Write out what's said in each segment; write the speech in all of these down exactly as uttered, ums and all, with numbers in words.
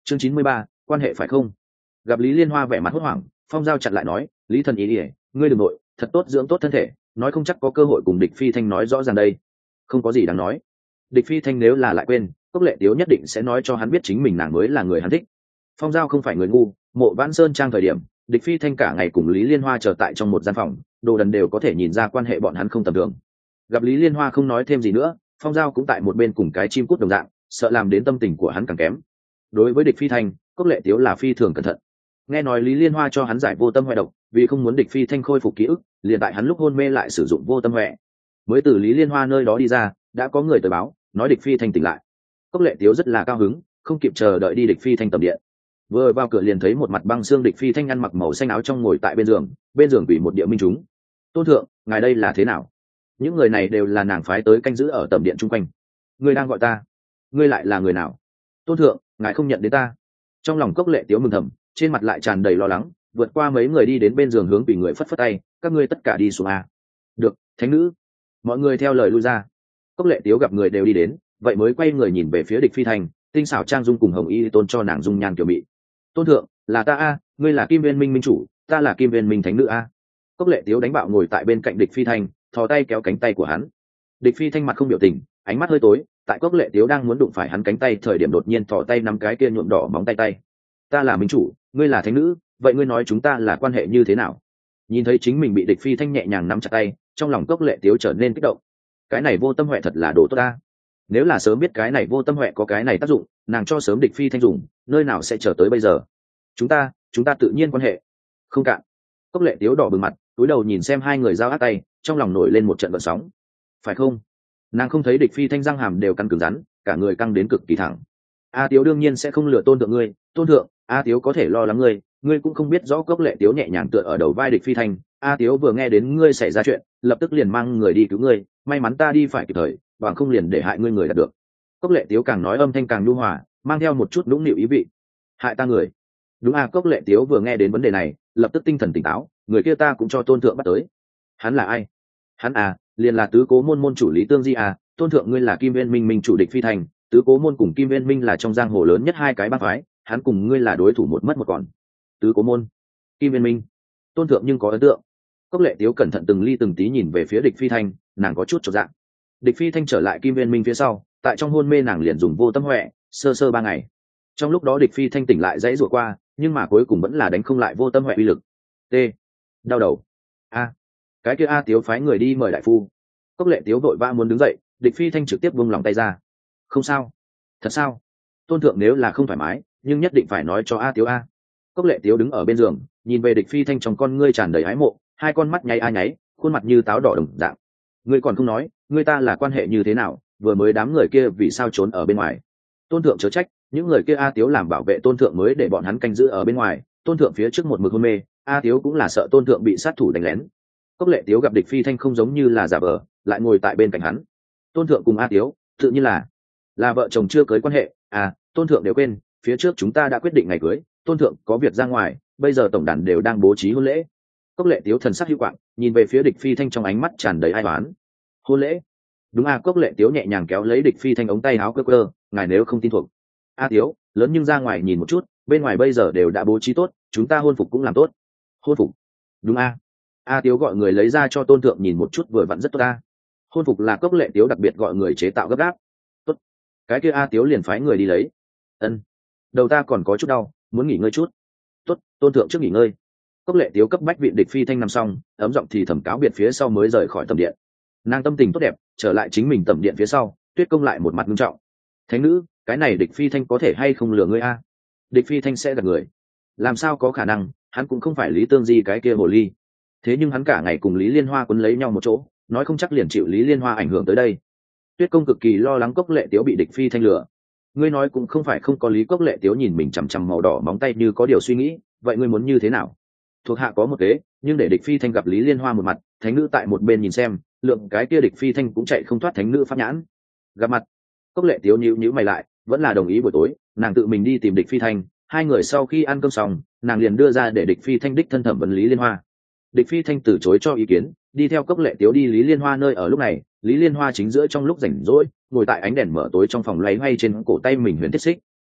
chương chín mươi ba, quan hệ phải không? Gặp Lý Liên Hoa vẻ mặt hốt hoảng, Phong Giao chặn lại nói, Lý thần ý ỉa, ngươi đừng nội, thật tốt dưỡng tốt thân thể, nói không chắc có cơ hội cùng Địch Phi Thanh nói rõ ràng đây. Không có gì đáng nói. Địch Phi Thanh nếu là lại quên, Cốc Lệ Tiếu nhất định sẽ nói cho hắn biết chính mình nàng mới là người hắn thích. Phong Giao không phải người ngu, Mộ Vãn Sơn trang thời điểm, Địch Phi Thanh cả ngày cùng Lý Liên Hoa chờ tại trong một gian phòng, đồ đần đều có thể nhìn ra quan hệ bọn hắn không tầm thường. Gặp Lý Liên Hoa không nói thêm gì nữa, Phong Giao cũng tại một bên cùng cái chim cút đồng dạng, sợ làm đến tâm tình của hắn càng kém. Đối với Địch Phi Thanh, Cốc Lệ Tiếu là phi thường cẩn thận. Nghe nói Lý Liên Hoa cho hắn giải vô tâm huệ độc, vì không muốn Địch Phi Thanh khôi phục ký ức, liền tại hắn lúc hôn mê lại sử dụng vô tâm huệ. Mới từ Lý Liên Hoa nơi đó đi ra, đã có người tới báo, nói Địch Phi Thanh tỉnh lại. Cốc Lệ Tiếu rất là cao hứng, không kịp chờ đợi đi Địch Phi Thanh tầm điện. Vừa vào cửa liền thấy một mặt băng xương Địch Phi Thanh ăn mặc màu xanh áo trong ngồi tại bên giường, bên giường bị một địa minh chúng. Tôn thượng, ngài đây là thế nào? Những người này đều là nàng phái tới canh giữ ở tầm điện chung quanh. Ngươi đang gọi ta? Ngươi lại là người nào? Tôn thượng, ngài không nhận đến ta. Trong lòng Cốc Lệ Tiếu mừng thầm, trên mặt lại tràn đầy lo lắng, vượt qua mấy người đi đến bên giường hướng bị người phất phất tay, các ngươi tất cả đi xuống a. Được, thánh nữ. Mọi người theo lời lui ra. Cốc Lệ Tiếu gặp người đều đi đến, vậy mới quay người nhìn về phía Địch Phi Thanh, tinh xảo trang dung cùng Hồng Y tôn cho nàng dung nhan kiểu mị. Tôn thượng, là ta a, ngươi là Kim Viên Minh minh chủ, ta là Kim Viên Minh thánh nữ a. Cốc Lệ Tiếu đánh bạo ngồi tại bên cạnh Địch Phi Thanh, thò tay kéo cánh tay của hắn. Địch Phi Thanh mặt không biểu tình, ánh mắt hơi tối, tại Cốc Lệ Tiếu đang muốn đụng phải hắn cánh tay thời điểm đột nhiên thò tay nắm cái kia nhuộm đỏ móng tay tay. Ta là minh chủ, ngươi là thánh nữ, vậy ngươi nói chúng ta là quan hệ như thế nào? Nhìn thấy chính mình bị Địch Phi Thanh nhẹ nhàng nắm chặt tay, trong lòng Cốc Lệ Tiếu trở nên kích động. Cái này vô tâm huệ thật là đồ tốt ta. Nếu là sớm biết cái này vô tâm huệ có cái này tác dụng, nàng cho sớm Địch Phi Thanh dùng, nơi nào sẽ chờ tới bây giờ? Chúng ta, chúng ta tự nhiên quan hệ không cạn. Cốc Lệ Tiếu đỏ bừng mặt, cúi đầu nhìn xem hai người giao ác tay, trong lòng nổi lên một trận gợn sóng. Phải không? Nàng không thấy Địch Phi Thanh răng hàm đều căng cứng rắn, cả người căng đến cực kỳ thẳng. A Tiếu đương nhiên sẽ không lừa Tôn thượng ngươi, Tôn thượng, A Tiếu có thể lo lắng ngươi, ngươi cũng không biết rõ. Cốc Lệ Tiếu nhẹ nhàng tựa ở đầu vai Địch Phi Thanh, A Tiếu vừa nghe đến ngươi xảy ra chuyện, lập tức liền mang người đi cứu ngươi, may mắn ta đi phải kịp thời, bằng không liền để hại ngươi người đạt được. Cốc Lệ Tiếu càng nói âm thanh càng nhu hòa, mang theo một chút nũng nịu ý vị. Hại ta người? Đúng à, Cốc Lệ Tiếu vừa nghe đến vấn đề này, lập tức tinh thần tỉnh táo, người kia ta cũng cho Tôn thượng bắt tới. Hắn là ai? Hắn à, liền là tứ cố môn môn chủ Lý Tương Di à, Tôn thượng ngươi là Kim Viên Minh minh chủ Địch Phi Thành, tứ cố môn cùng Kim Viên Minh là trong giang hồ lớn nhất hai cái bang phái, hắn cùng ngươi là đối thủ một mất một còn. Tứ cố môn, Kim Viên Minh, Tôn thượng nhưng có ấn tượng. Cốc Lệ Tiếu cẩn thận từng ly từng tí nhìn về phía Địch Phi Thanh, nàng có chút chột dạ. Địch Phi Thanh trở lại Kim Viên Minh phía sau, tại trong hôn mê nàng liền dùng vô tâm huệ, sơ sơ ba ngày. Trong lúc đó Địch Phi Thanh tỉnh lại dãy rủa qua, nhưng mà cuối cùng vẫn là đánh không lại vô tâm huệ uy lực. T, đau đầu. A, cái kia A Tiếu phái người đi mời đại phu. Cốc Lệ Tiếu vội vã muốn đứng dậy, Địch Phi Thanh trực tiếp buông lòng tay ra. Không sao. Thật sao? Tôn thượng nếu là không thoải mái, nhưng nhất định phải nói cho A Tiếu a. Cốc Lệ Tiếu đứng ở bên giường, nhìn về Địch Phi Thanh trong con ngươi tràn đầy ái mộ, hai con mắt nháy a nháy, khuôn mặt như táo đỏ đồng dạng. Ngươi còn không nói, ngươi ta là quan hệ như thế nào, vừa mới đám người kia vì sao trốn ở bên ngoài? Tôn thượng chớ trách, những người kia A Tiếu làm bảo vệ Tôn thượng mới để bọn hắn canh giữ ở bên ngoài, Tôn thượng phía trước một mực hôn mê, A Tiếu cũng là sợ Tôn thượng bị sát thủ đánh lén. Cốc Lệ Tiếu gặp Địch Phi Thanh không giống như là giả vờ, lại ngồi tại bên cạnh hắn. Tôn thượng cùng A Tiếu, tự nhiên là là vợ chồng chưa cưới quan hệ. À, Tôn thượng đều quên, phía trước chúng ta đã quyết định ngày cưới, Tôn thượng có việc ra ngoài, bây giờ tổng đàn đều đang bố trí hôn lễ. Cốc Lệ Tiếu thần sắc hữu quạng, nhìn về phía Địch Phi Thanh trong ánh mắt tràn đầy ai oán. Hôn lễ? Đúng à, Cốc Lệ Tiếu nhẹ nhàng kéo lấy Địch Phi Thanh ống tay áo cơ cơ, ngài nếu không tin thuộc. A Tiếu, lớn nhưng ra ngoài nhìn một chút, bên ngoài bây giờ đều đã bố trí tốt, chúng ta hôn phục cũng làm tốt. Hôn phục? Đúng a. A Tiếu gọi người lấy ra cho Tôn thượng nhìn một chút, vừa vặn rất tốt a. Hôn phục là Cốc Lệ Tiếu đặc biệt gọi người chế tạo gấp gáp. Tốt. Cái kia A Tiếu liền phái người đi lấy. Ân. Đầu ta còn có chút đau, muốn nghỉ ngơi chút. Tốt, Tôn thượng trước nghỉ ngơi. Cốc Lệ Tiếu cấp bách viện Địch Phi Thanh nằm xong, ấm giọng thì thẩm cáo biệt phía sau mới rời khỏi tầm điện. Nàng tâm tình tốt đẹp, trở lại chính mình tầm điện phía sau, Tuyết Công lại một mặt nghiêm trọng. Thánh nữ, cái này Địch Phi Thanh có thể hay không lừa ngươi a? Địch Phi Thanh sẽ gạt người. Làm sao có khả năng, hắn cũng không phải Lý Tương Di cái kia hồ ly. Thế nhưng hắn cả ngày cùng Lý Liên Hoa quấn lấy nhau một chỗ, nói không chắc liền chịu Lý Liên Hoa ảnh hưởng tới đây. Tuyết Công cực kỳ lo lắng Cốc Lệ Tiếu bị Địch Phi Thanh lừa. Ngươi nói cũng không phải không có lý. Cốc Lệ Tiếu nhìn mình chằm chằm màu đỏ móng tay như có điều suy nghĩ, vậy ngươi muốn như thế nào? Thuộc hạ có một kế, nhưng để Địch Phi Thanh gặp Lý Liên Hoa một mặt, thánh nữ tại một bên nhìn xem, lượng cái kia Địch Phi Thanh cũng chạy không thoát thánh nữ pháp nhãn. Gặp mặt, Cốc Lệ Tiếu nhíu nhíu mày lại, vẫn là đồng ý buổi tối, nàng tự mình đi tìm Địch Phi Thanh. Hai người sau khi ăn cơm xong, nàng liền đưa ra để Địch Phi Thanh đích thân thẩm vấn Lý Liên Hoa. Địch Phi Thanh từ chối cho ý kiến, đi theo Cốc Lệ Tiếu đi Lý Liên Hoa nơi ở. Lúc này, Lý Liên Hoa chính giữa trong lúc rảnh rỗi, ngồi tại ánh đèn mở tối trong phòng loay hoay trên cổ tay mình huyền thiết xích.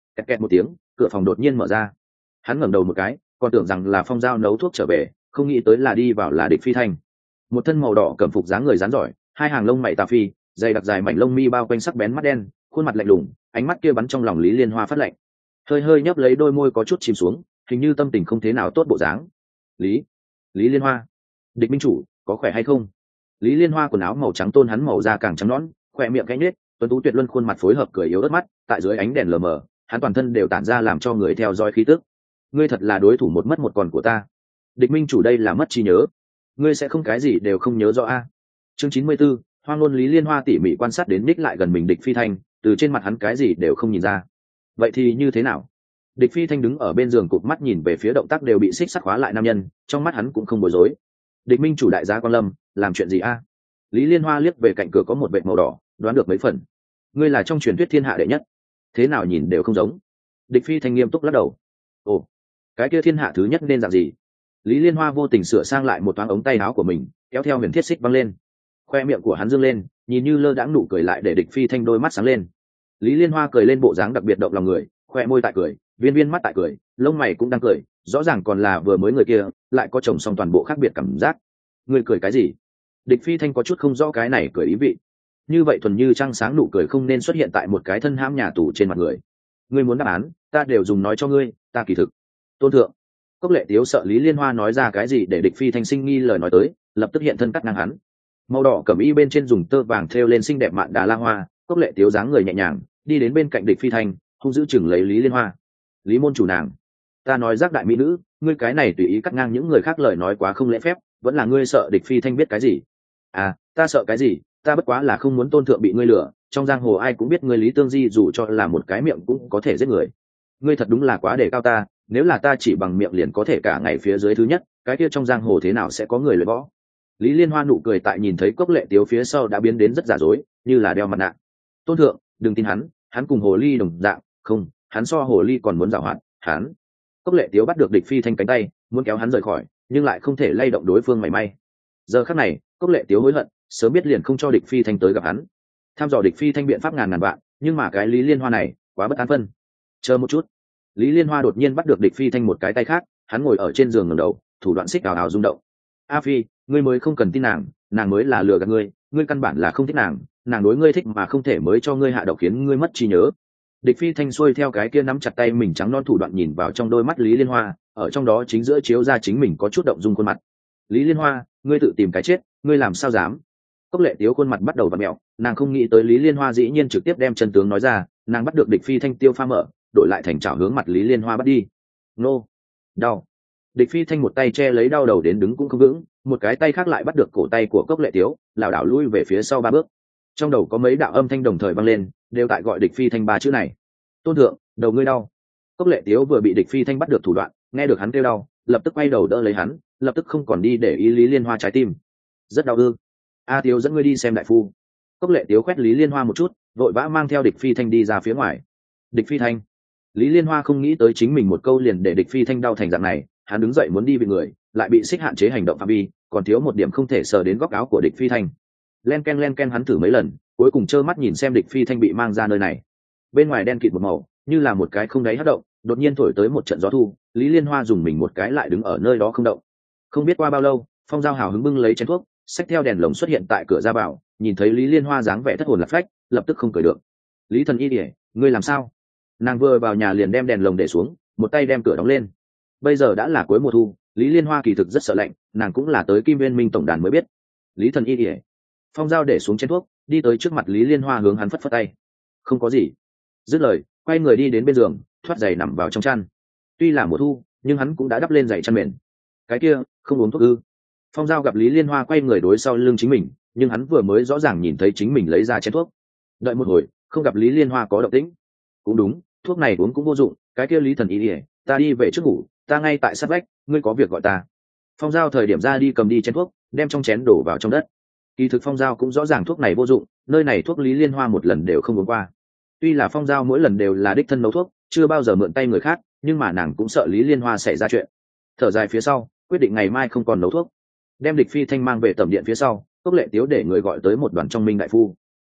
kẹt kẹt một tiếng, cửa phòng đột nhiên mở ra. Hắn ngẩng đầu một cái, còn tưởng rằng là Phong Giao nấu thuốc trở về, không nghĩ tới là đi vào là Địch Phi Thanh. Một thân màu đỏ cẩm phục dáng người rắn giỏi, hai hàng lông mày tà phi, dày đặc dài mảnh lông mi bao quanh sắc bén mắt đen, khuôn mặt lạnh lùng, ánh mắt kia bắn trong lòng Lý Liên Hoa phát lạnh. Hơi hơi nhấp lấy đôi môi có chút chìm xuống, hình như tâm tình không thế nào tốt bộ dáng. Lý, Lý Liên Hoa, Địch minh chủ, có khỏe hay không? Lý Liên Hoa quần áo màu trắng tôn hắn màu da càng trắng nõn, khỏe miệng cánh nết, tuấn tú tuyệt luân khuôn mặt phối hợp cười yếu ớt mắt, tại dưới ánh đèn lờ mờ, hắn toàn thân đều tản ra làm cho người theo dõi khí tức. Ngươi thật là đối thủ một mất một còn của ta. Địch minh chủ đây là mất trí nhớ, ngươi sẽ không cái gì đều không nhớ rõ a. Chương chín mươi 94, Hoang Luân. Lý Liên Hoa tỉ mỉ quan sát đến ních lại gần mình Địch Phi Thanh, từ trên mặt hắn cái gì đều không nhìn ra. Vậy thì như thế nào? Địch Phi Thanh đứng ở bên giường cụp mắt nhìn về phía động tác đều bị xích sắt khóa lại nam nhân, trong mắt hắn cũng không bối rối. Địch minh chủ đại gia Quan Lâm, làm chuyện gì a? Lý Liên Hoa liếc về cạnh cửa có một vệt màu đỏ, đoán được mấy phần. Ngươi là trong truyền thuyết thiên hạ đệ nhất, thế nào nhìn đều không giống. Địch Phi Thanh nghiêm túc lắc đầu. Ồ, cái kia thiên hạ thứ nhất nên dạng gì? Lý Liên Hoa vô tình sửa sang lại một toáng ống tay áo của mình, kéo theo huyền thiết xích văng lên. Khoe miệng của hắn dương lên, nhìn như lơ đãng nụ cười lại để Địch Phi Thanh đôi mắt sáng lên. Lý Liên Hoa cười lên bộ dáng đặc biệt động lòng người, khoe môi tại cười, viên viên mắt tại cười, lông mày cũng đang cười, rõ ràng còn là vừa mới người kia, lại có chồng song toàn bộ khác biệt cảm giác. Ngươi cười cái gì? Địch Phi Thanh có chút không rõ cái này cười ý vị. Như vậy thuần như trăng sáng nụ cười không nên xuất hiện tại một cái thân hãm nhà tù trên mặt người. Ngươi muốn đáp án, ta đều dùng nói cho ngươi, ta kỳ thực. Tôn thượng. Cốc Lệ Tiếu sợ Lý Liên Hoa nói ra cái gì để Địch Phi Thanh sinh nghi lời nói tới, lập tức hiện thân cắt ngang hắn. Màu đỏ cẩm y bên trên dùng tơ vàng thêu lên xinh đẹp mạn đà la hoa, Cốc Lệ Tiếu dáng người nhẹ nhàng, đi đến bên cạnh Địch Phi Thanh, hung giữ chừng lấy Lý Liên Hoa. Lý môn chủ nàng, ta nói giác đại mỹ nữ, ngươi cái này tùy ý cắt ngang những người khác lời nói quá không lễ phép, vẫn là ngươi sợ Địch Phi Thanh biết cái gì? À, ta sợ cái gì? Ta bất quá là không muốn tôn thượng bị ngươi lừa, trong giang hồ ai cũng biết ngươi Lý Tương Di dù cho là một cái miệng cũng có thể giết người. Ngươi thật đúng là quá đề cao ta, nếu là ta chỉ bằng miệng liền có thể cả ngày phía dưới thứ nhất, cái kia trong giang hồ thế nào sẽ có người luyện võ? Lý Liên Hoa nụ cười tại nhìn thấy Cốc Lệ Tiếu phía sau đã biến đến rất giả dối, như là đeo mặt nạ. Tôn thượng, đừng tin hắn, hắn cùng hồ ly đồng dạng, không, hắn so hồ ly còn muốn giảo hoạt, hắn. Cốc Lệ Tiếu bắt được Địch Phi Thanh cánh tay, muốn kéo hắn rời khỏi, nhưng lại không thể lay động đối phương mảy may. Giờ khắc này, Cốc Lệ Tiếu hối hận, sớm biết liền không cho Địch Phi Thanh tới gặp hắn. Tham dò Địch Phi Thanh biện pháp ngàn ngàn vạn, nhưng mà cái Lý Liên Hoa này, quá bất an phân. Chờ một chút. Lý Liên Hoa đột nhiên bắt được Địch Phi Thanh một cái tay khác, hắn ngồi ở trên giường ngẩng đầu, thủ đoạn xích ảo ảo rung động. A Phi, ngươi mới không cần tin nàng, nàng mới là lừa gạt ngươi, ngươi căn bản là không thích nàng, nàng đối ngươi thích mà không thể mới cho ngươi hạ độc khiến ngươi mất trí nhớ. Địch Phi Thanh xuôi theo cái kia nắm chặt tay mình trắng non thủ đoạn nhìn vào trong đôi mắt Lý Liên Hoa, ở trong đó chính giữa chiếu ra chính mình có chút động dung khuôn mặt. Lý Liên Hoa, ngươi tự tìm cái chết, ngươi làm sao dám? Cốc Lệ Tiếu khuôn mặt bắt đầu vặn mẹo, nàng không nghĩ tới Lý Liên Hoa dĩ nhiên trực tiếp đem chân tướng nói ra, nàng bắt được Địch Phi Thanh tiêu pha mở, đổi lại thành chảo hướng mặt Lý Liên Hoa bắt đi. Nô, đau. Địch Phi Thanh một tay che lấy đau đầu đến đứng cũng không vững, một cái tay khác lại bắt được cổ tay của Cốc Lệ Tiếu, lảo đảo lui về phía sau ba bước. Trong đầu có mấy đạo âm thanh đồng thời vang lên, đều tại gọi Địch Phi Thanh ba chữ này. Tôn thượng, đầu ngươi đau. Cốc Lệ Tiếu vừa bị Địch Phi Thanh bắt được thủ đoạn, nghe được hắn kêu đau, lập tức quay đầu đỡ lấy hắn, lập tức không còn đi để ý Lý Liên Hoa trái tim. Rất đau ư? A Tiếu dẫn ngươi đi xem đại phu. Cốc Lệ Tiếu quét Lý Liên Hoa một chút, vội vã mang theo Địch Phi Thanh đi ra phía ngoài. Địch Phi Thanh. Lý Liên Hoa không nghĩ tới chính mình một câu liền để Địch Phi Thanh đau thành dạng này, hắn đứng dậy muốn đi bị người, lại bị xích hạn chế hành động phạm vi, còn thiếu một điểm không thể sờ đến góc áo của Địch Phi Thanh. Len ken len ken hắn thử mấy lần, cuối cùng trơ mắt nhìn xem Địch Phi Thanh bị mang ra nơi này. Bên ngoài đen kịt một màu, như là một cái không đáy hất động, đột nhiên thổi tới một trận gió thu, Lý Liên Hoa dùng mình một cái lại đứng ở nơi đó không động. Không biết qua bao lâu, Phong Giao hào hứng bưng lấy chén thuốc, xách theo đèn lồng xuất hiện tại cửa ra vào, nhìn thấy Lý Liên Hoa dáng vẻ thất hồn lạc phách, lập tức không cười được. Lý thần y điệp, ngươi làm sao? Nàng vừa vào nhà liền đem đèn lồng để xuống, một tay đem cửa đóng lên. Bây giờ đã là cuối mùa thu, Lý Liên Hoa kỳ thực rất sợ lạnh, nàng cũng là tới Kim Nguyên Minh tổng đàn mới biết. Lý thần y điệp. Phong Giao để xuống chén thuốc, đi tới trước mặt Lý Liên Hoa hướng hắn phất phất tay. Không có gì. Dứt lời, quay người đi đến bên giường, thoát giày nằm vào trong chăn. Tuy là mùa thu, nhưng hắn cũng đã đắp lên giày chăn mền. Cái kia, không uống thuốc ư? Phong Giao gặp Lý Liên Hoa quay người đối sau lưng chính mình, nhưng hắn vừa mới rõ ràng nhìn thấy chính mình lấy ra chén thuốc. Đợi một hồi, không gặp Lý Liên Hoa có động tĩnh. Cũng đúng, thuốc này uống cũng vô dụng, cái kia Lý thần y ỉa, ta đi về trước ngủ, ta ngay tại sát vách, ngươi có việc gọi ta. Phong Giao thời điểm ra đi cầm đi chén thuốc, đem trong chén đổ vào trong đất. Kỳ thực Phong Giao cũng rõ ràng thuốc này vô dụng, nơi này thuốc Lý Liên Hoa một lần đều không uống qua. Tuy là Phong Giao mỗi lần đều là đích thân nấu thuốc, chưa bao giờ mượn tay người khác, nhưng mà nàng cũng sợ Lý Liên Hoa xảy ra chuyện. Thở dài phía sau, quyết định ngày mai không còn nấu thuốc. Đem Địch Phi Thanh mang về tầm điện phía sau, Cốc Lệ Tiếu để người gọi tới một đoàn trong minh đại phu.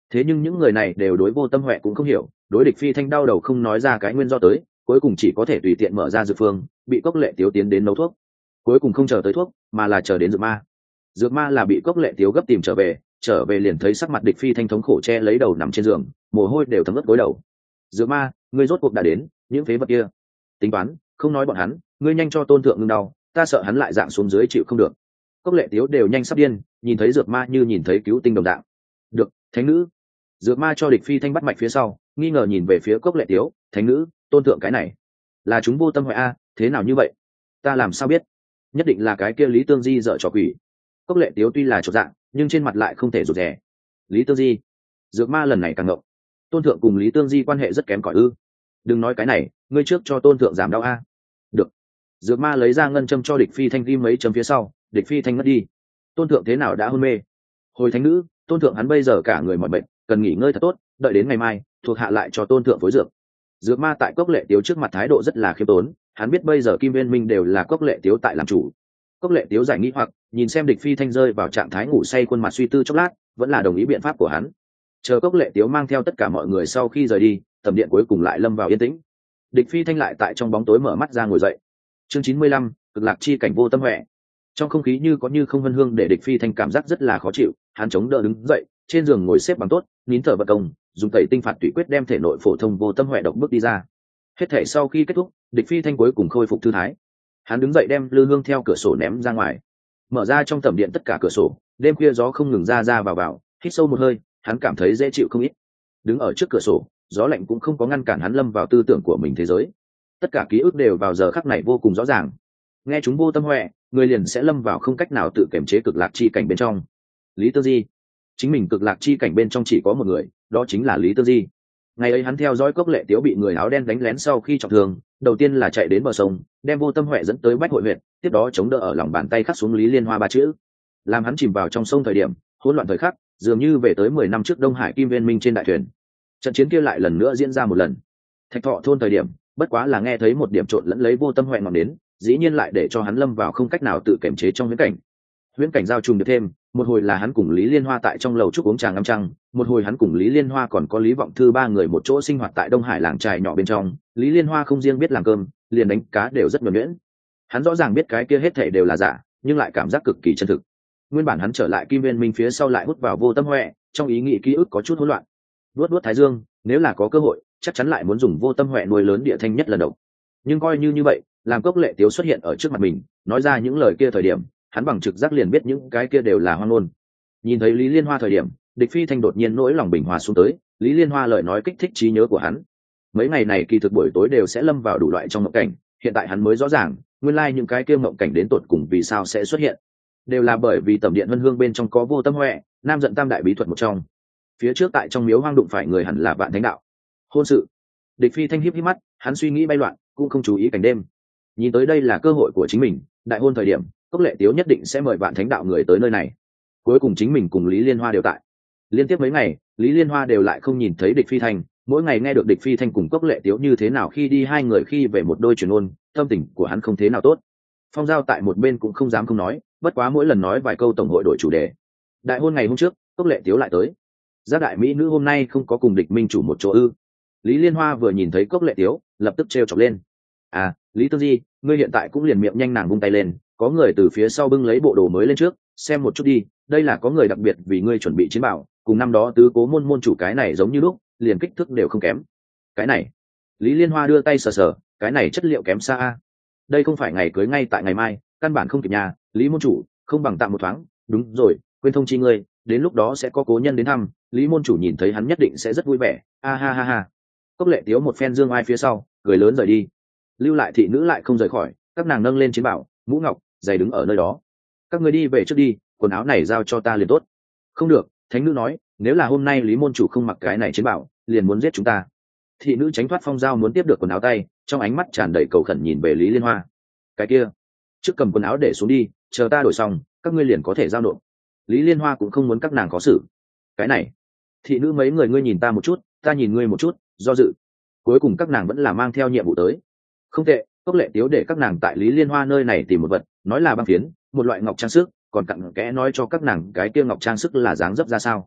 Thế nhưng những người này đều đối Vô Tâm Huệ cũng không hiểu, đối địch phi thanh đau đầu không nói ra cái nguyên do tới, cuối cùng chỉ có thể tùy tiện mở ra dược phương, bị Cốc Lệ Tiếu tiến đến nấu thuốc. Cuối cùng không chờ tới thuốc, mà là chờ đến dược ma. Dược ma là bị Cốc Lệ Tiếu gấp tìm trở về, trở về liền thấy sắc mặt địch phi thanh thống khổ che lấy đầu nằm trên giường, mồ hôi đều thấm ướt gối đầu. Dược ma, ngươi rốt cuộc đã đến, những phế vật kia. Tính toán, không nói bọn hắn, ngươi nhanh cho Tôn Thượng ngưng đau, ta sợ hắn lại dạng xuống dưới chịu không được. Cốc Lệ Tiếu đều nhanh sắp điên, nhìn thấy dược ma như nhìn thấy cứu tinh đồng dạng. Được, thánh nữ. Dược ma cho địch phi thanh bắt mạch phía sau, nghi ngờ nhìn về phía Cốc Lệ Tiếu, thánh nữ, Tôn Thượng cái này là chúng Vô Tâm Huệ a, thế nào như vậy? Ta làm sao biết? Nhất định là cái kia Lý Tương Di dở trò quỷ. Cốc Lệ Tiếu tuy là chột dạng, nhưng trên mặt lại không thể rụt rè. Lý Tương Di? Dược ma lần này càng ngộng. Tôn Thượng cùng Lý Tương Di quan hệ rất kém cỏi ư? Đừng nói cái này, ngươi trước cho Tôn Thượng giảm đau a. Được. Dược ma lấy ra ngân châm cho địch phi thanh ghi mấy chấm phía sau, địch phi thanh mất đi. Tôn Thượng thế nào đã hôn mê? Hồi thánh nữ, Tôn Thượng hắn bây giờ cả người mỏi bệnh, cần nghỉ ngơi thật tốt, đợi đến ngày mai thuộc hạ lại cho Tôn Thượng phối dược. Dược ma tại Cốc Lệ Tiếu trước mặt thái độ rất là khiêm tốn, hắn biết bây giờ Kim Viên Minh đều là Cốc Lệ Tiếu tại làm chủ. Cốc Lệ Tiếu giải nghĩ hoặc nhìn xem địch phi thanh rơi vào trạng thái ngủ say, khuôn mặt suy tư chốc lát, vẫn là đồng ý biện pháp của hắn. Chờ Cốc Lệ Tiếu mang theo tất cả mọi người sau khi rời đi, tầm điện cuối cùng lại lâm vào yên tĩnh. Địch phi thanh lại tại trong bóng tối mở mắt ra ngồi dậy. Chương chín mươi lăm, cực lạc chi cảnh Vô Tâm Huệ. Trong không khí như có như không vân hương để địch phi thanh cảm giác rất là khó chịu, hắn chống đỡ đứng dậy, trên giường ngồi xếp bằng tốt, nín thở vận công, dùng tẩy tinh phạt tùy quyết đem thể nội phổ thông Vô Tâm Huệ độc bước đi ra. Hết thể sau khi kết thúc, địch phi thanh cuối cùng khôi phục thư thái. Hắn đứng dậy đem lư hương theo cửa sổ ném ra ngoài, mở ra trong tầm điện tất cả cửa sổ, đêm khuya gió không ngừng ra ra vào vào, hít sâu một hơi, hắn cảm thấy dễ chịu không ít. Đứng ở trước cửa sổ, gió lạnh cũng không có ngăn cản hắn lâm vào tư tưởng của mình thế giới. Tất cả ký ức đều vào giờ khắc này vô cùng rõ ràng. Nghe chúng Vô Tâm Huệ, người liền sẽ lâm vào không cách nào tự kiểm chế cực lạc chi cảnh bên trong. Lý Tương Di, chính mình cực lạc chi cảnh bên trong chỉ có một người, đó chính là Lý Tương Di. Ngày ấy hắn theo dõi Cốc Lệ Tiếu bị người áo đen đánh lén sau khi trọng thương, đầu tiên là chạy đến bờ sông, đem Vô Tâm Huệ dẫn tới Bách Hội huyện, tiếp đó chống đỡ ở lòng bàn tay khắc xuống Lý Liên Hoa ba chữ. Làm hắn chìm vào trong sông thời điểm, hỗn loạn thời khắc, dường như về tới mười năm trước Đông Hải Kim Viên Minh trên đại thuyền. Trận chiến kia lại lần nữa diễn ra một lần. Thạch Thọ thôn thời điểm, bất quá là nghe thấy một điểm trộn lẫn lấy Vô Tâm Huệ ngọn đến, dĩ nhiên lại để cho hắn lâm vào không cách nào tự kiểm chế trong huyễn cảnh. Huyễn cảnh giao trùng được thêm, một hồi là hắn cùng Lý Liên Hoa tại trong lầu trúc uống trà ngắm trăng, một hồi hắn cùng Lý Liên Hoa còn có Lý Vọng Thư ba người một chỗ sinh hoạt tại Đông Hải làng trài nhỏ bên trong. Lý Liên Hoa không riêng biết làm cơm, liền đánh cá đều rất nhuần nhuyễn. Hắn rõ ràng biết cái kia hết thảy đều là giả, nhưng lại cảm giác cực kỳ chân thực. Nguyên bản hắn trở lại Kim Viên Minh phía sau lại hút vào Vô Tâm Huệ, trong ý nghĩ ký ức có chút hỗn loạn. Luốt luốt thái dương, nếu là có cơ hội, chắc chắn lại muốn dùng Vô Tâm Huệ nuôi lớn địa thanh nhất lần đầu. Nhưng coi như như vậy, làm Cốc Lệ Tiếu xuất hiện ở trước mặt mình, nói ra những lời kia thời điểm, hắn bằng trực giác liền biết những cái kia đều là hoang ngôn. Nhìn thấy Lý Liên Hoa thời điểm, địch phi thanh đột nhiên nỗi lòng bình hòa xuống tới. Lý Liên Hoa lời nói kích thích trí nhớ của hắn. Mấy ngày này kỳ thực buổi tối đều sẽ lâm vào đủ loại trong mộng cảnh, hiện tại hắn mới rõ ràng, nguyên lai những cái kia mộng cảnh đến tột cùng vì sao sẽ xuất hiện, đều là bởi vì tầm điện vân hương bên trong có Vô Tâm Huệ, nam giận tam đại bí thuật một trong. Phía trước tại trong miếu hoang đụng phải người hẳn là Vạn Thánh Đạo. Hôn sự. Địch phi thanh híp híp mắt, hắn suy nghĩ bay loạn, cũng không chú ý cảnh đêm. Nhìn tới đây là cơ hội của chính mình, đại hôn thời điểm, Cốc Lệ Tiếu nhất định sẽ mời Vạn Thánh Đạo người tới nơi này. Cuối cùng chính mình cùng Lý Liên Hoa đều tại. Liên tiếp mấy ngày, Lý Liên Hoa đều lại không nhìn thấy địch phi thanh, mỗi ngày nghe được địch phi thanh cùng Cốc Lệ Tiếu như thế nào khi đi hai người khi về một đôi truyền ôn, tâm tình của hắn không thế nào tốt. Phong Giao tại một bên cũng không dám không nói, bất quá mỗi lần nói vài câu tổng hội đổi chủ đề. Đại hôn ngày hôm trước, Cốc Lệ Tiếu lại tới. Giác đại mỹ nữ hôm nay không có cùng địch minh chủ một chỗ ư? Lý Liên Hoa vừa nhìn thấy Cốc Lệ Tiếu, lập tức trêu chọc lên. À, Lý Tương Di, ngươi hiện tại cũng liền miệng nhanh nàng vung tay lên, có người từ phía sau bưng lấy bộ đồ mới lên trước, xem một chút đi, đây là có người đặc biệt vì ngươi chuẩn bị chiến bảo, cùng năm đó tứ cố môn môn chủ cái này giống như lúc, liền kích thước đều không kém. Cái này, Lý Liên Hoa đưa tay sờ sờ, cái này chất liệu kém xa a. Đây không phải ngày cưới ngay tại ngày mai, căn bản không kịp nhà, Lý môn chủ, không bằng tạm một thoáng, đúng rồi, quên thông chi ngươi, đến lúc đó sẽ có cố nhân đến thăm, Lý môn chủ nhìn thấy hắn nhất định sẽ rất vui vẻ. A ha ha ha. Cốc Lệ Tiếu một phen dương ai phía sau, cười lớn rời đi. Lưu lại thị nữ lại không rời khỏi, các nàng nâng lên chiến bảo, mũ ngọc, giày đứng ở nơi đó. Các người đi về trước đi, quần áo này giao cho ta liền tốt. Không được, thánh nữ nói, nếu là hôm nay Lý môn chủ không mặc cái này chiến bảo, liền muốn giết chúng ta. Thị nữ tránh thoát Phong Giao muốn tiếp được quần áo tay, trong ánh mắt tràn đầy cầu khẩn nhìn về Lý Liên Hoa. Cái kia, trước cầm quần áo để xuống đi, chờ ta đổi xong, các ngươi liền có thể giao nộp. Lý Liên Hoa cũng không muốn các nàng khó xử. Cái này, thị nữ mấy người ngươi nhìn ta một chút, ta nhìn ngươi một chút, do dự. Cuối cùng các nàng vẫn là mang theo nhiệm vụ tới. Không tệ, Cốc Lệ Tiếu để các nàng tại Lý Liên Hoa nơi này tìm một vật, nói là băng phiến, một loại ngọc trang sức, còn cặn kẽ nói cho các nàng cái kia ngọc trang sức là dáng dấp ra sao.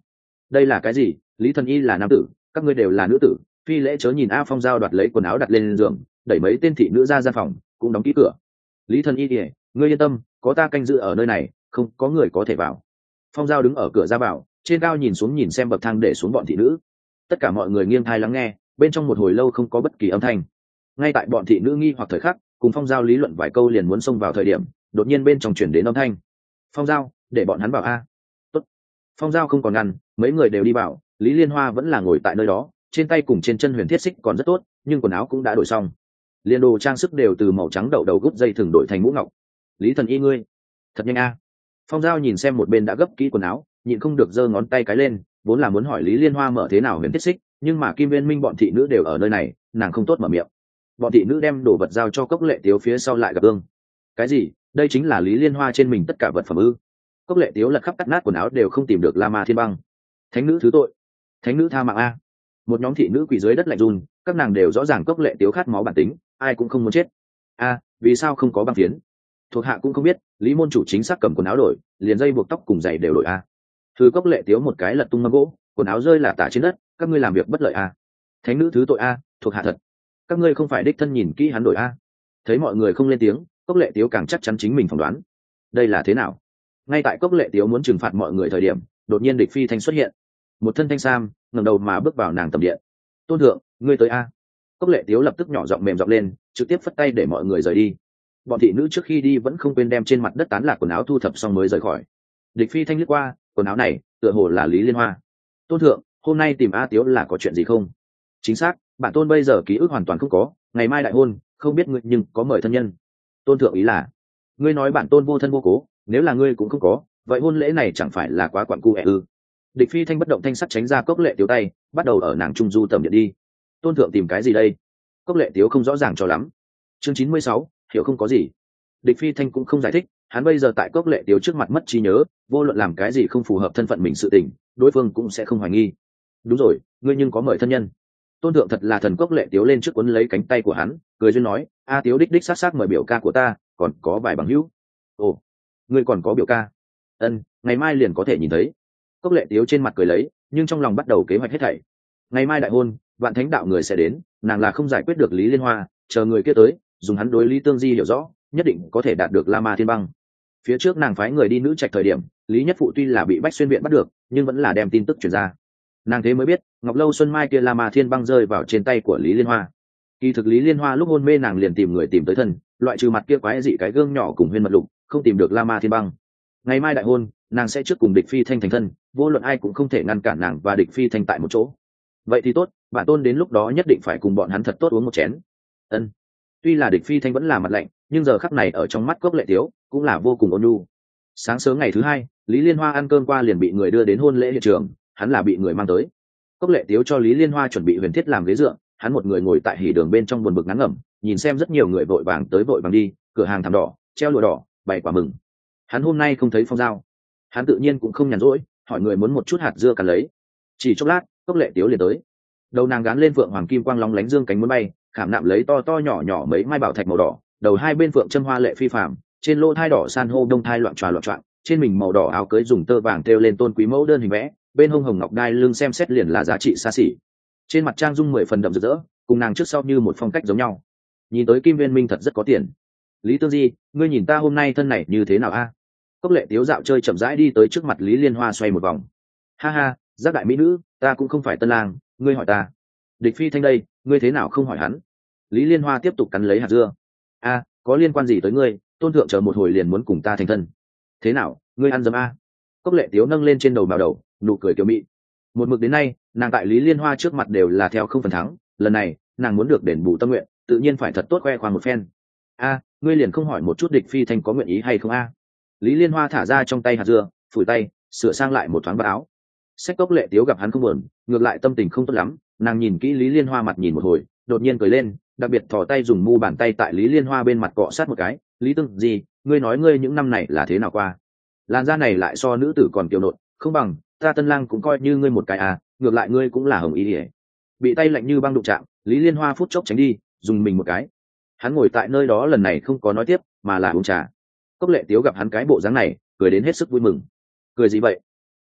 đây là cái gì? Lý Thần Y là nam tử, các ngươi đều là nữ tử, phi lễ chớ nhìn. A Phong Giao đoạt lấy quần áo đặt lên giường, đẩy mấy tên thị nữ ra gian phòng, cũng đóng kỹ cửa. Lý Thần Y kìa, ngươi yên tâm, có ta canh giữ ở nơi này, không có người có thể vào. Phong Giao đứng ở cửa ra vào, trên cao nhìn xuống nhìn xem bậc thang để xuống bọn thị nữ. Tất cả mọi người nghiêng tai lắng nghe, bên trong một hồi lâu không có bất kỳ âm thanh. Ngay tại bọn thị nữ nghi hoặc thời khắc, cùng Phong Giao lý luận vài câu liền muốn xông vào thời điểm, đột nhiên bên trong chuyển đến âm thanh. Phong Giao, để bọn hắn vào a. Tốt. Phong Giao không còn ngăn, mấy người đều đi vào. Lý Liên Hoa vẫn là ngồi tại nơi đó, trên tay cùng trên chân huyền thiết xích còn rất tốt, nhưng quần áo cũng đã đổi xong. Liên đồ trang sức đều từ màu trắng đậu đầu gút dây thường đổi thành mũ ngọc. Lý Thần Y ngươi, thật nhanh a. Phong Giao nhìn xem một bên đã gấp kỹ quần áo, nhịn không được giơ ngón tay cái lên, vốn là muốn hỏi Lý Liên Hoa mở thế nào huyền thiết xích, nhưng mà Kim Viên Minh bọn thị nữ đều ở nơi này, nàng không tốt mở miệng. Bọn thị nữ đem đồ vật giao cho Cốc Lệ Tiếu phía sau lại gặp ương. Cái gì? Đây chính là Lý Liên Hoa trên mình tất cả vật phẩm ư? Cốc Lệ Tiếu lật khắp cắt nát quần áo đều không tìm được La Ma Thiên Băng. Thánh nữ thứ tội, thánh nữ tha mạng a. Một nhóm thị nữ quỳ dưới đất lạnh run, các nàng đều rõ ràng Cốc Lệ Tiếu khát máu bản tính, ai cũng không muốn chết. A, vì sao không có băng phiến? Thuộc hạ cũng không biết, Lý môn chủ chính xác cầm quần áo đổi, liền dây buộc tóc cùng giày đều đổi a. Thư Cốc Lệ Tiếu một cái lật tung mâm gỗ, quần áo rơi là tả trên đất, các ngươi làm việc bất lợi a. Thánh nữ thứ tội a, thuộc hạ thật. Các ngươi không phải đích thân nhìn kỹ hắn đổi a. Thấy mọi người không lên tiếng, Cốc Lệ Tiếu càng chắc chắn chính mình phỏng đoán. Đây là thế nào? Ngay tại Cốc Lệ Tiếu muốn trừng phạt mọi người thời điểm, đột nhiên Địch Phi Thanh xuất hiện, một thân thanh sam, ngẩng đầu mà bước vào nàng tầm điện. Tôn thượng, ngươi tới a. Cốc Lệ Tiếu lập tức nhỏ giọng mềm giọng lên, trực tiếp phất tay để mọi người rời đi. Bọn thị nữ trước khi đi vẫn không quên đem trên mặt đất tán lạc quần áo thu thập xong mới rời khỏi. Địch Phi Thanh lướt qua, quần áo này tựa hồ là Lý Liên Hoa. Tôn thượng, hôm nay tìm A Tiếu là có chuyện gì không? Chính xác, bản tôn bây giờ ký ức hoàn toàn không có, ngày mai đại hôn, không biết ngươi nhưng có mời thân nhân. Tôn thượng ý là, ngươi nói bản tôn vô thân vô cố, nếu là ngươi cũng không có, vậy hôn lễ này chẳng phải là quá quặn cu ẻ ư? Địch Phi Thanh bất động thanh sắc tránh ra Cốc Lệ Tiếu tay, bắt đầu ở nàng trung du tầm điện đi. Tôn thượng tìm cái gì đây? Cốc Lệ Tiếu không rõ ràng cho lắm. Chương chín mươi sáu, hiểu không có gì. Địch Phi Thanh cũng không giải thích, hắn bây giờ tại Cốc Lệ Tiếu trước mặt mất trí nhớ, vô luận làm cái gì không phù hợp thân phận mình sự tình, đối phương cũng sẽ không hoài nghi. Đúng rồi, ngươi nhưng có mời thân nhân. Tôn thượng thật là thần. Cốc Lệ Tiếu lên trước cuốn lấy cánh tay của hắn, cười duyên nói, a Tiếu đích đích sát sát mời biểu ca của ta, còn có vài bằng hữu. Ồ, ngươi còn có biểu ca? Ân, ngày mai liền có thể nhìn thấy. Cốc Lệ Tiếu trên mặt cười lấy, nhưng trong lòng bắt đầu kế hoạch hết thảy. Ngày mai đại hôn, Vạn Thánh đạo người sẽ đến, nàng là không giải quyết được Lý Liên Hoa, chờ người kia tới, dùng hắn đối Lý Tương Di hiểu rõ, nhất định có thể đạt được La Ma Thiên Băng. Phía trước nàng phái người đi nữ trạch thời điểm, Lý Nhất Phụ tuy là bị Bách Xuyên viện bắt được, nhưng vẫn là đem tin tức truyền ra. Nàng thế mới biết, Ngọc Lâu Xuân Mai kia La Ma Thiên Băng rơi vào trên tay của Lý Liên Hoa. Kỳ thực Lý Liên Hoa lúc hôn mê nàng liền tìm người tìm tới thân, loại trừ mặt kia quái dị cái gương nhỏ cùng huyên mật lục, không tìm được La Ma Thiên Băng. Ngày mai đại hôn, nàng sẽ trước cùng Địch Phi Thanh thành thân, vô luận ai cũng không thể ngăn cản nàng và Địch Phi Thanh tại một chỗ. Vậy thì tốt, bản tôn đến lúc đó nhất định phải cùng bọn hắn thật tốt uống một chén. Ân. Tuy là Địch Phi Thanh vẫn là mặt lạnh, nhưng giờ khắc này ở trong mắt Cốc Lệ Tiếu cũng là vô cùng ôn nhu. Sáng sớm ngày thứ hai, Lý Liên Hoa ăn cơm qua liền bị người đưa đến hôn lễ hiện trường, hắn là bị người mang tới. Cốc Lệ Tiếu cho Lý Liên Hoa chuẩn bị huyền thiết làm ghế dựa, hắn một người ngồi tại hỉ đường bên trong buồn bực ngán ngẩm, nhìn xem rất nhiều người vội vàng tới vội vàng đi, cửa hàng thảm đỏ, treo lụa đỏ, bày quả mừng. Hắn hôm nay không thấy Phong Giao, hắn tự nhiên cũng không nhàn rỗi, hỏi người muốn một chút hạt dưa cắn lấy. Chỉ chốc lát, Cốc Lệ Tiếu liền tới. Đầu nàng gán lên phượng hoàng kim quang lóng lánh dương cánh muốn bay, khảm nạm lấy to to nhỏ nhỏ mấy mai bảo thạch màu đỏ, đầu hai bên phượng châm hoa lệ phi phàm, trên lỗ thai đỏ san hô đông thai loạn tròa loạn trọn, trên mình màu đỏ áo cưới dùng tơ vàng thêu lên tôn quý mẫu đơn hình vẽ, bên hông hồng ngọc đai lưng xem xét liền là giá trị xa xỉ. Trên mặt trang dung mười phần đậm rực rỡ, cùng nàng trước sau như một phong cách giống nhau. Nhìn tới Kim Viên Minh thật rất có tiền. Lý Tương Di, ngươi nhìn ta hôm nay thân này như thế nào a? Cốc Lệ Tiếu dạo chơi chậm rãi đi tới trước mặt Lý Liên Hoa xoay một vòng. Ha ha, giác đại mỹ nữ, ta cũng không phải tân lang, ngươi hỏi ta. Địch Phi Thanh đây, ngươi thế nào không hỏi hắn? Lý Liên Hoa tiếp tục cắn lấy hạt dưa. A, có liên quan gì tới ngươi? Tôn thượng chờ một hồi liền muốn cùng ta thành thân. Thế nào, ngươi ăn dấm a? Cốc Lệ Tiếu nâng lên trên đầu bào đầu, nụ cười kiều mị. Một mực đến nay, nàng tại Lý Liên Hoa trước mặt đều là theo không phần thắng, lần này, nàng muốn được đền bù tâm nguyện, tự nhiên phải thật tốt khoe khoang một phen. A, ngươi liền không hỏi một chút Địch Phi Thanh có nguyện ý hay không a? Lý Liên Hoa thả ra trong tay hạt dưa, phủi tay, sửa sang lại một thoáng vào áo. Sách Cốc Lệ Tiếu gặp hắn không buồn, ngược lại tâm tình không tốt lắm, nàng nhìn kỹ Lý Liên Hoa mặt nhìn một hồi, đột nhiên cười lên, đặc biệt thò tay dùng mu bàn tay tại Lý Liên Hoa bên mặt cọ sát một cái. Lý Tương Di, ngươi nói ngươi những năm này là thế nào qua? Làn da này lại so nữ tử còn kiều nộn, không bằng ta tân lang cũng coi như ngươi một cái à, ngược lại ngươi cũng là hồng ý ỉa. Bị tay lạnh như băng đụng chạm, Lý Liên Hoa phút chốc tránh đi, dùng mình một cái. Hắn ngồi tại nơi đó lần này không có nói tiếp, mà là uống trà. Cốc Lệ Tiếu gặp hắn cái bộ dáng này, cười đến hết sức vui mừng. Cười gì vậy?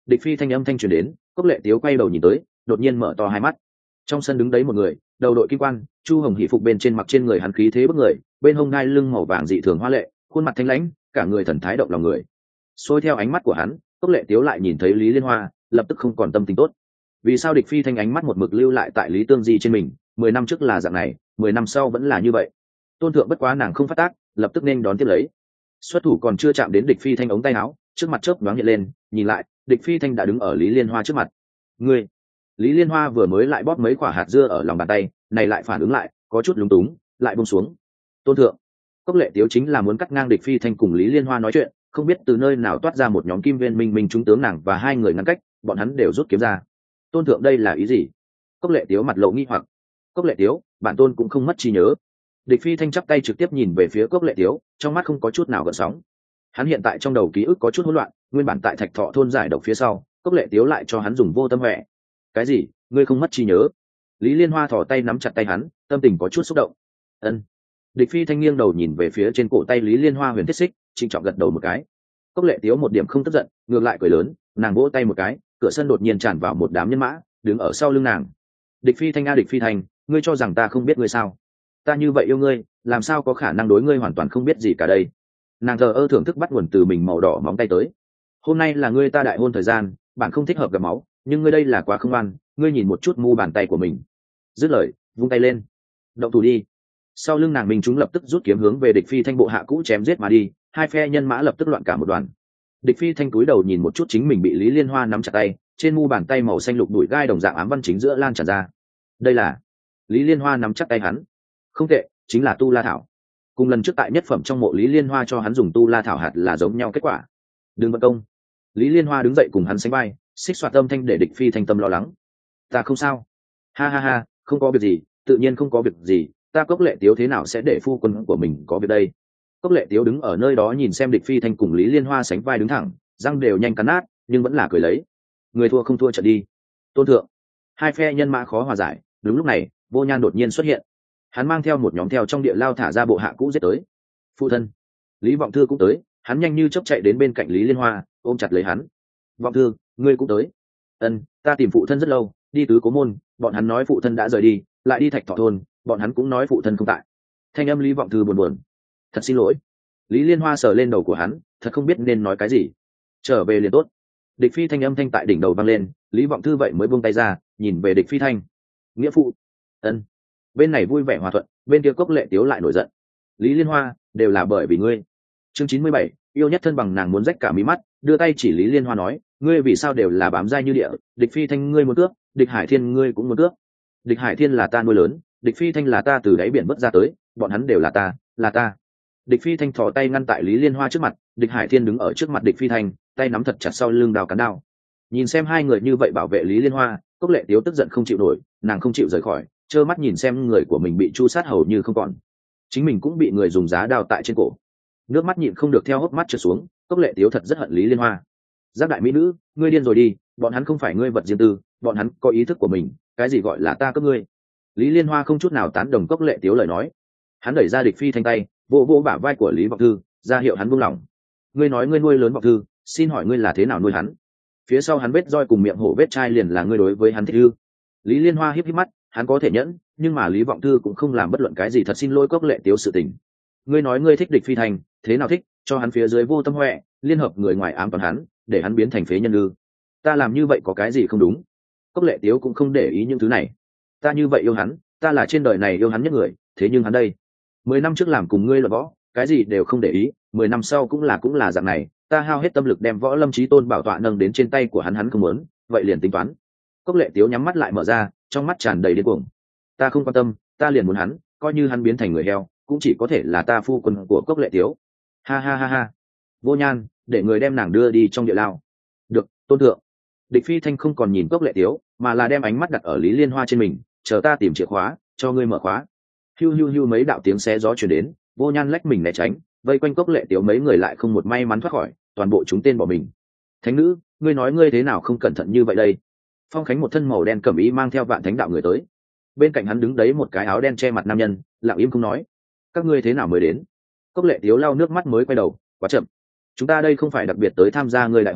Địch phi thanh âm thanh truyền đến, Cốc Lệ Tiếu quay đầu nhìn tới, đột nhiên mở to hai mắt. Trong sân đứng đấy một người, đầu đội kim quan, chu hồng hỷ phục bên trên, mặc trên người hắn khí thế bức người, bên hông ngai lưng màu vàng dị thường hoa lệ, khuôn mặt thanh lãnh, cả người thần thái động lòng người. Xôi theo ánh mắt của hắn, Cốc Lệ Tiếu lại nhìn thấy Lý Liên Hoa, lập tức không còn tâm tình tốt. Vì sao địch phi thanh ánh mắt một mực lưu lại tại Lý Tương Di trên mình, mười năm trước là dạng này, mười năm sau vẫn là như vậy. Tôn thượng bất quá nàng không phát tác, lập tức nên đón tiếp lấy. Xuất thủ còn chưa chạm đến địch phi thanh ống tay áo, trước mặt chớp nhoáng hiện lên, nhìn lại, địch phi thanh đã đứng ở Lý Liên Hoa trước mặt. Ngươi! Lý Liên Hoa vừa mới lại bóp mấy quả hạt dưa ở lòng bàn tay, này lại phản ứng lại, có chút lúng túng, lại buông xuống. Tôn thượng! Cốc Lệ Tiếu chính là muốn cắt ngang địch phi thanh cùng Lý Liên Hoa nói chuyện, không biết từ nơi nào toát ra một nhóm kim viên minh minh trung tướng nàng và hai người ngăn cách, bọn hắn đều rút kiếm ra. Tôn thượng đây là ý gì? Cốc Lệ Tiếu mặt lộ nghi hoặc. Cốc Lệ Tiếu, bản tôn cũng không mất trí nhớ. Địch phi thanh chắp tay trực tiếp nhìn về phía Cốc Lệ Tiếu, trong mắt không có chút nào gợn sóng. Hắn hiện tại trong đầu ký ức có chút hỗn loạn, nguyên bản tại Thạch Thọ thôn giải độc phía sau, Cốc Lệ Tiếu lại cho hắn dùng vô tâm huệ. Cái gì? Ngươi không mất trí nhớ? Lý Liên Hoa thò tay nắm chặt tay hắn, tâm tình có chút xúc động. Ân. Địch phi thanh nghiêng đầu nhìn về phía trên cổ tay Lý Liên Hoa huyền thiết xích, trịnh trọng gật đầu một cái. Cốc Lệ Tiếu một điểm không tức giận, ngược lại cười lớn, nàng vỗ tay một cái, cửa sân đột nhiên tràn vào một đám nhân mã, đứng ở sau lưng nàng. Địch phi thanh a địch phi thanh, ngươi cho rằng ta không biết ngươi sao? Ta như vậy yêu ngươi, làm sao có khả năng đối ngươi hoàn toàn không biết gì cả đây? Nàng thờ ơ thưởng thức bắt nguồn từ mình màu đỏ móng tay tới. Hôm nay là ngươi ta đại hôn thời gian, bạn không thích hợp gặp máu, nhưng ngươi đây là quá không ngoan, ngươi nhìn một chút mu bàn tay của mình. Dứt lời, vung tay lên, động thủ đi. Sau lưng nàng mình chúng lập tức rút kiếm hướng về địch phi thanh bộ hạ cũ chém giết mà đi, hai phe nhân mã lập tức loạn cả một đoàn. Địch phi thanh cúi đầu nhìn một chút chính mình bị Lý Liên Hoa nắm chặt tay, trên mu bàn tay màu xanh lục đùi gai đồng dạng ám văn chính giữa lan tràn ra. Đây là Lý Liên Hoa nắm chặt tay hắn. Không tệ, chính là tu la thảo. Cùng lần trước tại nhất phẩm trong mộ Lý Liên Hoa cho hắn dùng tu la thảo hạt là giống nhau kết quả. Đừng bất công. Lý Liên Hoa đứng dậy cùng hắn sánh vai, xích xoạt âm thanh để địch phi thanh tâm lo lắng. Ta không sao. Ha ha ha, không có việc gì, tự nhiên không có việc gì, ta Cốc Lệ Tiếu thế nào sẽ để phu quân của mình có việc đây? Cốc Lệ Tiếu đứng ở nơi đó nhìn xem địch phi thanh cùng Lý Liên Hoa sánh vai đứng thẳng, răng đều nhanh cắn nát, nhưng vẫn là cười lấy. Người thua không thua trận đi. Tôn thượng. Hai phe nhân mã khó hòa giải, đúng lúc này, Vô Nhan đột nhiên xuất hiện. Hắn mang theo một nhóm theo trong địa lao thả ra bộ hạ cũ giết tới. Phụ thân. Lý Vọng Thư cũng tới, hắn nhanh như chớp chạy đến bên cạnh Lý Liên Hoa, ôm chặt lấy hắn. Vọng Thư, ngươi cũng tới. Ân, ta tìm phụ thân rất lâu, đi tứ cố môn, bọn hắn nói phụ thân đã rời đi, lại đi Thạch Thọ thôn, bọn hắn cũng nói phụ thân không tại. Thanh âm Lý Vọng Thư buồn buồn. Thật xin lỗi. Lý Liên Hoa sờ lên đầu của hắn, thật không biết nên nói cái gì. Trở về liền tốt. Địch phi thanh âm thanh tại đỉnh đầu vang lên, Lý Vọng Thư vậy mới buông tay ra, nhìn về địch phi thanh. Nghĩa phụ. Ân. Bên này vui vẻ hòa thuận, bên kia Cốc Lệ Tiếu lại nổi giận. Lý Liên Hoa, đều là bởi vì ngươi. Chương chín mươi bảy, yêu nhất thân bằng nàng muốn rách cả mí mắt, đưa tay chỉ Lý Liên Hoa nói, ngươi vì sao đều là bám dai như địa, địch phi thanh ngươi muốn cướp, địch Hải Thiên ngươi cũng muốn cướp. Địch Hải Thiên là ta nuôi lớn, địch phi thanh là ta từ đáy biển vớt ra tới, bọn hắn đều là ta, là ta. Địch phi thanh thò tay ngăn tại Lý Liên Hoa trước mặt, địch Hải Thiên đứng ở trước mặt địch phi thanh, tay nắm thật chặt sau lưng đào cán đao. Nhìn xem hai người như vậy bảo vệ Lý Liên Hoa, Cốc Lệ Tiếu tức giận không chịu nổi, nàng không chịu rời khỏi, trơ mắt nhìn xem người của mình bị chu sát hầu như không còn, chính mình cũng bị người dùng giá đao tại trên cổ, nước mắt nhịn không được theo hốc mắt trượt xuống. Cốc Lệ Tiếu thật rất hận Lý Liên Hoa. Giác đại mỹ nữ, ngươi điên rồi đi, bọn hắn không phải ngươi vật riêng tư, bọn hắn có ý thức của mình, cái gì gọi là ta cướp ngươi? Lý Liên Hoa không chút nào tán đồng Cốc Lệ Tiếu lời nói, hắn đẩy ra địch phi thanh tay, vỗ vỗ bả vai của Lý Vọng Thư, ra hiệu hắn buông lỏng. Ngươi nói ngươi nuôi lớn Vọng Thư, xin hỏi ngươi là thế nào nuôi hắn? Phía sau hắn vết roi cùng miệng hổ vết chai liền là ngươi đối với hắn thích ư? Lý Liên Hoa híp híp mắt, hắn có thể nhẫn, nhưng mà Lý Vọng Thư cũng không làm bất luận cái gì thật xin lỗi Cốc Lệ Tiếu sự tình. Ngươi nói ngươi thích địch phi thành, thế nào thích, cho hắn phía dưới vô tâm huệ, liên hợp người ngoài ám toán hắn, để hắn biến thành phế nhân ư? Ta làm như vậy có cái gì không đúng? Cốc Lệ Tiếu cũng không để ý những thứ này. Ta như vậy yêu hắn, ta là trên đời này yêu hắn nhất người, thế nhưng hắn đây, mười năm trước làm cùng ngươi luận võ, cái gì đều không để ý, mười năm sau cũng là cũng là dạng này, ta hao hết tâm lực đem Võ Lâm Chí Tôn bảo tọa nâng đến trên tay của hắn, hắn không muốn, vậy liền tính toán. Cốc Lệ Tiếu nhắm mắt lại mở ra, trong mắt tràn đầy điên cuồng. Ta không quan tâm, ta liền muốn hắn, coi như hắn biến thành người heo, cũng chỉ có thể là ta phu quân của Cốc Lệ Tiếu. Ha ha ha ha. Vô Nhan, để người đem nàng đưa đi trong địa lao. Được, tôn thượng. Địch Phi Thanh không còn nhìn Cốc Lệ Tiếu, mà là đem ánh mắt đặt ở Lý Liên Hoa trên mình, chờ ta tìm chìa khóa, cho ngươi mở khóa. Hiu hiu hiu mấy đạo tiếng xé gió truyền đến, Vô Nhan lách mình né tránh, vây quanh Cốc Lệ Tiếu mấy người lại không một may mắn thoát khỏi, toàn bộ chúng tên bỏ mình. Thánh nữ, ngươi nói ngươi thế nào không cẩn thận như vậy đây? Phong Khánh một thân màu đen cẩm ý mang theo Vạn Thánh đạo người tới, bên cạnh hắn đứng đấy một cái áo đen che mặt nam nhân, lặng im không nói. Các ngươi thế nào mới đến? Cốc Lệ Tiếu lau nước mắt mới quay đầu, quá chậm. Chúng ta đây không phải đặc biệt tới tham gia ngươi đại hôn,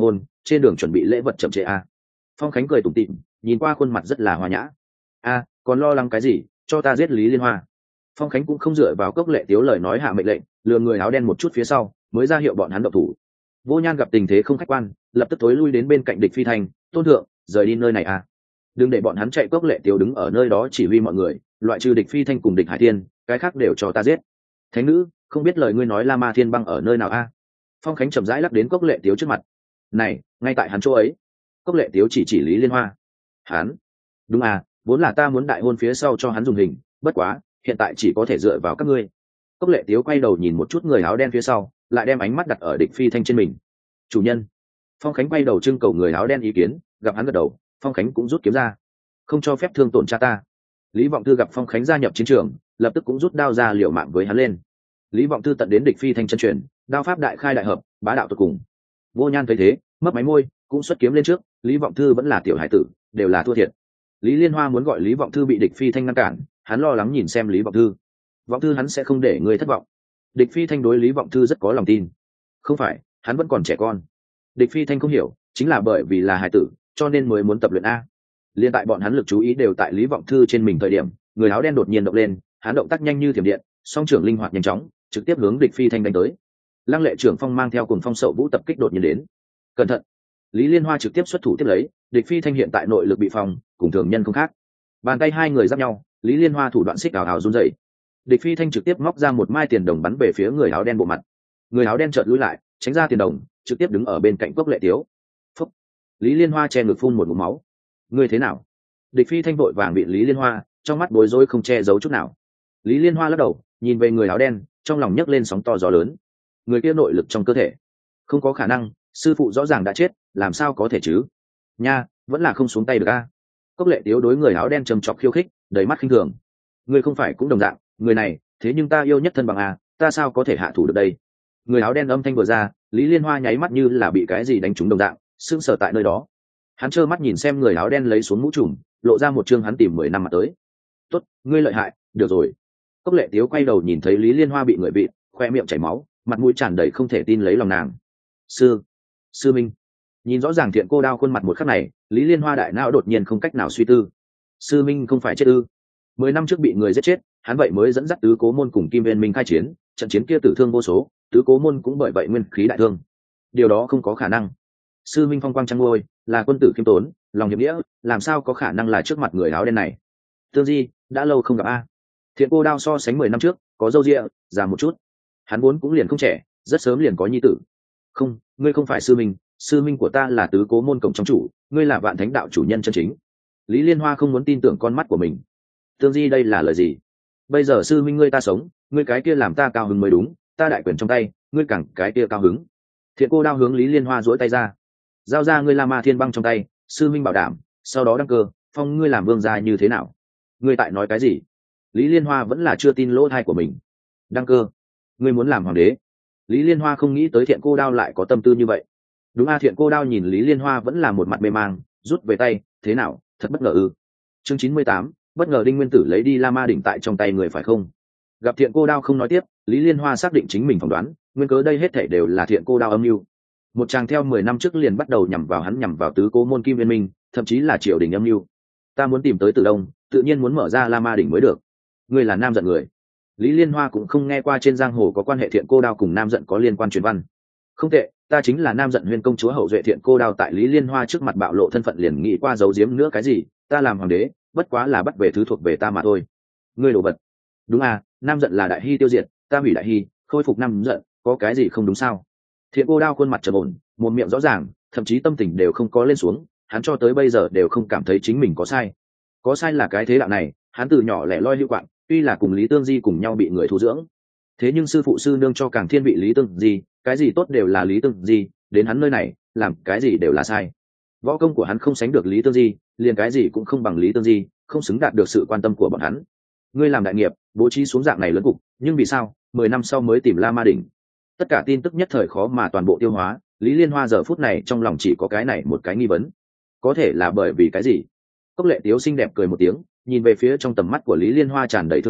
trên đường chuẩn bị lễ vật chậm trễ a. Phong Khánh cười tủm tỉm nhìn qua khuôn mặt rất là hòa nhã. A, còn lo lắng cái gì, cho ta giết Lý Liên Hoa. Phong Khánh cũng không dựa vào Cốc Lệ Tiếu lời nói hạ mệnh lệnh, lừa người áo đen một chút phía sau mới ra hiệu bọn hắn động thủ. Vô Nhan gặp tình thế không khách quan, lập tức tối lui đến bên cạnh Địch Phi Thanh. Tôn thượng, rời đi nơi này a, đừng để bọn hắn chạy. Cốc Lệ Tiếu đứng ở nơi đó chỉ huy mọi người, loại trừ Địch Phi Thanh cùng Địch Hải Thiên, cái khác đều cho ta giết. Thánh nữ, không biết lời ngươi nói La Ma Thiên Băng ở nơi nào a? Phong Khánh chậm rãi lắc đến Cốc Lệ Tiếu trước mặt. Này, ngay tại hắn chỗ ấy. Cốc Lệ Tiếu chỉ chỉ Lý Liên Hoa. Hắn? Đúng à, vốn là ta muốn đại hôn phía sau cho hắn dùng hình, bất quá hiện tại chỉ có thể dựa vào các ngươi. Cốc Lệ Tiếu quay đầu nhìn một chút người áo đen phía sau, lại đem ánh mắt đặt ở Địch Phi Thanh trên mình. Chủ nhân. Phong Khánh quay đầu trưng cầu người áo đen ý kiến, gặp hắn gật đầu, Phong Khánh cũng rút kiếm ra. Không cho phép thương tổn cha ta. Lý Vọng Thư gặp Phong Khánh gia nhập chiến trường, lập tức cũng rút đao ra liều mạng với hắn lên. Lý Vọng Thư tận đến Địch Phi Thanh chân truyền, đao pháp đại khai đại hợp, bá đạo tuyệt cùng. Vô Nhan thấy thế, mấp máy môi, cũng xuất kiếm lên trước. Lý Vọng Thư vẫn là tiểu hải tử, đều là thua thiệt. Lý Liên Hoa muốn gọi Lý Vọng Thư bị Địch Phi Thanh ngăn cản, hắn lo lắng nhìn xem Lý Vọng Thư. Vọng Thư hắn sẽ không để người thất vọng. Địch Phi Thanh đối Lý Vọng Thư rất có lòng tin. Không phải, hắn vẫn còn trẻ con. Địch Phi Thanh không hiểu, chính là bởi vì là hải tử, cho nên mới muốn tập luyện a. Liên tại bọn hắn lực chú ý đều tại Lý Vọng Thư trên mình thời điểm, người áo đen đột nhiên động lên, hắn động tác nhanh như thiểm điện, song trưởng linh hoạt nhanh chóng, trực tiếp hướng Địch Phi Thanh đánh tới. Lăng Lệ trưởng phong mang theo cùng phong sậu vũ tập kích đột nhiên đến. Cẩn thận! Lý Liên Hoa trực tiếp xuất thủ tiếp lấy. Địch Phi Thanh hiện tại nội lực bị phòng, cùng thường nhân không khác. Bàn tay hai người giáp nhau, Lý Liên Hoa thủ đoạn xích ảo ảo run rẩy. Địch Phi Thanh trực tiếp móc ra một mai tiền đồng bắn về phía người áo đen bộ mặt. Người áo đen chợt lùi lại, tránh ra tiền đồng, trực tiếp đứng ở bên cạnh Cốc Lệ Tiếu. Phúc! Lý Liên Hoa che ngực phun một ngụm máu. Ngươi thế nào? Địch Phi Thanh vội vàng bị Lý Liên Hoa, trong mắt bối rối không che giấu chút nào. Lý Liên Hoa lắc đầu, nhìn về người áo đen, trong lòng nhấc lên sóng to gió lớn. Người kia nội lực trong cơ thể, không có khả năng, sư phụ rõ ràng đã chết, làm sao có thể chứ? Nha, vẫn là không xuống tay được a. Cốc Lệ Tiếu đối người áo đen trầm chọc khiêu khích, đầy mắt khinh thường. Ngươi không phải cũng đồng dạng, người này, thế nhưng ta yêu nhất thân bằng a, ta sao có thể hạ thủ được đây? Người áo đen âm thanh vừa ra, Lý Liên Hoa nháy mắt như là bị cái gì đánh trúng đồng dạng, sững sờ tại nơi đó. Hắn trơ mắt nhìn xem người áo đen lấy xuống mũ trùm, lộ ra một chương hắn tìm mười năm mà tới. Tốt, ngươi lợi hại, được rồi. Cốc Lệ Tiếu quay đầu nhìn thấy Lý Liên Hoa bị người bị, khoe miệng chảy máu, mặt mũi tràn đầy không thể tin lấy lòng nàng. Sư, sư minh. Nhìn rõ ràng Thiện Cô Đao khuôn mặt một khắc này, Lý Liên Hoa đại não đột nhiên không cách nào suy tư. Sư minh không phải chết ư? Mười năm trước bị người giết chết, hắn vậy mới dẫn dắt tứ cố môn cùng Kim Viên Minh khai chiến, trận chiến kia tử thương vô số, tứ cố môn cũng bởi vậy nguyên khí đại thương. Điều đó không có khả năng. Sư minh phong quang trăng ngôi, là quân tử khiêm tốn, lòng hiệp nghĩa, làm sao có khả năng là trước mặt người áo đen này? Tương Di, đã lâu không gặp a. Thiện Cô Đao so sánh mười năm trước, có râu ria, già một chút. Hắn vốn cũng liền không trẻ, rất sớm liền có nhi tử. Không, ngươi không phải sư minh, sư minh của ta là tứ cố môn cổng trong chủ, ngươi là Vạn Thánh đạo chủ nhân chân chính. Lý Liên Hoa không muốn tin tưởng con mắt của mình. Tương Di, đây là lời gì? Bây giờ sư minh ngươi ta sống, ngươi cái kia làm ta cao hứng mới đúng, ta đại quyền trong tay, ngươi càng cái kia cao hứng. Thiện Cô Đao hướng Lý Liên Hoa duỗi tay ra, giao ra ngươi La Ma Thiên Băng trong tay, sư minh bảo đảm, sau đó đăng cơ, phong ngươi làm vương gia như thế nào? Ngươi tại nói cái gì? Lý Liên Hoa vẫn là chưa tin lỗ tai của mình. Đăng cơ? Ngươi muốn làm hoàng đế? Lý Liên Hoa không nghĩ tới Thiện Cô Đao lại có tâm tư như vậy. Đúng a. Thiện Cô Đao nhìn Lý Liên Hoa vẫn là một mặt mê mang, rút về tay. Thế nào, thật bất ngờ ư? Chương chín mươi tám, bất ngờ Đinh Nguyên Tử lấy đi La Ma đỉnh tại trong tay người phải không? Gặp Thiện Cô Đao không nói tiếp, Lý Liên Hoa xác định chính mình phỏng đoán, nguyên cớ đây hết thảy đều là Thiện Cô Đao âm mưu. Một chàng theo mười năm trước liền bắt đầu nhằm vào hắn, nhằm vào tứ cố môn Kim Viên Minh, thậm chí là triều đình âm mưu. Ta muốn tìm tới Từ Đông, tự nhiên muốn mở ra La Ma đỉnh mới được. Ngươi là nam giận người. Lý Liên Hoa cũng không nghe qua trên giang hồ có quan hệ Thiện Cô Đao cùng nam giận có liên quan truyền văn. Không tệ, ta chính là nam giận Huyên công chúa hậu duệ. Thiện Cô Đao tại Lý Liên Hoa trước mặt bạo lộ thân phận, liền nghĩ qua giấu giếm nữa cái gì, ta làm hoàng đế, bất quá là bắt về thứ thuộc về ta mà thôi. Ngươi đổ vật. Đúng à, nam giận là đại hy tiêu diệt, ta hủy đại hy, khôi phục nam giận, có cái gì không đúng sao? Thiện Cô Đao khuôn mặt trầm ổn, một miệng rõ ràng, thậm chí tâm tình đều không có lên xuống, hắn cho tới bây giờ đều không cảm thấy chính mình có sai. Có sai là cái thế đạo này, hắn từ nhỏ lẻ loi lưu quạng, tuy là cùng Lý Tương Di cùng nhau bị người thu dưỡng, thế nhưng sư phụ sư nương cho càng thiên vị Lý Tương Di, cái gì tốt đều là Lý Tương Di, đến hắn nơi này, làm cái gì đều là sai. Võ công của hắn không sánh được Lý Tương Di, liền cái gì cũng không bằng Lý Tương Di, không xứng đạt được sự quan tâm của bọn hắn. Ngươi làm đại nghiệp, bố trí xuống dạng này lớn cục, nhưng vì sao mười năm sau mới tìm La Ma đỉnh? Tất cả tin tức nhất thời khó mà toàn bộ tiêu hóa, Lý Liên Hoa giờ phút này trong lòng chỉ có cái này một cái nghi vấn. Có thể là bởi vì cái gì? Cốc Lệ Tiếu xinh đẹp cười một tiếng, nhìn về phía trong tầm mắt của Lý Liên Hoa tràn đầy thương hại,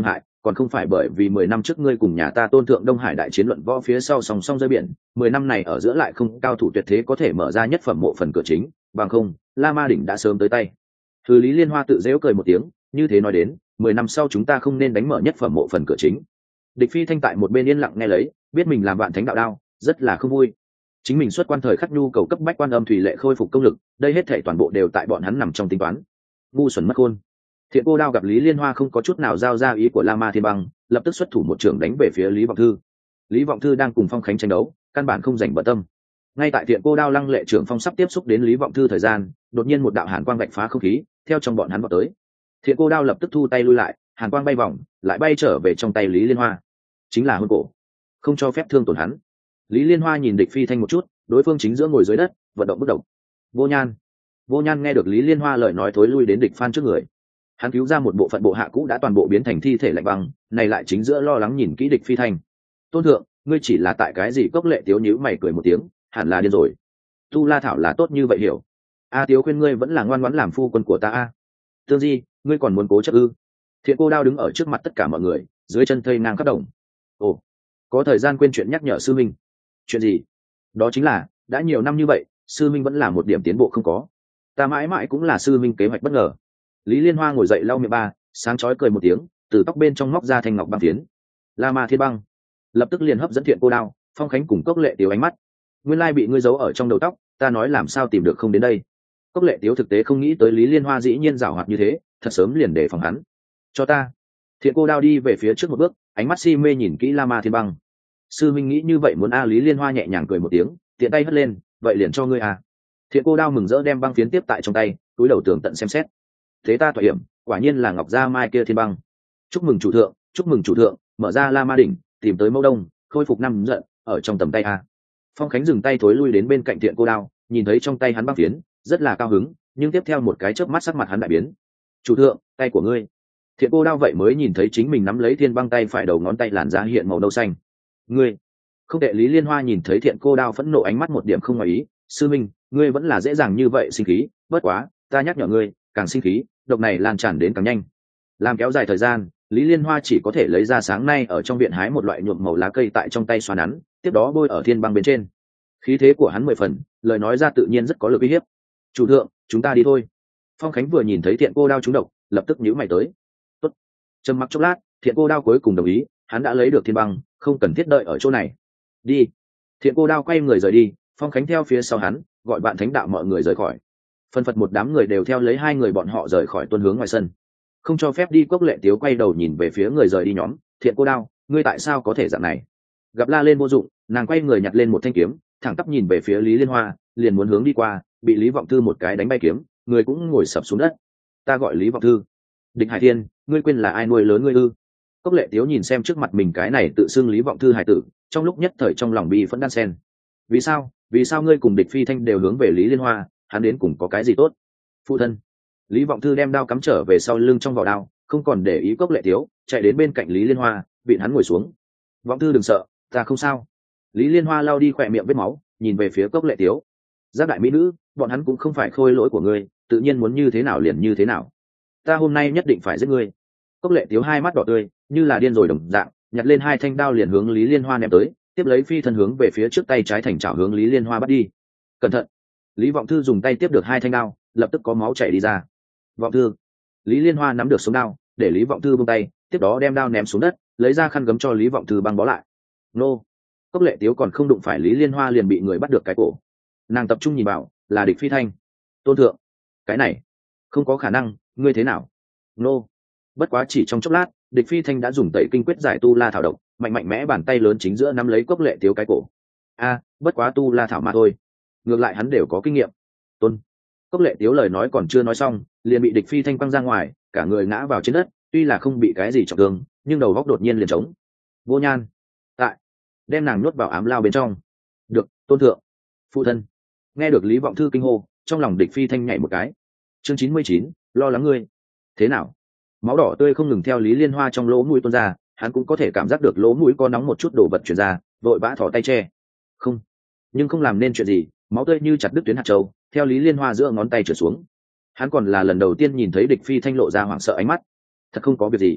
còn không phải bởi vì mười năm trước ngươi cùng nhà ta Tôn Thượng Đông Hải đại chiến luận võ phía sau song song rơi biển, mười năm này ở giữa lại không cao thủ tuyệt thế có thể mở ra nhất phẩm mộ phần cửa chính, bằng không La Ma đỉnh đã sớm tới tay. Thư Lý Liên Hoa tự giễu cười một tiếng, như thế nói đến, mười năm sau chúng ta không nên đánh mở nhất phẩm mộ phần cửa chính. Địch Phi Thanh tại một bên yên lặng nghe lấy, biết mình làm vạn thánh đạo đao, rất là không vui. Chính mình xuất quan thời khắc nhu cầu cấp bách quan âm thủy lệ khôi phục công lực, đây hết thảy toàn bộ đều tại bọn hắn nằm trong tính toán. Ngu xuẩn mất khôn. Thiện Cô Đao gặp Lý Liên Hoa không có chút nào giao ra ý của La Ma Thiên Băng, lập tức xuất thủ một trường đánh về phía Lý Vọng Thư. Lý Vọng Thư đang cùng Phong Khánh tranh đấu, căn bản không dành bận tâm. Ngay tại Thiện Cô Đao lăng lệ trưởng phong sắp tiếp xúc đến Lý Vọng Thư thời gian, đột nhiên một đạo hàn quang vạch phá không khí, theo trong bọn hắn vọt tới. Thiện Cô Đao lập tức thu tay lui lại, hàn quang bay vòng, lại bay trở về trong tay Lý Liên Hoa. Chính là hôn cổ, không cho phép thương tổn hắn. Lý Liên Hoa nhìn Địch Phi Thanh một chút, đối phương chính giữa ngồi dưới đất, vận động bất động. Vô Nhan, Vô Nhan nghe được Lý Liên Hoa lời nói thối lui đến Địch Phan trước người. Hắn cứu ra một bộ phận bộ hạ cũ đã toàn bộ biến thành thi thể lạnh băng, này lại chính giữa lo lắng nhìn kỹ Địch Phi Thanh. Tôn thượng, ngươi chỉ là tại cái gì cốc lệ tiếu nhíu mày cười một tiếng, hẳn là điên rồi. Tu La Thảo là tốt như vậy hiểu. A Tiếu khuyên ngươi vẫn là ngoan ngoãn làm phu quân của ta a. Tương Di, ngươi còn muốn cố chấp ư? Thiện Cô Đao đứng ở trước mặt tất cả mọi người, dưới chân thây ngang khắp đồng. Ồ, có thời gian quên chuyện nhắc nhở sư minh. Chuyện gì? Đó chính là đã nhiều năm như vậy, sư minh vẫn là một điểm tiến bộ không có. Ta mãi mãi cũng là sư minh kế hoạch bất ngờ. Lý Liên Hoa ngồi dậy lau miệng ba, sáng chói cười một tiếng, từ tóc bên trong móc ra thanh ngọc băng phiến. La Ma Thiên Băng lập tức liền hấp dẫn Thiện Cô Đao, Phong Khánh cùng Cốc Lệ Tiếu ánh mắt. Nguyên lai bị ngươi giấu ở trong đầu tóc, ta nói làm sao tìm được không đến đây. Cốc Lệ Tiếu thực tế không nghĩ tới Lý Liên Hoa dĩ nhiên giảo hoạt như thế, thật sớm liền để phòng hắn. Cho ta. Thiện Cô Đao đi về phía trước một bước, ánh mắt si mê nhìn kỹ La Ma Thiên Băng. Sư minh nghĩ như vậy muốn a? Lý Liên Hoa nhẹ nhàng cười một tiếng, tiện tay hất lên, vậy liền cho ngươi a. Thiện Cô Đao mừng rỡ đem băng phiến tiếp tại trong tay, túi đầu tường tận xem xét. Thế ta thỏa hiểm, quả nhiên là Ngọc Gia Mai kia Thiên Băng. Chúc mừng chủ thượng, chúc mừng chủ thượng, mở ra La Ma đỉnh, tìm tới Mẫu Đông, khôi phục năm giận, ở trong tầm tay a. Phong Khánh dừng tay thối lui đến bên cạnh Thiện Cô Đao, nhìn thấy trong tay hắn băng phiến, rất là cao hứng, nhưng tiếp theo một cái chớp mắt sắc mặt hắn đại biến. Chủ thượng, tay của ngươi. Thiện Cô Đao vậy mới nhìn thấy chính mình nắm lấy thiên băng tay phải đầu ngón tay làn da hiện màu nâu xanh. Ngươi, không tệ. Lý Liên Hoa nhìn thấy Thiện Cô Đao phẫn nộ ánh mắt một điểm không ngoài ý. Sư minh, ngươi vẫn là dễ dàng như vậy sinh khí, bất quá, ta nhắc nhở ngươi, càng sinh khí, độc này lan tràn đến càng nhanh. Làm kéo dài thời gian, Lý Liên Hoa chỉ có thể lấy ra sáng nay ở trong viện hái một loại nhuộm màu lá cây tại trong tay xoa nắn, tiếp đó bôi ở thiên băng bên trên. Khí thế của hắn mười phần, lời nói ra tự nhiên rất có lực uy hiếp. Chủ thượng, chúng ta đi thôi. Phong Khánh vừa nhìn thấy Thiện Cô Đao trúng độc, lập tức nhíu mày tới. Tốt. Trầm mặc chốc lát, Thiện Cô Đao cuối cùng đồng ý, hắn đã lấy được thiên băng, không cần thiết đợi ở chỗ này. Đi. Thiện Cô Đao quay người rời đi, Phong Khánh theo phía sau hắn, gọi bạn thánh đạo mọi người rời khỏi. Phân phật một đám người đều theo lấy hai người bọn họ rời khỏi tuân hướng ngoài sân. Không cho phép đi. Cốc Lệ Tiếu quay đầu nhìn về phía người rời đi nhóm. Thiện Cô Đao, ngươi tại sao có thể dạng này? Gặp la lên vô dụng, nàng quay người nhặt lên một thanh kiếm, thẳng tắp nhìn về phía Lý Liên Hoa, liền muốn hướng đi qua, bị Lý Vọng Thư một cái đánh bay kiếm, người cũng ngồi sập xuống đất. Ta gọi Lý Vọng Thư. Địch Hải Thiên, ngươi quên là ai nuôi lớn ngươi ư? Cốc Lệ Tiếu nhìn xem trước mặt mình cái này tự xưng Lý Vọng Thư hải tử, trong lúc nhất thời trong lòng bi phẫn đan sen. Vì sao? Vì sao ngươi cùng Địch Phi Thanh đều hướng về Lý Liên Hoa, hắn đến cùng có cái gì tốt? Phụ thân. Lý Vọng Thư đem đao cắm trở về sau lưng trong vỏ đao, không còn để ý Cốc Lệ Tiếu, chạy đến bên cạnh Lý Liên Hoa, vịn hắn ngồi xuống. Vọng Thư đừng sợ, ta không sao. Lý Liên Hoa lau đi khỏe miệng vết máu, nhìn về phía Cốc Lệ Tiếu. Giác đại mỹ nữ, bọn hắn cũng không phải khôi lỗi của ngươi, tự nhiên muốn như thế nào liền như thế nào. Ta hôm nay nhất định phải giết ngươi. Cốc Lệ Tiếu hai mắt đỏ tươi, như là điên rồi đồng dạng, nhặt lên hai thanh đao liền hướng Lý Liên Hoa ném tới, tiếp lấy phi thân hướng về phía trước tay trái thành chảo hướng Lý Liên Hoa bắt đi. Cẩn thận. Lý Vọng Thư dùng tay tiếp được hai thanh đao, lập tức có máu chảy đi ra. Vọng Thư. Lý Liên Hoa nắm được sống đao, để Lý Vọng Thư buông tay, tiếp đó đem đao ném xuống đất, lấy ra khăn gấm cho Lý Vọng Thư băng bó lại. Nô. Cốc Lệ Tiếu còn không đụng phải Lý Liên Hoa liền bị người bắt được cái cổ. Nàng tập trung nhìn vào, là Địch Phi Thanh. Tôn thượng. Cái này không có khả năng, ngươi thế nào? Nô. Bất quá chỉ trong chốc lát, Địch Phi Thanh đã dùng tẩy kinh quyết giải tu la thảo độc, mạnh mạnh mẽ bàn tay lớn chính giữa nắm lấy Cốc Lệ Tiếu cái cổ. A, bất quá tu la thảo mà thôi, ngược lại hắn đều có kinh nghiệm. Tôn. Cốc Lệ Tiếu lời nói còn chưa nói xong, liền bị Địch Phi Thanh quăng ra ngoài, cả người ngã vào trên đất, tuy là không bị cái gì trọng thương, nhưng đầu góc đột nhiên liền trống. Vô Nhan. Tại. Đem nàng nuốt vào ám lao bên trong. Được, tôn thượng. Phụ thân. Nghe được Lý Vọng Thư kinh hô, trong lòng Địch Phi Thanh nhảy một cái. Chương chín mươi chín, lo lắng ngươi. Thế nào? Máu đỏ tươi không ngừng theo Lý Liên Hoa trong lỗ mũi tuôn ra, hắn cũng có thể cảm giác được lỗ mũi có nóng một chút đồ vật truyền ra, vội vã thò tay che. Không, nhưng không làm nên chuyện gì, máu tươi như chặt đứt tuyến hạt châu, theo Lý Liên Hoa giữa ngón tay trượt xuống. Hắn còn là lần đầu tiên nhìn thấy Địch Phi Thanh lộ ra hoảng sợ ánh mắt. Thật không có việc gì.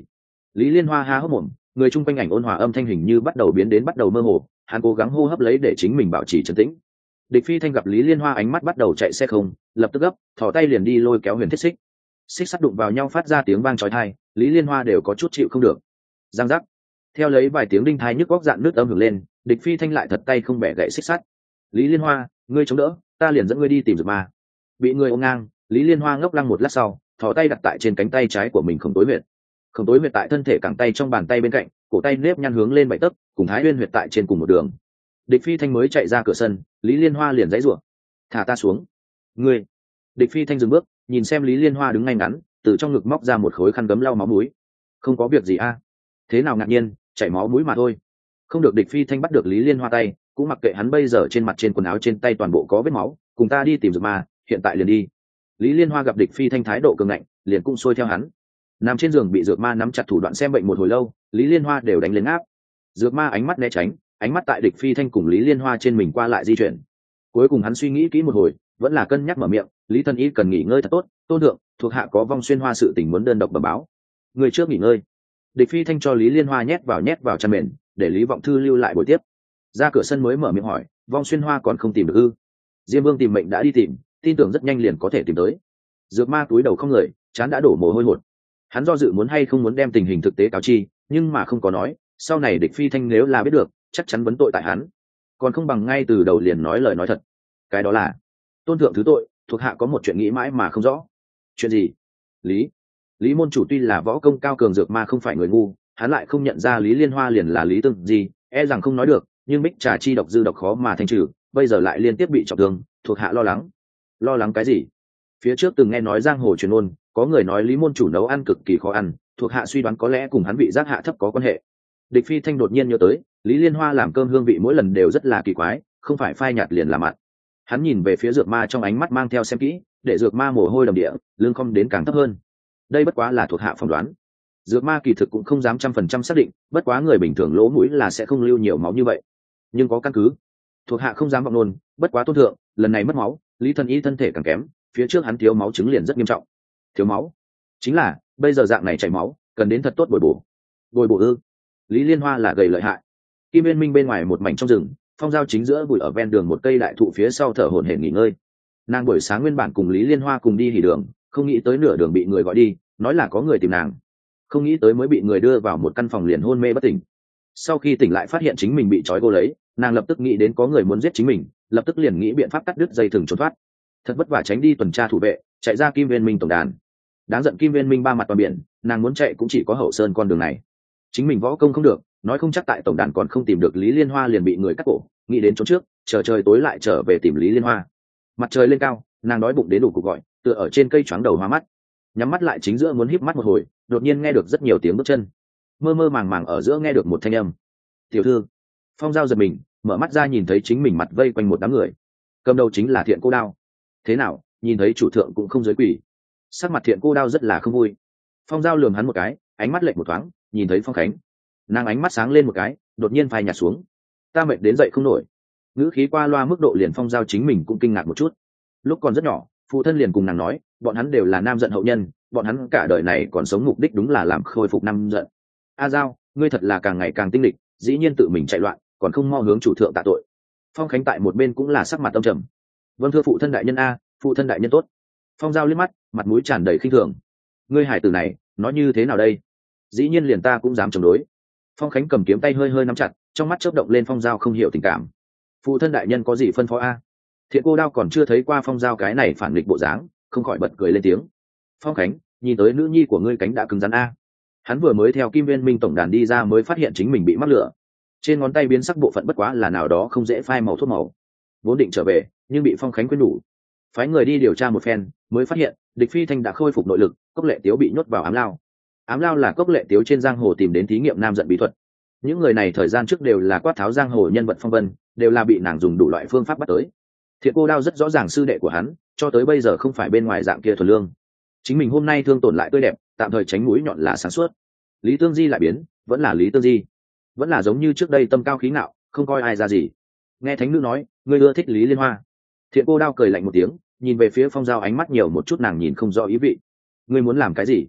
Lý Liên Hoa há hốc mồm, người chung quanh ảnh ôn hòa âm thanh hình như bắt đầu biến đến bắt đầu mơ hồ, hắn cố gắng hô hấp lấy để chính mình bảo trì trấn tĩnh. Địch Phi Thanh gặp Lý Liên Hoa ánh mắt bắt đầu chạy xe không, lập tức gấp, thò tay liền đi lôi kéo Huyền Thiết Xích. Xích sắt đụng vào nhau phát ra tiếng vang chói tai, Lý Liên Hoa đều có chút chịu không được. Giang giác. Theo lấy vài tiếng đinh thai nhức góc dạn nước âm hưởng lên, Địch Phi Thanh lại thật tay không bẻ gãy xích sắt. Lý Liên Hoa, ngươi chống đỡ, ta liền dẫn ngươi đi tìm dược ma. Bị người ôm ngang, Lý Liên Hoa ngốc lăng một lát sau, thò tay đặt tại trên cánh tay trái của mình không tối huyệt. Không tối huyệt tại thân thể cẳng tay trong bàn tay bên cạnh, cổ tay nếp nhăn hướng lên bảy tấc, cùng Thái Nguyên huyệt tại trên cùng một đường. Địch Phi Thanh mới chạy ra cửa sân, Lý Liên Hoa liền giãy giụa. Thả ta xuống. Ngươi. Địch Phi Thanh dừng bước, nhìn xem Lý Liên Hoa đứng ngay ngắn, từ trong ngực móc ra một khối khăn gấm lau máu mũi. Không có việc gì a? Thế nào ngạc nhiên, chảy máu mũi mà thôi. Không được. Địch Phi Thanh bắt được Lý Liên Hoa tay, cũng mặc kệ hắn bây giờ trên mặt trên quần áo trên tay toàn bộ có vết máu, cùng ta đi tìm dược ma, hiện tại liền đi. Lý Liên Hoa gặp Địch Phi Thanh thái độ cường ngạnh, liền cũng xuôi theo hắn. Nằm trên giường bị dược ma nắm chặt thủ đoạn xem bệnh một hồi lâu, Lý Liên Hoa đều đánh lên áp. Dược ma ánh mắt né tránh, ánh mắt tại Địch Phi Thanh cùng Lý Liên Hoa trên mình qua lại di chuyển. Cuối cùng hắn suy nghĩ kỹ một hồi, vẫn là cân nhắc mở miệng, Lý Thân Y cần nghỉ ngơi thật tốt, Tôn thượng, thuộc hạ có Vong Xuyên Hoa sự tình muốn đơn độc bẩm báo. Người trước nghỉ ngơi. Địch Phi Thanh cho Lý Liên Hoa nhét vào nhét vào chăn mền, để Lý Vọng Thư lưu lại buổi tiếp. Ra cửa sân mới mở miệng hỏi, Vong Xuyên Hoa còn không tìm được ư? Diêm Vương tìm mệnh đã đi tìm, tin tưởng rất nhanh liền có thể tìm tới. Dược ma túi đầu không người, chán đã đổ mồ hôi hột. Hắn do dự muốn hay không muốn đem tình hình thực tế cáo chi, nhưng mà không có nói, sau này Địch Phi Thanh nếu là biết được, chắc chắn vấn tội tại hắn. Còn không bằng ngay từ đầu liền nói lời nói thật. Cái đó là, Tôn thượng thứ tội, thuộc hạ có một chuyện nghĩ mãi mà không rõ. Chuyện gì? Lý Lý môn chủ tuy là võ công cao cường, dược ma không phải người ngu, hắn lại không nhận ra Lý Liên Hoa liền là Lý Tương gì, e rằng không nói được, nhưng bích trà chi độc dư độc khó mà thanh trừ, bây giờ lại liên tiếp bị trọng thương, thuộc hạ lo lắng. Lo lắng cái gì? Phía trước từng nghe nói giang hồ truyền ngôn, có người nói Lý môn chủ nấu ăn cực kỳ khó ăn, thuộc hạ suy đoán có lẽ cùng hắn vị giác hạ thấp có quan hệ. Địch Phi Thanh đột nhiên nhớ tới, Lý Liên Hoa làm cơm hương vị mỗi lần đều rất là kỳ quái, không phải phai nhạt liền là mặn. Hắn nhìn về phía dược ma trong ánh mắt mang theo xem kỹ, để dược ma mồ hôi đầm địa, lưng không đến càng thấp hơn. Đây bất quá là thuộc hạ phỏng đoán. Dược ma kỳ thực cũng không dám trăm phần trăm xác định, bất quá người bình thường lỗ mũi là sẽ không lưu nhiều máu như vậy. Nhưng có căn cứ. Thuộc hạ không dám vọng nôn, bất quá Tôn thượng, lần này mất máu, Lý Thân Y thân thể càng kém, phía trước hắn thiếu máu chứng liền rất nghiêm trọng. Thiếu máu? Chính là, bây giờ dạng này chảy máu, cần đến thật tốt bồi bổ. Bồi bổ ư? Lý Liên Hoa là gầy lợi hại. Kim Viên Minh bên ngoài một mảnh trong rừng, Phong Giao chính giữa bụi ở ven đường một cây đại thụ phía sau thở hổn hển nghỉ ngơi. Nàng buổi sáng nguyên bản cùng Lý Liên Hoa cùng đi hỉ đường, không nghĩ tới nửa đường bị người gọi đi, nói là có người tìm nàng. Không nghĩ tới mới bị người đưa vào một căn phòng liền hôn mê bất tỉnh. Sau khi tỉnh lại phát hiện chính mình bị trói cô lấy, nàng lập tức nghĩ đến có người muốn giết chính mình, lập tức liền nghĩ biện pháp cắt đứt dây thừng trốn thoát. Thật vất vả tránh đi tuần tra thủ vệ, chạy ra Kim Viên Minh tổng đàn. Đáng giận Kim Viên Minh ba mặt toàn biển, nàng muốn chạy cũng chỉ có Hậu Sơn con đường này. Chính mình võ công không được, nói không chắc tại tổng đàn còn không tìm được Lý Liên Hoa liền bị người cắt cổ, nghĩ đến trốn trước, chờ trời tối lại trở về tìm Lý Liên Hoa. Mặt trời lên cao, nàng đói bụng đến đủ cục gọi, tựa ở trên cây choáng đầu hoa mắt. Nhắm mắt lại chính giữa muốn híp mắt một hồi, đột nhiên nghe được rất nhiều tiếng bước chân. Mơ mơ màng màng ở giữa nghe được một thanh âm. Tiểu thư. Phong Giao giật mình, mở mắt ra nhìn thấy chính mình mặt vây quanh một đám người. Cầm đầu chính là Thiện Cô Đao. Thế nào, nhìn thấy chủ thượng cũng không giới quỷ. Sắc mặt Thiện Cô Đao rất là không vui. Phong Giao lườm hắn một cái, ánh mắt lệch một thoáng, nhìn thấy Phong Khánh. Nàng ánh mắt sáng lên một cái, đột nhiên phai nhạt xuống. Ta mệt đến dậy không nổi. Ngữ khí qua loa mức độ liền Phong Giao chính mình cũng kinh ngạc một chút. Lúc còn rất nhỏ, phụ thân liền cùng nàng nói, bọn hắn đều là nam giận hậu nhân, bọn hắn cả đời này còn sống mục đích đúng là làm khôi phục nam giận. A Giao, ngươi thật là càng ngày càng tinh lịch, dĩ nhiên tự mình chạy loạn, còn không mo hướng chủ thượng tạ tội. Phong Khánh tại một bên cũng là sắc mặt âm trầm. Vâng thưa phụ thân đại nhân a, phụ thân đại nhân tốt. Phong Giao liếc mắt, mặt mũi tràn đầy khinh thường. Ngươi hải tử này, nói như thế nào đây? Dĩ nhiên liền ta cũng dám chống đối. Phong Khánh cầm kiếm tay hơi hơi nắm chặt, trong mắt chớp động lên Phong Giao không hiểu tình cảm. Phụ thân đại nhân có gì phân phó a? Thiện Cô Đao còn chưa thấy qua Phong Giao cái này phản nghịch bộ dáng, không khỏi bật cười lên tiếng. Phong Khánh, nhìn tới nữ nhi của ngươi cánh đã cứng rắn a. Hắn vừa mới theo Kim Viên Minh tổng đàn đi ra mới phát hiện chính mình bị mắc lửa. Trên ngón tay biến sắc bộ phận bất quá là nào đó không dễ phai màu thuốc màu. Vốn định trở về, nhưng bị Phong Khánh khuyên nhủ. Phái người đi điều tra một phen, mới phát hiện Địch Phi Thanh đã khôi phục nội lực, Cốc Lệ Tiếu bị nhốt vào ám lao. Ám lao là Cốc Lệ Tiếu trên giang hồ tìm đến thí nghiệm nam giận bí thuật. Những người này thời gian trước đều là quát tháo giang hồ nhân vật phong vân, đều là bị nàng dùng đủ loại phương pháp bắt tới. Thiện Cô Đao rất rõ ràng sư đệ của hắn, cho tới bây giờ không phải bên ngoài dạng kia thuần lương. Chính mình hôm nay thương tổn lại tươi đẹp, tạm thời tránh mũi nhọn là sáng suốt. Lý Tương Di lại biến, vẫn là Lý Tương Di, vẫn là giống như trước đây tâm cao khí ngạo, không coi ai ra gì. Nghe thánh nữ nói, ngươi ưa thích Lý Liên Hoa. Thiện Cô Đao cười lạnh một tiếng, nhìn về phía Phong Giao ánh mắt nhiều một chút nàng nhìn không rõ ý vị. Ngươi muốn làm cái gì?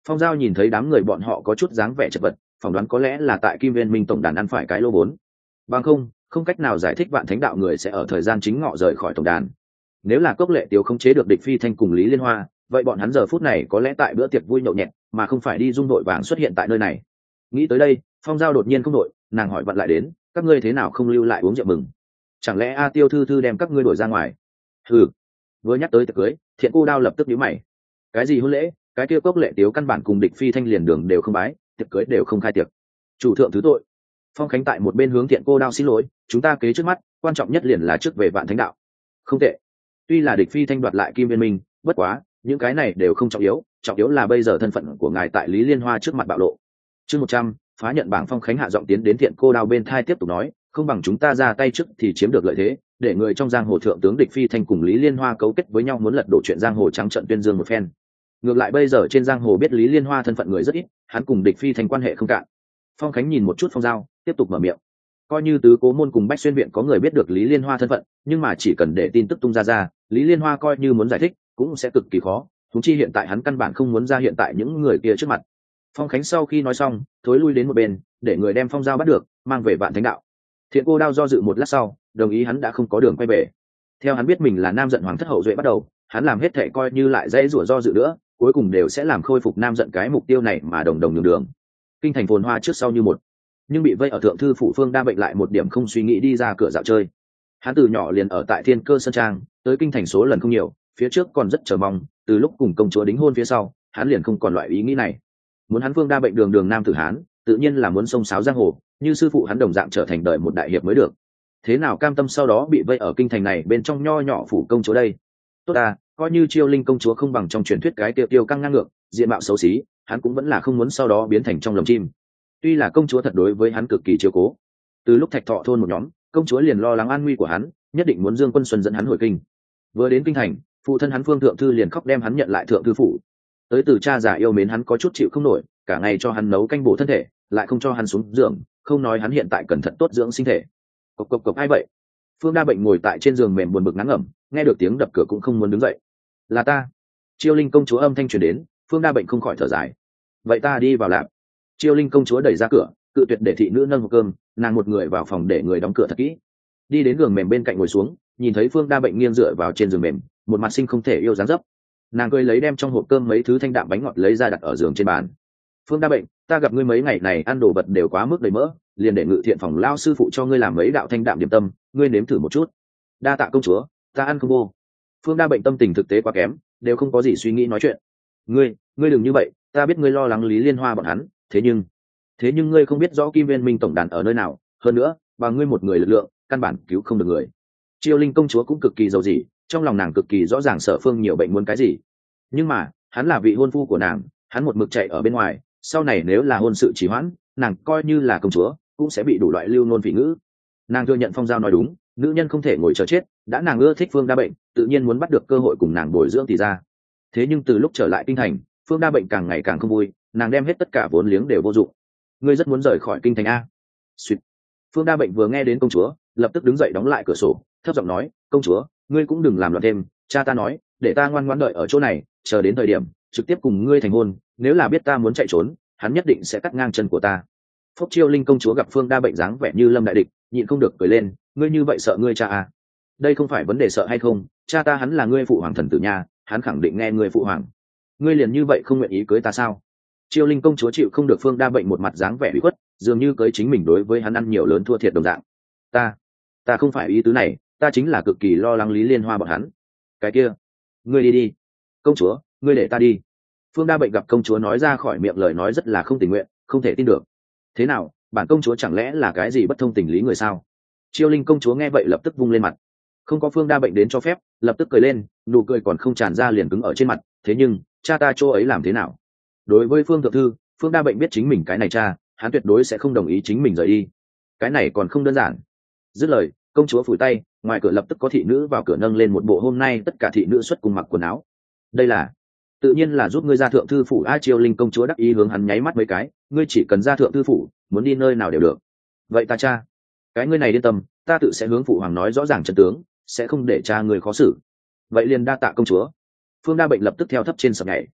Phong Giao nhìn thấy đám người bọn họ có chút dáng vẻ chật vật, phỏng đoán có lẽ là tại Kim Viên Minh tổng đàn ăn phải cái lô vốn. Bằng không, không cách nào giải thích Vạn Thánh đạo người sẽ ở thời gian chính ngọ rời khỏi tổng đàn. Nếu là Cốc Lệ Tiếu không chế được địch phi thanh cùng Lý Liên Hoa, vậy bọn hắn giờ phút này có lẽ tại bữa tiệc vui nhậu nhẹt, mà không phải đi dung đội vàng xuất hiện tại nơi này. Nghĩ tới đây, Phong Giao đột nhiên không đội, nàng hỏi Vạn lại đến, các ngươi thế nào không lưu lại uống rượu mừng? Chẳng lẽ A Tiêu thư thư đem các ngươi đuổi ra ngoài? Ừ. Vừa nhắc tới tiệc cưới, Thiện Cô Đao lập tức nhíu mày. Cái gì hôn lễ? Cái kia Cốc Lệ Tiếu căn bản cùng địch phi thanh liền đường đều không bái, tiệc cưới đều không khai tiệc. Chủ thượng thứ tội. Phong Khánh tại một bên hướng Thiện Cô Đao xin lỗi, chúng ta kế trước mắt, quan trọng nhất liền là trước về Vạn Thánh đạo. Không tệ. Tuy là địch phi thanh đoạt lại Kim Viên Minh, bất quá, những cái này đều không trọng yếu, trọng yếu là bây giờ thân phận của ngài tại Lý Liên Hoa trước mặt bạo lộ. Chương một trăm, phá nhận bảng. Phong Khánh hạ giọng tiến đến Thiện Cô Đao bên thai tiếp tục nói, không bằng chúng ta ra tay trước thì chiếm được lợi thế, để người trong giang hồ thượng tướng địch phi thanh cùng Lý Liên Hoa cấu kết với nhau muốn lật đổ chuyện giang hồ trắng trợn tuyên dương một phen. Ngược lại bây giờ trên giang hồ biết Lý Liên Hoa thân phận người rất ít, hắn cùng địch phi thanh quan hệ không cạn. Phong Khánh nhìn một chút Phong Giao, tiếp tục mở miệng. Coi như tứ cố môn cùng Bách Xuyên viện có người biết được Lý Liên Hoa thân phận, nhưng mà chỉ cần để tin tức tung ra ra, Lý Liên Hoa coi như muốn giải thích cũng sẽ cực kỳ khó, huống chi hiện tại hắn căn bản không muốn ra hiện tại những người kia trước mặt. Phong Khánh sau khi nói xong, thối lui đến một bên, để người đem Phong Giao bắt được, mang về Vạn Thánh đạo. Thiện Cô Đao do dự một lát sau, đồng ý hắn đã không có đường quay về. Theo hắn biết mình là nam giận hoàng thất hậu duệ bắt đầu, hắn làm hết thệ coi như lại dễ rủa do dự nữa, cuối cùng đều sẽ làm khôi phục nam giận cái mục tiêu này mà đồng đồng đường đường. Kinh thành phồn hoa trước sau như một, nhưng bị vây ở thượng thư phủ Phương Đa Bệnh lại một điểm không suy nghĩ đi ra cửa dạo chơi. Hắn từ nhỏ liền ở tại Thiên Cơ Sơn Trang, tới kinh thành số lần không nhiều, phía trước còn rất chờ mong, từ lúc cùng công chúa đính hôn phía sau, hắn liền không còn loại ý nghĩ này. Muốn hắn Phương Đa Bệnh đường đường nam tử hán, tự nhiên là muốn xông xáo giang hồ, như sư phụ hắn đồng dạng trở thành đời một đại hiệp mới được. Thế nào cam tâm sau đó bị vây ở kinh thành này bên trong nho nhỏ phủ công chúa đây? Tốt à, coi như Chiêu Linh công chúa không bằng trong truyền thuyết cái tiêu tiêu căng ngang ngược, diện mạo xấu xí, hắn cũng vẫn là không muốn sau đó biến thành trong lồng chim. Tuy là công chúa thật đối với hắn cực kỳ chiếu cố, từ lúc Thạch Thọ thôn một nhóm, công chúa liền lo lắng an nguy của hắn, nhất định muốn Dương Quân Xuân dẫn hắn hồi kinh. Vừa đến kinh thành, phụ thân hắn Phương thượng thư liền khóc đem hắn nhận lại thượng thư phủ. Tới từ cha già yêu mến hắn có chút chịu không nổi, cả ngày cho hắn nấu canh bổ thân thể, lại không cho hắn xuống giường, không nói hắn hiện tại cẩn thận tốt dưỡng sinh thể. Cộc cộc cộc ai vậy? Phương Đa Bệnh ngồi tại trên giường mềm buồn bực ngắn ngẩm, nghe được tiếng đập cửa cũng không muốn đứng dậy. Là ta. Chiêu Linh công chúa âm thanh truyền đến, Phương Đa Bệnh không khỏi thở dài. Vậy ta đi vào làm. Chiêu Linh công chúa đẩy ra cửa, cự tuyệt để thị nữ nâng hộp cơm, nàng một người vào phòng để người đóng cửa thật kỹ. Đi đến giường mềm bên cạnh ngồi xuống, nhìn thấy Phương Đa Bệnh nghiêng dựa vào trên giường mềm, một mặt sinh không thể yêu dáng dấp. Nàng cười lấy đem trong hộp cơm mấy thứ thanh đạm bánh ngọt lấy ra đặt ở giường trên bàn. Phương Đa Bệnh, ta gặp ngươi mấy ngày này ăn đồ vật đều quá mức đầy mỡ, liền để Ngự Thiện phòng lao sư phụ cho ngươi làm mấy đạo thanh đạm điểm tâm, ngươi nếm thử một chút. Đa tạ công chúa, ta ăn không vô. Phương Đa Bệnh tâm tình thực tế quá kém, đều không có gì suy nghĩ nói chuyện. Ngươi, ngươi đừng như vậy, ta biết ngươi lo lắng Lý Liên Hoa bọn hắn, thế nhưng, thế nhưng ngươi không biết rõ Kim Viên Minh tổng đàn ở nơi nào, hơn nữa, bằng ngươi một người lực lượng, căn bản cứu không được người. Chiêu Linh công chúa cũng cực kỳ giàu gì, trong lòng nàng cực kỳ rõ ràng Sở Phương nhiều bệnh muốn cái gì. Nhưng mà, hắn là vị hôn phu của nàng, hắn một mực chạy ở bên ngoài, sau này nếu là hôn sự trì hoãn, nàng coi như là công chúa, cũng sẽ bị đủ loại lưu nôn phỉ ngữ. Nàng thừa nhận Phong Giao nói đúng, nữ nhân không thể ngồi chờ chết, đã nàng ưa thích Phương Đa Bệnh, tự nhiên muốn bắt được cơ hội cùng nàng bồi dưỡng thì ra. Thế nhưng từ lúc trở lại kinh thành, Phương Đa Bệnh càng ngày càng không vui, nàng đem hết tất cả vốn liếng đều vô dụng. Ngươi rất muốn rời khỏi kinh thành a? Xuyệt. Phương Đa Bệnh vừa nghe đến công chúa, lập tức đứng dậy đóng lại cửa sổ, thấp giọng nói, công chúa, ngươi cũng đừng làm loạn thêm, cha ta nói, để ta ngoan ngoãn đợi ở chỗ này, chờ đến thời điểm trực tiếp cùng ngươi thành hôn, nếu là biết ta muốn chạy trốn, hắn nhất định sẽ cắt ngang chân của ta. Phúc Chiêu Linh công chúa gặp Phương Đa Bệnh dáng vẻ như lâm đại địch, nhịn không được cười lên, ngươi như vậy sợ ngươi cha à? Đây không phải vấn đề sợ hay không, cha ta hắn là ngươi phụ hoàng thần tử nha, hắn khẳng định nghe ngươi phụ hoàng. Ngươi liền như vậy không nguyện ý cưới ta sao? Chiêu Linh công chúa chịu không được Phương Đa Bệnh một mặt dáng vẻ ủy khuất, dường như cưới chính mình đối với hắn ăn nhiều lớn thua thiệt đồng dạng. Ta, ta không phải ý tứ này, ta chính là cực kỳ lo lắng Lý Liên Hoa bọn hắn. Cái kia, ngươi đi đi. Công chúa, ngươi để ta đi. Phương Đa Bệnh gặp công chúa nói ra khỏi miệng lời nói rất là không tình nguyện, không thể tin được. Thế nào, bản công chúa chẳng lẽ là cái gì bất thông tình lý người sao? Chiêu Linh công chúa nghe vậy lập tức vung lên mặt, không có Phương Đa Bệnh đến cho phép, lập tức cười lên, nụ cười còn không tràn ra liền cứng ở trên mặt. Thế nhưng, cha ta chỗ ấy làm thế nào? Đối với Phương thượng thư, Phương Đa Bệnh biết chính mình cái này cha, hắn tuyệt đối sẽ không đồng ý chính mình rời đi. Cái này còn không đơn giản. Dứt lời, công chúa phủi tay, ngoài cửa lập tức có thị nữ vào cửa nâng lên một bộ hôm nay tất cả thị nữ xuất cùng mặc quần áo. Đây là, tự nhiên là giúp ngươi ra thượng thư phủ. A Chiêu Linh công chúa đắc ý hướng hắn nháy mắt mấy cái, ngươi chỉ cần ra thượng thư phủ, muốn đi nơi nào đều được. Vậy ta cha, cái ngươi này yên tâm, ta tự sẽ hướng phụ hoàng nói rõ ràng trận tướng, sẽ không để cha người khó xử. Vậy liền đa tạ công chúa. Phương Đa Bệnh lập tức theo thấp trên sập nhảy.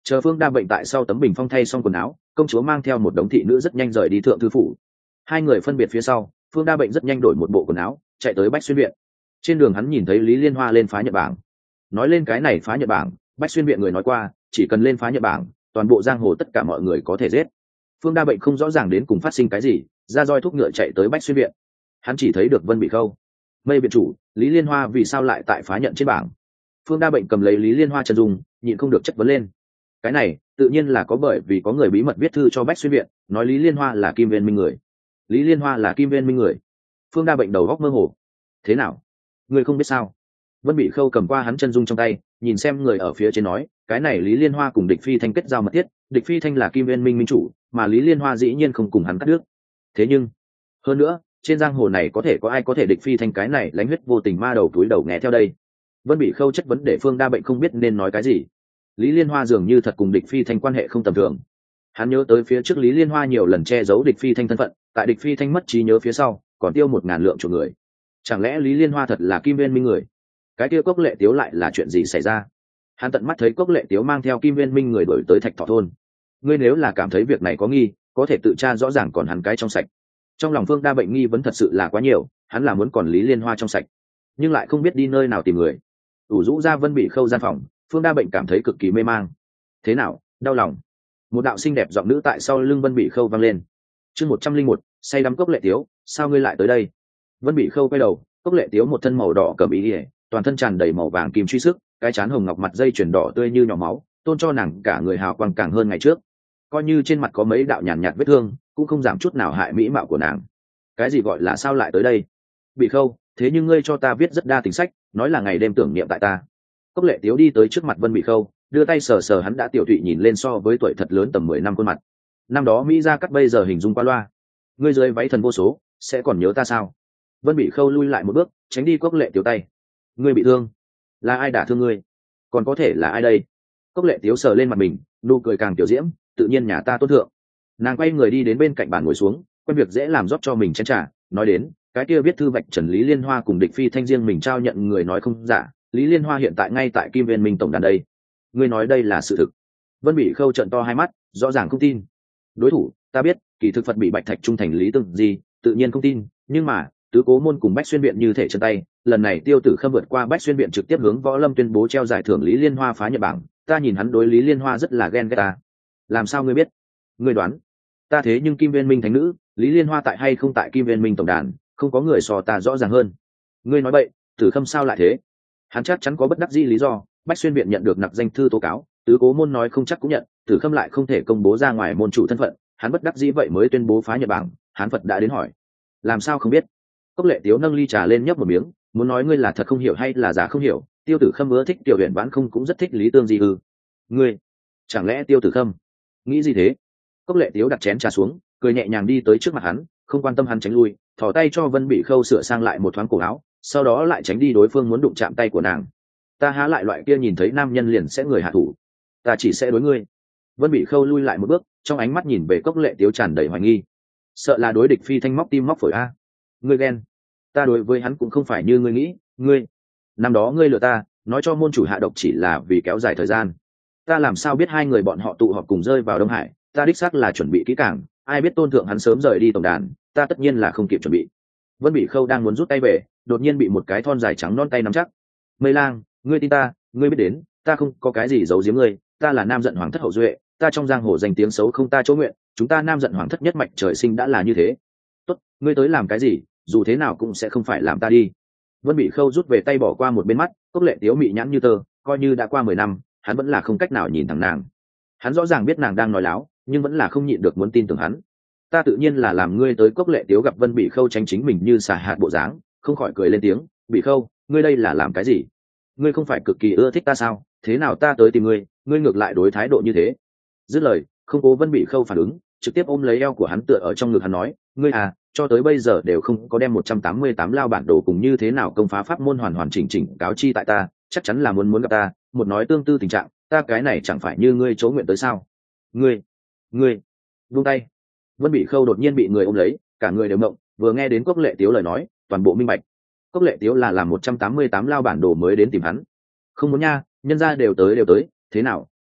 Chờ Phương Đa bệnh tại sau tấm bình phong thay xong quần áo, công chúa mang theo một đống thị nữ rất nhanh rời đi thượng thư phủ. Hai người phân biệt phía sau, Phương Đa bệnh rất nhanh đổi một bộ quần áo, chạy tới Bách Xuyên viện. Trên đường hắn nhìn thấy Lý Liên Hoa lên phá Nhật bảng. Nói lên cái này phá Nhật bảng, Bách Xuyên viện người nói qua, chỉ cần lên phá Nhật bảng, toàn bộ giang hồ tất cả mọi người có thể giết. Phương Đa bệnh không rõ ràng đến cùng phát sinh cái gì, ra roi thúc ngựa chạy tới Bách Xuyên viện. Hắn chỉ thấy được Vân Bị Khâu. Mây viện chủ, Lý Liên Hoa vì sao lại tại phá nhận trên bảng? Phương Đa bệnh cầm lấy Lý Liên Hoa chân dung, nhịn không được chất vấn lên. Cái này tự nhiên là có bởi vì có người bí mật viết thư cho Bách Xuyên viện, nói Lý Liên Hoa là Kim Viên Minh người. Lý Liên Hoa là Kim Viên Minh người. Phương Đa bệnh đầu góc mơ hồ. Thế nào, người không biết sao? Vân Bị Khâu cầm qua hắn chân dung trong tay, nhìn xem người ở phía trên nói, cái này Lý Liên Hoa cùng Địch Phi Thanh kết giao mật thiết, Địch Phi Thanh là Kim Viên Minh minh chủ, mà Lý Liên Hoa dĩ nhiên không cùng hắn cắt đứt. Thế nhưng, hơn nữa, trên giang hồ này có thể có ai có thể địch Phi Thanh cái này lãnh huyết vô tình ma đầu túi đầu nghe theo đây? Vân Bị Khâu chất vấn để Phương Đa bệnh không biết nên nói cái gì. Lý Liên Hoa dường như thật cùng Địch Phi Thanh quan hệ không tầm thường. Hắn nhớ tới phía trước Lý Liên Hoa nhiều lần che giấu Địch Phi Thanh thân phận, tại Địch Phi Thanh mất trí nhớ phía sau, còn tiêu một ngàn lượng chuộc người. Chẳng lẽ Lý Liên Hoa thật là Kim Viên Minh người? Cái kia Cốc Lệ Tiếu lại là chuyện gì xảy ra? Hắn tận mắt thấy Cốc Lệ Tiếu mang theo Kim Viên Minh người đuổi tới Thạch Thọ thôn. Ngươi nếu là cảm thấy việc này có nghi, có thể tự tra rõ ràng còn hắn cái trong sạch. Trong lòng Phương Đa bệnh nghi vẫn thật sự là quá nhiều, hắn là muốn còn Lý Liên Hoa trong sạch, nhưng lại không biết đi nơi nào tìm người. ủ rũ ra Vân Bị Khâu gian phòng, Phương Đa bệnh cảm thấy cực kỳ mê mang. Thế nào, đau lòng? Một đạo xinh đẹp giọng nữ tại sau lưng Vân Bị Khâu vang lên. Chương một trăm linh một, say đắm Cốc Lệ Tiếu, sao ngươi lại tới đây? Vân Bị Khâu quay đầu, Cốc Lệ Tiếu một thân màu đỏ cẩm y, toàn thân tràn đầy màu vàng kim truy sức, cái trán hồng ngọc mặt dây chuyền đỏ tươi như nhỏ máu, tôn cho nàng cả người hào quang càng hơn ngày trước. Coi như trên mặt có mấy đạo nhàn nhạt, nhạt vết thương, cũng không giảm chút nào hại mỹ mạo của nàng. Cái gì gọi là sao lại tới đây? Bị Khâu, thế nhưng ngươi cho ta viết rất đa tình sách, nói là ngày đêm tưởng niệm tại ta. Cốc Lệ Tiếu đi tới trước mặt Vân Bị Khâu, đưa tay sờ sờ hắn đã tiểu thụy nhìn lên so với tuổi thật lớn tầm mười năm khuôn mặt. Năm đó Mỹ gia cắt bây giờ hình dung qua loa. Ngươi dưới váy thần vô số, sẽ còn nhớ ta sao? Vân Bị Khâu lui lại một bước, tránh đi Cốc Lệ Tiếu tay. Ngươi bị thương? Là ai đả thương ngươi? Còn có thể là ai đây? Cốc Lệ Tiếu sờ lên mặt mình, nụ cười càng tiểu diễm, tự nhiên nhà ta tốt thượng. Nàng quay người đi đến bên cạnh bàn ngồi xuống, quen việc dễ làm rót cho mình chén trà, nói đến, cái kia viết thư vạch trần Lý Liên Hoa cùng Địch Phi Thanh riêng mình trao nhận người nói không giả, Lý Liên Hoa hiện tại ngay tại Kim Viên Minh tổng đàn đây. Ngươi nói đây là sự thực? Vân Bị Khâu trợn to hai mắt, rõ ràng không tin. Đối thủ, ta biết, kỳ thực Phật bị Bạch Thạch trung thành Lý Tương gì, tự nhiên không tin, nhưng mà, tứ cố môn cùng Bách Xuyên viện như thể chân tay, lần này Tiêu Tử Khâm vượt qua Bách Xuyên viện trực tiếp hướng Võ Lâm tuyên bố treo giải thưởng Lý Liên Hoa phá Nhật bảng, ta nhìn hắn đối Lý Liên Hoa rất là ghen ghét ta. Làm sao ngươi biết? Ngươi đoán? Ta thế nhưng Kim Viên Minh thánh nữ, Lý Liên Hoa tại hay không tại Kim Viên Minh tổng đàn, không có người so ta rõ ràng hơn. Ngươi nói bậy, Tử Khâm sao lại thế? Hắn chắc chắn có bất đắc dĩ lý do, Bách Xuyên viện nhận được nặc danh thư tố cáo, tứ cố môn nói không chắc cũng nhận, Tử Khâm lại không thể công bố ra ngoài môn chủ thân phận, hắn bất đắc dĩ vậy mới tuyên bố phá Nhật bảng. Hán Phật đã đến hỏi, làm sao không biết? Cốc Lệ Tiếu nâng ly trà lên nhấp một miếng, muốn nói ngươi là thật không hiểu hay là giả không hiểu. Tiêu Tử Khâm ưa thích Tiểu Huyền Vãn không cũng rất thích Lý Tương gì ư? Ngươi, chẳng lẽ Tiêu Tử Khâm nghĩ gì thế? Cốc Lệ Tiếu đặt chén trà xuống, cười nhẹ nhàng đi tới trước mặt hắn, không quan tâm hắn tránh lui, thò tay cho Vân Bị Khâu sửa sang lại một thoáng cổ áo, sau đó lại tránh đi đối phương muốn đụng chạm tay của nàng. Ta há lại loại kia nhìn thấy nam nhân liền sẽ người hạ thủ, ta chỉ sẽ đối ngươi. Vân Bị Khâu lui lại một bước, trong ánh mắt nhìn về Cốc Lệ Tiếu tràn đầy hoài nghi. Sợ là đối địch Phi Thanh móc tim móc phổi a? Ngươi ghen? Ta đối với hắn cũng không phải như ngươi nghĩ, ngươi năm đó ngươi lừa ta, nói cho môn chủ hạ độc chỉ là vì kéo dài thời gian. Ta làm sao biết hai người bọn họ tụ họp cùng rơi vào Đông Hải? Ta đích xác là chuẩn bị kỹ càng, ai biết tôn thượng hắn sớm rời đi tổng đàn, ta tất nhiên là không kịp chuẩn bị. Vân Bị Khâu đang muốn rút tay về, đột nhiên bị một cái thon dài trắng non tay nắm chắc. Mây Lang, ngươi tin ta, ngươi biết đến, ta không có cái gì giấu giếm ngươi, ta là Nam Giận Hoàng thất hậu duệ, ta trong giang hồ danh tiếng xấu không ta chỗ nguyện, chúng ta Nam Giận Hoàng thất nhất mạch trời sinh đã là như thế. Tốt, ngươi tới làm cái gì, dù thế nào cũng sẽ không phải làm ta đi. Vân Bị Khâu rút về tay bỏ qua một bên mắt, Cốc Lệ Tiếu mị nhãn như tơ, coi như đã qua mười năm, hắn vẫn là không cách nào nhìn thẳng nàng. Hắn rõ ràng biết nàng đang nói láo, nhưng vẫn là không nhịn được muốn tin tưởng hắn. Ta tự nhiên là làm ngươi tới. Cốc Lệ Tiếu gặp Vân Bị Khâu tránh chính mình như xả hạt bộ dáng, không khỏi cười lên tiếng. Bị Khâu, ngươi đây là làm cái gì? Ngươi không phải cực kỳ ưa thích ta sao? Thế nào ta tới tìm ngươi, ngươi ngược lại đối thái độ như thế? Dứt lời, không cố Vân Bị Khâu phản ứng, trực tiếp ôm lấy eo của hắn tựa ở trong ngực hắn nói, ngươi à, cho tới bây giờ đều không có đem một trăm tám mươi tám lao bản đồ cùng như thế nào công phá pháp môn hoàn hoàn chỉnh chỉnh cáo chi tại ta, chắc chắn là muốn muốn gặp ta, một nói tương tư tình trạng, ta cái này chẳng phải như ngươi chỗ nguyện tới sao? Ngươi, ngươi, buông tay. Vân Bị Khâu đột nhiên bị người ôm lấy, cả người đều mộng, vừa nghe đến Cốc Lệ Tiếu lời nói, toàn bộ minh bạch. Cốc Lệ Tiếu là làm một trăm tám mươi tám lao bản đồ mới đến tìm hắn. Không muốn nha, nhân gia đều tới đều tới, thế nào,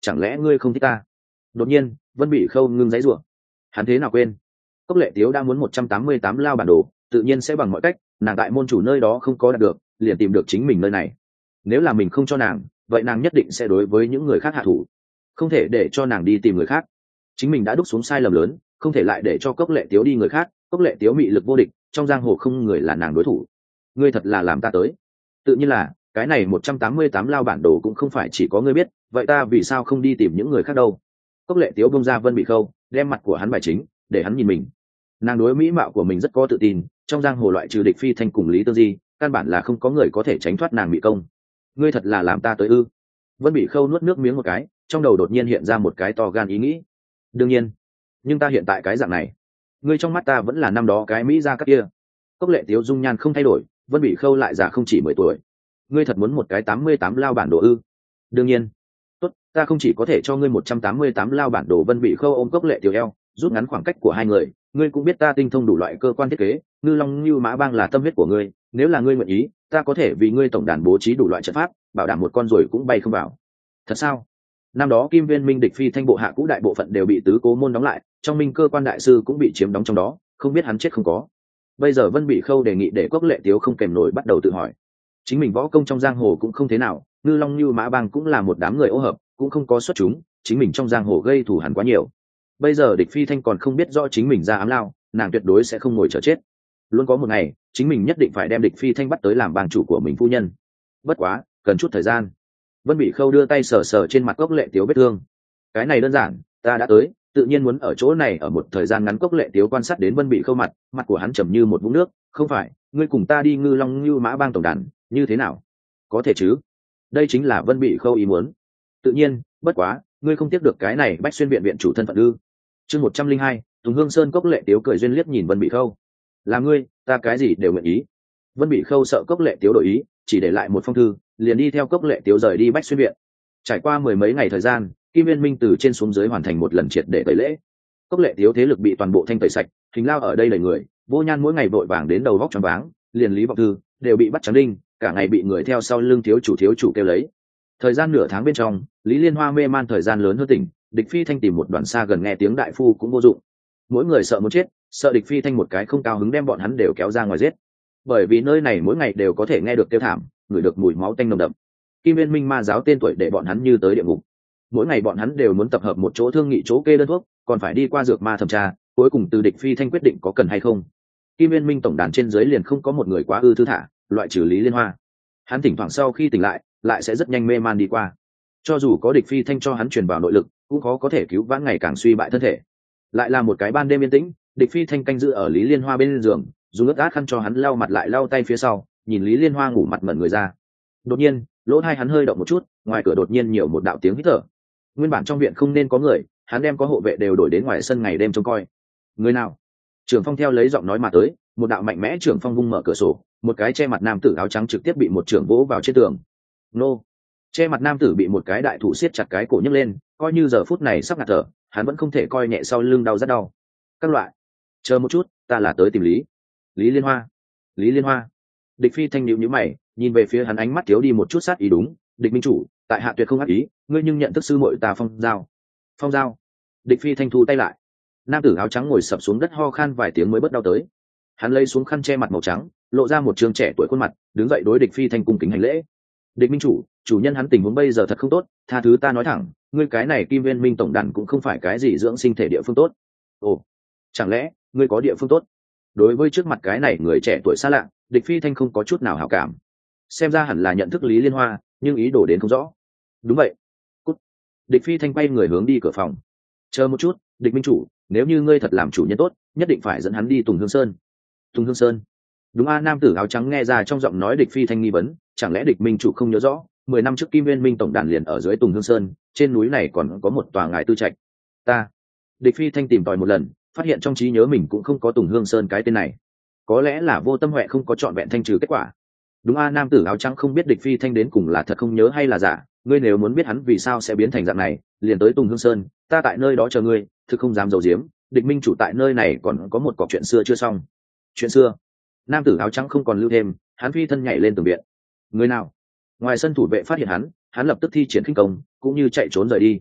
chẳng lẽ ngươi không thích ta? Đột nhiên Vân Bị Khâu ngưng giấy rủa. Hắn thế nào quên, Cốc Lệ Tiếu đã muốn một trăm tám mươi tám lao bản đồ, tự nhiên sẽ bằng mọi cách, nàng tại môn chủ nơi đó không có đạt được, liền tìm được chính mình nơi này. Nếu là mình không cho nàng, vậy nàng nhất định sẽ đối với những người khác hạ thủ, không thể để cho nàng đi tìm người khác. Chính mình đã đúc xuống sai lầm lớn, không thể lại để cho Cốc Lệ Tiếu đi người khác. Cốc Lệ Tiếu mị lực vô địch, trong giang hồ không người là nàng đối thủ. Ngươi thật là làm ta tới. Tự nhiên là cái này một trăm tám mươi tám lao bản đồ cũng không phải chỉ có ngươi biết, vậy ta vì sao không đi tìm những người khác đâu? Cốc Lệ Tiếu bông ra Vân Bị Khâu, đem mặt của hắn bài chính, để hắn nhìn mình. Nàng đối mỹ mạo của mình rất có tự tin, trong giang hồ loại trừ Địch Phi Thanh cùng Lý Tương Di, căn bản là không có người có thể tránh thoát nàng bị công. Ngươi thật là làm ta tới ư? Vân Bị Khâu nuốt nước miếng một cái, trong đầu đột nhiên hiện ra một cái to gan ý nghĩ. Đương nhiên, nhưng ta hiện tại cái dạng này, ngươi trong mắt ta vẫn là năm đó cái mỹ gia các kia. Cốc Lệ Tiếu dung nhan không thay đổi, Vân Bị Khâu lại già không chỉ mười tuổi. Ngươi thật muốn một cái tám mươi tám lao bản đồ ư? Đương nhiên. Tốt, ta không chỉ có thể cho ngươi một trăm tám mươi tám lao bản đồ. Vân Bị Khâu ôm Cốc Lệ Tiếu eo, rút ngắn khoảng cách của hai người. Ngươi cũng biết ta tinh thông đủ loại cơ quan thiết kế, Ngư Long Như Mã Bang là tâm huyết của ngươi, nếu là ngươi nguyện ý, ta có thể vì ngươi tổng đàn bố trí đủ loại trận pháp, bảo đảm một con ruồi cũng bay không vào. Thật sao? Năm đó Kim Viên Minh Địch Phi Thanh bộ hạ cũ đại bộ phận đều bị tứ cố môn đóng lại, trong minh cơ quan đại sư cũng bị chiếm đóng trong đó, không biết hắn chết không có. Bây giờ Vân Bị Khâu đề nghị để Cốc Lệ Tiếu không kèm nổi bắt đầu tự hỏi. Chính mình võ công trong giang hồ cũng không thế nào, Ngư Long Như Mã Bang cũng là một đám người ô hợp, cũng không có xuất chúng, chính mình trong giang hồ gây thù hằn quá nhiều. Bây giờ Địch Phi Thanh còn không biết rõ chính mình ra ám lao, nàng tuyệt đối sẽ không ngồi chờ chết. Luôn có một ngày, chính mình nhất định phải đem Địch Phi Thanh bắt tới làm bang chủ của mình phu nhân. Bất quá, cần chút thời gian. Vân Bị Khâu đưa tay sờ sờ trên mặt Cốc Lệ Tiếu vết thương. Cái này đơn giản, ta đã tới, tự nhiên muốn ở chỗ này ở một thời gian ngắn. Cốc Lệ Tiếu quan sát đến Vân Bị Khâu mặt, mặt của hắn trầm như một vũng nước. Không phải, ngươi cùng ta đi Ngư Long Như Mã Bang tổng đàn, như thế nào? Có thể chứ? Đây chính là Vân Bị Khâu ý muốn. Tự nhiên, bất quá, ngươi không tiếc được cái này Bách Xuyên viện viện chủ thân phận ư? Chương một trăm linh hai, Tùng Hương Sơn. Cốc Lệ Tiếu cười duyên liếc nhìn Vân Bị Khâu. Là ngươi, ta cái gì đều nguyện ý. Vân Bị Khâu sợ Cốc Lệ Tiếu đổi ý, chỉ để lại một phong thư, liền đi theo Cốc Lệ Tiếu rời đi Bách Xuyên viện. Trải qua mười mấy ngày thời gian, Kim Viên Minh từ trên xuống dưới hoàn thành một lần triệt để tẩy lễ. Cốc Lệ Tiếu thế lực bị toàn bộ thanh tẩy sạch, hình lao ở đây đầy người, Vô Nhan mỗi ngày vội vàng đến đầu vóc choáng váng, liền Lý Vọng Thư đều bị bắt trắng đinh, cả ngày bị người theo sau lưng thiếu chủ thiếu chủ kêu lấy. Thời gian nửa tháng bên trong, Lý Liên Hoa mê man thời gian lớn hơn tỉnh, Địch Phi Thanh tìm một đoàn xa gần nghe tiếng đại phu cũng vô dụng. Mỗi người sợ muốn chết, sợ Địch Phi Thanh một cái không cao hứng đem bọn hắn đều kéo ra ngoài giết. Bởi vì nơi này mỗi ngày đều có thể nghe được kêu thảm, ngửi được mùi máu tanh nồng đậm. Kim Viên Minh ma giáo tên tuổi để bọn hắn như tới địa ngục. Mỗi ngày bọn hắn đều muốn tập hợp một chỗ thương nghị chỗ kê đơn thuốc, còn phải đi qua dược ma thẩm tra, cuối cùng từ Địch Phi Thanh quyết định có cần hay không. Kim Viên Minh tổng đàn trên dưới liền không có một người quá ư thư thả, loại trừ Lý Liên Hoa. Hắn thỉnh thoảng sau khi tỉnh lại, lại sẽ rất nhanh mê man đi qua. Cho dù có Địch Phi Thanh cho hắn truyền vào nội lực, cũng khó có thể cứu vãn ngày càng suy bại thân thể. Lại là một cái ban đêm yên tĩnh, Địch Phi Thanh canh giữ ở Lý Liên Hoa bên giường, dùng ướt át khăn cho hắn lau mặt lại lau tay phía sau, nhìn Lý Liên Hoa ngủ mặt ngẩn người ra. Đột nhiên, lỗ tai hắn hơi động một chút, ngoài cửa đột nhiên nhiều một đạo tiếng hít thở. Nguyên bản trong viện không nên có người, hắn đem có hộ vệ đều đổi đến ngoài sân ngày đêm trông coi. Người nào? Trưởng Phong theo lấy giọng nói mà tới, một đạo mạnh mẽ trưởng phong vung mở cửa sổ, một cái che mặt nam tử áo trắng trực tiếp bị một trưởng vỗ vào trên tường. Nô! Che mặt nam tử bị một cái đại thủ siết chặt cái cổ nhấc lên, coi như giờ phút này sắp ngạt thở, hắn vẫn không thể coi nhẹ sau lưng đau rất đau. Các loại, chờ một chút, ta là tới tìm Lý. Lý Liên Hoa. Lý Liên Hoa. Địch Phi Thanh nhíu nhíu mày, nhìn về phía hắn, ánh mắt thiếu đi một chút sát ý. Đúng, Địch minh chủ, tại hạ tuyệt không ác ý, ngươi nhưng nhận thức sư muội ta Phong Giao. Phong Giao. Địch Phi Thanh thu tay lại. Nam tử áo trắng ngồi sập xuống đất ho khan vài tiếng mới bớt đau tới. Hắn lấy xuống khăn che mặt màu trắng, lộ ra một trường trẻ tuổi khuôn mặt, đứng dậy đối Địch Phi Thanh cung kính hành lễ. Địch minh chủ, chủ nhân hắn tình huống bây giờ thật không tốt, tha thứ ta nói thẳng, ngươi cái này Kim Viên Minh tổng đàn cũng không phải cái gì dưỡng sinh thể địa phương tốt. Ồ, chẳng lẽ ngươi có địa phương tốt? Đối với trước mặt cái này người trẻ tuổi xa lạ, Địch Phi Thanh không có chút nào hảo cảm. Xem ra hẳn là nhận thức Lý Liên Hoa, nhưng ý đồ đến không rõ. Đúng vậy. Cút. Địch Phi Thanh quay người hướng đi cửa phòng. Chờ một chút, Địch minh chủ, nếu như ngươi thật làm chủ nhân tốt, nhất định phải dẫn hắn đi Tùng Hương Sơn. Tùng Hương Sơn? Đúng a. Nam tử áo trắng nghe ra trong giọng nói Địch Phi Thanh nghi vấn, chẳng lẽ Địch minh chủ không nhớ rõ, mười năm trước Kim Viên Minh tổng đàn liền ở dưới Tùng Hương Sơn, trên núi này còn có một tòa ngài tư trạch. Ta. Địch Phi Thanh tìm tòi một lần, phát hiện trong trí nhớ mình cũng không có Tùng Hương Sơn cái tên này. Có lẽ là vô tâm huệ không có chọn vẹn thanh trừ kết quả. Đúng a. Nam tử áo trắng không biết Địch Phi Thanh đến cùng là thật không nhớ hay là giả, ngươi nếu muốn biết hắn vì sao sẽ biến thành dạng này, liền tới Tùng Hương Sơn, ta tại nơi đó chờ ngươi, thực không dám giấu giếm, Địch minh chủ tại nơi này còn có một cọc chuyện xưa chưa xong. Chuyện xưa? Nam tử áo trắng không còn lưu thêm, hắn phi thân nhảy lên tường viện. Người nào? Ngoài sân thủ vệ phát hiện hắn, hắn lập tức thi triển khinh công, cũng như chạy trốn rời đi.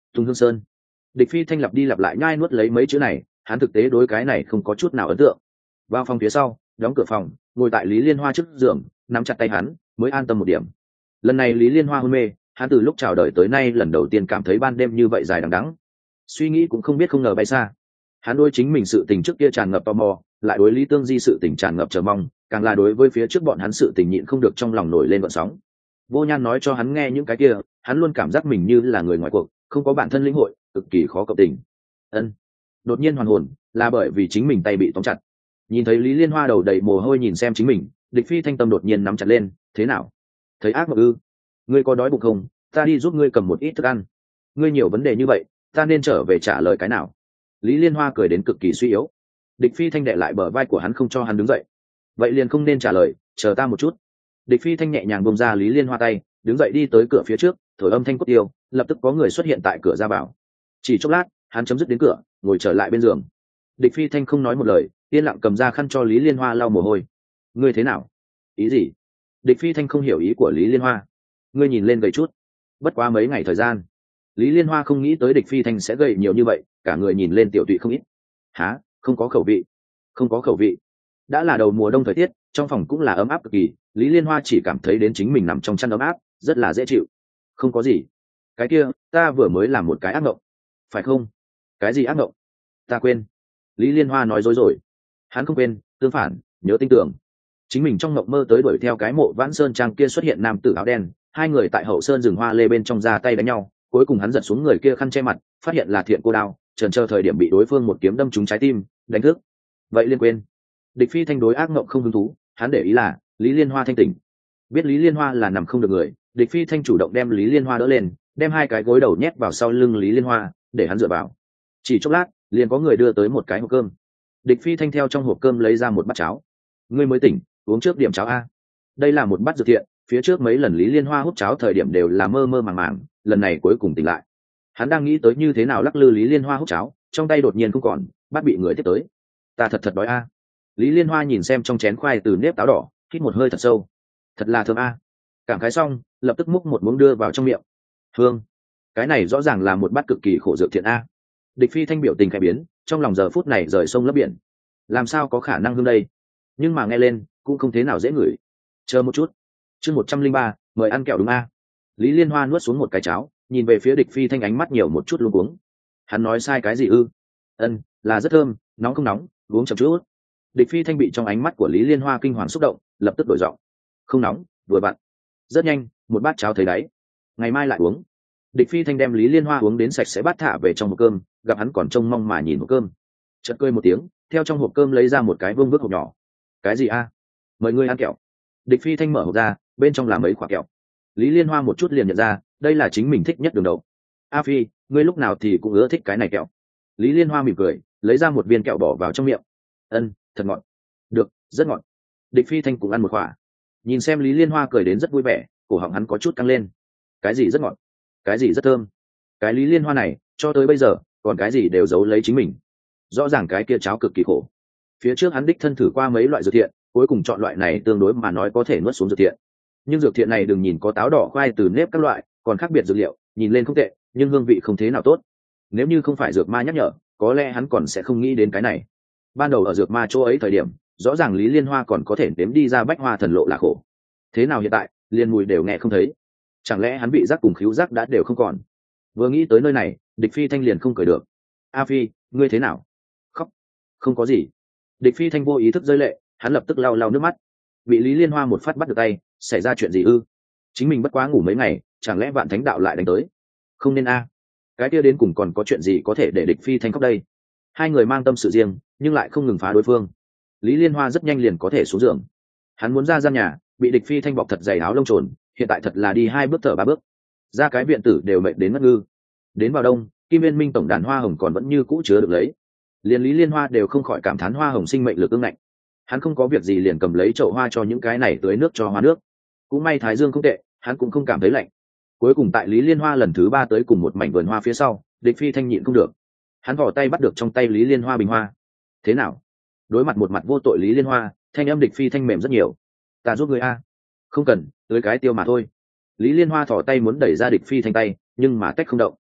Tùng Hương Sơn. Địch Phi Thanh lặp đi lặp lại nhai nuốt lấy mấy chữ này, hắn thực tế đối cái này không có chút nào ấn tượng. Vào phòng phía sau, đóng cửa phòng, ngồi tại Lý Liên Hoa trước giường, nắm chặt tay hắn, mới an tâm một điểm. Lần này Lý Liên Hoa hôn mê, hắn từ lúc chào đời tới nay lần đầu tiên cảm thấy ban đêm như vậy dài đằng đẵng. Suy nghĩ cũng không biết không ngờ bay xa. Hắn đối chính mình sự tình trước kia tràn ngập tò mò, lại đối Lý Tương Di sự tình tràn ngập chờ mong, càng là đối với phía trước bọn hắn sự tình nhịn không được trong lòng nổi lên gợn sóng. Vô Nhan nói cho hắn nghe những cái kia, hắn luôn cảm giác mình như là người ngoài cuộc, không có bản thân lĩnh hội, cực kỳ khó cộng tình. Ân, đột nhiên hoàn hồn, là bởi vì chính mình tay bị tóm chặt. Nhìn thấy Lý Liên Hoa đầu đầy mồ hôi nhìn xem chính mình, Địch Phi Thanh tâm đột nhiên nắm chặt lên. Thế nào? Thấy ác mộng ư? Ngươi có đói bụng không? Ta đi giúp ngươi cầm một ít thức ăn. Ngươi nhiều vấn đề như vậy, ta nên trở về trả lời cái nào? Lý Liên Hoa cười đến cực kỳ suy yếu. Địch Phi Thanh đè lại bờ vai của hắn không cho hắn đứng dậy. Vậy liền không nên trả lời, chờ ta một chút. Địch Phi Thanh nhẹ nhàng buông ra Lý Liên Hoa tay, đứng dậy đi tới cửa phía trước, thổi âm thanh cốt tiêu, lập tức có người xuất hiện tại cửa ra vào. Chỉ chốc lát, hắn chấm dứt đến cửa, ngồi trở lại bên giường. Địch Phi Thanh không nói một lời, yên lặng cầm ra khăn cho Lý Liên Hoa lau mồ hôi. Ngươi thế nào? Ý gì? Địch Phi Thanh không hiểu ý của Lý Liên Hoa. Ngươi nhìn lên gầy chút. Bất quá mấy ngày thời gian. Lý Liên Hoa không nghĩ tới Địch Phi Thanh sẽ gầy nhiều như vậy, cả người nhìn lên tiểu tụy không ít. Hả? Không có khẩu vị? Không có khẩu vị? Đã là đầu mùa đông thời tiết, trong phòng cũng là ấm áp cực kỳ, Lý Liên Hoa chỉ cảm thấy đến chính mình nằm trong chăn ấm áp, rất là dễ chịu. Không có gì. Cái kia, ta vừa mới làm một cái ác mộng. Phải không? Cái gì ác mộng? Ta quên. Lý Liên Hoa nói dối rồi. Hắn không quên, tương phản, nhớ tin tưởng. Chính mình trong mộng mơ tới đuổi theo cái mộ Vãn Sơn trang kia xuất hiện nam tử áo đen, hai người tại hậu sơn rừng hoa lê bên trong ra tay đánh nhau, cuối cùng hắn giật xuống người kia khăn che mặt, phát hiện là Thiện Cô Đao, chần chờ thời điểm bị đối phương một kiếm đâm trúng trái tim, đánh thức. Vậy liên quên. Địch Phi Thanh đối ác mộng không hứng thú, hắn để ý là Lý Liên Hoa thanh tỉnh. Biết Lý Liên Hoa là nằm không được người, Địch Phi Thanh chủ động đem Lý Liên Hoa đỡ lên, đem hai cái gối đầu nhét vào sau lưng Lý Liên Hoa, để hắn dựa vào. Chỉ chốc lát, liền có người đưa tới một cái hộp cơm. Địch Phi Thanh theo trong hộp cơm lấy ra một bát cháo. Ngươi mới tỉnh, uống trước điểm cháo a. Đây là một bát dược thiện, phía trước mấy lần Lý Liên Hoa hút cháo thời điểm đều là mơ mơ màng màng, lần này cuối cùng tỉnh lại. Hắn đang nghĩ tới như thế nào lắc lư Lý Liên Hoa hút cháo, trong tay đột nhiên không còn, bát bị người tiếp tới. Ta thật thật đói a. Lý Liên Hoa nhìn xem trong chén khoai từ nếp táo đỏ, hít một hơi thật sâu. Thật là thơm a. Cảm khái xong, lập tức múc một muỗng đưa vào trong miệng. Hương, cái này rõ ràng là một bát cực kỳ khổ dược thiện a. Địch Phi Thanh biểu tình khẽ biến, trong lòng giờ phút này rời sông lấp biển. Làm sao có khả năng hương đây? Nhưng mà nghe lên cũng không thế nào dễ ngửi. Chờ một chút. Chương một trăm linh ba, mời ăn kẹo đúng a. Lý Liên Hoa nuốt xuống một cái cháo, nhìn về phía Địch Phi Thanh ánh mắt nhiều một chút luống cuống. Hắn nói sai cái gì ư? Ân, là rất thơm, nóng không nóng, uống chậm chút. Địch Phi Thanh bị trong ánh mắt của Lý Liên Hoa kinh hoàng xúc động, lập tức đổi giọng. Không nóng, vừa vặn. Rất nhanh, một bát cháo thấy đáy. Ngày mai lại uống. Địch Phi Thanh đem Lý Liên Hoa uống đến sạch sẽ bát thả về trong hộp cơm, gặp hắn còn trông mong mà nhìn hộp cơm. Chợt cười một tiếng, theo trong hộp cơm lấy ra một cái vương vức hộp nhỏ. Cái gì a? Mời ngươi ăn kẹo. Địch Phi Thanh mở hộp ra, bên trong là mấy quả kẹo. Lý Liên Hoa một chút liền nhận ra, đây là chính mình thích nhất đường đậu. A Phi, ngươi lúc nào thì cũng ưa thích cái này kẹo. Lý Liên Hoa mỉm cười, lấy ra một viên kẹo bỏ vào trong miệng. Ân, thật ngọt. Được, rất ngọt. Địch Phi Thanh cũng ăn một quả. Nhìn xem Lý Liên Hoa cười đến rất vui vẻ, cổ họng hắn có chút căng lên. Cái gì rất ngọt? Cái gì rất thơm? Cái Lý Liên Hoa này, cho tới bây giờ, còn cái gì đều giấu lấy chính mình. Rõ ràng cái kia cháo cực kỳ khổ. Phía trước hắn đích thân thử qua mấy loại dược thiện, cuối cùng chọn loại này tương đối mà nói có thể nuốt xuống dược thiện. Nhưng dược thiện này đừng nhìn có táo đỏ khoai từ nếp các loại, còn khác biệt dược liệu, nhìn lên không tệ, nhưng hương vị không thế nào tốt. Nếu như không phải dược ma nhắc nhở, có lẽ hắn còn sẽ không nghĩ đến cái này. Ban đầu ở dược ma chỗ ấy thời điểm, rõ ràng Lý Liên Hoa còn có thể nếm đi ra bách hoa thần lộ là khổ. Thế nào hiện tại, liền mùi đều nghe không thấy. Chẳng lẽ hắn bị giác cùng khứu giác đã đều không còn? Vừa nghĩ tới nơi này, Địch Phi Thanh liền không cười được. A Phi, ngươi thế nào? Khóc. Không có gì. Địch Phi Thanh vô ý thức rơi lệ, hắn lập tức lau lau nước mắt. Bị Lý Liên Hoa một phát bắt được tay, xảy ra chuyện gì ư? Chính mình bất quá ngủ mấy ngày, chẳng lẽ Vạn Thánh đạo lại đánh tới? Không nên a. Cái kia đến cùng còn có chuyện gì có thể để Địch Phi Thanh khóc đây? Hai người mang tâm sự riêng, nhưng lại không ngừng phá đối phương. Lý Liên Hoa rất nhanh liền có thể xuống giường. Hắn muốn ra gian nhà, bị Địch Phi Thanh bọc thật dày áo lông trồn, hiện tại thật là đi hai bước thở ba bước. Ra cái viện tử đều mệt đến ngất ngư. Đến vào đông, Kim Viên Minh tổng đàn hoa hồng còn vẫn như cũ chứa được lấy. Liên Lý Liên Hoa đều không khỏi cảm thán hoa hồng sinh mệnh lực ương ngạnh. Hắn không có việc gì liền cầm lấy chậu hoa cho những cái này tưới nước cho hoa nước. Cũng may thái dương không tệ, hắn cũng không cảm thấy lạnh. Cuối cùng tại Lý Liên Hoa lần thứ ba tới cùng một mảnh vườn hoa phía sau, Địch Phi Thanh nhịn không được. Hắn vò tay bắt được trong tay Lý Liên Hoa bình hoa. Thế nào? Đối mặt một mặt vô tội Lý Liên Hoa, thanh âm Địch Phi Thanh mềm rất nhiều. Ta giúp người a. Không cần, tưới cái tiêu mà thôi. Lý Liên Hoa thò tay muốn đẩy ra Địch Phi Thanh tay, nhưng mà tách không động.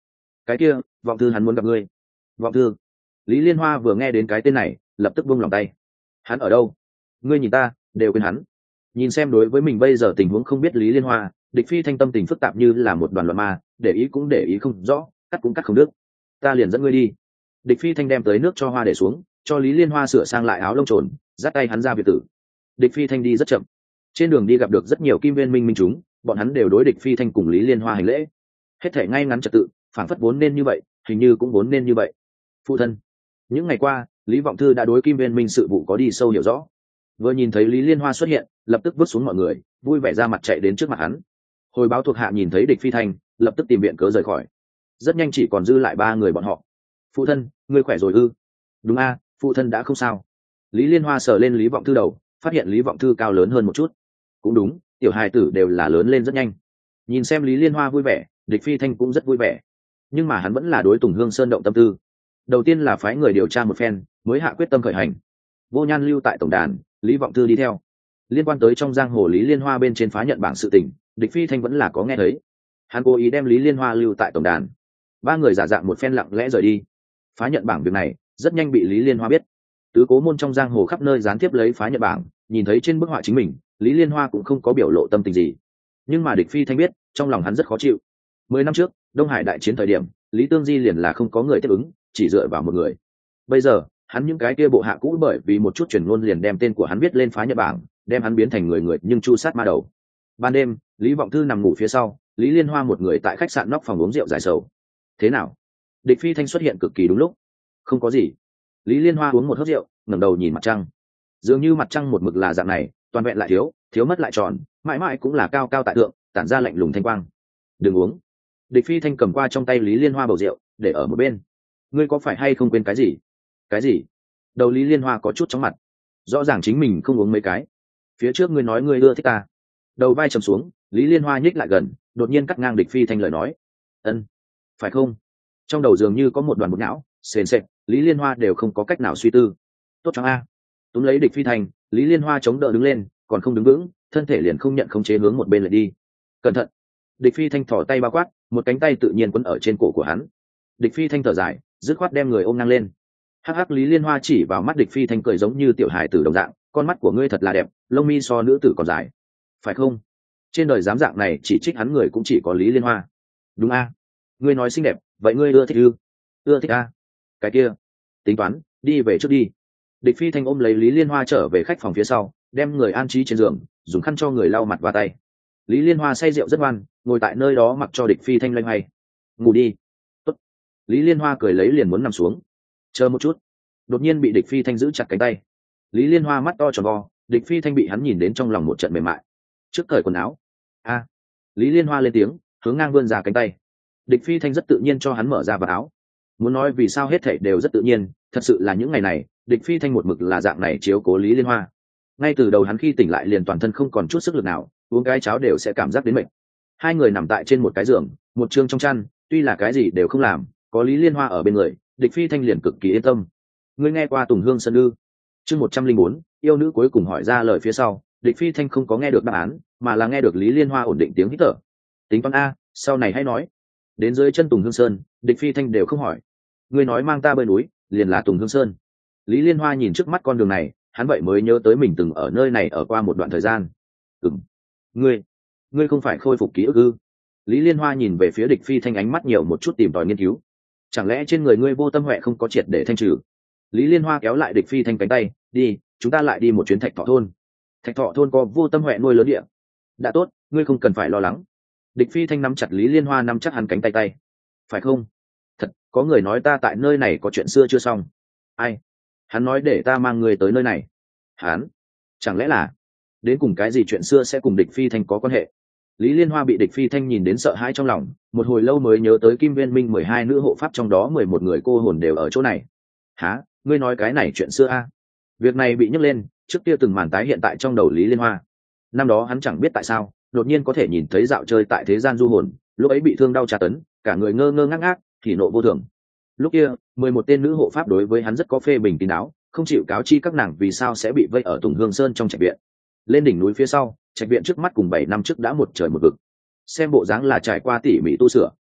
cái kia vọng thư hắn muốn gặp ngươi. Vọng thư? Lý Liên Hoa vừa nghe đến cái tên này lập tức buông lòng tay. Hắn ở đâu? Ngươi nhìn ta đều quên hắn. Nhìn xem đối với mình bây giờ tình huống không biết Lý Liên Hoa, Địch Phi Thanh tâm tình phức tạp như là một đoàn loạn ma, để ý cũng để ý không rõ, cắt cũng cắt không được. Ta liền dẫn ngươi đi. Địch Phi Thanh đem tới nước cho hoa để xuống, cho Lý Liên Hoa sửa sang lại áo lông trồn, dắt tay hắn ra biệt tử. Địch Phi Thanh đi rất chậm. Trên đường đi gặp được rất nhiều kim viên minh minh chúng, bọn hắn đều đối Địch Phi Thanh cùng Lý Liên Hoa hành lễ. Hết thể ngay ngắn trật tự, phản phất vốn nên như vậy, hình như cũng vốn nên như vậy. Phụ thân. Những ngày qua, Lý Vọng Thư đã đối kim viên minh sự vụ có đi sâu hiểu rõ. Vừa nhìn thấy Lý Liên Hoa xuất hiện, lập tức vứt xuống mọi người, vui vẻ ra mặt chạy đến trước mặt hắn. Hồi báo thuộc hạ nhìn thấy Địch Phi Thanh, lập tức tìm viện cớ rời khỏi. Rất nhanh chỉ còn dư lại ba người bọn họ. Phụ thân, ngươi khỏe rồi ư? Đúng a, phụ thân đã không sao. Lý Liên Hoa sờ lên Lý Vọng Thư đầu, phát hiện Lý Vọng Thư cao lớn hơn một chút. Cũng đúng, tiểu hài tử đều là lớn lên rất nhanh. Nhìn xem Lý Liên Hoa vui vẻ, Địch Phi Thanh cũng rất vui vẻ. Nhưng mà hắn vẫn là đối Tùng Hương Sơn động tâm tư. Đầu tiên là phái người điều tra một phen, mới hạ quyết tâm khởi hành. Vô Nhan lưu tại tổng đàn, Lý Vọng Thư đi theo. Liên quan tới trong giang hồ Lý Liên Hoa bên trên phá nhận bảng sự tình, Địch Phi Thanh vẫn là có nghe thấy. Hắn cố ý đem Lý Liên Hoa lưu tại tổng đàn. Ba người giả dạng một phen lặng lẽ rời đi. Phá nhận bảng việc này rất nhanh bị Lý Liên Hoa biết. Tứ cố môn trong giang hồ khắp nơi gián tiếp lấy phá nhận bảng, nhìn thấy trên bức họa chính mình, Lý Liên Hoa cũng không có biểu lộ tâm tình gì. Nhưng mà Địch Phi Thanh biết, trong lòng hắn rất khó chịu. Mười năm trước, Đông Hải đại chiến thời điểm, Lý Tương Di liền là không có người tiếp ứng, chỉ dựa vào một người. Bây giờ, hắn những cái kia bộ hạ cũ bởi vì một chút truyền ngôn liền đem tên của hắn viết lên phá nhận bảng, đem hắn biến thành người người nhưng chu sát ma đầu. Ban đêm, Lý Vọng Thư nằm ngủ phía sau, Lý Liên Hoa một người tại khách sạn nóc phòng uống rượu giải sầu. Thế nào? Địch Phi Thanh xuất hiện cực kỳ đúng lúc. Không có gì. Lý Liên Hoa uống một hớp rượu, ngẩng đầu nhìn mặt trăng. Dường như mặt trăng một mực là dạng này, toàn vẹn lại thiếu, thiếu mất lại tròn, mãi mãi cũng là cao cao tại thượng, tản ra lạnh lùng thanh quang. Đừng uống. Địch Phi Thanh cầm qua trong tay Lý Liên Hoa bầu rượu, để ở một bên. Ngươi có phải hay không quên cái gì? Cái gì? Đầu Lý Liên Hoa có chút chóng mặt. Rõ ràng chính mình không uống mấy cái. Phía trước ngươi nói ngươi ưa thích ta. Đầu vai trầm xuống, Lý Liên Hoa nhích lại gần, đột nhiên cắt ngang Địch Phi Thanh lời nói. Ân, phải không? Trong đầu dường như có một đoàn bột não, sền sệt, Lý Liên Hoa đều không có cách nào suy tư. Tốt cho a. Túm lấy Địch Phi Thanh, Lý Liên Hoa chống đỡ đứng lên, còn không đứng vững, thân thể liền không nhận khống chế hướng một bên lại đi. Cẩn thận. Địch Phi Thanh thò tay bao quát, một cánh tay tự nhiên quấn ở trên cổ của hắn. Địch Phi Thanh thở dài, dứt khoát đem người ôm ngang lên. Hắc hắc, Lý Liên Hoa chỉ vào mắt Địch Phi Thanh cười giống như tiểu hài tử đồng dạng, con mắt của ngươi thật là đẹp, lông mi so nữ tử còn dài. Phải không? Trên đời dám dạng này chỉ trích hắn người cũng chỉ có Lý Liên Hoa. Đúng a. Ngươi nói xinh đẹp, vậy ngươi ưa thích ư? Ưa thích a. Cái kia, tính toán, đi về trước đi. Địch Phi Thanh ôm lấy Lý Liên Hoa trở về khách phòng phía sau, đem người an trí trên giường, dùng khăn cho người lau mặt và tay. Lý Liên Hoa say rượu rất ngoan, ngồi tại nơi đó mặc cho Địch Phi Thanh loay hoay. Ngủ đi. Tốt. Lý Liên Hoa cười lấy liền muốn nằm xuống. Chờ một chút. Đột nhiên bị Địch Phi Thanh giữ chặt cánh tay. Lý Liên Hoa mắt to tròn vo, Địch Phi Thanh bị hắn nhìn đến trong lòng một trận mềm mại. Trước cởi quần áo. A. Lý Liên Hoa lên tiếng, hướng ngang vươn ra cánh tay. Địch Phi Thanh rất tự nhiên cho hắn mở ra vào áo. Muốn nói vì sao hết thảy đều rất tự nhiên, thật sự là những ngày này, Địch Phi Thanh một mực là dạng này chiếu cố Lý Liên Hoa. Ngay từ đầu hắn khi tỉnh lại liền toàn thân không còn chút sức lực nào, uống cái cháo đều sẽ cảm giác đến mệt. Hai người nằm tại trên một cái giường, một chương trong chăn, tuy là cái gì đều không làm, có Lý Liên Hoa ở bên người, Địch Phi Thanh liền cực kỳ yên tâm. Ngươi nghe qua Tùng Hương Sơn ư? Chương một trăm linh bốn, yêu nữ cuối cùng hỏi ra lời phía sau, Địch Phi Thanh không có nghe được đáp án, mà là nghe được Lý Liên Hoa ổn định tiếng hít thở. Tính toán a, sau này hãy nói. Đến dưới chân Tùng Hương Sơn, Địch Phi Thanh đều không hỏi. Ngươi nói mang ta bơi núi, liền là Tùng Hương Sơn. Lý Liên Hoa nhìn trước mắt con đường này, hắn vậy mới nhớ tới mình từng ở nơi này ở qua một đoạn thời gian. Ừm. Ngươi, ngươi không phải khôi phục ký ức ư? Lý Liên Hoa nhìn về phía Địch Phi Thanh, ánh mắt nhiều một chút tìm tòi nghiên cứu. Chẳng lẽ trên người ngươi vô tâm huệ không có triệt để thanh trừ? Lý Liên Hoa kéo lại Địch Phi Thanh cánh tay, đi, chúng ta lại đi một chuyến Thạch Thọ thôn. Thạch Thọ thôn có vô tâm huệ nuôi lớn địa. Đã tốt, ngươi không cần phải lo lắng. Địch Phi Thanh nắm chặt Lý Liên Hoa nắm chắc hắn cánh tay tay. Phải không? Thật, có người nói ta tại nơi này có chuyện xưa chưa xong. Ai? Hắn nói để ta mang người tới nơi này. Hắn? Chẳng lẽ là đến cùng cái gì chuyện xưa sẽ cùng Địch Phi Thanh có quan hệ? Lý Liên Hoa bị Địch Phi Thanh nhìn đến sợ hãi trong lòng, một hồi lâu mới nhớ tới Kim Viên Minh mười hai nữ hộ pháp trong đó mười một người cô hồn đều ở chỗ này. Hả? Ngươi nói cái này chuyện xưa a? À? Việc này bị nhắc lên, trước kia từng màn tái hiện tại trong đầu Lý Liên Hoa. Năm đó hắn chẳng biết tại sao, đột nhiên có thể nhìn thấy dạo chơi tại thế gian du hồn, lúc ấy bị thương đau tra tấn, cả người ngơ ngơ ngác ngác, thì nộ vô thường. Lúc kia, mười một tên nữ hộ pháp đối với hắn rất có phê bình kín đáo, không chịu cáo chi các nàng vì sao sẽ bị vây ở Tùng Hương Sơn trong trạch viện. Lên đỉnh núi phía sau, trạch viện trước mắt cùng bảy năm trước đã một trời một vực. Xem bộ dáng là trải qua tỉ mỉ tu sửa.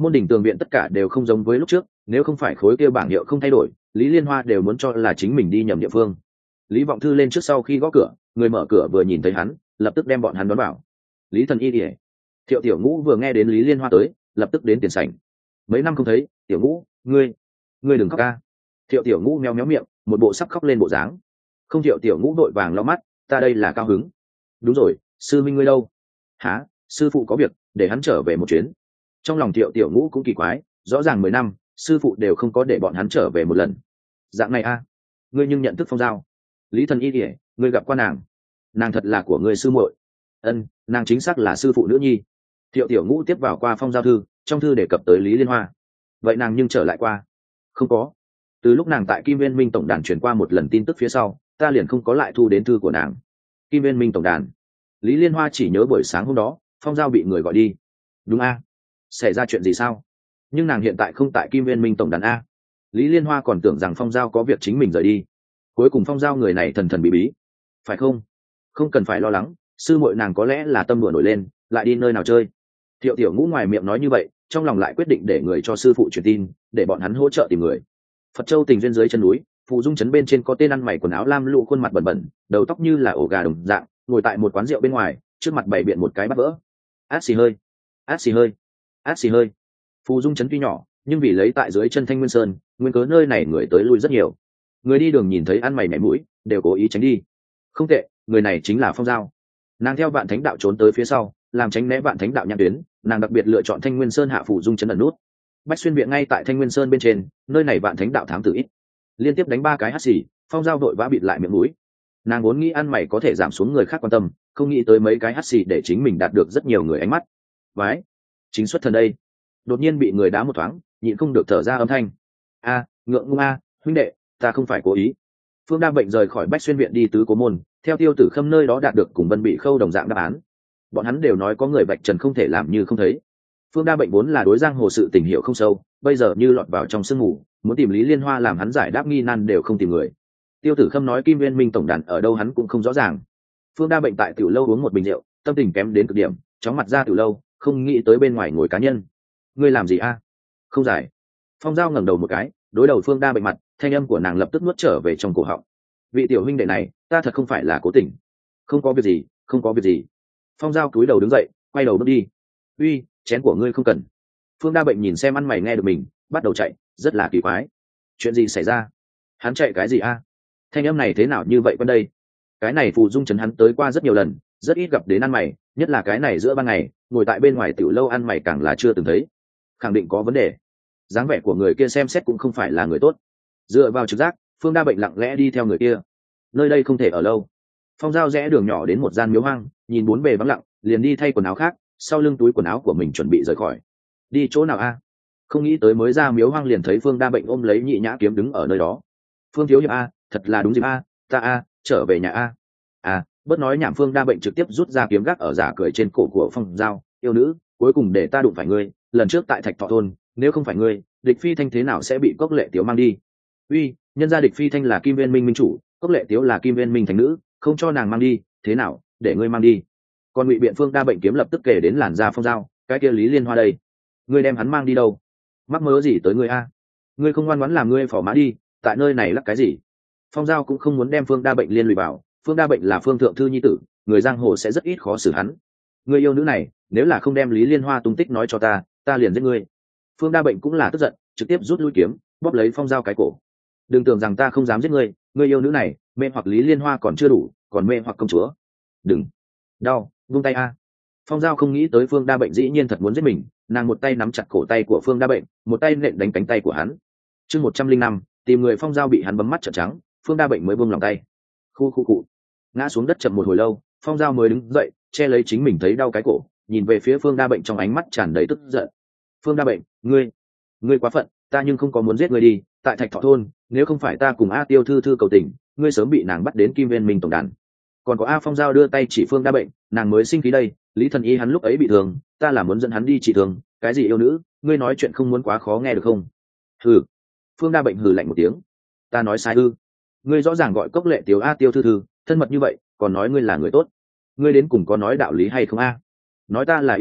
Môn đỉnh tường viện tất cả đều không giống với lúc trước, nếu không phải khối kia bảng hiệu không thay đổi, Lý Liên Hoa đều muốn cho là chính mình đi nhầm địa phương. Lý Vọng Thư lên trước sau khi gõ cửa, người mở cửa vừa nhìn thấy hắn, lập tức đem bọn hắn đón vào. Lý Thần Y, Thiệu Tiểu Ngũ vừa nghe đến Lý Liên Hoa tới, lập tức đến tiền sảnh. Mấy năm không thấy, Tiểu Ngũ, ngươi, ngươi đừng khóc ca. Thiệu Tiểu Ngũ méo méo miệng, một bộ sắp khóc lên bộ dáng. Không, Thiệu Tiểu Ngũ đội vàng lau mắt, ta đây là cao hứng. Đúng rồi, sư minh ngươi đâu? Hả? Sư phụ có việc, để hắn trở về một chuyến. Trong lòng Thiệu Tiểu Ngũ cũng kỳ quái, rõ ràng mười năm, sư phụ đều không có để bọn hắn trở về một lần. Dạng này a, ngươi nhưng nhận thức Phong Giao. Lý Thần Y, ngươi gặp qua nàng? Nàng thật là của ngươi sư muội. Ân, nàng chính xác là sư phụ nữ nhi. Thiệu Tiểu Ngũ tiếp vào qua Phong Giao thư, trong thư đề cập tới Lý Liên Hoa. Vậy nàng nhưng trở lại qua? Không có. Từ lúc nàng tại Kim Viên Minh tổng đàn truyền qua một lần tin tức phía sau, ta liền không có lại thu đến thư của nàng. Kim Viên Minh tổng đàn. Lý Liên Hoa chỉ nhớ buổi sáng hôm đó Phong Giao bị người gọi đi. Đúng a? Xảy ra chuyện gì sao? Nhưng nàng hiện tại không tại Kim Viên Minh tổng đàn a. Lý Liên Hoa còn tưởng rằng Phong Giao có việc chính mình rời đi. Cuối cùng Phong Giao người này thần thần bí bí, phải không? Không cần phải lo lắng, sư muội nàng có lẽ là tâm đùa nổi lên, lại đi nơi nào chơi. Thiệu Tiểu Ngũ ngoài miệng nói như vậy, trong lòng lại quyết định để người cho sư phụ truyền tin, để bọn hắn hỗ trợ tìm người. Phật Châu Tình Duyên dưới chân núi, Phù Dung trấn bên trên có tên ăn mày quần áo lam lũ, khuôn mặt bẩn bẩn, đầu tóc như là ổ gà đồng dạng, ngồi tại một quán rượu bên ngoài, trước mặt bày biện một cái bát vỡ. Át xì hơi, át xì hơi, át xì hơi. Phù Dung trấn tuy nhỏ, nhưng vì lấy tại dưới chân Thanh Nguyên Sơn, nguyên cớ nơi này người tới lui rất nhiều. Người đi đường nhìn thấy ăn mày nhảy mũi, đều cố ý tránh đi. Không tệ, người này chính là Phong Giao. Nàng theo Vạn Thánh đạo trốn tới phía sau, làm tránh né Vạn Thánh đạo nhãn tuyến, nàng đặc biệt lựa chọn Thanh Nguyên Sơn hạ Phù Dung trấn ẩn nút. Bách Xuyên viện ngay tại Thanh Nguyên Sơn bên trên, nơi này Vạn Thánh đạo thám tử ít. Liên tiếp đánh ba cái hắt xì, Phong Giao đội vã bịt lại miệng mũi. Nàng vốn nghĩ ăn mày có thể giảm xuống người khác quan tâm, không nghĩ tới mấy cái hắt xì để chính mình đạt được rất nhiều người ánh mắt. Vái, chính xuất thần đây. Đột nhiên bị người đá một thoáng, nhịn không được thở ra âm thanh. A, ngượng ngùng a, huynh đệ, ta không phải cố ý. Phương Đa Bệnh rời khỏi Bách Xuyên viện đi tứ cố môn, theo Tiêu Tử Khâm nơi đó đạt được cùng Vân Bị Khâu đồng dạng đáp án. Bọn hắn đều nói có người vạch trần không thể làm như không thấy. Phương Đa Bệnh vốn là đối giang hồ sự tình hiểu không sâu, bây giờ như lọt vào trong sương mù, muốn tìm Lý Liên Hoa làm hắn giải đáp nghi nan đều không tìm người. Tiêu Tử Khâm nói Kim Viên Minh tổng đàn ở đâu hắn cũng không rõ ràng. Phương Đa Bệnh tại tiểu lâu uống một bình rượu, tâm tình kém đến cực điểm, chóng mặt ra tiểu lâu, không nghĩ tới bên ngoài ngồi cá nhân. Ngươi làm gì a? Không giải. Phong Giao ngẩng đầu một cái, đối đầu Phương Đa Bệnh mặt, thanh âm của nàng lập tức nuốt trở về trong cổ họng. Vị tiểu huynh đệ này, ta thật không phải là cố tình. Không có việc gì, không có việc gì. Phong Giao cúi đầu đứng dậy, quay đầu bước đi. Uy, chén của ngươi không cần. Phương Đa Bệnh nhìn xem ăn mày nghe được mình, bắt đầu chạy, rất là kỳ quái. Chuyện gì xảy ra? Hắn chạy cái gì a? Thanh âm này thế nào như vậy quen đây? Cái này Phù Dung trấn hắn tới qua rất nhiều lần, rất ít gặp đến ăn mày, nhất là cái này giữa ban ngày, ngồi tại bên ngoài tiểu lâu ăn mày càng là chưa từng thấy. Khẳng định có vấn đề. Dáng vẻ của người kia xem xét cũng không phải là người tốt. Dựa vào trực giác, Phương Đa Bệnh lặng lẽ đi theo người kia. Nơi đây không thể ở lâu. Phong Giao rẽ đường nhỏ đến một gian miếu hoang, nhìn bốn bề vắng lặng, liền đi thay quần áo khác, sau lưng túi quần áo của mình chuẩn bị rời khỏi. Đi chỗ nào a? Không nghĩ tới mới ra miếu hoang liền thấy Phương Đa Bệnh ôm lấy Nhị Nhã kiếm đứng ở nơi đó. Phương thiếu hiệp a, thật là đúng dịp a, ta a, trở về nhà a. À, bớt nói nhảm. Phương Đa Bệnh trực tiếp rút ra kiếm gác ở giả cười trên cổ của Phong Giao, yêu nữ, cuối cùng để ta đụng phải ngươi, lần trước tại Thạch Thọ thôn, nếu không phải ngươi, Địch Phi Thanh thế nào sẽ bị Cốc Lệ Tiếu mang đi? Uy, nhân gia Địch Phi Thanh là Kim Viên Minh minh chủ, Cốc Lệ Tiếu là Kim Viên Minh thành nữ, không cho nàng mang đi, thế nào, để ngươi mang đi. Còn Ngụy Biện Phương Đa Bệnh kiếm lập tức kể đến làn da Phong Giao, cái kia Lý Liên Hoa đây, ngươi đem hắn mang đi đâu? Mắc mớ gì tới ngươi a? Ngươi không ngoan ngoãn làm ngươi phỏ mã đi, tại nơi này lắc cái gì? Phong Giao cũng không muốn đem Phương Đa Bệnh liên lụy vào, Phương Đa Bệnh là Phương thượng thư nhi tử, người giang hồ sẽ rất ít khó xử hắn. Ngươi yêu nữ này, nếu là không đem Lý Liên Hoa tung tích nói cho ta, ta liền giết ngươi. Phương Đa Bệnh cũng là tức giận, trực tiếp rút lui kiếm, bóp lấy Phong Giao cái cổ. Đừng tưởng rằng ta không dám giết ngươi, ngươi yêu nữ này, mê hoặc Lý Liên Hoa còn chưa đủ, còn mê hoặc công chúa. Đừng, đau, buông tay a. Phong Giao không nghĩ tới Phương Đa Bệnh dĩ nhiên thật muốn giết mình, nàng một tay nắm chặt cổ tay của Phương Đa Bệnh, một tay nện đánh cánh tay của hắn. Chương một trăm linh năm, tìm người. Phong Giao bị hắn bấm mắt trợn trắng, Phương Đa Bệnh mới buông lòng tay. Khu khu cụ, ngã xuống đất chậm một hồi lâu, Phong Giao mới đứng dậy, che lấy chính mình thấy đau cái cổ, nhìn về phía Phương Đa Bệnh trong ánh mắt tràn đầy tức giận. Phương Đa Bệnh, ngươi, ngươi quá phận, ta nhưng không có muốn giết ngươi đi, tại Thạch Thọ thôn, nếu không phải ta cùng A Tiêu thư thư cầu tình, ngươi sớm bị nàng bắt đến Kim Viên Minh tổng đàn. Còn có A. Phong Giao đưa tay chỉ Phương Đa Bệnh, nàng mới sinh khí đây, Lý Thần Y hắn lúc ấy bị thương, ta là muốn dẫn hắn đi trị thương, cái gì yêu nữ, ngươi nói chuyện không muốn quá khó nghe được không? Hừ. Phương Đa Bệnh hừ lạnh một tiếng, ta nói sai ư? Ngươi rõ ràng gọi Cốc Lệ Tiếu A Tiêu thư thư, thân mật như vậy, còn nói ngươi là người tốt, ngươi đến cùng có nói đạo lý hay không a? Nói ta là yêu nữ,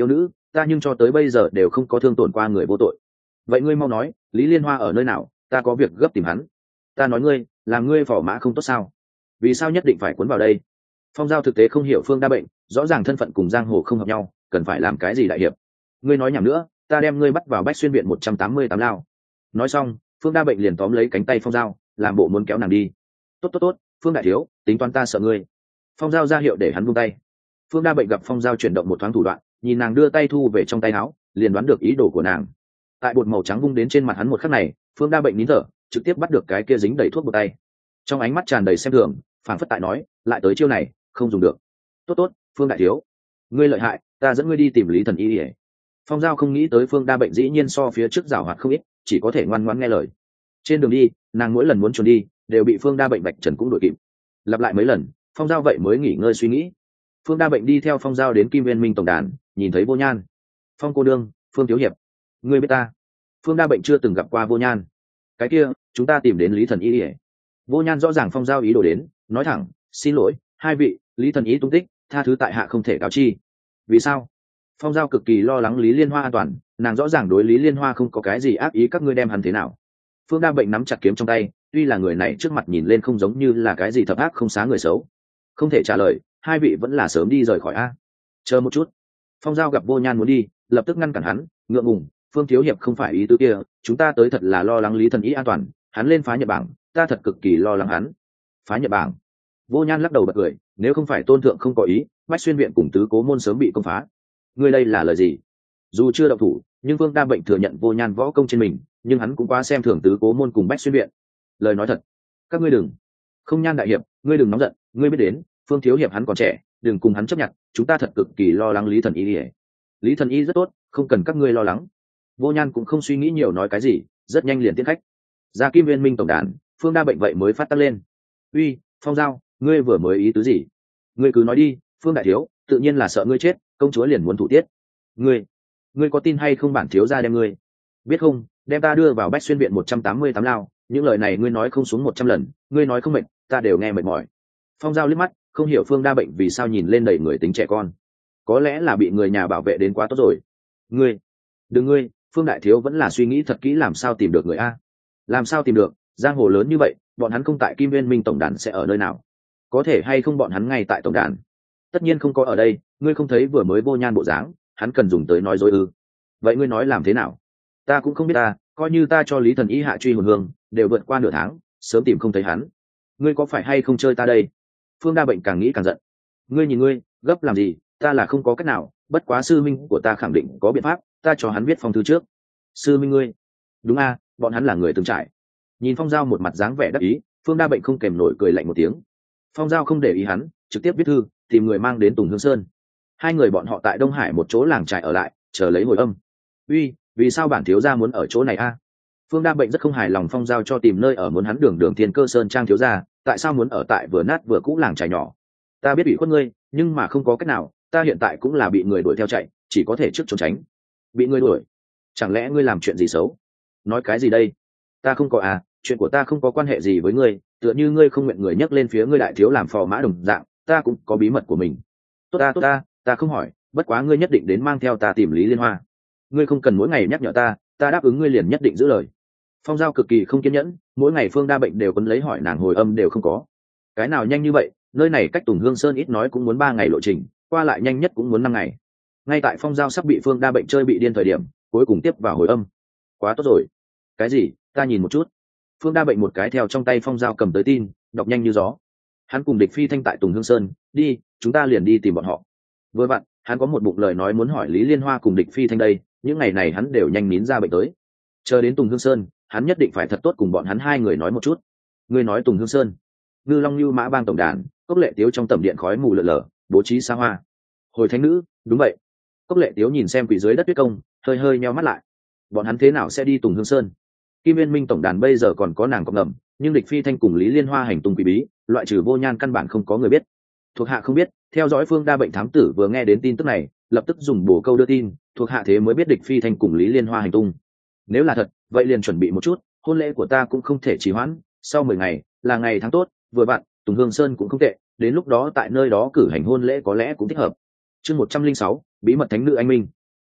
ta nhưng cho tới bây giờ đều không có thương tổn qua người vô tội. Vậy ngươi mau nói, Lý Liên Hoa ở nơi nào, ta có việc gấp tìm hắn. Ta nói ngươi, làm ngươi phò mã không tốt sao? Vì sao nhất định phải cuốn vào đây? Phong Giao thực tế không hiểu Phương Đa Bệnh, rõ ràng thân phận cùng giang hồ không hợp nhau, cần phải làm cái gì đại hiệp? Ngươi nói nhảm nữa, ta đem ngươi bắt vào Bách Xuyên viện một trăm tám mươi tám lao. Nói xong, Phương Đa Bệnh liền tóm lấy cánh tay Phong Giao, làm bộ muốn kéo nàng đi. Tốt tốt tốt, Phương đại thiếu, tính toán ta sợ ngươi. Phong Giao ra hiệu để hắn buông tay. Phương Đa Bệnh gặp Phong Giao chuyển động một thoáng thủ đoạn, nhìn nàng đưa tay thu về trong tay áo, liền đoán được ý đồ của nàng. Tại bột màu trắng vung đến trên mặt hắn một khắc này, Phương Đa Bệnh nín thở, trực tiếp bắt được cái kia dính đầy thuốc bột tay. Trong ánh mắt tràn đầy xem thường, phảng phất tại nói, lại tới chiêu này, không dùng được. Tốt tốt, Phương đại thiếu, ngươi lợi hại, ta dẫn ngươi đi tìm Lý Thần Y. Phong Giao không nghĩ tới Phương Đa Bệnh dĩ nhiên so phía trước giảo hoạt không ít, chỉ có thể ngoan ngoãn nghe lời. Trên đường đi, nàng mỗi lần muốn trốn đi, đều bị Phương Đa Bệnh vạch trần cũng đuổi kịp. Lặp lại mấy lần, Phong Giao vậy mới nghỉ ngơi suy nghĩ. Phương Đa Bệnh đi theo Phong Giao đến Kim Viên Minh tổng đàn, nhìn thấy Vô Nhan. Phong cô đương, Phương thiếu hiệp, ngươi biết ta? Phương Đa Bệnh chưa từng gặp qua Vô Nhan. Cái kia, chúng ta tìm đến Lý Thần Y. Vô Nhan rõ ràng Phong Giao ý đồ đến, nói thẳng, xin lỗi, hai vị, Lý Thần Y tung tích, tha thứ tại hạ không thể cáo chi. Vì sao? Phong Giao cực kỳ lo lắng Lý Liên Hoa an toàn, nàng rõ ràng đối Lý Liên Hoa không có cái gì ác ý, các ngươi đem hắn thế nào? Phương Đa Bệnh nắm chặt kiếm trong tay, tuy là người này trước mặt nhìn lên không giống như là cái gì thập ác không xá người xấu, không thể trả lời, hai vị vẫn là sớm đi rời khỏi a. Chờ một chút. Phong Giao gặp Vô Nhan muốn đi, lập tức ngăn cản hắn, ngượng ngùng, Phương thiếu hiệp không phải ý tứ kia, chúng ta tới thật là lo lắng Lý Thần Y an toàn, hắn lên phá Nhật bảng, ta thật cực kỳ lo lắng hắn. Phá Nhật bảng? Vô Nhan lắc đầu bật cười, nếu không phải tôn thượng không có ý, Bách Xuyên viện cùng tứ cố môn sớm bị công phá. Ngươi đây là lời gì? Dù chưa động thủ, nhưng Phương Đa Bệnh thừa nhận Vô Nhan võ công trên mình, nhưng hắn cũng quá xem thường tứ cố môn cùng Bách Xuyên viện. Lời nói thật. Các ngươi đừng. Không Nhan đại hiệp, ngươi đừng nóng giận, ngươi biết đến, Phương thiếu hiệp hắn còn trẻ, đừng cùng hắn chấp nhận, chúng ta thật cực kỳ lo lắng Lý Thần Y. Lý Thần Y rất tốt, không cần các ngươi lo lắng. Vô Nhan cũng không suy nghĩ nhiều nói cái gì, rất nhanh liền tiến khách. Ra Kim Viên Minh tổng đàn, Phương Đa Bệnh vậy mới phát tắc lên. Uy, Phong Giao, ngươi vừa mới ý tứ gì? Ngươi cứ nói đi, Phương đại thiếu, tự nhiên là sợ ngươi chết, công chúa liền muốn thủ tiết. Ngươi, ngươi có tin hay không bản thiếu gia đem ngươi? Biết không, đem ta đưa vào Bách Xuyên viện một trăm tám mươi tám lao, những lời này ngươi nói không xuống một trăm lần, ngươi nói không mệt, ta đều nghe mệt mỏi. Phong Giao liếc mắt, không hiểu Phương Đa Bệnh vì sao nhìn lên đầy người tính trẻ con. Có lẽ là bị người nhà bảo vệ đến quá tốt rồi. Ngươi, đừng ngươi, Phương đại thiếu vẫn là suy nghĩ thật kỹ làm sao tìm được người a. Làm sao tìm được? Giang hồ lớn như vậy, bọn hắn không tại Kim Viên Minh tổng đàn sẽ ở nơi nào? Có thể hay không bọn hắn ngay tại tổng đàn? Tất nhiên không có ở đây, ngươi không thấy vừa mới Vô Nhan bộ dáng, hắn cần dùng tới nói dối ư? Vậy ngươi nói làm thế nào? Ta cũng không biết ta, coi như ta cho Lý Thần Y hạ truy hồn hương, đều vượt qua nửa tháng, sớm tìm không thấy hắn. Ngươi có phải hay không chơi ta đây? Phương Đa Bệnh càng nghĩ càng giận. Ngươi nhìn ngươi, gấp làm gì? Ta là không có cách nào, bất quá sư minh của ta khẳng định có biện pháp, ta cho hắn viết phong thư trước. Sư minh ngươi? Đúng a, bọn hắn là người từng trải. Nhìn Phong Giao một mặt dáng vẻ đắc ý, Phương Đa Bệnh không kèm nổi cười lạnh một tiếng. Phong Giao không để ý hắn, trực tiếp viết thư tìm người mang đến Tùng Hương Sơn. Hai người bọn họ tại Đông Hải một chỗ làng trại ở lại, chờ lấy hồi âm. Uy, vì sao bản thiếu gia muốn ở chỗ này a? Phương Đa Bệnh rất không hài lòng Phong Giao cho tìm nơi ở muốn hắn đường đường Thiên Cơ Sơn trang thiếu gia, tại sao muốn ở tại vừa nát vừa cũ làng trại nhỏ? Ta biết ủy khuất ngươi, nhưng mà không có cách nào, ta hiện tại cũng là bị người đuổi theo chạy, chỉ có thể trước trốn tránh. Bị người đuổi? Chẳng lẽ ngươi làm chuyện gì xấu? Nói cái gì đây? Ta không có à, chuyện của ta không có quan hệ gì với ngươi, tựa như ngươi không nguyện người nhắc lên phía ngươi đại thiếu làm phò mã đồng dạng, ta cũng có bí mật của mình. Tốt ta tốt ta, ta không hỏi, bất quá ngươi nhất định đến mang theo ta tìm Lý Liên Hoa. Ngươi không cần mỗi ngày nhắc nhở ta, ta đáp ứng ngươi liền nhất định giữ lời. Phong Giao cực kỳ không kiên nhẫn, mỗi ngày Phương Đa Bệnh đều quấn lấy hỏi nàng hồi âm đều không có. Cái nào nhanh như vậy, nơi này cách Tùng Hương Sơn ít nói cũng muốn ba ngày lộ trình, qua lại nhanh nhất cũng muốn năm ngày. Ngay tại Phong Giao sắp bị Phương Đa Bệnh chơi bị điên thời điểm, cuối cùng tiếp vào hồi âm. Quá tốt rồi. Cái gì? Ta nhìn một chút. Phương Đa Bệnh một cái theo trong tay Phong Giao cầm tới tin, đọc nhanh như gió. Hắn cùng Địch Phi Thanh tại Tùng Hương Sơn, đi, chúng ta liền đi tìm bọn họ. Vừa vặn, hắn có một bụng lời nói muốn hỏi Lý Liên Hoa cùng Địch Phi Thanh đây, những ngày này hắn đều nhanh nín ra bệnh tới. Chờ đến Tùng Hương Sơn, hắn nhất định phải thật tốt cùng bọn hắn hai người nói một chút. Ngươi nói Tùng Hương Sơn? Ngư Long Lưu Mã Bang tổng đàn, Cốc Lệ Tiếu trong tầm điện khói mù lờ lờ, bố trí xa hoa. Hồi thánh nữ, đúng vậy. Cốc Lệ Tiếu nhìn xem quỷ dưới đất tuyết công, hơi hơi nheo mắt lại. Bọn hắn thế nào sẽ đi Tùng Hương Sơn? Kim Viên Minh tổng đàn bây giờ còn có nàng cộng ngầm, nhưng Địch Phi Thanh cùng Lý Liên Hoa hành tung quỷ bí, loại trừ Vô Nhan căn bản không có người biết. Thuộc hạ không biết, theo dõi Phương Đa Bệnh thám tử vừa nghe đến tin tức này, lập tức dùng bổ câu đưa tin, thuộc hạ thế mới biết Địch Phi Thanh cùng Lý Liên Hoa hành tung. Nếu là thật, vậy liền chuẩn bị một chút, hôn lễ của ta cũng không thể trì hoãn, sau mười ngày là ngày tháng tốt, vừa vặn, Tùng Hương Sơn cũng không tệ, đến lúc đó tại nơi đó cử hành hôn lễ có lẽ cũng thích hợp. Chương một trăm linh sáu, bí mật thánh nữ anh minh.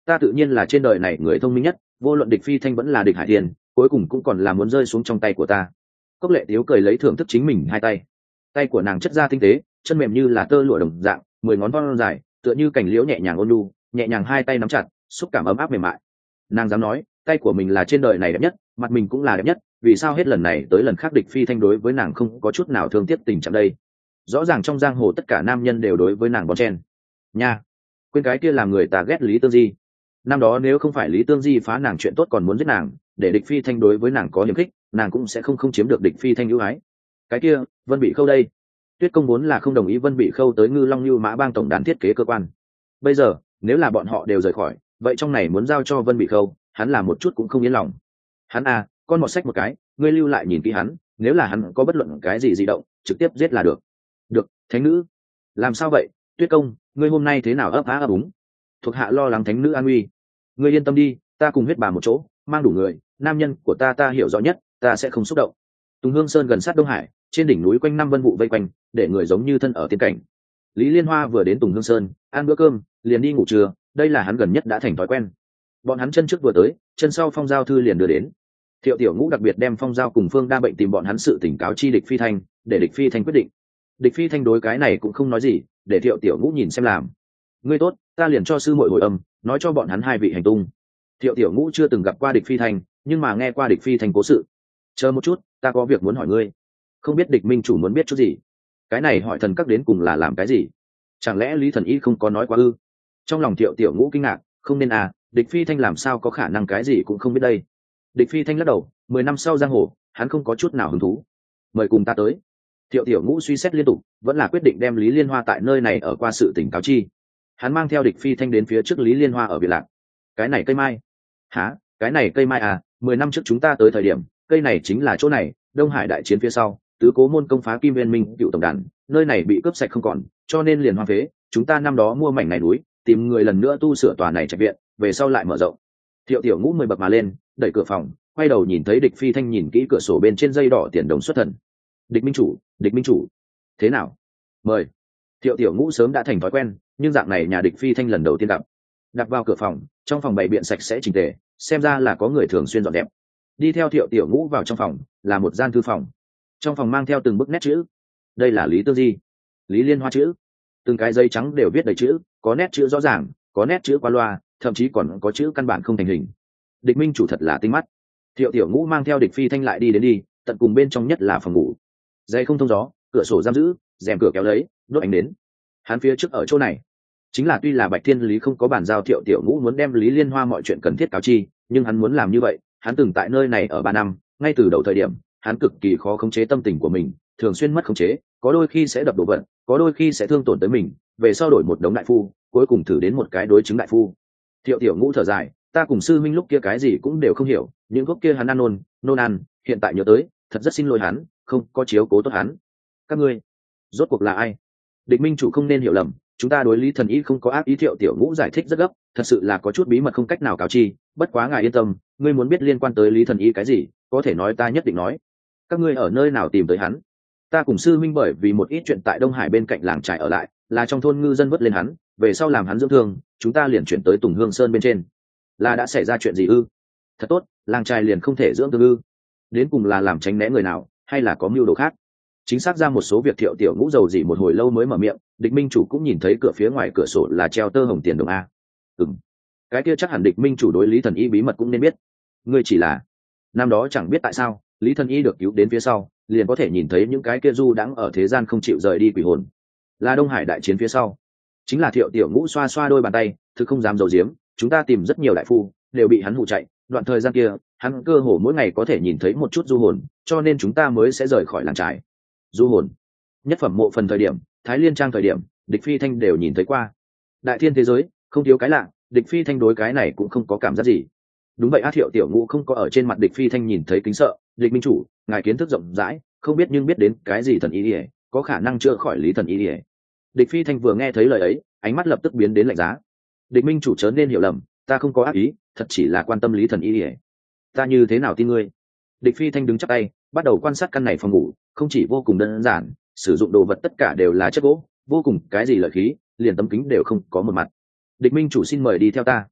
ta tự nhiên là trên đời này người thông minh nhất, vô luận địch phi thanh vẫn là địch hải thiên, cuối cùng cũng còn là muốn rơi xuống trong tay của ta. Cốc Lệ Tiếu cười lấy thưởng thức chính mình hai tay. Tay của nàng chất da tinh tế, chân mềm như là tơ lụa đồng dạng, mười ngón thon dài, tựa như cành liễu nhẹ nhàng ôn nhu, nhẹ nhàng hai tay nắm chặt, xúc cảm ấm áp mềm mại. Nàng dám nói, tay của mình là trên đời này đẹp nhất, mặt mình cũng là đẹp nhất, vì sao hết lần này tới lần khác địch phi thanh đối với nàng không có chút nào thương tiếc tình trạng đây? Rõ ràng trong giang hồ tất cả nam nhân đều đối với nàng bon chen. Nha, quên cái kia làm người ta ghét Lý Tương Di. Năm đó nếu không phải Lý Tương Di phá nàng chuyện tốt còn muốn giết nàng, để địch phi thanh đối với nàng có hiềm khích, nàng cũng sẽ không không chiếm được địch phi thanh ưu ái. Cái kia, Vân Bị Khâu đây. Tuyết Công vốn là không đồng ý Vân Bị Khâu tới Ngư Long Lưu Mã Bang tổng đàn thiết kế cơ quan. Bây giờ, nếu là bọn họ đều rời khỏi, vậy trong này muốn giao cho Vân Bị Khâu, hắn là một chút cũng không yên lòng. Hắn à, con mọt sách một cái, ngươi lưu lại nhìn kỹ hắn, nếu là hắn có bất luận cái gì dị động, trực tiếp giết là được. Được, thánh nữ. Làm sao vậy, Tuyết Công, ngươi hôm nay thế nào ấp á ấp úng? Thuộc hạ lo lắng thánh nữ an nguy. Ngươi yên tâm đi, ta cùng huyết bà một chỗ, mang đủ người, nam nhân của ta ta hiểu rõ nhất, ta sẽ không xúc động. Tùng Hương Sơn gần sát Đông Hải, trên đỉnh núi quanh năm vân vụ vây quanh, để người giống như thân ở tiên cảnh. Lý Liên Hoa vừa đến Tùng Hương Sơn, ăn bữa cơm, liền đi ngủ trưa, đây là hắn gần nhất đã thành thói quen. Bọn hắn chân trước vừa tới, chân sau phong giao thư liền đưa đến. Thiệu Tiểu Ngũ đặc biệt đem phong giao cùng Phương Đa bệnh tìm bọn hắn sự tỉnh cáo chi địch phi thanh, để địch phi thanh quyết định. Địch phi thanh đối cái này cũng không nói gì, để Thiệu Tiểu Ngũ nhìn xem làm. Ngươi tốt, ta liền cho sư muội hồi âm, nói cho bọn hắn hai vị hành tung. Thiệu Tiểu Ngũ chưa từng gặp qua địch phi thanh, nhưng mà nghe qua địch phi thanh cố sự. Chờ một chút, ta có việc muốn hỏi ngươi. Không biết địch minh chủ muốn biết chút gì? Cái này hỏi thần các đến cùng là làm cái gì? Chẳng lẽ Lý Thần Y không có nói quá ư? Trong lòng Thiệu Tiểu Ngũ kinh ngạc, không nên à, địch phi thanh làm sao có khả năng cái gì cũng không biết đây. Địch phi thanh lắc đầu, mười năm sau giang hồ, hắn không có chút nào hứng thú. Mời cùng ta tới. Thiệu Tiểu Ngũ suy xét liên tục, vẫn là quyết định đem Lý Liên Hoa tại nơi này ở qua sự tỉnh cáo chi. Hắn mang theo địch phi thanh đến phía trước Lý Liên Hoa ở Việt Lạc. Cái này cây mai? Hả? Cái này cây mai à? Mười năm trước chúng ta tới thời điểm, cây này chính là chỗ này. Đông Hải đại chiến phía sau, tứ cố môn công phá Kim Viên Minh cựu tổng đàn, nơi này bị cướp sạch không còn, cho nên liền hoang phế. Chúng ta năm đó mua mảnh này núi, tìm người lần nữa tu sửa tòa này trạch viện, về sau lại mở rộng. Thiệu Tiểu Ngũ mười bậc mà lên, đẩy cửa phòng, quay đầu nhìn thấy địch phi thanh nhìn kỹ cửa sổ bên trên dây đỏ tiền đồng xuất thần. Địch minh chủ, địch minh chủ, thế nào? Mời. Thiệu Tiểu Ngũ sớm đã thành thói quen, nhưng dạng này nhà địch phi thanh lần đầu tiên gặp. Đặt vào cửa phòng, trong phòng bày biện sạch sẽ chỉnh tề, xem ra là có người thường xuyên dọn đẹp. Đi theo Thiệu Tiểu Ngũ vào trong phòng, là một gian thư phòng. Trong phòng mang theo từng bức nét chữ. Đây là Lý Tương Di, Lý Liên Hoa chữ. Từng cái giấy trắng đều viết đầy chữ, có nét chữ rõ ràng, có nét chữ qua loa, thậm chí còn có chữ căn bản không thành hình. Địch minh chủ thật là tinh mắt. Thiệu Tiểu Ngũ mang theo địch phi thanh lại đi đến đi, tận cùng bên trong nhất là phòng ngủ. Dây không thông gió, cửa sổ giam giữ, rèm cửa kéo lấy, đốt ánh đến. Hắn phía trước ở chỗ này, chính là tuy là Bạch Thiên Lý không có bàn giao Thiệu Tiểu Ngũ muốn đem Lý Liên Hoa mọi chuyện cần thiết cáo chi, nhưng hắn muốn làm như vậy, hắn từng tại nơi này ở ba năm, ngay từ đầu thời điểm, hắn cực kỳ khó khống chế tâm tình của mình, thường xuyên mất khống chế, có đôi khi sẽ đập đổ vật, có đôi khi sẽ thương tổn tới mình, về sau đổi một đống đại phu, cuối cùng thử đến một cái đối chứng đại phu. Thiệu Tiểu Ngũ thở dài, ta cùng sư minh lúc kia cái gì cũng đều không hiểu, những thuốc kia hắn ăn nôn, nôn ăn, hiện tại nhớ tới, thật rất xin lỗi hắn, không có chiếu cố tốt hắn. Các ngươi, rốt cuộc là ai? Địch minh chủ không nên hiểu lầm, chúng ta đối Lý Thần Y không có ác ý. Thiệu Tiểu Ngũ giải thích rất gấp, thật sự là có chút bí mật không cách nào cáo chi, bất quá ngài yên tâm, ngươi muốn biết liên quan tới Lý Thần Y cái gì, có thể nói ta nhất định nói. Các ngươi ở nơi nào tìm tới hắn? Ta cùng sư minh bởi vì một ít chuyện tại Đông Hải bên cạnh làng trại ở lại, là trong thôn ngư dân vớt lên hắn, về sau làm hắn dưỡng thương, chúng ta liền chuyển tới Tùng Hương Sơn bên trên. Là đã xảy ra chuyện gì ư? Thật tốt, làng trại liền không thể dưỡng thương ư? Đến cùng là làm tránh né người nào, hay là có mưu đồ khác? Chính xác ra một số việc. Thiệu Tiểu Ngũ dầu gì một hồi lâu mới mở miệng, địch minh chủ cũng nhìn thấy cửa phía ngoài cửa sổ là treo tơ hồng tiền đồng a. Ừm, cái kia chắc hẳn địch minh chủ đối Lý Thần Y bí mật cũng nên biết. Ngươi chỉ là năm đó chẳng biết tại sao Lý Thần Y được cứu đến phía sau, liền có thể nhìn thấy những cái kia du đãng ở thế gian không chịu rời đi quỷ hồn, là Đông Hải đại chiến phía sau. Chính là Thiệu Tiểu Ngũ xoa xoa đôi bàn tay, thực không dám giấu giếm, chúng ta tìm rất nhiều đại phu, đều bị hắn hù chạy. Đoạn thời gian kia, hắn cơ hồ mỗi ngày có thể nhìn thấy một chút du hồn, cho nên chúng ta mới sẽ rời khỏi làng trại. Du hồn, nhất phẩm mộ phần thời điểm, Thái Liên Trang thời điểm, địch phi thanh đều nhìn thấy qua. Đại thiên thế giới không thiếu cái lạ, địch phi thanh đối cái này cũng không có cảm giác gì. Đúng vậy, á Thiệu Tiểu Ngũ không có ở trên mặt địch phi thanh nhìn thấy kính sợ. Địch minh chủ, ngài kiến thức rộng rãi, không biết nhưng biết đến cái gì thần y ỉa, có khả năng chữa khỏi Lý Thần Y ỉa. Địch phi thanh vừa nghe thấy lời ấy, ánh mắt lập tức biến đến lạnh giá. Địch minh chủ chớ nên hiểu lầm, ta không có ác ý, thật chỉ là quan tâm Lý Thần Y ỉa. Ta như thế nào tin ngươi? Địch phi thanh đứng chắp tay, bắt đầu quan sát căn này phòng ngủ, không chỉ vô cùng đơn giản, sử dụng đồ vật tất cả đều là chất gỗ, vô cùng cái gì lợi khí, liền tấm kính đều không có một mặt. Địch minh chủ xin mời đi theo ta.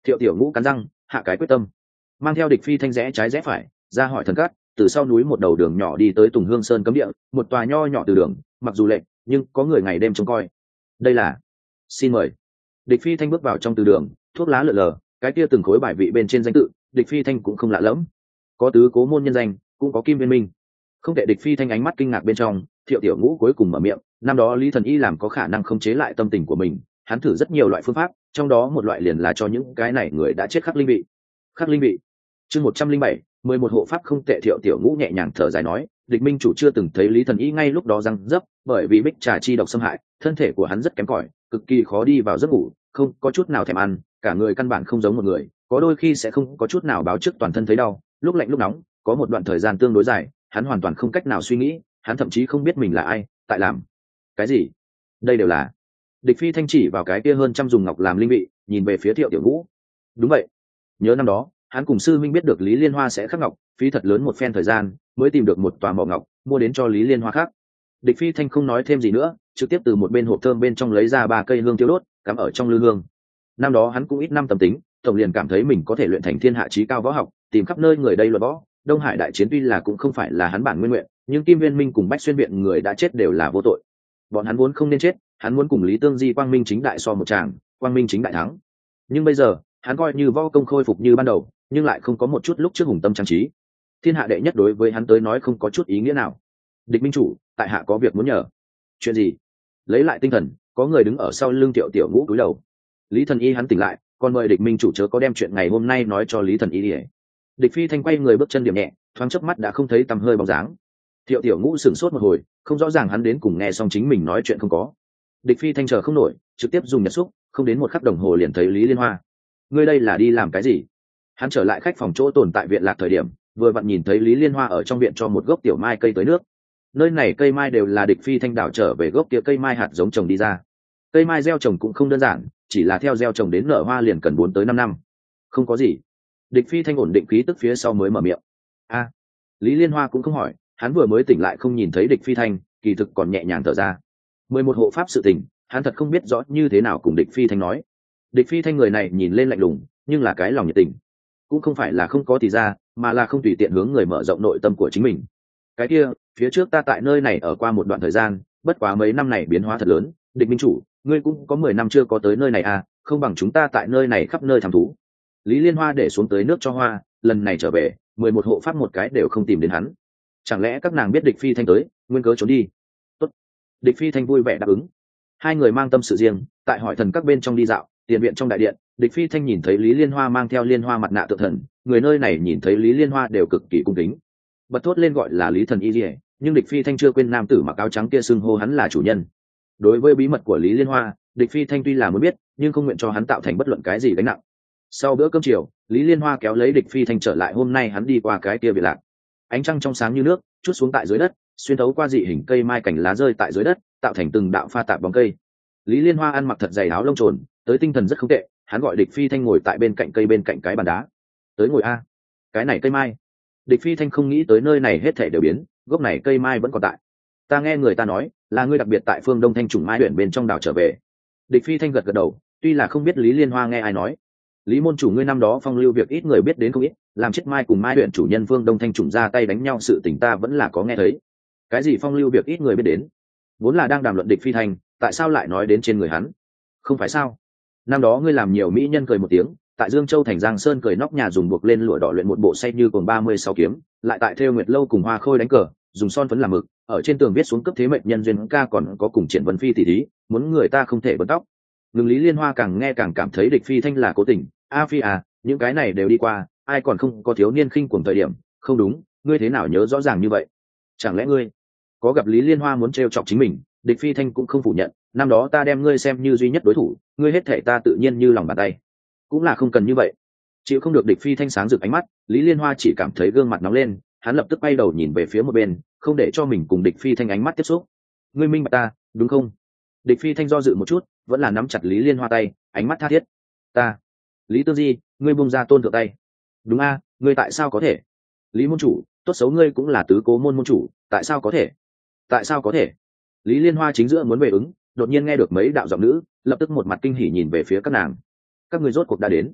Thiệu Tiểu Ngũ cắn răng hạ cái quyết tâm, mang theo địch phi thanh rẽ trái rẽ phải ra hỏi thần cát, từ sau núi một đầu đường nhỏ đi tới Tùng Hương Sơn cấm địa, một tòa nho nhỏ từ đường, mặc dù lệch nhưng có người ngày đêm trông coi. Đây là, xin mời. Địch phi thanh bước vào trong từ đường, thuốc lá lượn lờ, cái kia từng khối bài vị bên trên danh tự, địch phi thanh cũng không lạ lẫm. Có tứ cố môn nhân danh, cũng có Kim Viên Minh. Không thể. Địch phi thanh ánh mắt kinh ngạc bên trong, Thiệu Tiểu Ngũ cuối cùng mở miệng. Năm đó Lý Thần Y làm có khả năng khống chế lại tâm tình của mình, hắn thử rất nhiều loại phương pháp, trong đó một loại liền là cho những cái này người đã chết khắc linh vị. Khắc linh vị. Chương một trăm linh bảy, mười một hộ pháp không tệ. Thiệu Tiểu Ngũ nhẹ nhàng thở dài nói, địch minh chủ chưa từng thấy Lý Thần Y ngay lúc đó răng dấp, bởi vì bích trà chi độc xâm hại, thân thể của hắn rất kém cỏi, cực kỳ khó đi vào giấc ngủ, không có chút nào thèm ăn, cả người căn bản không giống một người, có đôi khi sẽ không có chút nào báo trước toàn thân thấy đau, lúc lạnh lúc nóng, có một đoạn thời gian tương đối dài, hắn hoàn toàn không cách nào suy nghĩ, hắn thậm chí không biết mình là ai, tại làm cái gì. Đây đều là. Địch phi thanh chỉ vào cái kia hơn trăm dùng ngọc làm linh vị, nhìn về phía Thiệu Tiểu Ngũ. Đúng vậy, nhớ năm đó hắn cùng sư minh biết được Lý Liên Hoa sẽ khắc ngọc, phí thật lớn một phen thời gian mới tìm được một tòa mỏ ngọc, mua đến cho Lý Liên Hoa khắc. Địch phi thanh không nói thêm gì nữa, trực tiếp từ một bên hộp thơm bên trong lấy ra ba cây hương tiêu đốt, cắm ở trong lư hương. Năm đó hắn cũng ít năm tâm tính, tổng liền cảm thấy mình có thể luyện thành thiên hạ chí cao võ học, tìm khắp nơi người đây luận võ. Đông Hải đại chiến tuy là cũng không phải là hắn bản nguyên nguyện, nhưng Kim Viên Minh cùng Bách Xuyên viện người đã chết đều là vô tội. Bọn hắn vốn không nên chết, hắn muốn cùng Lý Tương Di quang minh chính đại so một tràng, quang minh chính đại thắng. Nhưng bây giờ, hắn coi như võ công khôi phục như ban đầu, nhưng lại không có một chút lúc trước hùng tâm trang trí. Thiên hạ đệ nhất đối với hắn tới nói không có chút ý nghĩa nào. Địch minh chủ, tại hạ có việc muốn nhờ. Chuyện gì? Lấy lại tinh thần, có người đứng ở sau lưng Thiệu Tiểu Ngũ cúi đầu. Lý Thần Y hắn tỉnh lại, còn mời địch minh chủ chớ có đem chuyện ngày hôm nay nói cho Lý Thần Y đi. Địch phi thanh quay người bước chân điểm nhẹ, thoáng chớp mắt đã không thấy tầm hơi bóng dáng. Thiệu Tiểu Ngũ sửng sốt một hồi, không rõ ràng hắn đến cùng nghe xong chính mình nói chuyện không có. Địch phi thanh chờ không nổi, trực tiếp dùng nhật xúc, không đến một khắc đồng hồ liền thấy Lý Liên Hoa. Ngươi đây là đi làm cái gì? Hắn trở lại khách phòng chỗ tồn tại viện lạc thời điểm, vừa vặn nhìn thấy Lý Liên Hoa ở trong viện cho một gốc tiểu mai cây tới nước. Nơi này cây mai đều là địch phi thanh đảo trở về gốc kia cây mai hạt giống trồng đi ra. Cây mai gieo trồng cũng không đơn giản, chỉ là theo gieo trồng đến nở hoa liền cần bốn tới năm năm. Không có gì. Địch phi thanh ổn định khí tức phía sau mới mở miệng. A, Lý Liên Hoa cũng không hỏi, hắn vừa mới tỉnh lại không nhìn thấy địch phi thanh, kỳ thực còn nhẹ nhàng thở ra. Mười một hộ pháp sự tình, hắn thật không biết rõ như thế nào cùng địch phi thanh nói. Địch phi thanh người này nhìn lên lạnh lùng, nhưng là cái lòng nhiệt tình, cũng không phải là không có thì ra, mà là không tùy tiện hướng người mở rộng nội tâm của chính mình. Cái kia, phía trước ta tại nơi này ở qua một đoạn thời gian, bất quá mấy năm này biến hóa thật lớn, địch minh chủ, ngươi cũng có mười năm chưa có tới nơi này à, không bằng chúng ta tại nơi này khắp nơi thăm thú. Lý Liên Hoa để xuống tới nước cho hoa, lần này trở về, mười một hộ pháp một cái đều không tìm đến hắn. Chẳng lẽ các nàng biết địch phi thanh tới, nguyên cớ trốn đi? Tốt. Địch phi thanh vui vẻ đáp ứng. Hai người mang tâm sự riêng, tại hỏi thần các bên trong đi dạo, tiền viện trong đại điện, địch phi thanh nhìn thấy Lý Liên Hoa mang theo liên hoa mặt nạ tự thần, người nơi này nhìn thấy Lý Liên Hoa đều cực kỳ cung kính. Bật thốt lên gọi là Lý Thần Y Liễu, nhưng địch phi thanh chưa quên nam tử mặc áo trắng kia xưng hô hắn là chủ nhân. Đối với bí mật của Lý Liên Hoa, địch phi thanh tuy là muốn biết, nhưng không nguyện cho hắn tạo thành bất luận cái gì gánh nặng. Sau bữa cơm chiều, Lý Liên Hoa kéo lấy địch phi thanh trở lại hôm nay hắn đi qua cái kia biệt lạc. Ánh trăng trong sáng như nước, chút xuống tại dưới đất, xuyên thấu qua dị hình cây mai cảnh lá rơi tại dưới đất, tạo thành từng đạo pha tạp bóng cây. Lý Liên Hoa ăn mặc thật dày áo lông trồn, tới tinh thần rất không tệ, hắn gọi địch phi thanh ngồi tại bên cạnh cây bên cạnh cái bàn đá. Tới ngồi a. Cái này cây mai. Địch phi thanh không nghĩ tới nơi này hết thảy đều biến, gốc này cây mai vẫn còn tại. Ta nghe người ta nói, là ngươi đặc biệt tại phương Đông Thanh trùng mai huyện bên trong đảo trở về. Địch phi thanh gật gật đầu, tuy là không biết Lý Liên Hoa nghe ai nói. Lý môn chủ ngươi năm đó phong lưu việc ít người biết đến không ít, làm chết mai cùng mai huyện chủ nhân phương Đông Thanh trùng ra tay đánh nhau sự tình ta vẫn là có nghe thấy. Cái gì phong lưu việc ít người biết đến? Vốn là đang đàm luận địch phi thanh, tại sao lại nói đến trên người hắn? Không phải sao? Năm đó ngươi làm nhiều mỹ nhân cười một tiếng, tại Dương Châu thành Giang Sơn cười nóc nhà dùng buộc lên lụa đỏ luyện một bộ say như cuồng ba mươi sáu kiếm, lại tại Thêu Nguyệt lâu cùng Hoa Khôi đánh cờ, dùng son phấn làm mực, ở trên tường viết xuống cấp thế mệnh nhân duyên ca còn có cùng Triển Vân Phi tỷ thí, muốn người ta không thể bật tóc. Ngừng Lý Liên Hoa càng nghe càng cảm thấy địch phi thanh là cố tình, a phi à, những cái này đều đi qua, ai còn không có thiếu niên khinh cuồng thời điểm, không đúng, ngươi thế nào nhớ rõ ràng như vậy? Chẳng lẽ ngươi có gặp Lý Liên Hoa muốn trêu chọc chính mình? Địch phi thanh cũng không phủ nhận, năm đó ta đem ngươi xem như duy nhất đối thủ, ngươi hết thể ta tự nhiên như lòng bàn tay. Cũng là không cần như vậy. Chịu không được địch phi thanh sáng rực ánh mắt, Lý Liên Hoa chỉ cảm thấy gương mặt nóng lên, hắn lập tức bay đầu nhìn về phía một bên, không để cho mình cùng địch phi thanh ánh mắt tiếp xúc. Ngươi minh bạch ta, đúng không? Địch phi thanh do dự một chút, vẫn là nắm chặt Lý Liên Hoa tay, ánh mắt tha thiết. Ta, Lý Tương Di, ngươi buông ra tôn thượng tay. Đúng a, ngươi tại sao có thể? Lý môn chủ, tốt xấu ngươi cũng là tứ cố môn môn chủ, tại sao có thể? Tại sao có thể? Lý Liên Hoa chính giữa muốn về ứng, đột nhiên nghe được mấy đạo giọng nữ, lập tức một mặt kinh hỉ nhìn về phía các nàng. Các người rốt cuộc đã đến.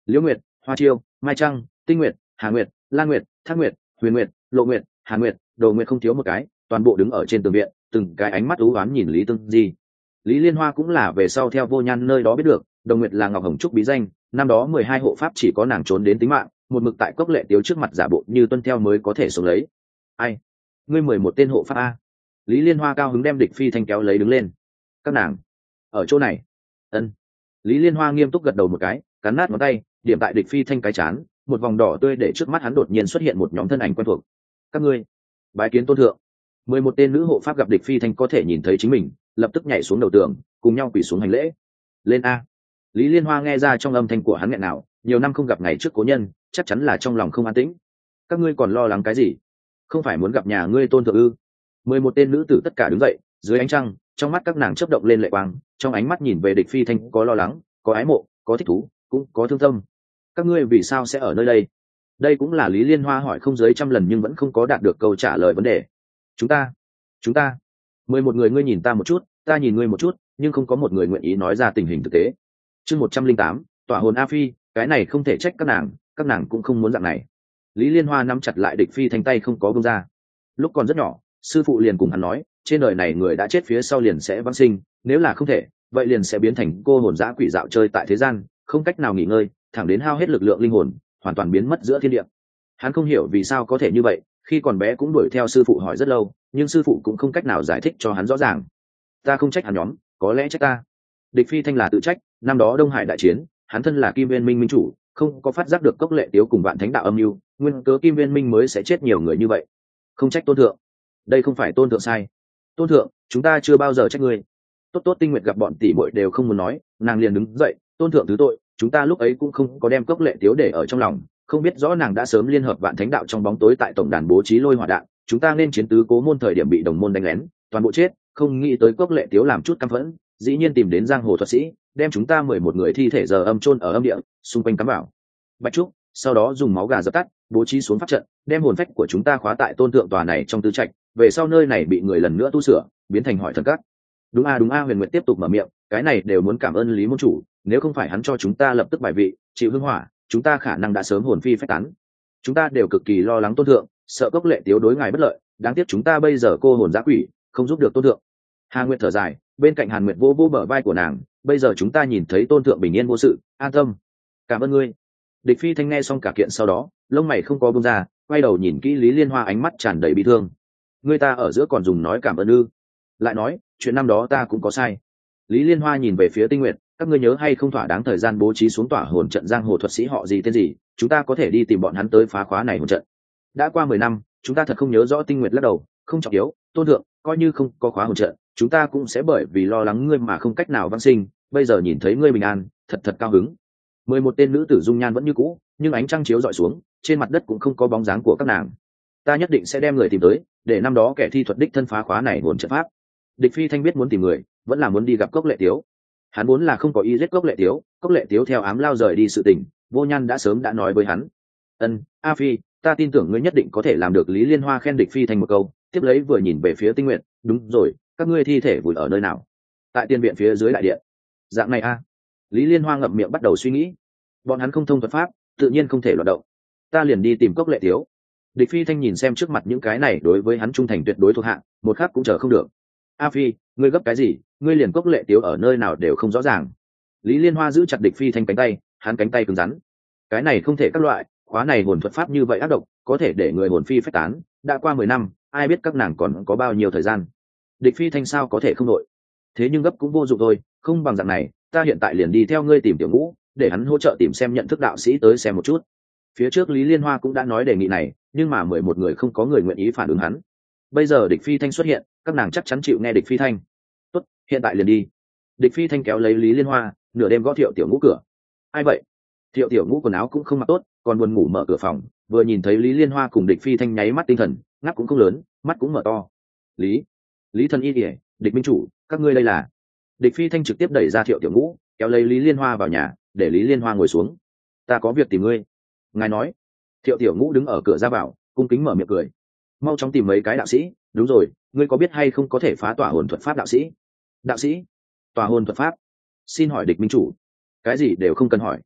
Liễu Nguyệt, Hoa Chiêu, Mai Trăng, Tinh Nguyệt, Hà Nguyệt, Lan Nguyệt, Thác Nguyệt, Huyền Nguyệt, Lộ Nguyệt, Hà Nguyệt, Đồ Nguyệt không thiếu một cái, toàn bộ đứng ở trên tường viện, từng cái ánh mắt u ám nhìn Lý Tương Di. Lý Liên Hoa cũng là về sau theo Vô Nhan nơi đó biết được, Đồng Nguyệt là Ngọc Hồng Trúc bí danh, năm đó mười hai hộ pháp chỉ có nàng trốn đến tính mạng, một mực tại Cốc Lệ Tiếu trước mặt giả bộ như tuân theo mới có thể sống lấy. Ai? Ngươi mười một tên hộ pháp a? Lý Liên Hoa cao hứng đem Địch Phi Thanh kéo lấy đứng lên. Các nàng ở chỗ này. Ân. Lý Liên Hoa nghiêm túc gật đầu một cái, cắn nát ngón tay, điểm tại Địch Phi Thanh cái chán, một vòng đỏ tươi để trước mắt hắn đột nhiên xuất hiện một nhóm thân ảnh quen thuộc. Các ngươi, bái kiến tôn thượng. Mười một tên nữ hộ pháp gặp Địch Phi Thanh có thể nhìn thấy chính mình, lập tức nhảy xuống đầu tường, cùng nhau quỳ xuống hành lễ. Lên a. Lý Liên Hoa nghe ra trong âm thanh của hắn nghẹn nào, nhiều năm không gặp ngày trước cố nhân, chắc chắn là trong lòng không an tĩnh. Các ngươi còn lo lắng cái gì? Không phải muốn gặp nhà ngươi tôn thượng ư? Mười một tên nữ tử tất cả đứng dậy, dưới ánh trăng, trong mắt các nàng chớp động lên lệ quang, trong ánh mắt nhìn về Địch Phi Thanh có lo lắng, có ái mộ, có thích thú, cũng có thương tâm. Các ngươi vì sao sẽ ở nơi đây? Đây cũng là Lý Liên Hoa hỏi không dưới trăm lần nhưng vẫn không có đạt được câu trả lời vấn đề. Chúng ta, chúng ta, mười một người, ngươi nhìn ta một chút, ta nhìn ngươi một chút, nhưng không có một người nguyện ý nói ra tình hình thực tế. Chương một trăm linh tám, tỏa hồn A Phi, cái này không thể trách các nàng, các nàng cũng không muốn dạng này. Lý Liên Hoa nắm chặt lại Địch Phi Thanh tay không có buông ra. Lúc còn rất nhỏ, sư phụ liền cùng hắn nói, trên đời này người đã chết phía sau liền sẽ vãng sinh, nếu là không thể, vậy liền sẽ biến thành cô hồn dã quỷ dạo chơi tại thế gian, không cách nào nghỉ ngơi, thẳng đến hao hết lực lượng linh hồn, hoàn toàn biến mất giữa thiên địa. Hắn không hiểu vì sao có thể như vậy, khi còn bé cũng đuổi theo sư phụ hỏi rất lâu, nhưng sư phụ cũng không cách nào giải thích cho hắn rõ ràng. Ta không trách hắn nhóm, có lẽ trách ta. Địch Phi Thanh là tự trách, năm đó Đông Hải đại chiến, hắn thân là Kim Viên Minh minh chủ, không có phát giác được Cốc Lệ Tiếu cùng Vạn Thánh đạo âm mưu, nguyên cớ Kim Viên Minh mới sẽ chết nhiều người như vậy. Không trách tôn thượng, đây không phải tôn thượng sai. Tôn thượng, chúng ta chưa bao giờ trách ngươi. Tốt tốt Tinh Nguyệt gặp bọn tỷ muội đều không muốn nói, nàng liền đứng dậy, tôn thượng thứ tội, chúng ta lúc ấy cũng không có đem Cốc Lệ Tiếu để ở trong lòng, không biết rõ nàng đã sớm liên hợp Vạn Thánh đạo trong bóng tối tại tổng đàn bố trí lôi hỏa đạn, chúng ta nên chiến tứ cố môn thời điểm bị đồng môn đánh lén, toàn bộ chết, không nghĩ tới Cốc Lệ Tiếu làm chút căm phẫn, dĩ nhiên tìm đến giang hồ thuật sĩ, đem chúng ta mười một người thi thể giờ âm chôn ở âm địa, xung quanh cắm vào bạch trúc, sau đó dùng máu gà dập tắt, bố trí xuống pháp trận, đem hồn phách của chúng ta khóa tại tôn tượng tòa này trong tứ trạch, về sau nơi này bị người lần nữa tu sửa, biến thành hỏi thần các. Đúng a đúng a, Huyền Nguyệt tiếp tục mở miệng, cái này đều muốn cảm ơn Lý môn chủ, nếu không phải hắn cho chúng ta lập tức bài vị, chịu hương hỏa, chúng ta khả năng đã sớm hồn phi phách tán. Chúng ta đều cực kỳ lo lắng tôn thượng, sợ Cốc Lệ Tiếu đối ngài bất lợi, đáng tiếc chúng ta bây giờ cô hồn dã quỷ, không giúp được tôn thượng. Hà Nguyệt thở dài, bên cạnh Hàn Nguyệt vô vô bờ vai của nàng, bây giờ chúng ta nhìn thấy tôn thượng bình yên vô sự, an tâm. Cảm ơn ngươi. Địch Phi Thanh nghe xong cả kiện sau đó, lông mày không có buông ra, quay đầu nhìn kỹ Lý Liên Hoa, ánh mắt tràn đầy bi thương. Ngươi ta ở giữa còn dùng nói cảm ơn ư? Lại nói, chuyện năm đó ta cũng có sai. Lý Liên Hoa nhìn về phía Tinh Nguyệt, các ngươi nhớ hay không thỏa đáng thời gian bố trí xuống tỏa hồn trận giang hồ thuật sĩ họ gì tên gì, chúng ta có thể đi tìm bọn hắn tới phá khóa này hồn trận. Đã qua mười năm, chúng ta thật không nhớ rõ. Tinh Nguyệt lắc đầu, không trọng yếu, tôn thượng, coi như không có khóa hồn trận, chúng ta cũng sẽ bởi vì lo lắng ngươi mà không cách nào vãng sinh, bây giờ nhìn thấy ngươi bình an, thật thật cao hứng. Mười một tên nữ tử dung nhan vẫn như cũ, nhưng ánh trăng chiếu dọi xuống, trên mặt đất cũng không có bóng dáng của các nàng. Ta nhất định sẽ đem người tìm tới, để năm đó kẻ thi thuật đích thân phá khóa này hồn trận pháp. Địch Phi Thanh biết muốn tìm người, vẫn là muốn đi gặp Cốc Lệ Tiếu. Hắn muốn là không có ý giết Cốc Lệ Tiếu, Cốc Lệ Tiếu theo ám lao rời đi sự tình, Vô Nhan đã sớm đã nói với hắn. Ân, A Phi, ta tin tưởng ngươi nhất định có thể làm được. Lý Liên Hoa khen Địch Phi Thanh một câu, tiếp lấy vừa nhìn về phía Tinh Nguyệt, đúng rồi, các ngươi thi thể vùi ở nơi nào? Tại tiên viện phía dưới đại điện. Dạng này a? Lý Liên Hoa ngậm miệng bắt đầu suy nghĩ. Bọn hắn không thông thuật pháp, tự nhiên không thể loạt động. Ta liền đi tìm Cốc Lệ Tiếu. Địch Phi Thanh nhìn xem trước mặt những cái này đối với hắn trung thành tuyệt đối thuộc hạ, một khắc cũng chờ không được. A Phi, ngươi gấp cái gì? Ngươi liền Cốc Lệ Tiếu ở nơi nào đều không rõ ràng. Lý Liên Hoa giữ chặt Địch Phi Thanh cánh tay, hắn cánh tay cứng rắn. Cái này không thể các loại, khóa này hồn thuật pháp như vậy ác độc, có thể để người hồn phi phách tán. Đã qua mười năm, ai biết các nàng còn có bao nhiêu thời gian. Địch Phi Thanh sao có thể không đội? Thế nhưng gấp cũng vô dụng thôi, không bằng dạng này, ta hiện tại liền đi theo ngươi tìm Tiểu Ngũ, để hắn hỗ trợ tìm xem nhận thức đạo sĩ tới xem một chút. Phía trước Lý Liên Hoa cũng đã nói đề nghị này, nhưng mà mười một người không có người nguyện ý phản ứng hắn. Bây giờ Địch Phi Thanh xuất hiện, các nàng chắc chắn chịu nghe Địch Phi Thanh. Tốt, hiện tại liền đi. Địch Phi Thanh kéo lấy Lý Liên Hoa, nửa đêm gõ Thiệu Tiểu Ngũ cửa. Ai vậy? Thiệu Tiểu Ngũ quần áo cũng không mặc tốt, còn buồn ngủ mở cửa phòng, vừa nhìn thấy Lý Liên Hoa cùng Địch Phi Thanh nháy mắt tinh thần, ngáp cũng không lớn, mắt cũng mở to. Lý, Lý Thần Y Điệp, Địch minh chủ, các ngươi đây là? Địch Phi Thanh trực tiếp đẩy ra Thiệu Tiểu Ngũ, kéo lấy Lý Liên Hoa vào nhà, để Lý Liên Hoa ngồi xuống. Ta có việc tìm ngươi. Ngài nói. Thiệu Tiểu Ngũ đứng ở cửa ra vào, cung kính mở miệng cười. Mau chóng tìm mấy cái đạo sĩ. Đúng rồi, ngươi có biết hay không có thể phá tỏa hồn thuật pháp đạo sĩ? Đạo sĩ? Tỏa hồn thuật pháp? Xin hỏi Địch minh chủ. Cái gì đều không cần hỏi.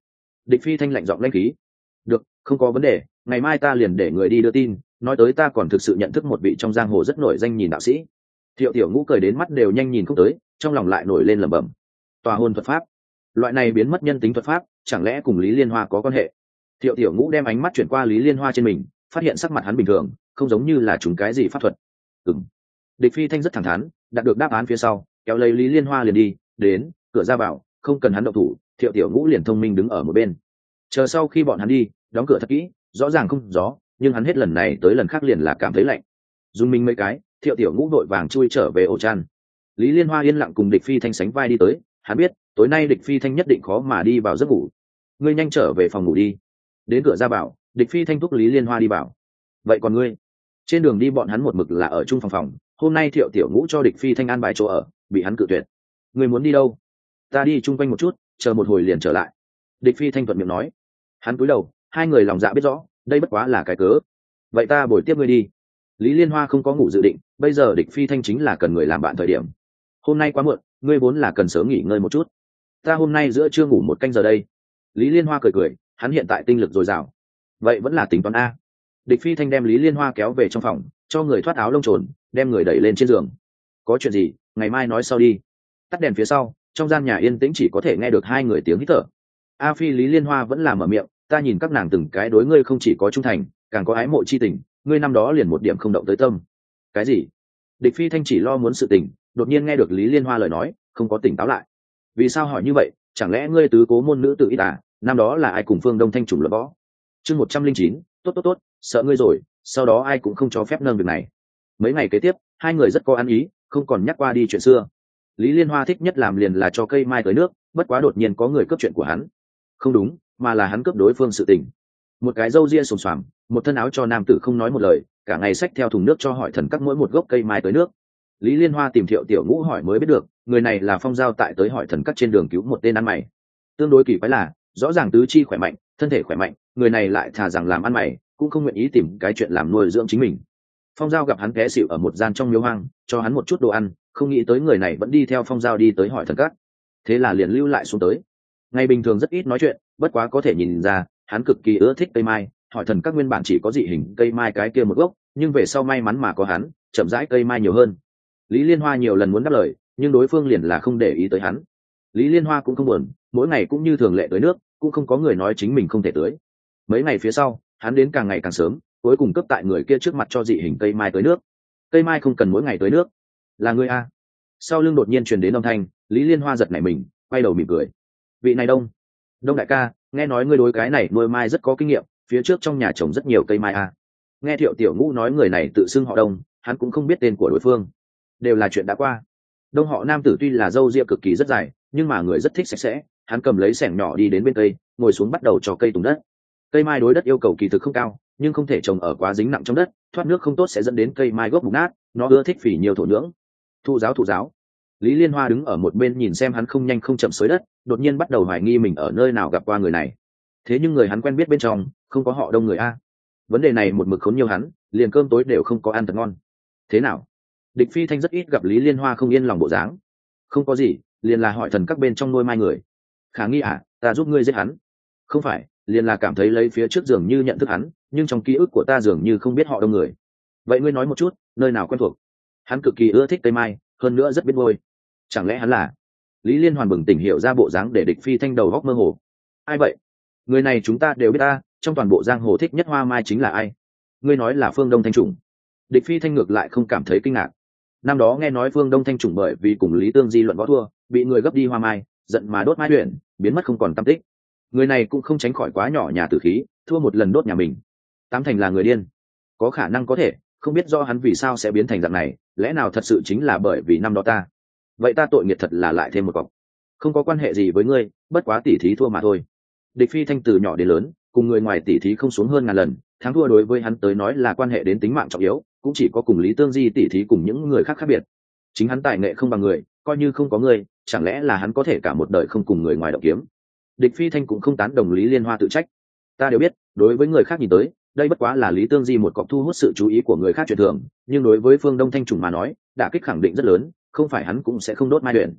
Địch Phi Thanh lạnh giọng lanh khí. Được, không có vấn đề, ngày mai ta liền để người đi đưa tin, nói tới ta còn thực sự nhận thức một vị trong giang hồ rất nổi danh nhìn đạo sĩ. Thiệu Tiểu Ngũ cười đến mắt đều nhanh nhìn không tới, trong lòng lại nổi lên lẩm bẩm. Tòa hôn thuật pháp, loại này biến mất nhân tính thuật pháp, chẳng lẽ cùng Lý Liên Hoa có quan hệ? Thiệu Tiểu Ngũ đem ánh mắt chuyển qua Lý Liên Hoa trên mình, phát hiện sắc mặt hắn bình thường, không giống như là chúng cái gì pháp thuật. Ừm. Địch Phi Thanh rất thẳng thắn, đạt được đáp án phía sau, kéo lấy Lý Liên Hoa liền đi, đến cửa ra vào, không cần hắn động thủ, Thiệu Tiểu Ngũ liền thông minh đứng ở một bên. Chờ sau khi bọn hắn đi, đóng cửa thật kỹ, rõ ràng không gió, nhưng hắn hết lần này tới lần khác liền là cảm thấy lạnh. Dùng mình mấy cái, Thiệu Tiểu Ngũ vội vàng chui trở về ổ chăn. Lý Liên Hoa yên lặng cùng Địch Phi Thanh sánh vai đi tới, hắn biết, tối nay Địch Phi Thanh nhất định khó mà đi vào giấc ngủ. Ngươi nhanh trở về phòng ngủ đi. Đến cửa ra bảo, Địch Phi Thanh thúc Lý Liên Hoa đi bảo. Vậy còn ngươi? Trên đường đi bọn hắn một mực là ở chung phòng phòng, hôm nay Thiệu Tiểu Ngũ cho Địch Phi Thanh an bài chỗ ở, bị hắn cự tuyệt. Ngươi muốn đi đâu? Ta đi chung quanh một chút, chờ một hồi liền trở lại. Địch Phi Thanh thuận miệng nói. Hắn cúi đầu, hai người lòng dạ biết rõ, đây bất quá là cái cớ. Vậy ta bồi tiếp ngươi đi. Lý Liên Hoa không có ngủ dự định, bây giờ Địch Phi Thanh chính là cần người làm bạn thời điểm. Hôm nay quá muộn, ngươi vốn là cần sớm nghỉ ngơi một chút. Ta hôm nay giữa trưa ngủ một canh giờ đây. Lý Liên Hoa cười cười, hắn hiện tại tinh lực dồi dào. Vậy vẫn là tính toán a. Địch Phi Thanh đem Lý Liên Hoa kéo về trong phòng, cho người thoát áo lông trồn, đem người đẩy lên trên giường. Có chuyện gì, ngày mai nói sau đi. Tắt đèn phía sau, trong gian nhà yên tĩnh chỉ có thể nghe được hai người tiếng hít thở. A Phi Lý Liên Hoa vẫn là mở miệng, ta nhìn các nàng từng cái đối ngươi không chỉ có trung thành, càng có ái mộ chi tình, ngươi năm đó liền một điểm không động tới tâm. Cái gì? Địch Phi Thanh chỉ lo muốn sự tình, đột nhiên nghe được Lý Liên Hoa lời nói, không có tỉnh táo lại. Vì sao hỏi như vậy, chẳng lẽ ngươi tứ cố môn nữ tự ít à, năm đó là ai cùng Phương Đông Thanh trùng lập võ? Chương một trăm linh chín, tốt tốt tốt, sợ ngươi rồi, sau đó ai cũng không cho phép nâng việc này. Mấy ngày kế tiếp, hai người rất có ăn ý, không còn nhắc qua đi chuyện xưa. Lý Liên Hoa thích nhất làm liền là cho cây mai tới nước, bất quá đột nhiên có người cướp chuyện của hắn. Không đúng, mà là hắn cướp đối phương sự tình. Một cái râu ria xồm xoàm, một thân áo cho nam tử không nói một lời, cả ngày xách theo thùng nước cho hỏi thần các mỗi một gốc cây mai tới nước. Lý Liên Hoa tìm Thiệu Tiểu Ngũ hỏi mới biết được, người này là Phong Giao tại tới hỏi thần các trên đường cứu một tên ăn mày. Tương đối kỳ quái là, rõ ràng tứ chi khỏe mạnh, thân thể khỏe mạnh, người này lại thà rằng làm ăn mày, cũng không nguyện ý tìm cái chuyện làm nuôi dưỡng chính mình. Phong Giao gặp hắn té xỉu ở một gian trong miếu hoang, cho hắn một chút đồ ăn, không nghĩ tới người này vẫn đi theo Phong Giao đi tới hỏi thần các, thế là liền lưu lại xuống tới. Ngày bình thường rất ít nói chuyện, bất quá có thể nhìn ra, hắn cực kỳ ưa thích cây mai, hỏi thần các nguyên bản chỉ có dị hình cây mai cái kia một gốc, nhưng về sau may mắn mà có hắn, chậm rãi cây mai nhiều hơn. Lý Liên Hoa nhiều lần muốn đáp lời, nhưng đối phương liền là không để ý tới hắn. Lý Liên Hoa cũng không buồn, mỗi ngày cũng như thường lệ tới nước, cũng không có người nói chính mình không thể tưới. Mấy ngày phía sau, hắn đến càng ngày càng sớm, cuối cùng cấp tại người kia trước mặt cho dị hình cây mai tới nước. Cây mai không cần mỗi ngày tới nước. Là ngươi a? Sau lưng đột nhiên truyền đến âm thanh, Lý Liên Hoa giật nảy mình, quay đầu mỉm cười. Vị này Đông, Đông đại ca, nghe nói ngươi đối cái này nuôi mai rất có kinh nghiệm, phía trước trong nhà trồng rất nhiều cây mai a. Nghe Thiệu Tiểu Ngũ nói người này tự xưng họ Đông, hắn cũng không biết tên của đối phương. Đều là chuyện đã qua. Đông họ nam tử tuy là râu ria cực kỳ rất dài, nhưng mà người rất thích sạch sẽ, hắn cầm lấy xẻng nhỏ đi đến bên cây, ngồi xuống bắt đầu cho cây tùng đất. Cây mai đối đất yêu cầu kỳ thực không cao, nhưng không thể trồng ở quá dính nặng trong đất, thoát nước không tốt sẽ dẫn đến cây mai gốc mục nát, nó ưa thích phỉ nhiều thổ nhưỡng. Thụ giáo thụ giáo. Lý Liên Hoa đứng ở một bên nhìn xem hắn không nhanh không chậm xới đất, đột nhiên bắt đầu hoài nghi mình ở nơi nào gặp qua người này. Thế nhưng người hắn quen biết bên trong, không có họ Đông người a. Vấn đề này một mực khốn nhiều hắn, liền cơm tối đều không có ăn thật ngon. Thế nào? Địch Phi Thanh rất ít gặp Lý Liên Hoa không yên lòng bộ dáng. Không có gì, liền là hỏi thần các bên trong nuôi mai người. Khả nghi à, ta giúp ngươi giết hắn. Không phải, liền là cảm thấy lấy phía trước dường như nhận thức hắn, nhưng trong ký ức của ta dường như không biết họ Đông người. Vậy ngươi nói một chút, nơi nào quen thuộc? Hắn cực kỳ ưa thích cây mai, hơn nữa rất biết nuôi. Chẳng lẽ hắn là? Lý Liên Hoàn bừng tỉnh hiểu ra bộ dáng để Địch Phi Thanh đầu góc mơ hồ. Ai vậy? Người này chúng ta đều biết ta, trong toàn bộ giang hồ thích nhất hoa mai chính là ai? Ngươi nói là Phương Đông Thanh Trùng. Địch Phi Thanh ngược lại không cảm thấy kinh ngạc. Năm đó nghe nói Phương Đông Thanh Trùng bởi vì cùng Lý Tương Di luận võ thua, bị người gấp đi hoa mai, giận mà đốt mai luyện, biến mất không còn tăm tích. Người này cũng không tránh khỏi quá nhỏ nhà tử khí, thua một lần đốt nhà mình. Tám thành là người điên. Có khả năng có thể, không biết do hắn vì sao sẽ biến thành dạng này, lẽ nào thật sự chính là bởi vì năm đó ta? Vậy ta tội nghiệp thật là lại thêm một cọc. Không có quan hệ gì với ngươi, bất quá tỉ thí thua mà thôi. Địch Phi Thanh từ nhỏ đến lớn, cùng người ngoài tỉ thí không xuống hơn ngàn lần, thắng thua đối với hắn tới nói là quan hệ đến tính mạng trọng yếu, cũng chỉ có cùng Lý Tương Di tỉ thí cùng những người khác khác biệt. Chính hắn tài nghệ không bằng người, coi như không có người, chẳng lẽ là hắn có thể cả một đời không cùng người ngoài động kiếm? Địch Phi Thanh cũng không tán đồng Lý Liên Hoa tự trách. Ta đều biết, đối với người khác nhìn tới, đây bất quá là Lý Tương Di một cọc thu hút sự chú ý của người khác chuyện thường, nhưng đối với Phương Đông Thanh Trùng mà nói, đả kích khẳng định rất lớn, không phải hắn cũng sẽ không đốt mai luyện.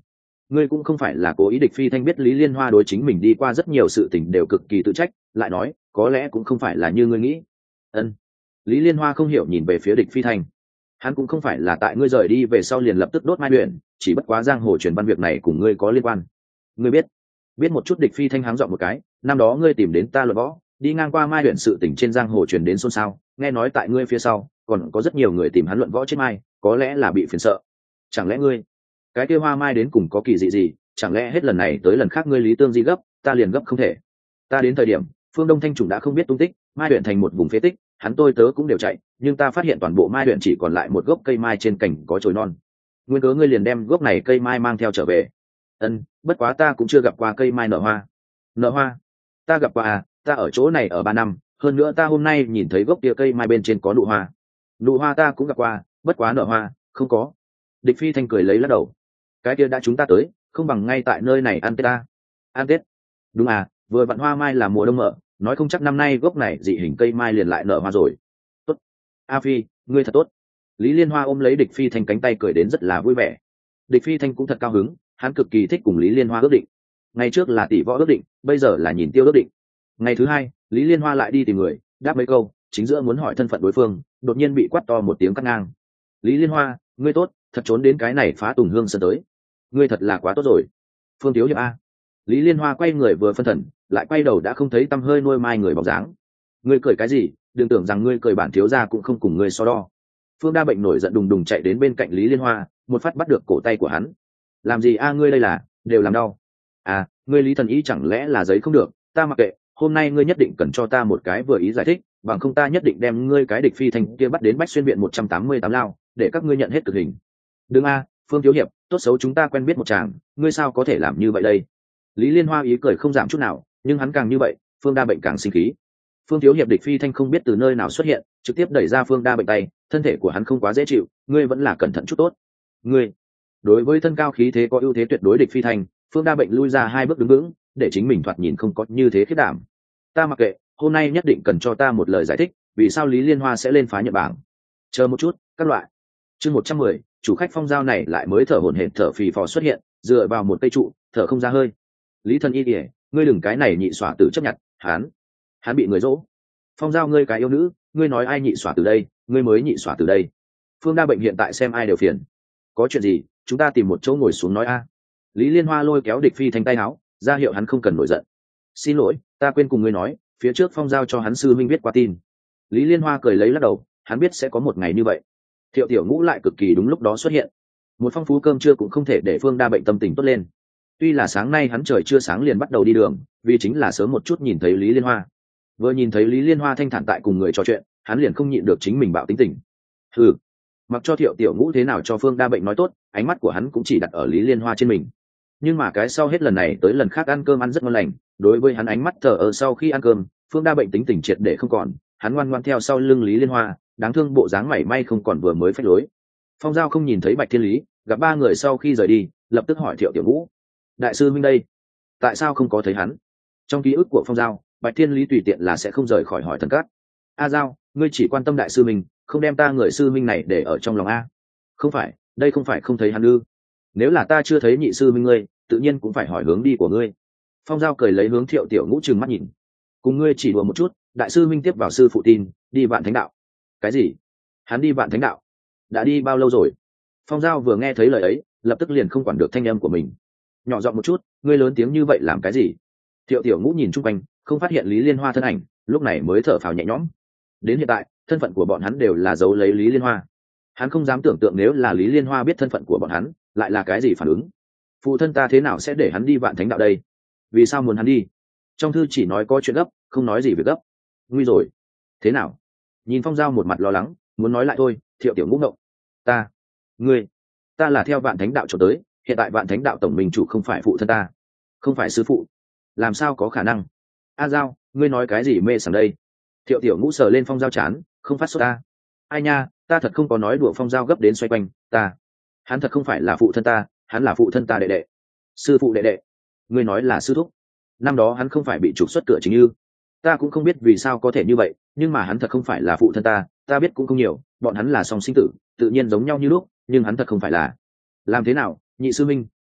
ngươi cũng không phải là cố ý. Địch Phi Thanh biết Lý Liên Hoa đối chính mình đi qua rất nhiều sự tình đều cực kỳ tự trách, lại nói có lẽ cũng không phải là như ngươi nghĩ. Ân. Lý Liên Hoa không hiểu nhìn về phía Địch Phi Thanh. Hắn cũng không phải là tại ngươi rời đi về sau liền lập tức đốt Mai Luyện, chỉ bất quá giang hồ truyền văn việc này cùng ngươi có liên quan. Ngươi biết? Biết một chút. Địch Phi Thanh háng dọn một cái. Năm đó ngươi tìm đến ta luận võ, đi ngang qua Mai Luyện sự tình trên giang hồ truyền đến xôn xao, nghe nói tại ngươi phía sau còn có rất nhiều người tìm hắn luận võ chết mai, có lẽ là bị phiền sợ. Chẳng lẽ ngươi cái kia hoa mai đến cùng có kỳ dị gì? Chẳng lẽ hết lần này tới lần khác ngươi lý tương di gấp, ta liền gấp không thể? Ta đến thời điểm phương Đông Thanh Trùng đã không biết tung tích, Mai Luyện thành một vùng phế tích, hắn tôi tớ cũng đều chạy, nhưng ta phát hiện toàn bộ Mai Luyện chỉ còn lại một gốc cây mai trên cành có chồi non. Nguyên cớ ngươi liền đem gốc này cây mai mang theo trở về. Ân, bất quá ta cũng chưa gặp qua cây mai nở hoa. Nở hoa? Ta gặp qua à, ta ở chỗ này ở ba năm, hơn nữa ta hôm nay nhìn thấy gốc kia cây mai bên trên có nụ hoa. Nụ hoa ta cũng gặp qua, bất quá nở hoa không có. Địch Phi Thanh cười lấy lắc đầu. Cái kia đã chúng ta tới, không bằng ngay tại nơi này ăn tết ta. Ăn tết? Đúng à, vừa vặn hoa mai là mùa đông mở, nói không chắc năm nay gốc này dị hình cây mai liền lại nở hoa rồi. Tốt. A Phi, ngươi thật tốt. Lý Liên Hoa ôm lấy Địch Phi Thanh cánh tay cười đến rất là vui vẻ. Địch Phi Thanh cũng thật cao hứng, hắn cực kỳ thích cùng Lý Liên Hoa ước định. Ngày trước là tỷ võ ước định, bây giờ là nhìn tiêu ước định. Ngày thứ hai, Lý Liên Hoa lại đi tìm người, đáp mấy câu, chính giữa muốn hỏi thân phận đối phương, đột nhiên bị quát to một tiếng cắt ngang. Lý Liên Hoa, ngươi tốt, thật trốn đến cái này phá Tùng Hương Sơn tới. Ngươi thật là quá tốt rồi. Phương Thiếu Hiệp a. Lý Liên Hoa quay người vừa phân thần, lại quay đầu đã không thấy tăm hơi nuôi mai người bóng dáng. Ngươi cười cái gì? Đừng tưởng rằng ngươi cười bản thiếu gia cũng không cùng ngươi so đo. Phương Đa Bệnh nổi giận đùng đùng chạy đến bên cạnh Lý Liên Hoa, một phát bắt được cổ tay của hắn. Làm gì a? Ngươi đây là đều làm đau. À, ngươi Lý thần ý chẳng lẽ là giấy không được? Ta mặc kệ, hôm nay ngươi nhất định cần cho ta một cái vừa ý giải thích, bằng không ta nhất định đem ngươi cái Địch Phi Thanh kia bắt đến Bách Xuyên viện một trăm tám mươi tám lao, để các ngươi nhận hết cực hình. Đừng a, Phương Thiếu Hiệp, tốt xấu chúng ta quen biết một chàng, ngươi sao có thể làm như vậy đây? Lý Liên Hoa ý cười không giảm chút nào, nhưng hắn càng như vậy, Phương Đa Bệnh càng sinh khí. Phương Thiếu Hiệp, Địch Phi Thanh không biết từ nơi nào xuất hiện, trực tiếp đẩy ra Phương Đa Bệnh tay, thân thể của hắn không quá dễ chịu, ngươi vẫn là cẩn thận chút tốt. Ngươi, đối với thân cao khí thế có ưu thế tuyệt đối Địch Phi Thanh, Phương Đa Bệnh lui ra hai bước đứng vững, để chính mình thoạt nhìn không có như thế khiết đảm. Ta mặc kệ, hôm nay nhất định cần cho ta một lời giải thích, vì sao Lý Liên Hoa sẽ lên phá Nhật bảng. Chờ một chút, các loại. Chương một trăm mười, chủ khách Phong Giao này lại mới thở hổn hển thở phì phò xuất hiện, dựa vào một cây trụ, thở không ra hơi. Lý thần y kìa, ngươi đừng cái này nhị xỏa tử chấp nhận, hắn, hắn bị người dỗ. Phong Giao, ngươi cái yêu nữ, ngươi nói ai nhị xỏa từ đây, ngươi mới nhị xỏa từ đây. Phương Đa Bệnh hiện tại xem ai đều phiền. Có chuyện gì, chúng ta tìm một chỗ ngồi xuống nói a. Lý Liên Hoa lôi kéo Địch Phi Thanh tay áo, ra hiệu hắn không cần nổi giận. Xin lỗi, ta quên cùng ngươi nói, phía trước Phong Giao cho hắn sư minh viết qua tin. Lý Liên Hoa cười lấy lắc đầu, hắn biết sẽ có một ngày như vậy. Thiệu Tiểu Ngũ lại cực kỳ đúng lúc đó xuất hiện. Một phong phú cơm trưa cũng không thể để Phương Đa Bệnh tâm tình tốt lên. Tuy là sáng nay hắn trời chưa sáng liền bắt đầu đi đường, vì chính là sớm một chút nhìn thấy Lý Liên Hoa. Vừa nhìn thấy Lý Liên Hoa thanh thản tại cùng người trò chuyện, hắn liền không nhịn được chính mình bạo tính tình. Ừ, mặc cho Thiệu Tiểu Ngũ thế nào cho Phương Đa Bệnh nói tốt, ánh mắt của hắn cũng chỉ đặt ở Lý Liên Hoa trên mình. Nhưng mà cái sau hết lần này tới lần khác ăn cơm ăn rất ngon lành, đối với hắn ánh mắt thờ ơ sau khi ăn cơm, Phương Đa Bệnh tính tình triệt để không còn, hắn ngoan ngoan theo sau lưng Lý Liên Hoa, đáng thương bộ dáng mảy may không còn vừa mới phách lối. Phong Giao không nhìn thấy Bạch Thiên Lý, gặp ba người sau khi rời đi, lập tức hỏi Thiệu Tiểu Ngũ: đại sư minh đây, tại sao không có thấy hắn? Trong ký ức của Phong Giao, Bạch Thiên Lý tùy tiện là sẽ không rời khỏi hỏi Thần Cát. A Giao, ngươi chỉ quan tâm đại sư minh, không đem ta người sư minh này để ở trong lòng a? Không phải, đây không phải không thấy hắn ư? Nếu là ta chưa thấy nhị sư minh ngươi, tự nhiên cũng phải hỏi hướng đi của ngươi. Phong Giao cười lấy hướng Thiệu Tiểu Ngũ trừng mắt nhìn. Cùng ngươi chỉ đùa một chút, đại sư minh tiếp vào sư phụ tin, đi Vạn Thánh Đạo. Cái gì? Hắn đi Vạn Thánh Đạo? Đã đi bao lâu rồi? Phong Giao vừa nghe thấy lời ấy, lập tức liền không quản được thanh âm của mình. Nhỏ giọng một chút, ngươi lớn tiếng như vậy làm cái gì? Thiệu Tiểu Ngũ nhìn chung quanh, không phát hiện Lý Liên Hoa thân ảnh, lúc này mới thở phào nhẹ nhõm. Đến hiện tại, thân phận của bọn hắn đều là giấu lấy Lý Liên Hoa. Hắn không dám tưởng tượng nếu là Lý Liên Hoa biết thân phận của bọn hắn, lại là cái gì phản ứng. Phụ thân ta thế nào sẽ để hắn đi Vạn Thánh Đạo đây? Vì sao muốn hắn đi? Trong thư chỉ nói có chuyện gấp, không nói gì việc gấp. Nguy rồi. Thế nào? Nhìn Phong Giao một mặt lo lắng, muốn nói lại thôi. Thiệu Tiểu Ngũ ngộng. Ta, ngươi, ta là theo Vạn Thánh Đạo trốn tới, hiện tại Vạn Thánh Đạo tổng minh chủ không phải phụ thân ta, không phải sư phụ, làm sao có khả năng? A Giao, ngươi nói cái gì mê sảng đây? Thiệu Tiểu Ngũ sờ lên Phong Giao chán, không phát sốt ta. Ai nha, ta thật không có nói đùa. Phong Giao gấp đến xoay quanh. Ta, hắn thật không phải là phụ thân ta, hắn là phụ thân ta đệ đệ. Sư phụ đệ đệ? Ngươi nói là sư thúc? Năm đó hắn không phải bị trục xuất cửa chính ư? Ta cũng không biết vì sao có thể như vậy, nhưng mà hắn thật không phải là phụ thân ta, ta biết cũng không nhiều, bọn hắn là song sinh tử, tự nhiên giống nhau như lúc, nhưng hắn thật không phải là. Làm thế nào, nhị sư minh,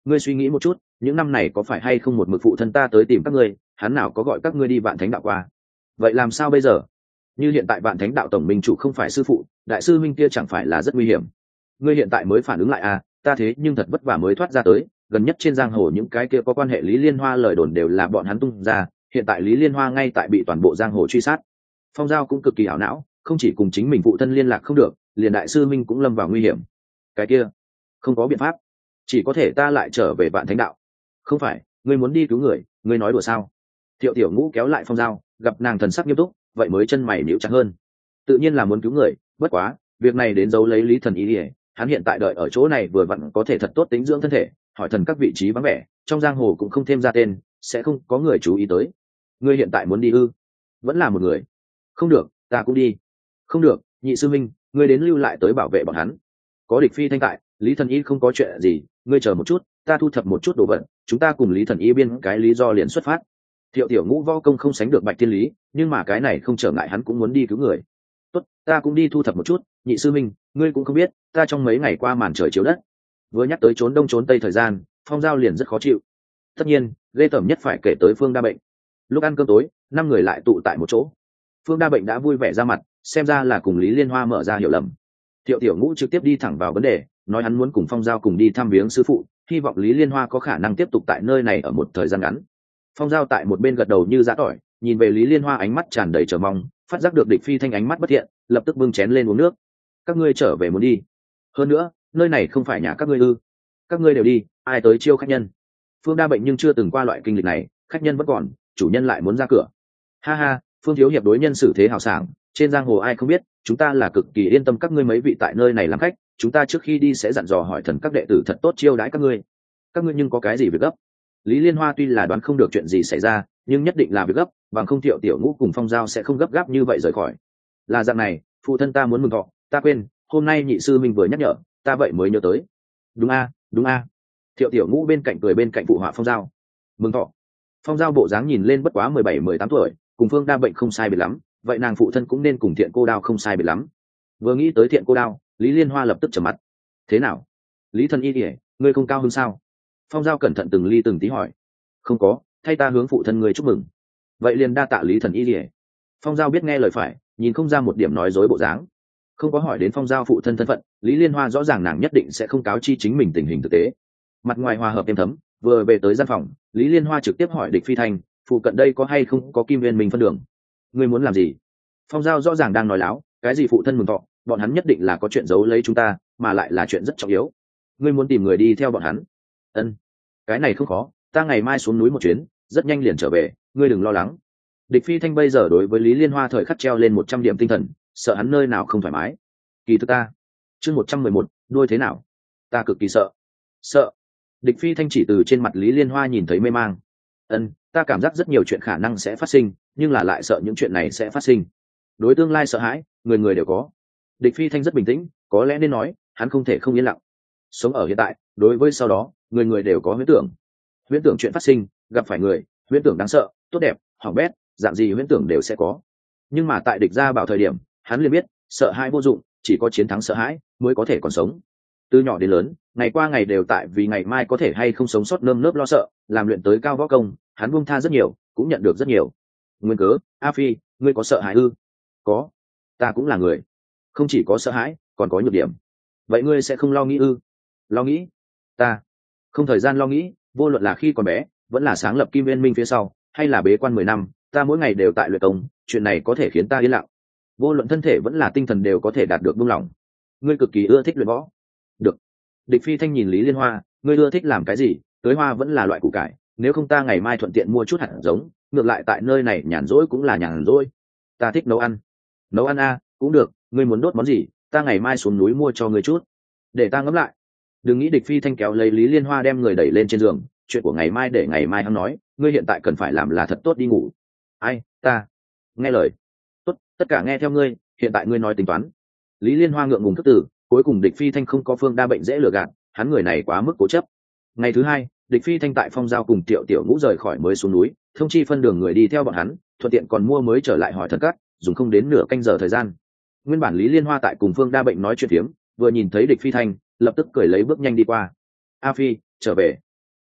ngươi suy nghĩ một chút, những năm này có phải hay không một mực phụ thân ta tới tìm các ngươi, hắn nào có gọi các ngươi đi vạn thánh đạo qua? Vậy làm sao bây giờ? Như hiện tại vạn thánh đạo tổng minh chủ không phải sư phụ, đại sư minh kia chẳng phải là rất nguy hiểm? Ngươi hiện tại mới phản ứng lại à? Ta thế nhưng thật vất vả mới thoát ra tới, gần nhất trên giang hồ những cái kia có quan hệ Lý Liên Hoa lời đồn đều là bọn hắn tung ra, hiện tại Lý Liên Hoa ngay tại bị toàn bộ giang hồ truy sát. Phong Giao cũng cực kỳ ảo não, không chỉ cùng chính mình phụ thân liên lạc không được, liền đại sư minh cũng lâm vào nguy hiểm. Cái kia không có biện pháp, chỉ có thể ta lại trở về vạn thánh đạo. Không phải, ngươi muốn đi cứu người, ngươi nói đùa sao? Thiệu Tiểu Ngũ kéo lại Phong Giao, gặp nàng thần sắc nghiêm túc, vậy mới chân mày nhíu chặt hơn. Tự nhiên là muốn cứu người, bất quá việc này đến giấu lấy Lý Thần ý ỉa, hắn hiện tại đợi ở chỗ này vừa vặn có thể thật tốt tính dưỡng thân thể, hỏi thần các vị trí vắng vẻ, trong giang hồ cũng không thêm ra tên, sẽ không có người chú ý tới. Ngươi hiện tại muốn đi ư? Vẫn là một người? Không được, ta cũng đi. Không được, nhị sư minh, ngươi đến lưu lại tới bảo vệ bọn hắn. Có địch phi thanh tại, Lý Thần y không có chuyện gì, ngươi chờ một chút, ta thu thập một chút đồ vật, chúng ta cùng Lý Thần y biên cái lý do liền xuất phát. Thiệu Tiểu Ngũ võ công không sánh được Bạch Thiên Lý, nhưng mà cái này không trở ngại hắn cũng muốn đi cứu người. Tốt, ta cũng đi thu thập một chút, nhị sư minh, ngươi cũng không biết, ta trong mấy ngày qua màn trời chiếu đất, vừa nhắc tới trốn đông trốn tây thời gian, Phong Giao liền rất khó chịu. Tất nhiên, ghê tởm nhất phải kể tới Phương Đa Bệnh. Lúc ăn cơm tối, năm người lại tụ tại một chỗ. Phương Đa Bệnh đã vui vẻ ra mặt, xem ra là cùng Lý Liên Hoa mở ra hiểu lầm. Thiệu Tiểu Ngũ trực tiếp đi thẳng vào vấn đề, nói hắn muốn cùng Phong Giao cùng đi thăm viếng sư phụ, hy vọng Lý Liên Hoa có khả năng tiếp tục tại nơi này ở một thời gian ngắn. Phong Giao tại một bên gật đầu như giã tỏi, nhìn về Lý Liên Hoa ánh mắt tràn đầy chờ mong, phát giác được địch phi thanh ánh mắt bất thiện, lập tức bưng chén lên uống nước. Các ngươi trở về muốn đi? Hơn nữa, nơi này không phải nhà các ngươi ư? Các ngươi đều đi, ai tới chiêu khách nhân? Phương Đa Bệnh nhưng chưa từng qua loại kinh lịch này, khách nhân vẫn còn, chủ nhân lại muốn ra cửa. Ha ha, Phương thiếu hiệp đối nhân xử thế hào sảng, trên giang hồ ai không biết, chúng ta là cực kỳ yên tâm các ngươi mấy vị tại nơi này làm khách, chúng ta trước khi đi sẽ dặn dò hỏi thần các đệ tử thật tốt chiêu đãi các ngươi. Các ngươi nhưng có cái gì việc gấp? Lý Liên Hoa tuy là đoán không được chuyện gì xảy ra, nhưng nhất định là việc gấp, bằng không Thiệu Tiểu Ngũ cùng Phong Giao sẽ không gấp gáp như vậy rời khỏi. Là dạng này, phụ thân ta muốn mừng thọ, ta quên, hôm nay nhị sư minh vừa nhắc nhở, ta vậy mới nhớ tới. Đúng a, đúng a. Thiệu Tiểu Ngũ bên cạnh cười bên cạnh phụ họa Phong Giao. Mừng thọ. Phong Giao bộ dáng nhìn lên bất quá mười bảy mười tám tuổi, cùng Phương Đa Bệnh không sai biệt lắm, vậy nàng phụ thân cũng nên cùng Thiện Cô Đao không sai biệt lắm. Vừa nghĩ tới Thiện Cô Đao, Lý Liên Hoa lập tức trầm mặt. Thế nào? Lý Thần y ỉa, ngươi không cao hơn sao? Phong Giao cẩn thận từng ly từng tí hỏi. Không có, thay ta hướng phụ thân ngươi chúc mừng. Vậy liền đa tạ Lý Thần y ỉa. Phong Giao biết nghe lời phải, nhìn không ra một điểm nói dối bộ dáng. Không có hỏi đến Phong Giao phụ thân thân phận, Lý Liên Hoa rõ ràng nàng nhất định sẽ không cáo chi chính mình tình hình thực tế. Mặt ngoài hòa hợp êm thấm, vừa về tới gian phòng, Lý Liên Hoa trực tiếp hỏi địch phi thành, phụ cận đây có hay không có Kim Viên Minh phân đường? Ngươi muốn làm gì? Phong Giao rõ ràng đang nói láo, cái gì phụ thân mừng thọ, bọn hắn nhất định là có chuyện giấu lấy chúng ta, mà lại là chuyện rất trọng yếu. Ngươi muốn tìm người đi theo bọn hắn? Ân, cái này không khó, ta ngày mai xuống núi một chuyến, rất nhanh liền trở về, ngươi đừng lo lắng. Địch phi thanh bây giờ đối với Lý Liên Hoa thời khắc treo lên một trăm điểm tinh thần, sợ hắn nơi nào không thoải mái. Kỳ thực ta, chương một trăm mười một, đuôi thế nào? Ta cực kỳ sợ. Sợ? Địch phi thanh chỉ từ trên mặt Lý Liên Hoa nhìn thấy mê mang. Ân, ta cảm giác rất nhiều chuyện khả năng sẽ phát sinh, nhưng là lại sợ những chuyện này sẽ phát sinh. Đối tương lai sợ hãi, người người đều có. Địch phi thanh rất bình tĩnh, có lẽ nên nói, hắn không thể không yên lặng. Sống ở hiện tại, đối với sau đó, người người đều có huyễn tưởng. Huyễn tưởng chuyện phát sinh, gặp phải người, huyễn tưởng đáng sợ, tốt đẹp, hỏng bét, dạng gì huyễn tưởng đều sẽ có. Nhưng mà tại địch gia bảo thời điểm, hắn liền biết, sợ hãi vô dụng, chỉ có chiến thắng sợ hãi mới có thể còn sống. Từ nhỏ đến lớn, ngày qua ngày đều tại vì ngày mai có thể hay không sống sót nơm nớp lo sợ, làm luyện tới cao võ công, hắn buông tha rất nhiều, cũng nhận được rất nhiều. Nguyên cớ, A Phi, ngươi có sợ hãi ư? Có, ta cũng là người. Không chỉ có sợ hãi, còn có nhược điểm. Vậy ngươi sẽ không lo nghĩ ư? Lo nghĩ? Ta không thời gian lo nghĩ, vô luận là khi còn bé, vẫn là sáng lập Kim Viên Minh phía sau, hay là bế quan mười năm, ta mỗi ngày đều tại luyện công, chuyện này có thể khiến ta yên lặng. Vô luận thân thể vẫn là tinh thần đều có thể đạt được buông lỏng. Ngươi cực kỳ ưa thích luyện võ. Được. Địch phi thanh nhìn Lý Liên Hoa, ngươi ưa thích làm cái gì? Tưới hoa vẫn là loại củ cải, nếu không ta ngày mai thuận tiện mua chút hạt giống, ngược lại tại nơi này nhàn rỗi cũng là nhàn rỗi. Ta thích nấu ăn. Nấu ăn a, cũng được, ngươi muốn đốt món gì, ta ngày mai xuống núi mua cho ngươi chút. Để ta ngẫm lại. Đừng nghĩ địch phi thanh kéo lấy Lý Liên Hoa đem người đẩy lên trên giường, chuyện của ngày mai để ngày mai hắn nói, ngươi hiện tại cần phải làm là thật tốt đi ngủ. Ai, ta nghe lời. Tốt, tất cả nghe theo ngươi, hiện tại ngươi nói tính toán. Lý Liên Hoa ngượng ngùng thức tử, cuối cùng địch phi thanh không có Phương Đa Bệnh dễ lừa gạt, hắn người này quá mức cố chấp. Ngày thứ hai, địch phi thanh tại Phong Giao cùng Tiểu Tiểu Ngũ rời khỏi mới xuống núi, thông chi phân đường người đi theo bọn hắn, thuận tiện còn mua mới trở lại hỏi thần cát, dùng không đến nửa canh giờ thời gian. Nguyên bản Lý Liên Hoa tại cùng Phương Đa Bệnh nói chuyện phiếm, vừa nhìn thấy địch phi thanh, lập tức cười lấy bước nhanh đi qua. A Phi, trở về,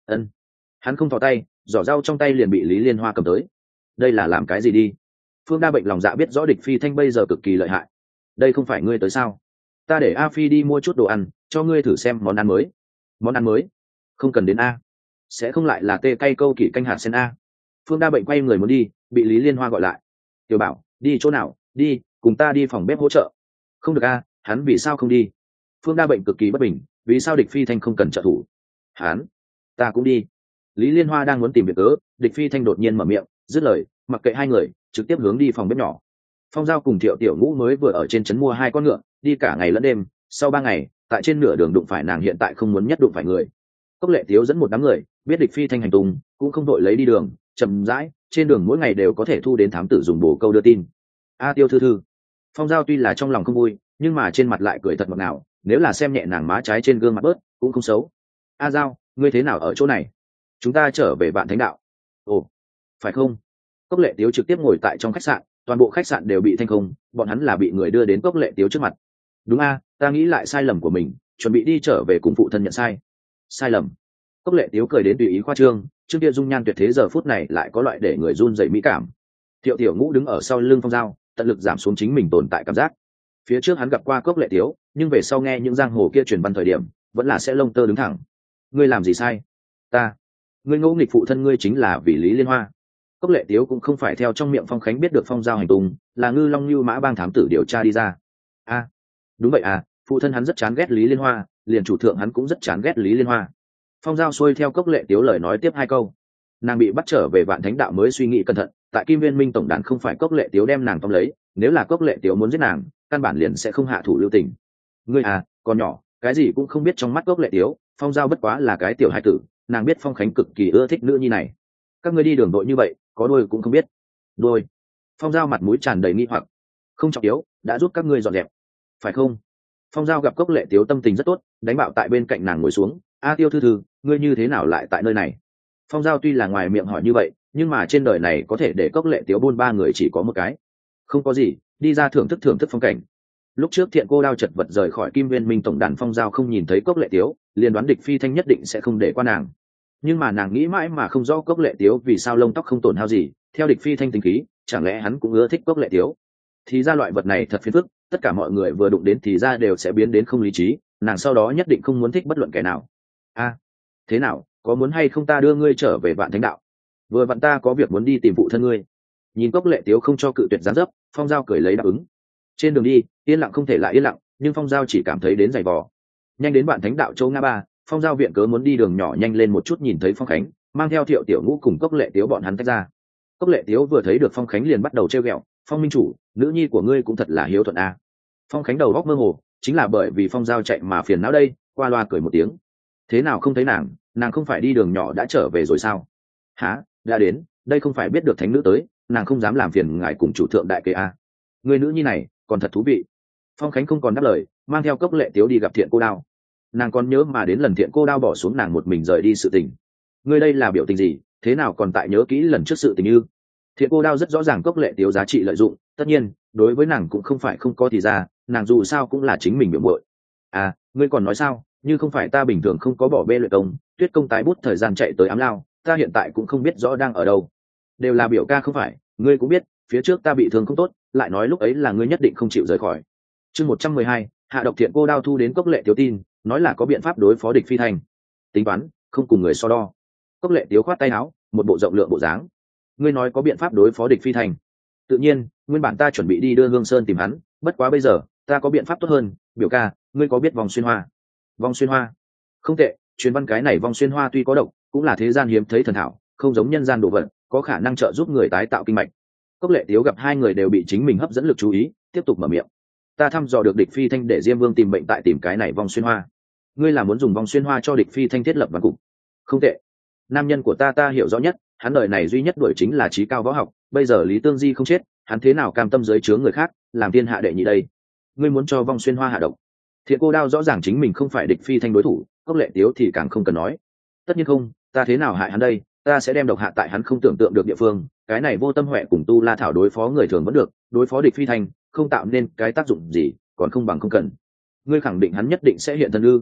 Ân. Hắn không thò tay, giỏ dao trong tay liền bị Lý Liên Hoa cầm tới. Đây là làm cái gì đi? Phương Đa bệnh lòng dạ biết rõ địch phi thanh bây giờ cực kỳ lợi hại. Đây không phải ngươi tới sao? Ta để A Phi đi mua chút đồ ăn cho ngươi thử xem món ăn mới. Món ăn mới? Không cần đến A. Sẽ không lại là tê cay câu kỷ canh hạt sen A. Phương Đa bệnh quay người muốn đi, bị Lý Liên Hoa gọi lại. Tiểu Bảo, đi chỗ nào? Đi, cùng ta đi phòng bếp hỗ trợ. Không được A, hắn vì sao không đi? Phương Đa bệnh cực kỳ bất bình, vì sao địch phi thanh không cần trợ thủ? Hắn, ta cũng đi. Lý Liên Hoa đang muốn tìm việc cớ, địch phi thanh đột nhiên mở miệng, dứt lời, mặc kệ hai người, trực tiếp hướng đi phòng bếp nhỏ. Phong Giao cùng Thiệu Tiểu Ngũ mới vừa ở trên trấn mua hai con ngựa, đi cả ngày lẫn đêm, sau ba ngày, tại trên nửa đường đụng phải nàng hiện tại không muốn nhất đụng phải người. Cốc Lệ Tiếu dẫn một đám người, biết địch phi thanh hành tung, cũng không đội lấy đi đường, chậm rãi, trên đường mỗi ngày đều có thể thu đến thám tử dùng bổ câu đưa tin. A Tiêu thư thư. Phong Giao tuy là trong lòng không vui, nhưng mà trên mặt lại cười thật ngọt ngào, nếu là xem nhẹ nàng má trái trên gương mặt bớt, cũng không xấu. A Giao, ngươi thế nào ở chỗ này? Chúng ta trở về Vạn Thánh Đạo. Ồ, phải không? Cốc Lệ Tiếu trực tiếp ngồi tại trong khách sạn, toàn bộ khách sạn đều bị thanh không, bọn hắn là bị người đưa đến Cốc Lệ Tiếu trước mặt. Đúng a, ta nghĩ lại sai lầm của mình, chuẩn bị đi trở về cùng phụ thân nhận sai. Sai lầm? Cốc Lệ Tiếu cười đến tùy ý khoa trương, trước kia dung nhan tuyệt thế giờ phút này lại có loại để người run rẩy mỹ cảm. Thiệu Tiểu Ngũ đứng ở sau lưng Phong Giao, tận lực giảm xuống chính mình tồn tại cảm giác. Phía trước hắn gặp qua Cốc Lệ Tiếu, nhưng về sau nghe những giang hồ kia truyền văn thời điểm, vẫn là sẽ lông tơ đứng thẳng. Ngươi làm gì sai? Ta, ngươi ngỗ nghịch phụ thân ngươi chính là vì Lý Liên Hoa. Cốc Lệ Tiếu cũng không phải theo trong miệng Phong Khánh biết được Phong Giao hành tung, là Ngư Long Nưu Mã bang thám tử điều tra đi ra. A, à, đúng vậy à, phụ thân hắn rất chán ghét Lý Liên Hoa, liền chủ thượng hắn cũng rất chán ghét Lý Liên Hoa. Phong Giao xuôi theo Cốc Lệ Tiếu lời nói tiếp hai câu. Nàng bị bắt trở về Vạn Thánh Đạo mới suy nghĩ cẩn thận, tại Kim Viên Minh tổng đàn không phải Cốc Lệ Tiếu đem nàng tóm lấy, nếu là Cốc Lệ Tiếu muốn giết nàng, căn bản liền sẽ không hạ thủ lưu tình. Ngươi à, còn nhỏ, cái gì cũng không biết trong mắt Cốc Lệ Tiếu, Phong Giao bất quá là cái tiểu hải tử, nàng biết Phong Khánh cực kỳ ưa thích nữ nhi này. Các ngươi đi đường đội như vậy, có đôi cũng không biết. Đôi. Phong Giao mặt mũi tràn đầy nghi hoặc. Không trọng yếu, đã giúp các ngươi dọn dẹp. Phải không? Phong Giao gặp Cốc Lệ Tiếu tâm tình rất tốt, đánh bạo tại bên cạnh nàng ngồi xuống. A Tiêu thư thư, ngươi như thế nào lại tại nơi này? Phong Giao tuy là ngoài miệng hỏi như vậy, nhưng mà trên đời này có thể để Cốc Lệ Tiếu buôn ba người chỉ có một cái. Không có gì, đi ra thưởng thức thưởng thức phong cảnh. Lúc trước Thiện Cô Đao chật vật rời khỏi Kim Viên Minh tổng đàn, Phong Giao không nhìn thấy Cốc Lệ Tiếu, liền đoán địch phi thanh nhất định sẽ không để qua nàng. Nhưng mà nàng nghĩ mãi mà không rõ Cốc Lệ Tiếu vì sao lông tóc không tổn hao gì, theo địch phi thanh tính khí, chẳng lẽ hắn cũng ưa thích Cốc Lệ Tiếu? Thì ra loại vật này thật phiền phức, tất cả mọi người vừa đụng đến thì ra đều sẽ biến đến không lý trí, nàng sau đó nhất định không muốn thích bất luận kẻ nào. A, thế nào, có muốn hay không ta đưa ngươi trở về Vạn Thánh Đạo? Vừa vặn ta có việc muốn đi tìm phụ thân ngươi. Nhìn Cốc Lệ Tiếu không cho cự tuyệt gián dấp, Phong Giao cười lấy đáp ứng. Trên đường đi, yên lặng không thể lại yên lặng, nhưng Phong Giao chỉ cảm thấy đến dày vò. Nhanh đến Vạn Thánh Đạo châu Nga Ba, Phong Giao viện cớ muốn đi đường nhỏ nhanh lên một chút, nhìn thấy Phong Khánh mang theo Thiệu Tiểu Ngũ cùng Cốc Lệ Tiếu bọn hắn tách ra. Cốc Lệ Tiếu vừa thấy được Phong Khánh liền bắt đầu trêu ghẹo, Phong minh chủ, nữ nhi của ngươi cũng thật là hiếu thuận a. Phong Khánh đầu góc mơ hồ, chính là bởi vì Phong Giao chạy mà phiền não đây, qua loa cười một tiếng. Thế nào không thấy nàng, nàng không phải đi đường nhỏ đã trở về rồi sao? Hả, đã đến, đây không phải biết được thánh nữ tới, nàng không dám làm phiền ngài cùng chủ thượng đại kế a. Người nữ nhi này còn thật thú vị. Phong Khánh không còn đáp lời, mang theo Cốc Lệ Tiếu đi gặp Thiện Cô Đao. Nàng còn nhớ mà đến lần Thiện Cô Đao bỏ xuống nàng một mình rời đi sự tình. Ngươi đây là biểu tình gì, thế nào còn tại nhớ kỹ lần trước sự tình ư? Thiện Cô Đao rất rõ ràng Cốc Lệ Tiếu giá trị lợi dụng, tất nhiên đối với nàng cũng không phải không có thì ra, nàng dù sao cũng là chính mình biểu muội. À, ngươi còn nói sao, như không phải ta bình thường không có bỏ bê luyện công, Tuyết công tái bút thời gian chạy tới ám lao, ta hiện tại cũng không biết rõ đang ở đâu. Đều là biểu ca không phải, ngươi cũng biết, phía trước ta bị thương không tốt, lại nói lúc ấy là ngươi nhất định không chịu rời khỏi. Chương một trăm mười hai, hạ độc Thiện Cô Đao thu đến Cốc Lệ Tiếu tin, nói là có biện pháp đối phó địch phi thành. Tính toán, không cùng người so đo. Cốc Lệ Tiếu khoát tay áo, một bộ rộng lượng bộ dáng. Ngươi nói có biện pháp đối phó địch phi thành? Tự nhiên, nguyên bản ta chuẩn bị đi đưa Hương Sơn tìm hắn, bất quá bây giờ, ta có biện pháp tốt hơn, biểu ca, ngươi có biết vòng xuyên hoa? Vong xuyên hoa? Không tệ, truyền văn cái này vong xuyên hoa tuy có độc, cũng là thế gian hiếm thấy thần thảo, không giống nhân gian đồ vật, có khả năng trợ giúp người tái tạo kinh mạch. Cốc Lệ Tiếu gặp hai người đều bị chính mình hấp dẫn lực chú ý, tiếp tục mở miệng. Ta thăm dò được địch phi thanh để Diêm Vương tìm bệnh tại tìm cái này vong xuyên hoa. Ngươi là muốn dùng vong xuyên hoa cho địch phi thanh thiết lập văn cục? Không tệ. Nam nhân của ta ta hiểu rõ nhất, hắn đời này duy nhất đuổi chính là trí cao võ học, bây giờ Lý Tương Di không chết, hắn thế nào cam tâm dưới trướng người khác, làm thiên hạ đệ nhị đây? Ngươi muốn cho vong xuyên hoa hạ độc? Thiện Cô Đao rõ ràng chính mình không phải địch phi thanh đối thủ, Cốc Lệ Tiếu thì càng không cần nói. Tất nhiên không, ta thế nào hại hắn đây, ta sẽ đem độc hạ tại hắn không tưởng tượng được địa phương, cái này vô tâm huệ cùng tu la thảo đối phó người thường vẫn được, đối phó địch phi thanh không tạo nên cái tác dụng gì, còn không bằng không cần. Ngươi khẳng định hắn nhất định sẽ hiện thân ư?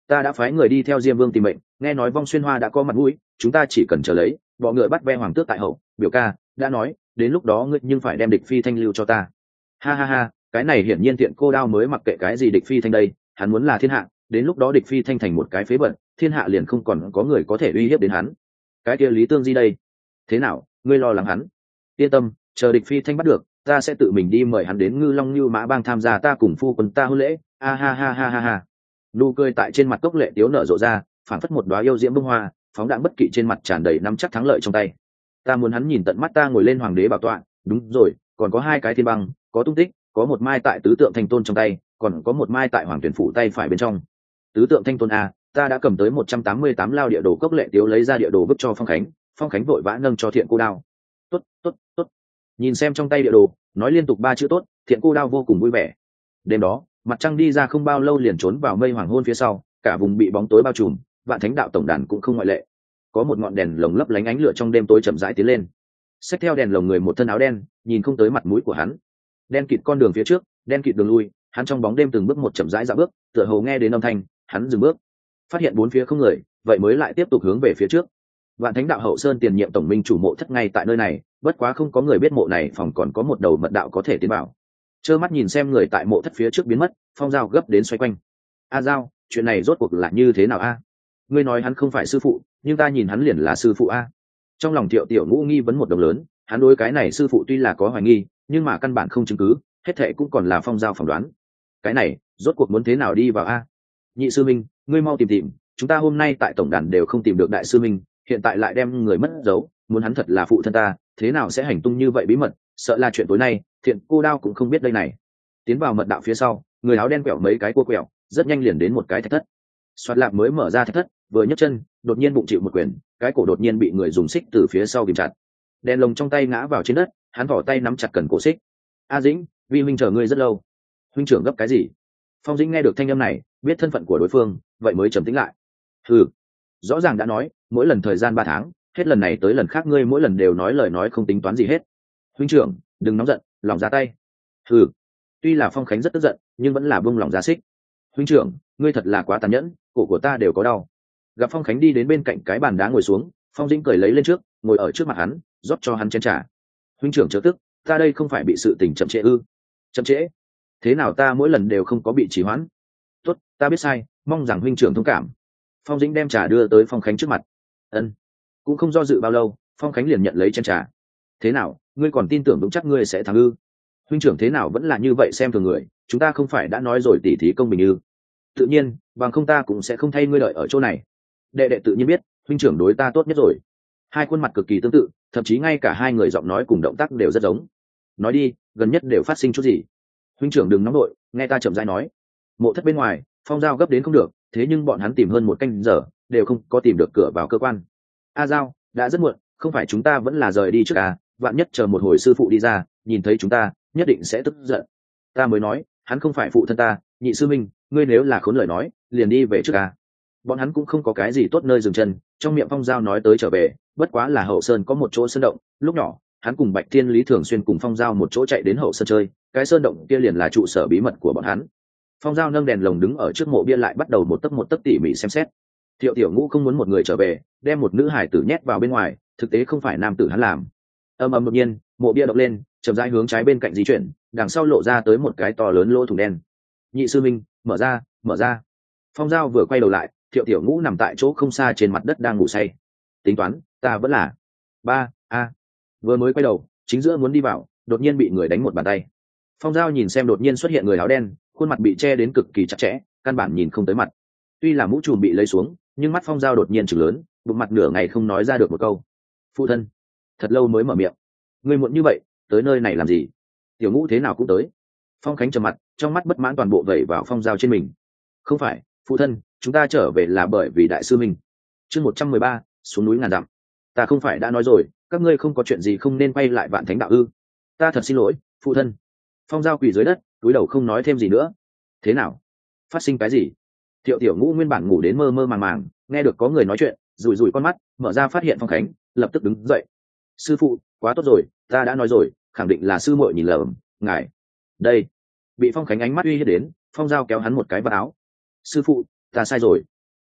ta đã phái người đi theo diêm vương tìm mệnh, nghe nói Vong Xuyên Hoa đã có mặt mũi, chúng ta chỉ cần chờ lấy bọ ngựa bắt ve hoàng tước tại hậu. Biểu ca đã nói đến lúc đó ngươi nhưng phải đem địch phi thanh lưu cho ta. Ha ha ha, cái này hiển nhiên Thiện Cô Đao mới mặc kệ cái gì địch phi thanh đây, hắn muốn là thiên hạ, đến lúc đó địch phi thanh thành một cái phế bẩn, thiên hạ liền không còn có người có thể uy hiếp đến hắn. Cái kia Lý Tương Di đây, thế nào, ngươi lo lắng hắn? Yên tâm, chờ địch phi thanh bắt được, ta sẽ tự mình đi mời hắn đến Ngư Long Như Mã Bang tham gia ta cùng phu quân ta hôn lễ. A ha ha ha ha ha. Nụ cười tại trên mặt Cốc Lệ Tiếu nở rộ ra, phảng phất một đóa yêu diễm bông hoa, phóng đãng bất kỵ trên mặt tràn đầy nắm chắc thắng lợi trong tay. Ta muốn hắn nhìn tận mắt ta ngồi lên hoàng đế bảo tọa, đúng rồi, còn có hai cái thiên băng, có tung tích, có một mai tại tứ tượng thanh tôn trong tay, còn có một mai tại hoàng tuyển phủ tay phải bên trong. Tứ tượng thanh tôn a, ta đã cầm tới một trăm tám mươi tám lao địa đồ. Cốc Lệ Tiếu lấy ra địa đồ vứt cho Phong Khánh, Phong Khánh vội vã nâng cho Thiện Cô Đao. Tốt, tốt, tốt. Nhìn xem trong tay địa đồ, nói liên tục ba chữ tốt, Thiện Cô Đao vô cùng vui vẻ. Đêm đó, mặt trăng đi ra không bao lâu liền trốn vào mây hoàng hôn phía sau, cả vùng bị bóng tối bao trùm, Vạn Thánh đạo tổng đàn cũng không ngoại lệ. Có một ngọn đèn lồng lấp lánh ánh lửa trong đêm tối chậm rãi tiến lên. Xách theo đèn lồng người một thân áo đen, nhìn không tới mặt mũi của hắn. Đen kịt con đường phía trước, đen kịt đường lui, hắn trong bóng đêm từng bước một chậm rãi dạo bước, tựa hồ nghe đến âm thanh, hắn dừng bước. Phát hiện bốn phía không người, vậy mới lại tiếp tục hướng về phía trước. Vạn Thánh đạo hậu sơn tiền nhiệm tổng minh chủ mộ thất ngay tại nơi này, bất quá không có người biết mộ này phòng còn có một đầu mật đạo có thể tiến vào. Trơ mắt nhìn xem người tại mộ thất phía trước biến mất, Phong Giao gấp đến xoay quanh. A Giao, chuyện này rốt cuộc là như thế nào a? Ngươi nói hắn không phải sư phụ, nhưng ta nhìn hắn liền là sư phụ a. Trong lòng Thiệu Tiểu Ngũ nghi vấn một đồng lớn, hắn đối cái này sư phụ tuy là có hoài nghi, nhưng mà căn bản không chứng cứ, hết thệ cũng còn là Phong Giao phỏng đoán. Cái này rốt cuộc muốn thế nào đi vào a? Nhị sư minh, ngươi mau tìm tìm, chúng ta hôm nay tại tổng đàn đều không tìm được đại sư minh, hiện tại lại đem người mất dấu, muốn hắn thật là phụ thân ta, thế nào sẽ hành tung như vậy bí mật, sợ là chuyện tối nay Thiện Cô Đao cũng không biết đây này. Tiến vào mật đạo phía sau, người áo đen quẹo mấy cái cua quẹo, rất nhanh liền đến một cái thạch thất. Soạt Lạp mới mở ra thạch thất, vừa nhấc chân, đột nhiên bụng chịu một quyền, cái cổ đột nhiên bị người dùng xích từ phía sau kìm chặt. Đèn lồng trong tay ngã vào trên đất, hắn vỏ tay nắm chặt cần cổ xích. A Dĩnh, Vi huynh chờ ngươi rất lâu. Huynh trưởng gấp cái gì? Phong Dĩnh nghe được thanh âm này, biết thân phận của đối phương, vậy mới trầm tĩnh lại. Hừ, rõ ràng đã nói, mỗi lần thời gian ba tháng, hết lần này tới lần khác ngươi mỗi lần đều nói lời nói không tính toán gì hết. Huynh trưởng, đừng nóng giận, lòng ra tay. Hừ. Tuy là Phong Khánh rất tức giận, nhưng vẫn là buông lòng ra xích. Huynh trưởng, ngươi thật là quá tàn nhẫn, cổ của ta đều có đau. Gặp Phong Khánh đi đến bên cạnh cái bàn đá ngồi xuống, Phong Dĩnh cười lấy lên trước, ngồi ở trước mặt hắn, rót cho hắn chén trà. Huynh trưởng chớ tức, ta đây không phải bị sự tình chậm trễ ư? Chậm trễ? Thế nào ta mỗi lần đều không có bị trì hoãn? Tốt, ta biết sai, mong rằng huynh trưởng thông cảm. Phong Dĩnh đem trà đưa tới Phong Khánh trước mặt. Ân. Cũng không do dự bao lâu, Phong Khánh liền nhận lấy chén trà. Thế nào, ngươi còn tin tưởng vững chắc ngươi sẽ thắng ư? Huynh trưởng thế nào vẫn là như vậy xem thường người, chúng ta không phải đã nói rồi tỉ thí công bình ư? Tự nhiên, bằng không ta cũng sẽ không thay ngươi đợi ở chỗ này. Đệ đệ tự nhiên biết, huynh trưởng đối ta tốt nhất rồi. Hai khuôn mặt cực kỳ tương tự, thậm chí ngay cả hai người giọng nói cùng động tác đều rất giống. Nói đi, gần nhất đều phát sinh chút gì? Huynh trưởng đừng nóng đội, nghe ta chậm rãi nói. Mộ thất bên ngoài, Phong Giao gấp đến không được, thế nhưng bọn hắn tìm hơn một canh giờ, đều không có tìm được cửa vào cơ quan. A Giao, đã rất muộn, không phải chúng ta vẫn là rời đi trước à? Vạn nhất chờ một hồi sư phụ đi ra, nhìn thấy chúng ta, nhất định sẽ tức giận. Ta mới nói, hắn không phải phụ thân ta, nhị sư minh, ngươi nếu là khốn lời nói, liền đi về trước à? Bọn hắn cũng không có cái gì tốt nơi dừng chân, trong miệng Phong Giao nói tới trở về, bất quá là hậu sơn có một chỗ sơn động, lúc nhỏ, hắn cùng Bạch Thiên Lý thường xuyên cùng Phong Giao một chỗ chạy đến hậu sơn chơi, cái sơn động kia liền là trụ sở bí mật của bọn hắn. Phong Giao nâng đèn lồng đứng ở trước mộ bia lại bắt đầu một tấc một tấc tỉ mỉ xem xét. Thiệu Tiểu Ngũ không muốn một người trở về, đem một nữ hải tử nhét vào bên ngoài, thực tế không phải nam tử hắn làm. Âm ầm đột nhiên, mộ bia động lên, chậm rãi hướng trái bên cạnh di chuyển, đằng sau lộ ra tới một cái to lớn lỗ thủng đen. Nhị sư minh, mở ra, mở ra. Phong Giao vừa quay đầu lại, Thiệu Tiểu Ngũ nằm tại chỗ không xa trên mặt đất đang ngủ say. Tính toán, ta vẫn là ba a. Vừa mới quay đầu, chính giữa muốn đi vào, đột nhiên bị người đánh một bàn tay. Phong Giao nhìn xem đột nhiên xuất hiện người áo đen, khuôn mặt bị che đến cực kỳ chặt chẽ, căn bản nhìn không tới mặt. Tuy là mũ trùm bị lấy xuống, nhưng mắt Phong Giao đột nhiên trừng lớn, bụng mặt nửa ngày không nói ra được một câu. Phụ thân, thật lâu mới mở miệng. Ngươi muộn như vậy, tới nơi này làm gì? Tiểu Ngũ thế nào cũng tới. Phong Khánh trầm mặt, trong mắt bất mãn toàn bộ vẩy vào Phong Giao trên mình. Không phải, phụ thân, chúng ta trở về là bởi vì đại sư mình. Chương một trăm mười ba, xuống núi ngàn dặm. Ta không phải đã nói rồi, các ngươi không có chuyện gì không nên quay lại Vạn Thánh đạo ư? Ta thật xin lỗi, phụ thân. Phong Giao quỳ dưới đất, cúi đầu không nói thêm gì nữa. Thế nào? Phát sinh cái gì? Thiệu Tiểu Ngũ nguyên bản ngủ đến mơ mơ màng màng, nghe được có người nói chuyện, rủi rủi con mắt, mở ra phát hiện Phong Khánh, lập tức đứng dậy. Sư phụ, quá tốt rồi, ta đã nói rồi, khẳng định là sư muội nhìn lầm, ngài. Đây. Bị Phong Khánh ánh mắt uy hiếp đến, Phong Giao kéo hắn một cái vào áo. Sư phụ, ta sai rồi.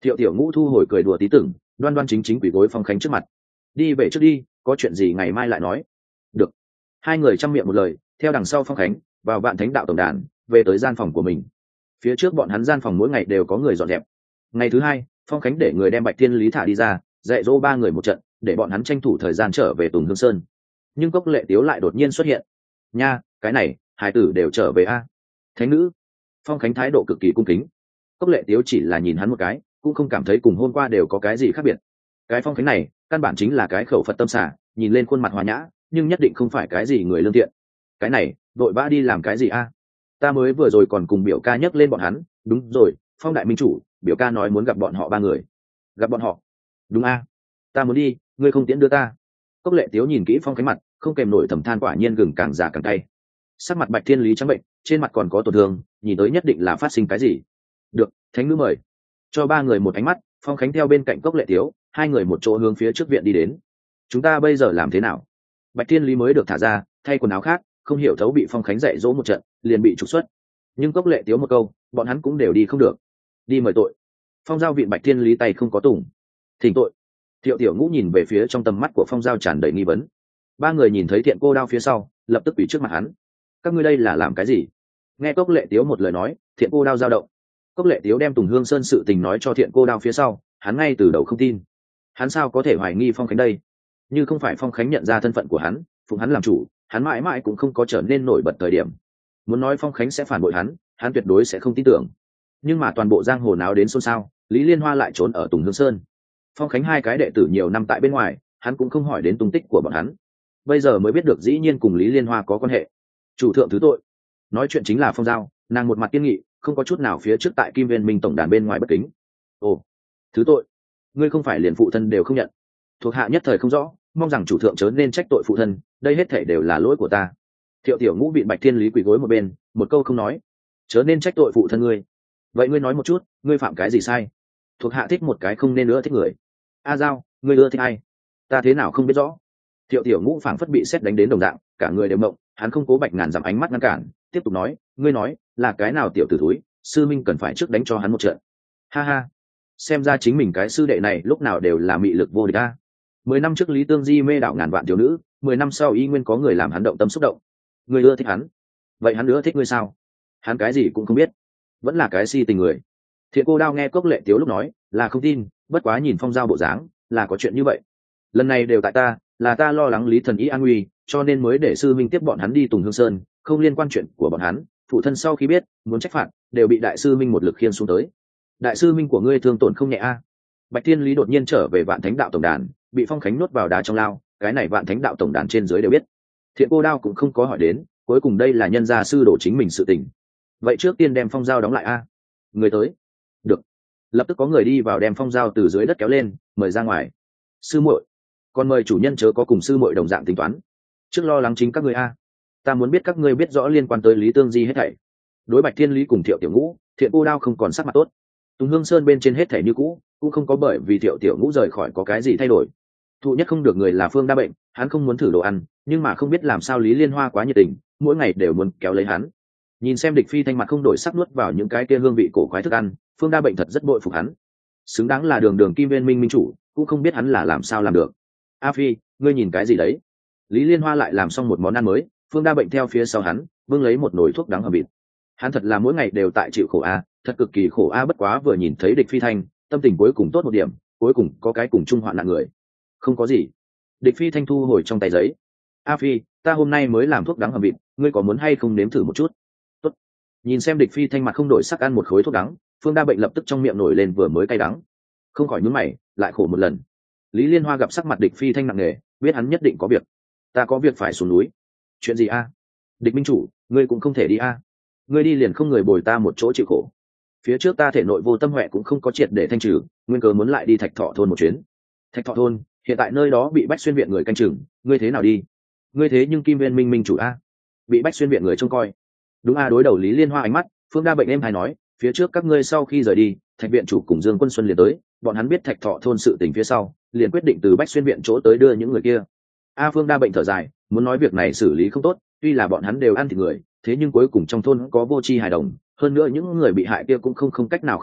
Thiệu tiểu ngũ thu hồi cười đùa tí tưởng, đoan đoan chính chính quỳ gối Phong Khánh trước mặt. Đi về trước đi, có chuyện gì ngày mai lại nói. Được. Hai người chăm miệng một lời, theo đằng sau Phong Khánh vào Vạn Thánh đạo tổng đàn, về tới gian phòng của mình. Phía trước bọn hắn gian phòng mỗi ngày đều có người dọn dẹp. Ngày thứ hai, Phong Khánh để người đem Bạch Thiên Lý thả đi ra, dạy dỗ ba người một trận, để bọn hắn tranh thủ thời gian trở về Tùng Hương Sơn. Nhưng Cốc Lệ Tiếu lại đột nhiên xuất hiện. Nha, cái này, hai tử đều trở về a. Thánh nữ. Phong Khánh thái độ cực kỳ cung kính. Cốc Lệ Tiếu chỉ là nhìn hắn một cái, cũng không cảm thấy cùng hôm qua đều có cái gì khác biệt. Cái Phong Khánh này, căn bản chính là cái khẩu Phật tâm xả, nhìn lên khuôn mặt hòa nhã, nhưng nhất định không phải cái gì người lương thiện. Cái này, đội vã đi làm cái gì a? Ta mới vừa rồi còn cùng biểu ca nhắc lên bọn hắn. Đúng rồi, Phong đại minh chủ, biểu ca nói muốn gặp bọn họ ba người. Gặp bọn họ? Đúng a. Ta muốn đi, ngươi không tiễn đưa ta. Cốc Lệ Tiếu nhìn kỹ Phong Khánh mặt, không kèm nổi thầm than, quả nhiên gừng càng già càng cay. Sắc mặt Bạch Thiên Lý trắng bệnh, trên mặt còn có tổn thương, nhìn tới nhất định là phát sinh cái gì. Được, thánh nữ mời. Cho ba người một ánh mắt, Phong Khánh theo bên cạnh Cốc Lệ Tiếu, hai người một chỗ hướng phía trước viện đi đến. Chúng ta bây giờ làm thế nào? Bạch Thiên Lý mới được thả ra, thay quần áo khác, không hiểu thấu bị Phong Khánh dạy dỗ một trận, liền bị trục xuất. Nhưng Cốc Lệ Tiếu một câu, bọn hắn cũng đều đi không được. Đi mời tội. Phong Giao viện Bạch Thiên Lý tay không có tùng. Thỉnh tội. Thiệu tiểu ngũ nhìn về phía trong tầm mắt của Phong Giao tràn đầy nghi vấn. Ba người nhìn thấy Thiện Cô Đao phía sau, lập tức quỳ trước mặt hắn. Các ngươi đây là làm cái gì? Nghe Cốc Lệ Tiếu một lời nói, Thiện Cô Đao dao động. Cốc Lệ Tiếu đem Tùng Hương Sơn sự tình nói cho Thiện Cô Đao phía sau, hắn ngay từ đầu không tin. Hắn sao có thể hoài nghi Phong Khánh đây? Như không phải Phong Khánh nhận ra thân phận của hắn, phụng hắn làm chủ, hắn mãi mãi cũng không có trở nên nổi bật thời điểm. Muốn nói Phong Khánh sẽ phản bội hắn, hắn tuyệt đối sẽ không tin tưởng. Nhưng mà toàn bộ giang hồ náo đến xôn xao, Lý Liên Hoa lại trốn ở Tùng Hương Sơn. Phong Khánh hai cái đệ tử nhiều năm tại bên ngoài, hắn cũng không hỏi đến tung tích của bọn hắn. Bây giờ mới biết được dĩ nhiên cùng Lý Liên Hoa có quan hệ. Chủ thượng thứ tội. Nói chuyện chính là Phong Giao, nàng một mặt kiên nghị, không có chút nào phía trước tại Kim Viên Minh tổng đàn bên ngoài bất kính. Ồ, thứ tội? Ngươi không phải liền phụ thân đều không nhận? Thuộc hạ nhất thời không rõ, mong rằng chủ thượng chớ nên trách tội phụ thân, đây hết thảy đều là lỗi của ta. Thiệu tiểu ngũ bị Bạch Thiên Lý quỳ gối một bên, một câu không nói. Chớ nên trách tội phụ thân ngươi. Vậy ngươi nói một chút, ngươi phạm cái gì sai? Thuộc hạ thích một cái không nên nữa thích người. A Giao, ngươi ưa thích ai? Ta thế nào không biết rõ. Thiệu tiểu ngũ phảng phất bị sét đánh đến đồng dạng, cả người đều mộng, hắn không cố Bạch ngàn dặm ánh mắt ngăn cản, tiếp tục nói, ngươi nói là cái nào tiểu tử thúi, sư minh cần phải trước đánh cho hắn một trận. Ha ha, xem ra chính mình cái sư đệ này lúc nào đều là mị lực vô địch a. Mười năm trước Lý Tương Di mê đảo ngàn vạn thiếu nữ, mười năm sau y nguyên có người làm hắn động tâm xúc động. Ngươi ưa thích hắn? Vậy hắn ưa thích ngươi sao? Hắn cái gì cũng không biết, vẫn là cái si tình người. Thiện Cô Đao nghe Cốc Lệ Tiếu lúc nói, là không tin, bất quá nhìn Phong Giao bộ dáng, là có chuyện như vậy. Lần này đều tại ta, là ta lo lắng Lý thần ý an nguy, cho nên mới để sư minh tiếp bọn hắn đi Tùng Hương Sơn, không liên quan chuyện của bọn hắn. Phụ thân sau khi biết, muốn trách phạt, đều bị đại sư minh một lực khiên xuống tới. Đại sư minh của ngươi thương tổn không nhẹ a. Bạch Thiên Lý đột nhiên trở về Vạn Thánh đạo tổng đàn, bị Phong Khánh nuốt vào đá trong lao, cái này Vạn Thánh đạo tổng đàn trên dưới đều biết. Thiện Cô Đao cũng không có hỏi đến, cuối cùng đây là nhân gia sư đổ chính mình sự tình. Vậy trước tiên đem Phong Giao đóng lại a. Người tới. Được. Lập tức có người đi vào đem Phong Giao từ dưới đất kéo lên, mời ra ngoài. Sư muội, còn mời chủ nhân chớ có cùng sư muội đồng dạng tính toán. Trước lo lắng chính các ngươi a. Ta muốn biết các ngươi biết rõ liên quan tới Lý Tương Di hết thảy. Đối Bạch Thiên Lý cùng Thiệu tiểu ngũ, Thiện Cô Đao không còn sắc mặt tốt. Tùng Hương Sơn bên trên hết thảy như cũ, cũng không có bởi vì Thiệu tiểu ngũ rời khỏi có cái gì thay đổi. Thụ nhất không được người là Phương Đa bệnh, hắn không muốn thử đồ ăn, nhưng mà không biết làm sao Lý Liên Hoa quá nhiệt tình, mỗi ngày đều muốn kéo lấy hắn. Nhìn xem Địch Phi thanh mặt không đổi sắc nuốt vào những cái kia hương vị cổ quái thức ăn, Phương Đa bệnh thật rất bội phục hắn. Xứng đáng là đường đường Kim Viên Minh minh chủ, cũng không biết hắn là làm sao làm được. A Phi, ngươi nhìn cái gì đấy? Lý Liên Hoa lại làm xong một món ăn mới, Phương Đa bệnh theo phía sau hắn, vương lấy một nồi thuốc đắng hầm vịt. Hắn thật là mỗi ngày đều tại chịu khổ a, thật cực kỳ khổ a, bất quá vừa nhìn thấy Địch Phi thanh, tâm tình cuối cùng tốt một điểm, cuối cùng có cái cùng chung hoạn nạn người. Không có gì. Địch Phi thanh thu hồi trong tay giấy. A Phi, ta hôm nay mới làm thuốc đắng hầm vịt, ngươi có muốn hay không nếm thử một chút? Tốt. Nhìn xem Địch Phi thanh mặt không đổi sắc ăn một khối thuốc đắng, Phương Đa bệnh lập tức trong miệng nổi lên vừa mới cay đắng, không khỏi nhướng mày, lại khổ một lần. Lý Liên Hoa gặp sắc mặt Địch Phi thanh nặng nề, biết hắn nhất định có việc. Ta có việc phải xuống núi. Chuyện gì a? Địch minh chủ, ngươi cũng không thể đi a. Ngươi đi liền không người bồi ta một chỗ chịu khổ. Phía trước ta thể nội vô tâm huệ cũng không có triệt để thanh trừ, nguyên cớ muốn lại đi Thạch Thọ thôn một chuyến. Thạch Thọ thôn, hiện tại nơi đó bị Bách Xuyên viện người canh chừng, ngươi thế nào đi? Ngươi thế nhưng Kim Viên Minh minh chủ a, bị Bách Xuyên viện người trông coi. Đúng a, đối đầu Lý Liên Hoa ánh mắt, Phương Đa bệnh em hay nói, phía trước các ngươi sau khi rời đi, Thạch viện chủ cùng Dương Quân Xuân liền tới, bọn hắn biết Thạch Thọ thôn sự tình phía sau, liền quyết định từ Bách Xuyên viện chỗ tới đưa những người kia. A Phương Đa bệnh thở dài, muốn nói việc này xử lý không tốt, tuy là bọn hắn đều ăn thịt người, thế nhưng cuối cùng trong thôn có vô tri hài đồng, hơn nữa những người bị hại kia cũng không không cách nào khôi phục,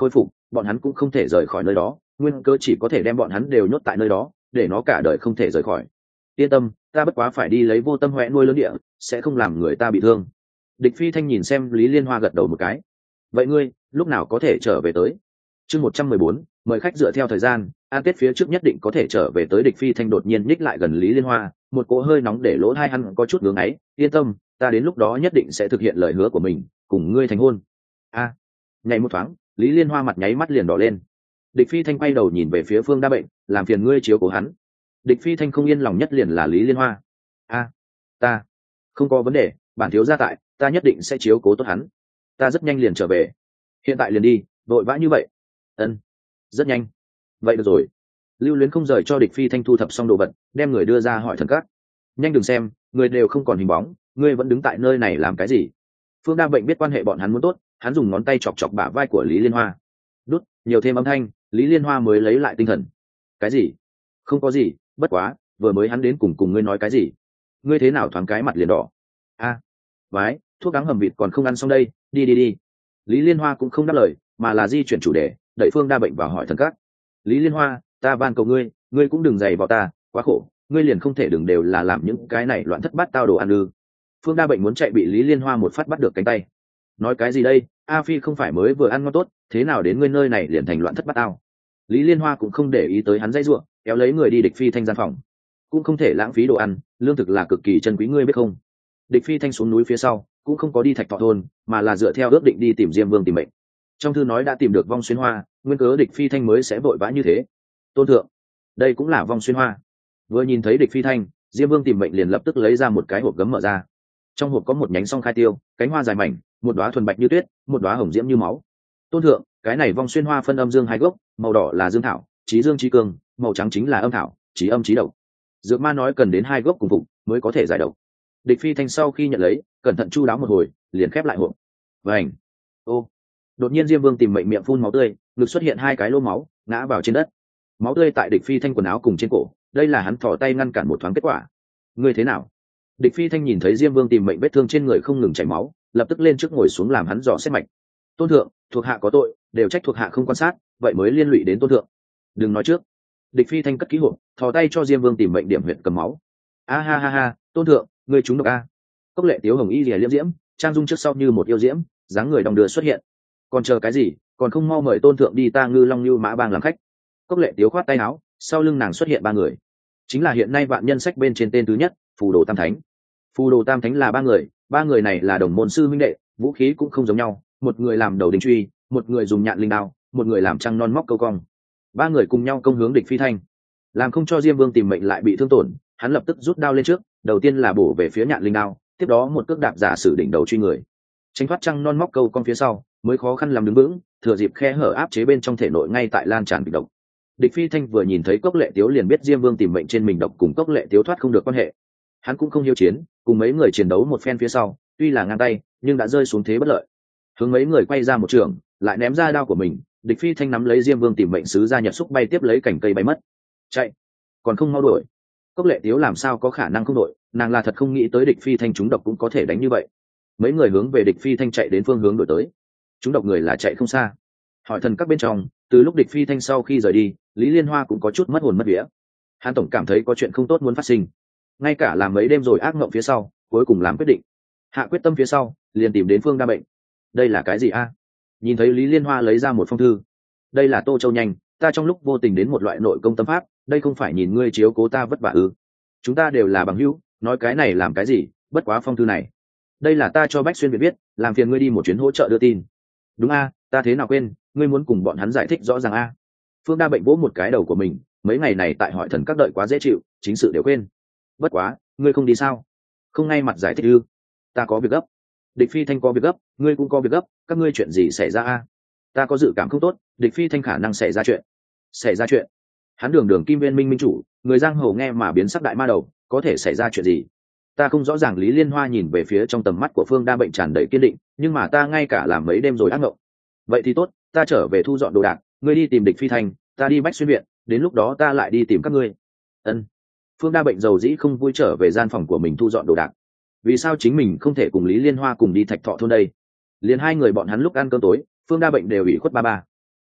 bọn hắn cũng không thể rời khỏi nơi đó, nguyên cơ chỉ có thể đem bọn hắn đều nhốt tại nơi đó, để nó cả đời không thể rời khỏi. Yên tâm, ta bất quá phải đi lấy Vô Tâm Huệ nuôi lớn địa, sẽ không làm người ta bị thương. Địch Phi Thanh nhìn xem Lý Liên Hoa gật đầu một cái. Vậy ngươi lúc nào có thể trở về tới? Chương một trăm mười bốn, mời khách dựa theo thời gian, an tết phía trước nhất định có thể trở về tới. Địch Phi Thanh đột nhiên nhích lại gần Lý Liên Hoa, một cỗ hơi nóng để lỗ tai hắn có chút ngứa ngáy. Yên tâm, ta đến lúc đó nhất định sẽ thực hiện lời hứa của mình, cùng ngươi thành hôn. A. À, nhảy một thoáng, Lý Liên Hoa mặt nháy mắt liền đỏ lên. Địch Phi Thanh quay đầu nhìn về phía Phương Đa Bệnh, làm phiền ngươi chiếu cố hắn. Địch Phi Thanh không yên lòng nhất liền là Lý Liên Hoa. A, à, ta không có vấn đề, bản thiếu gia tại, ta nhất định sẽ chiếu cố tốt hắn. Ta rất nhanh liền trở về. Hiện tại liền đi, vội vã như vậy? Ân, rất nhanh. Vậy được rồi. Lưu Luyến không rời cho Địch Phi Thanh thu thập xong đồ vật, đem người đưa ra hỏi thần các. Nhanh đừng xem, người đều không còn hình bóng, ngươi vẫn đứng tại nơi này làm cái gì? Phương Đa Bệnh biết quan hệ bọn hắn muốn tốt, hắn dùng ngón tay chọc chọc bả vai của Lý Liên Hoa. Đút, nhiều thêm âm thanh, Lý Liên Hoa mới lấy lại tinh thần. Cái gì? Không có gì, bất quá, vừa mới hắn đến cùng cùng ngươi nói cái gì? Ngươi thế nào thoáng cái mặt liền đỏ? A, à, vái, thuốc đắng hầm vịt còn không ăn xong đây, đi đi đi. Lý Liên Hoa cũng không đáp lời, mà là di chuyển chủ đề, đẩy Phương Đa Bệnh vào hỏi thần các. Lý Liên Hoa, ta van cầu ngươi, ngươi cũng đừng giày vào ta, quá khổ, ngươi liền không thể đừng đều là làm những cái này loạn thất bát tao đồ ăn ư? Phương Đa Bệnh muốn chạy bị Lý Liên Hoa một phát bắt được cánh tay. Nói cái gì đây, A Phi không phải mới vừa ăn ngon tốt, thế nào đến ngươi nơi này liền thành loạn thất bát tao? Lý Liên Hoa cũng không để ý tới hắn dây ruộng, kéo lấy người đi Địch Phi Thanh gian phòng. Cũng không thể lãng phí đồ ăn, lương thực là cực kỳ chân quý, ngươi biết không? Địch Phi Thanh xuống núi phía sau, cũng không có đi Thạch Thọ thôn, mà là dựa theo ước định đi tìm Diêm Vương tìm mệnh. Trong thư nói đã tìm được Vong Xuyên Hoa, nguyên cớ Địch Phi Thanh mới sẽ vội vã như thế. Tôn thượng, đây cũng là Vong Xuyên Hoa. Vừa nhìn thấy Địch Phi Thanh, Diêm Vương tìm mệnh liền lập tức lấy ra một cái hộp gấm mở ra. Trong hộp có một nhánh song khai tiêu, cánh hoa dài mảnh, một đóa thuần bạch như tuyết, một đóa hồng diễm như máu. Tôn thượng, cái này Vong Xuyên Hoa phân âm dương hai gốc, màu đỏ là dương thảo, chí dương chí cương, màu trắng chính là âm thảo, chí âm chí độc. Dược ma nói cần đến hai gốc cùng phục mới có thể giải độc. Địch Phi Thanh sau khi nhận lấy, cẩn thận chu đáo một hồi, liền khép lại hộp. Vành. Ô. Đột nhiên Diêm Vương tìm mệnh miệng phun máu tươi, ngực xuất hiện hai cái lỗ máu, ngã vào trên đất. Máu tươi tại Địch Phi Thanh quần áo cùng trên cổ, đây là hắn thò tay ngăn cản một thoáng kết quả. Ngươi thế nào? Địch Phi Thanh nhìn thấy Diêm Vương tìm mệnh vết thương trên người không ngừng chảy máu, lập tức lên trước ngồi xuống làm hắn dò xét mạch. Tôn thượng, thuộc hạ có tội, đều trách thuộc hạ không quan sát, vậy mới liên lụy đến tôn thượng. Đừng nói trước. Địch Phi Thanh cất kỹ hộp, thò tay cho Diêm Vương tìm mệnh điểm huyệt cầm máu. A ha ha ha, tôn thượng, ngươi trúng độc a. Cốc Lệ Tiếu hồng y liễu liễm diễm, trang dung trước sau như một yêu diễm, dáng người đồng đưa xuất hiện. Còn chờ cái gì, còn không mau mời tôn thượng đi ta Ngư Long Nưu Mã Bang làm khách. Cốc Lệ Tiếu khoát tay áo, sau lưng nàng xuất hiện ba người, chính là hiện nay vạn nhân sách bên trên tên thứ nhất, Phù Đồ Tam Thánh. Phù Đồ Tam Thánh là ba người, ba người này là đồng môn sư huynh đệ, vũ khí cũng không giống nhau, một người làm đầu đinh truy, một người dùng nhạn linh đao, một người làm trăng non móc câu cong. Ba người cùng nhau công hướng Địch Phi Thanh, làm không cho Diêm Vương tìm mệnh lại bị thương tổn, hắn lập tức rút đao lên trước, đầu tiên là bổ về phía nhạn linh đao, tiếp đó một cước đạp giả sử đỉnh đầu truy người, tránh thoát trăng non móc câu cong phía sau, mới khó khăn làm đứng vững, thừa dịp khe hở áp chế bên trong thể nội ngay tại lan tràn kịch độc. Địch Phi Thanh vừa nhìn thấy Cốc Lệ Tiếu liền biết Diêm Vương tìm mệnh trên mình độc cùng Cốc Lệ Tiếu thoát không được quan hệ. Hắn cũng không hiếu chiến, cùng mấy người chiến đấu một phen phía sau, tuy là ngang tay, nhưng đã rơi xuống thế bất lợi. Hướng mấy người quay ra một trường, lại ném ra đao của mình, Địch Phi Thanh nắm lấy Diêm Vương tìm mệnh sứ ra nhật xúc bay tiếp lấy cành cây bay mất. Chạy, còn không mau đuổi. Cốc Lệ Tiếu làm sao có khả năng không đuổi, nàng là thật không nghĩ tới Địch Phi Thanh trúng độc cũng có thể đánh như vậy. Mấy người hướng về Địch Phi Thanh chạy đến phương hướng đuổi tới. Trúng độc người là chạy không xa. Hỏi thần các bên trong, từ lúc Địch Phi Thanh sau khi rời đi, Lý Liên Hoa cũng có chút mất hồn mất vía. Hắn tổng cảm thấy có chuyện không tốt muốn phát sinh, ngay cả làm mấy đêm rồi ác mộng phía sau, cuối cùng làm quyết định, hạ quyết tâm phía sau, liền tìm đến Phương Đa Bệnh. Đây là cái gì a? Nhìn thấy Lý Liên Hoa lấy ra một phong thư. Đây là Tô Châu Nhanh, ta trong lúc vô tình đến một loại nội công tâm pháp, đây không phải nhìn ngươi chiếu cố ta vất vả ư? Chúng ta đều là bằng hữu, nói cái này làm cái gì? Bất quá phong thư này, đây là ta cho Bách Xuyên Việt viết, làm phiền ngươi đi một chuyến hỗ trợ đưa tin. Đúng a, ta thế nào quên, ngươi muốn cùng bọn hắn giải thích rõ ràng a. Phương Đa Bệnh vỗ một cái đầu của mình, mấy ngày này tại hỏi thần các đợi quá dễ chịu, chính sự đều quên. Bất quá, ngươi không đi sao? Không ngay mặt giải thích ư? Ta có việc gấp. Địch Phi Thanh có việc gấp, ngươi cũng có việc gấp, các ngươi chuyện gì xảy ra a? Ta có dự cảm không tốt, Địch Phi Thanh khả năng xảy ra chuyện. Xảy ra chuyện? Hắn đường đường Kim Viên Minh minh chủ, người giang hồ nghe mà biến sắc đại ma đầu, có thể xảy ra chuyện gì? Ta không rõ ràng. Lý Liên Hoa nhìn về phía trong tầm mắt của Phương Đa Bệnh tràn đầy kiên định, nhưng mà ta ngay cả làm mấy đêm rồi ác mộng. Vậy thì tốt, ta trở về thu dọn đồ đạc, ngươi đi tìm Địch Phi Thanh, ta đi Bách Xuyên viện, đến lúc đó ta lại đi tìm các ngươi. Ân. Phương Đa Bệnh dầu dĩ không vui trở về gian phòng của mình thu dọn đồ đạc. Vì sao chính mình không thể cùng Lý Liên Hoa cùng đi Thạch Thọ thôn đây? Liền hai người bọn hắn lúc ăn cơm tối, Phương Đa Bệnh đều ủy khuất ba ba.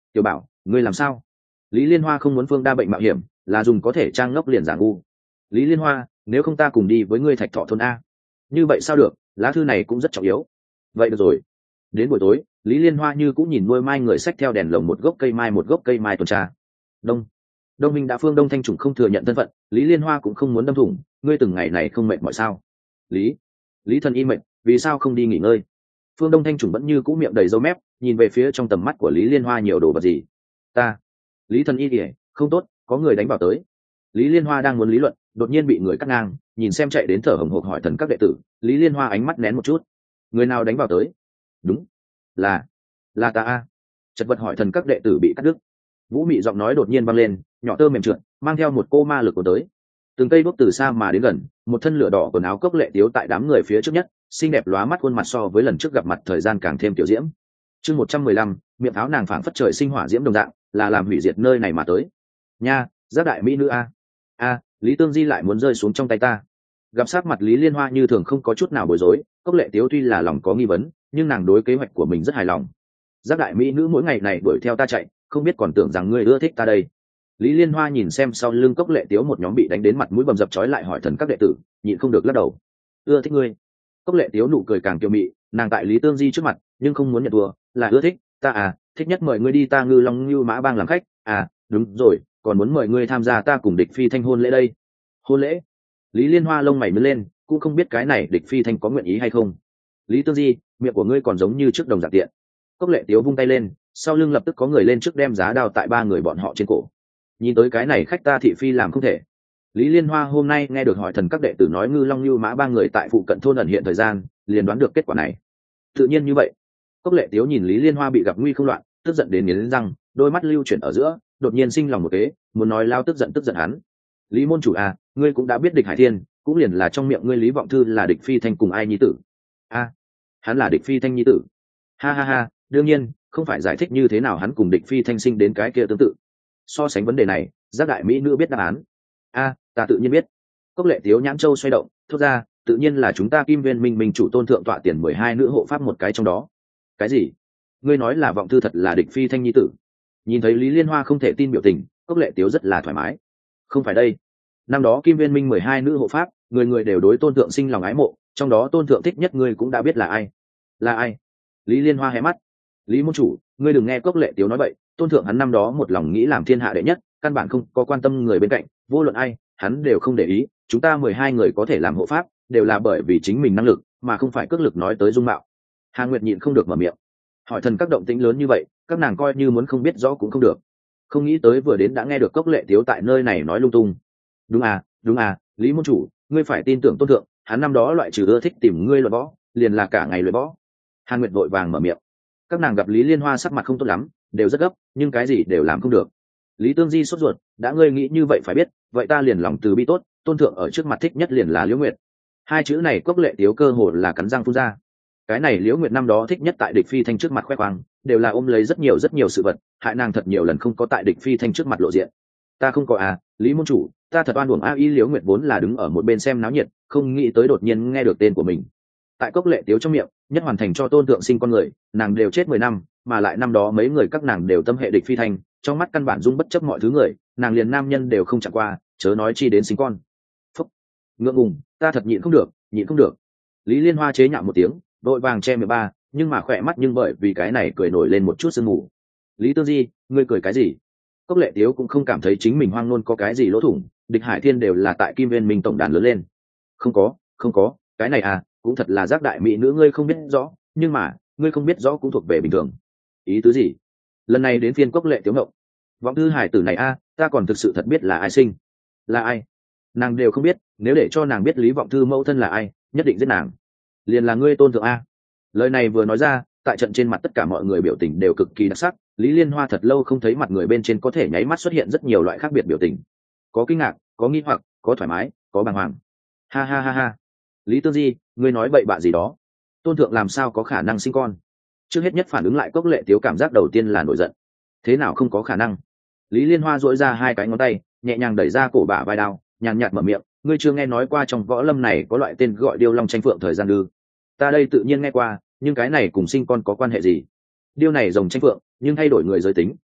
tiểu bảo ngươi làm sao? Lý Liên Hoa không muốn Phương Đa bệnh mạo hiểm, là dùng có thể trang ngốc liền giả ngu. Lý Liên Hoa, nếu không ta cùng đi với ngươi Thạch Thọ thôn a. Như vậy sao được, lá thư này cũng rất trọng yếu. Vậy được rồi. Đến buổi tối, Lý Liên Hoa như cũng nhìn nuôi mai người xách theo đèn lồng một gốc cây mai một gốc cây mai tuần tra. Đông. Đông Minh đã Phương Đông Thanh Trùng không thừa nhận thân phận, Lý Liên Hoa cũng không muốn đâm thủng, ngươi từng ngày này không mệt mỏi sao? Lý. Lý Thần Y mệt, vì sao không đi nghỉ ngơi? Phương Đông Thanh Trùng vẫn như cũ miệng đầy râu mép, nhìn về phía trong tầm mắt của Lý Liên Hoa nhiều đồ vật gì. Ta. Lý Thần Y kể, không tốt, có người đánh vào tới. Lý Liên Hoa đang muốn lý luận, đột nhiên bị người cắt ngang, nhìn xem chạy đến thở hổn hộc hỏi thần các đệ tử. Lý Liên Hoa ánh mắt nén một chút. Người nào đánh vào tới? Đúng, là là ta a. Chật vật hỏi thần các đệ tử bị cắt đứt. Vũ Mị giọng nói đột nhiên vang lên, nhỏ tơ mềm trượt, mang theo một cô ma lực của tới. Từng cây bốc từ xa mà đến gần, một thân lửa đỏ quần áo cốc lệ tiếu tại đám người phía trước nhất, xinh đẹp lóa mắt khuôn mặt so với lần trước gặp mặt thời gian càng thêm tiểu diễm. Chương một trăm mười lăm, miệng áo nàng phảng phất trời sinh hỏa diễm đồng dạng, là làm hủy diệt nơi này mà tới. Nha, giác đại mỹ nữ a. A, Lý Tương Di lại muốn rơi xuống trong tay ta. Gặp sát mặt Lý Liên Hoa như thường không có chút nào bối rối, cốc lệ tiếu tuy là lòng có nghi vấn, nhưng nàng đối kế hoạch của mình rất hài lòng. Giác đại mỹ nữ mỗi ngày này đuổi theo ta chạy, không biết còn tưởng rằng ngươi ưa thích ta đây. Lý Liên Hoa nhìn xem sau lưng cốc lệ tiếu một nhóm bị đánh đến mặt mũi bầm dập trói lại hỏi thần các đệ tử, nhịn không được lắc đầu. Ưa thích ngươi. Cốc lệ tiếu nụ cười càng kiêu mị, nàng tại Lý Tương Di trước mặt, nhưng không muốn nhận thua, là ưa thích, ta à, thích nhất mời ngươi đi ta Ngư Long Ngưu Mã Bang làm khách, à, đúng rồi, còn muốn mời ngươi tham gia ta cùng địch phi thanh hôn lễ đây. Hôn lễ? Lý Liên Hoa lông mày nhướng lên, cũng không biết cái này địch phi thanh có nguyện ý hay không. Lý Tương Di, miệng của ngươi còn giống như trước đồng dạng tiện. Cốc lệ tiếu vung tay lên, sau lưng lập tức có người lên trước đem giá đao tại ba người bọn họ trên cổ. Nhìn tới cái này khách ta thị phi làm không thể. Lý Liên Hoa hôm nay nghe được hỏi thần các đệ tử nói Ngư Long Nưu Mã ba người tại phụ cận thôn ẩn hiện thời gian, liền đoán được kết quả này. Tự nhiên như vậy. Cốc lệ tiếu nhìn Lý Liên Hoa bị gặp nguy không loạn, tức giận đến nghiến răng, đôi mắt lưu chuyển ở giữa, đột nhiên sinh lòng một kế, muốn nói lao tức giận tức giận hắn. Lý môn chủ à, ngươi cũng đã biết địch Hải Thiên, cũng liền là trong miệng ngươi Lý Vọng Thư là địch phi thanh cùng ai nhi tử. A, à, hắn là địch phi thanh nhi tử. Ha ha ha, đương nhiên, không phải giải thích như thế nào hắn cùng địch phi thanh sinh đến cái kia tương tự. So sánh vấn đề này, giác đại mỹ nữ biết đáp án. A, à, ta tự nhiên biết. Cốc lệ tiếu nhãn châu xoay động, thốt ra, tự nhiên là chúng ta Kim Viên Minh Minh chủ tôn thượng tọa tiền mười hai nữ hộ pháp một cái trong đó. Cái gì? Ngươi nói là Vọng Thư thật là địch phi thanh nhi tử? Nhìn thấy Lý Liên Hoa không thể tin biểu tình, Cốc lệ tiếu rất là thoải mái. Không phải đây. Năm đó Kim Viên Minh mười hai nữ hộ pháp, người người đều đối tôn thượng sinh lòng ái mộ, trong đó tôn thượng thích nhất ngươi cũng đã biết là ai. Là ai? Lý Liên Hoa hé mắt. Lý môn chủ, ngươi đừng nghe Cốc lệ tiếu nói vậy, tôn thượng hắn năm đó một lòng nghĩ làm thiên hạ đệ nhất, căn bản không có quan tâm người bên cạnh, vô luận ai, hắn đều không để ý, chúng ta mười hai người có thể làm hộ pháp, đều là bởi vì chính mình năng lực, mà không phải cước lực nói tới dung mạo. Hà Nguyệt nhịn không được mở miệng. Hỏi thần các động tĩnh lớn như vậy, các nàng coi như muốn không biết rõ cũng không được. Không nghĩ tới vừa đến đã nghe được Cốc lệ tiếu tại nơi này nói lung tung. Đúng à, đúng à, Lý môn chủ, ngươi phải tin tưởng tôn thượng, hắn năm đó loại trừ ưa thích tìm ngươi luận võ, liền là cả ngày luyện võ. Hà Nguyệt vội vàng mở miệng. Các nàng gặp Lý Liên Hoa sắc mặt không tốt lắm, đều rất gấp, nhưng cái gì đều làm không được. Lý Tương Di sốt ruột, đã ngươi nghĩ như vậy phải biết, vậy ta liền lòng từ bi tốt, tôn thượng ở trước mặt thích nhất liền là Liễu Nguyệt. Hai chữ này Cốc lệ tiếu cơ hồ là cắn răng phun ra. Cái này Liễu Nguyệt năm đó thích nhất tại địch phi thanh trước mặt khoe khoang, đều là ôm lấy rất nhiều rất nhiều sự vật, hại nàng thật nhiều lần không có tại địch phi thanh trước mặt lộ diện. Ta không có à, Lý môn chủ, ta thật oan uổng a. Y Liễu Nguyệt vốn là đứng ở một bên xem náo nhiệt, không nghĩ tới đột nhiên nghe được tên của mình. Tại Cốc lệ tiếu trong miệng, nhất hoàn thành cho tôn thượng sinh con người, nàng đều chết mười năm, mà lại năm đó mấy người các nàng đều tâm hệ địch phi thanh, trong mắt căn bản dung bất chấp mọi thứ người, nàng liền nam nhân đều không chẳng qua, chớ nói chi đến sinh con. Phúc, ngượng ngùng, ta thật nhịn không được, nhịn không được. Lý Liên Hoa chế nhạo một tiếng, đội vàng che miệng ba, nhưng mà khỏe mắt nhưng bởi vì cái này cười nổi lên một chút sương mù. Lý Tương Di, ngươi cười cái gì? Cốc lệ tiếu cũng không cảm thấy chính mình hoang nôn có cái gì lỗ thủng, địch Hải Thiên đều là tại Kim Viên Minh tổng đàn lớn lên. Không có, không có, cái này à, cũng thật là giác đại mỹ nữ ngươi không biết rõ, nhưng mà ngươi không biết rõ cũng thuộc về bình thường. Ý tứ gì? Lần này đến phiên Cốc lệ tiếu ngộng. Vọng Thư hải tử này a, ta còn thực sự thật biết là ai sinh. Là ai? Nàng đều không biết, nếu để cho nàng biết Lý Vọng Thư mẫu thân là ai, nhất định giết nàng. Liền là ngươi tôn thượng a. Lời này vừa nói ra, tại trận trên mặt tất cả mọi người biểu tình đều cực kỳ đặc sắc. Lý Liên Hoa thật lâu không thấy mặt người bên trên có thể nháy mắt xuất hiện rất nhiều loại khác biệt biểu tình. Có kinh ngạc, có nghi hoặc, có thoải mái, có bàng hoàng. Ha ha ha ha. Lý Tương Di, ngươi nói bậy bạ gì đó? Tôn thượng làm sao có khả năng sinh con? Trước hết nhất phản ứng lại Cốc lệ tiếu cảm giác đầu tiên là nổi giận. Thế nào không có khả năng? Lý Liên Hoa duỗi ra hai cái ngón tay, nhẹ nhàng đẩy ra cổ bả vai đao, nhàn nhạt mở miệng, ngươi chưa nghe nói qua trong võ lâm này có loại tên gọi điêu long tranh phượng thời gian ư? Ta đây tự nhiên nghe qua, nhưng cái này cùng sinh con có quan hệ gì? Điêu này rồng tranh phượng, nhưng thay đổi người giới tính,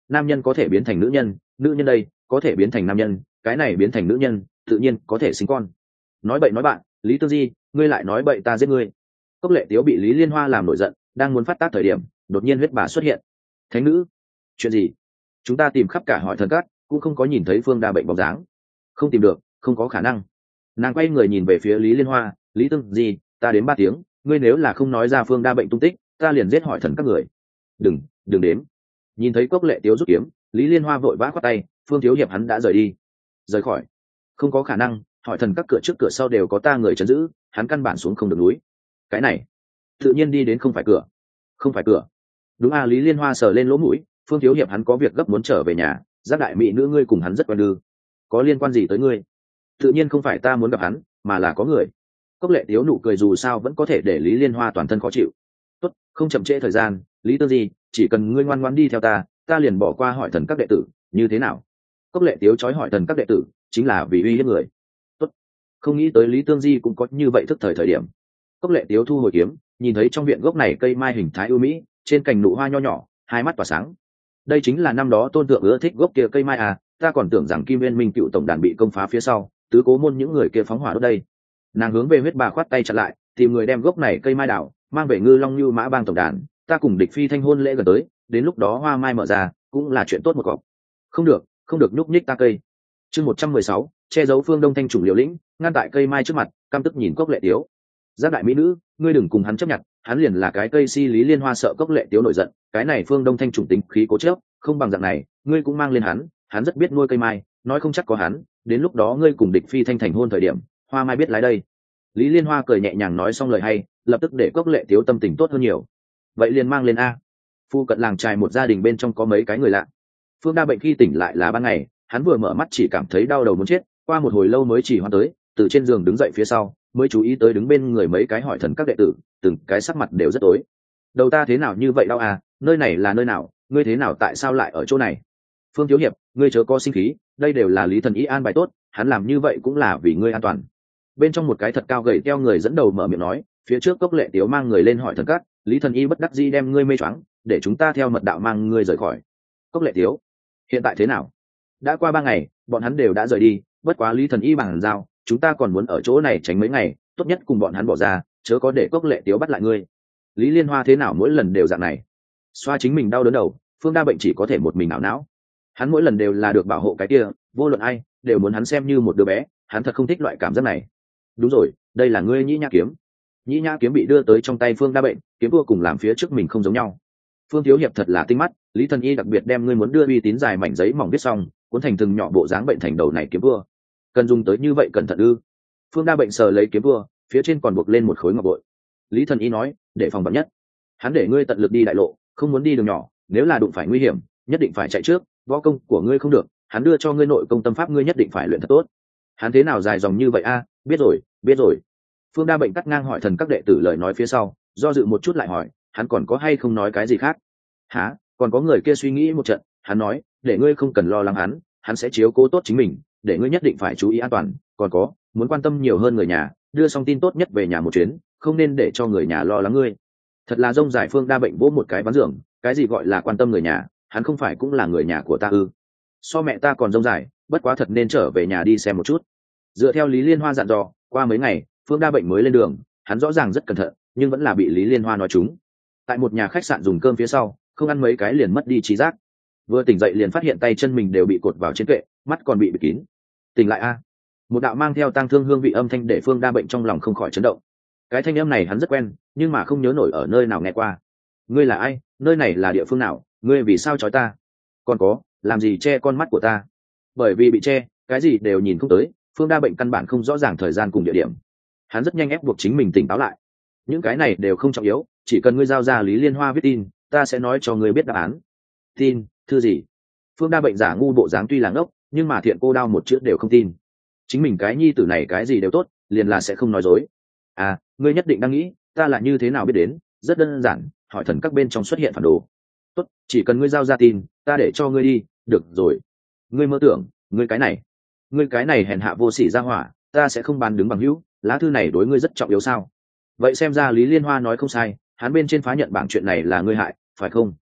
nam nhân có thể biến thành nữ nhân, nữ nhân đây có thể biến thành nam nhân, cái này biến thành nữ nhân tự nhiên có thể sinh con. Nói bậy nói bạn, Lý Tương Di, ngươi lại nói bậy ta giết ngươi. Cốc Lệ Tiếu bị Lý Liên Hoa làm nổi giận, đang muốn phát tác thời điểm, đột nhiên huyết bà xuất hiện. Thánh nữ, chuyện gì? Chúng ta tìm khắp cả hỏi thần các, cũng không có nhìn thấy Phương Đa Bệnh bóng dáng. Không tìm được, không có khả năng. Nàng quay người nhìn về phía Lý Liên Hoa, Lý Tương Di, ta đến ba tiếng, ngươi nếu là không nói ra Phương Đa Bệnh tung tích, ta liền giết hỏi thần các người. Đừng, đừng đếm. Nhìn thấy Cốc Lệ Tiếu rút kiếm, Lý Liên Hoa vội vã khoát tay, Phương thiếu hiệp hắn đã rời đi. Rời khỏi? Không có khả năng, hỏi thần các cửa trước cửa sau đều có ta người trấn giữ, hắn căn bản xuống không được núi. Cái này, tự nhiên đi đến không phải cửa. Không phải cửa. Đúng à, Lý Liên Hoa sờ lên lỗ mũi, Phương thiếu hiệp hắn có việc gấp muốn trở về nhà, giác đại mỹ nữ ngươi cùng hắn rất quen đư. Có liên quan gì tới ngươi? Tự nhiên không phải ta muốn gặp hắn, mà là có người. Cốc Lệ Tiếu nụ cười dù sao vẫn có thể để Lý Liên Hoa toàn thân khó chịu. Tốt, không chậm trễ thời gian, Lý Tương Di, chỉ cần ngươi ngoan ngoãn đi theo ta, ta liền bỏ qua hỏi thần các đệ tử, như thế nào? Cốc Lệ Tiếu chói hỏi thần các đệ tử, chính là vì uy hiếp người. Tốt, không nghĩ tới Lý Tương Di cũng có như vậy thức thời thời điểm. Cốc Lệ Tiếu thu hồi kiếm, nhìn thấy trong viện gốc này cây mai hình thái ưu mỹ, trên cành nụ hoa nho nhỏ, hai mắt tỏa sáng. Đây chính là năm đó tôn tượng ưa thích gốc kia cây mai à, ta còn tưởng rằng Kim Nguyên Minh cựu tổng đàn bị công phá phía sau, tứ cố môn những người kia phóng hỏa đốt đây. Nàng hướng về huyết bà khoát tay chặn lại, tìm người đem gốc này cây mai đảo, mang về Ngư Long Nưu Mã Bang tổng đàn, ta cùng địch phi thanh hôn lễ gần tới, đến lúc đó hoa mai mở ra, cũng là chuyện tốt một cọc. Không được, không được nhúc nhích ta cây. Chương một trăm mười sáu, che giấu phương Đông thanh trùng liều lĩnh, ngăn tại cây mai trước mặt, căm tức nhìn Cốc Lệ Tiếu. Giác đại mỹ nữ, ngươi đừng cùng hắn chấp nhận, hắn liền là cái cây si. Lý Liên Hoa sợ Cốc Lệ Tiếu nổi giận, cái này phương Đông thanh trùng tính khí cố chấp, không bằng dạng này, ngươi cũng mang lên hắn, hắn rất biết nuôi cây mai, nói không chắc có hắn, đến lúc đó ngươi cùng địch phi thanh thành hôn thời điểm, hoa mai biết lái đây. Lý Liên Hoa cười nhẹ nhàng nói xong lời hay, lập tức để Cốc Lệ Tiếu tâm tình tốt hơn nhiều. Vậy liền mang lên a. Phu cận làng trài một gia đình bên trong có mấy cái người lạ. Phương Đa Bệnh khi tỉnh lại là ban ngày, hắn vừa mở mắt chỉ cảm thấy đau đầu muốn chết, qua một hồi lâu mới chỉ hoan tới, từ trên giường đứng dậy phía sau, mới chú ý tới đứng bên người mấy cái hỏi thần các đệ tử, từng cái sắc mặt đều rất tối. Đầu ta thế nào như vậy đau à, nơi này là nơi nào, ngươi thế nào tại sao lại ở chỗ này? Phương thiếu hiệp, ngươi chớ có sinh khí, đây đều là Lý thần ý an bài tốt, hắn làm như vậy cũng là vì ngươi an toàn. Bên trong một cái thật cao gầy teo người dẫn đầu mở miệng nói, phía trước Cốc Lệ Tiếu mang người lên hỏi thần các, Lý thần y bất đắc dĩ đem ngươi mê choáng, để chúng ta theo mật đạo mang ngươi rời khỏi. Cốc Lệ Tiếu, hiện tại thế nào? Đã qua ba ngày, bọn hắn đều đã rời đi, bất quá Lý thần y bằng giao, chúng ta còn muốn ở chỗ này tránh mấy ngày, tốt nhất cùng bọn hắn bỏ ra, chớ có để Cốc Lệ Tiếu bắt lại ngươi. Lý Liên Hoa thế nào mỗi lần đều dạng này? Xoa chính mình đau đớn đầu, Phương Đa Bệnh chỉ có thể một mình ảo não. Hắn mỗi lần đều là được bảo hộ cái kia, vô luận ai đều muốn hắn xem như một đứa bé, hắn thật không thích loại cảm giác này. Đúng rồi, đây là ngươi Nhĩ Nhã kiếm. Nhĩ Nhã kiếm bị đưa tới trong tay Phương Đa Bệnh, kiếm vua cùng làm phía trước mình không giống nhau. Phương thiếu hiệp thật là tinh mắt, Lý thần y đặc biệt đem ngươi muốn đưa uy tín dài mảnh giấy mỏng viết xong, cuốn thành từng nhỏ bộ dáng bệnh thành đầu này kiếm vua. Cần dùng tới như vậy cẩn thận ư? Phương Đa Bệnh sờ lấy kiếm vua, phía trên còn buộc lên một khối ngọc bội. Lý thần y nói, để phòng vạn nhất. Hắn để ngươi tận lực đi đại lộ, không muốn đi đường nhỏ, nếu là đụng phải nguy hiểm, nhất định phải chạy trước, võ công của ngươi không được, hắn đưa cho ngươi nội công tâm pháp ngươi nhất định phải luyện thật tốt. Hắn thế nào dài dòng như vậy a? Biết rồi, biết rồi. Phương Đa Bệnh cắt ngang hỏi thần các đệ tử lời nói phía sau, do dự một chút lại hỏi, hắn còn có hay không nói cái gì khác? Hả? Còn có người kia suy nghĩ một trận, hắn nói, để ngươi không cần lo lắng hắn, hắn sẽ chiếu cố tốt chính mình, để ngươi nhất định phải chú ý an toàn, còn có, muốn quan tâm nhiều hơn người nhà, đưa xong tin tốt nhất về nhà một chuyến, không nên để cho người nhà lo lắng ngươi. Thật là rông dài. Phương Đa Bệnh vỗ một cái ván giường, cái gì gọi là quan tâm người nhà, hắn không phải cũng là người nhà của ta ư? So mẹ ta còn rông dài, bất quá thật nên trở về nhà đi xem một chút. Dựa theo Lý Liên Hoa dặn dò, qua mấy ngày Phương Đa Bệnh mới lên đường, hắn rõ ràng rất cẩn thận, nhưng vẫn là bị Lý Liên Hoa nói trúng. Tại một nhà khách sạn dùng cơm phía sau, không ăn mấy cái liền mất đi trí giác. Vừa tỉnh dậy liền phát hiện tay chân mình đều bị cột vào trên kệ, mắt còn bị bịt kín. Tỉnh lại a! Một đạo mang theo tang thương hương vị âm thanh để Phương Đa Bệnh trong lòng không khỏi chấn động. Cái thanh âm này hắn rất quen, nhưng mà không nhớ nổi ở nơi nào nghe qua. Ngươi là ai? Nơi này là địa phương nào? Ngươi vì sao trói ta? Còn có, làm gì che con mắt của ta? Bởi vì bị che, cái gì đều nhìn không tới. Phương Đa Bệnh căn bản không rõ ràng thời gian cùng địa điểm. Hắn rất nhanh ép buộc chính mình tỉnh táo lại. Những cái này đều không trọng yếu, chỉ cần ngươi giao ra Lý Liên Hoa viết tin, ta sẽ nói cho ngươi biết đáp án. Tin? Thư gì? Phương Đa Bệnh giả ngu bộ dáng tuy là ngốc, nhưng mà thiện cô đao một chữ đều không tin. Chính mình cái nhi tử này cái gì đều tốt, liền là sẽ không nói dối. À, ngươi nhất định đang nghĩ, ta là như thế nào biết đến? Rất đơn giản, hỏi thần các bên trong xuất hiện phản đồ. Tốt, chỉ cần ngươi giao ra tin, ta để cho ngươi đi, được rồi. Ngươi mơ tưởng, ngươi cái này, ngươi cái này hèn hạ vô sỉ ra hỏa, ta sẽ không bàn đứng bằng hữu, lá thư này đối ngươi rất trọng yếu sao? Vậy xem ra Lý Liên Hoa nói không sai, hắn bên trên phá nhận bảng chuyện này là ngươi hại, phải không?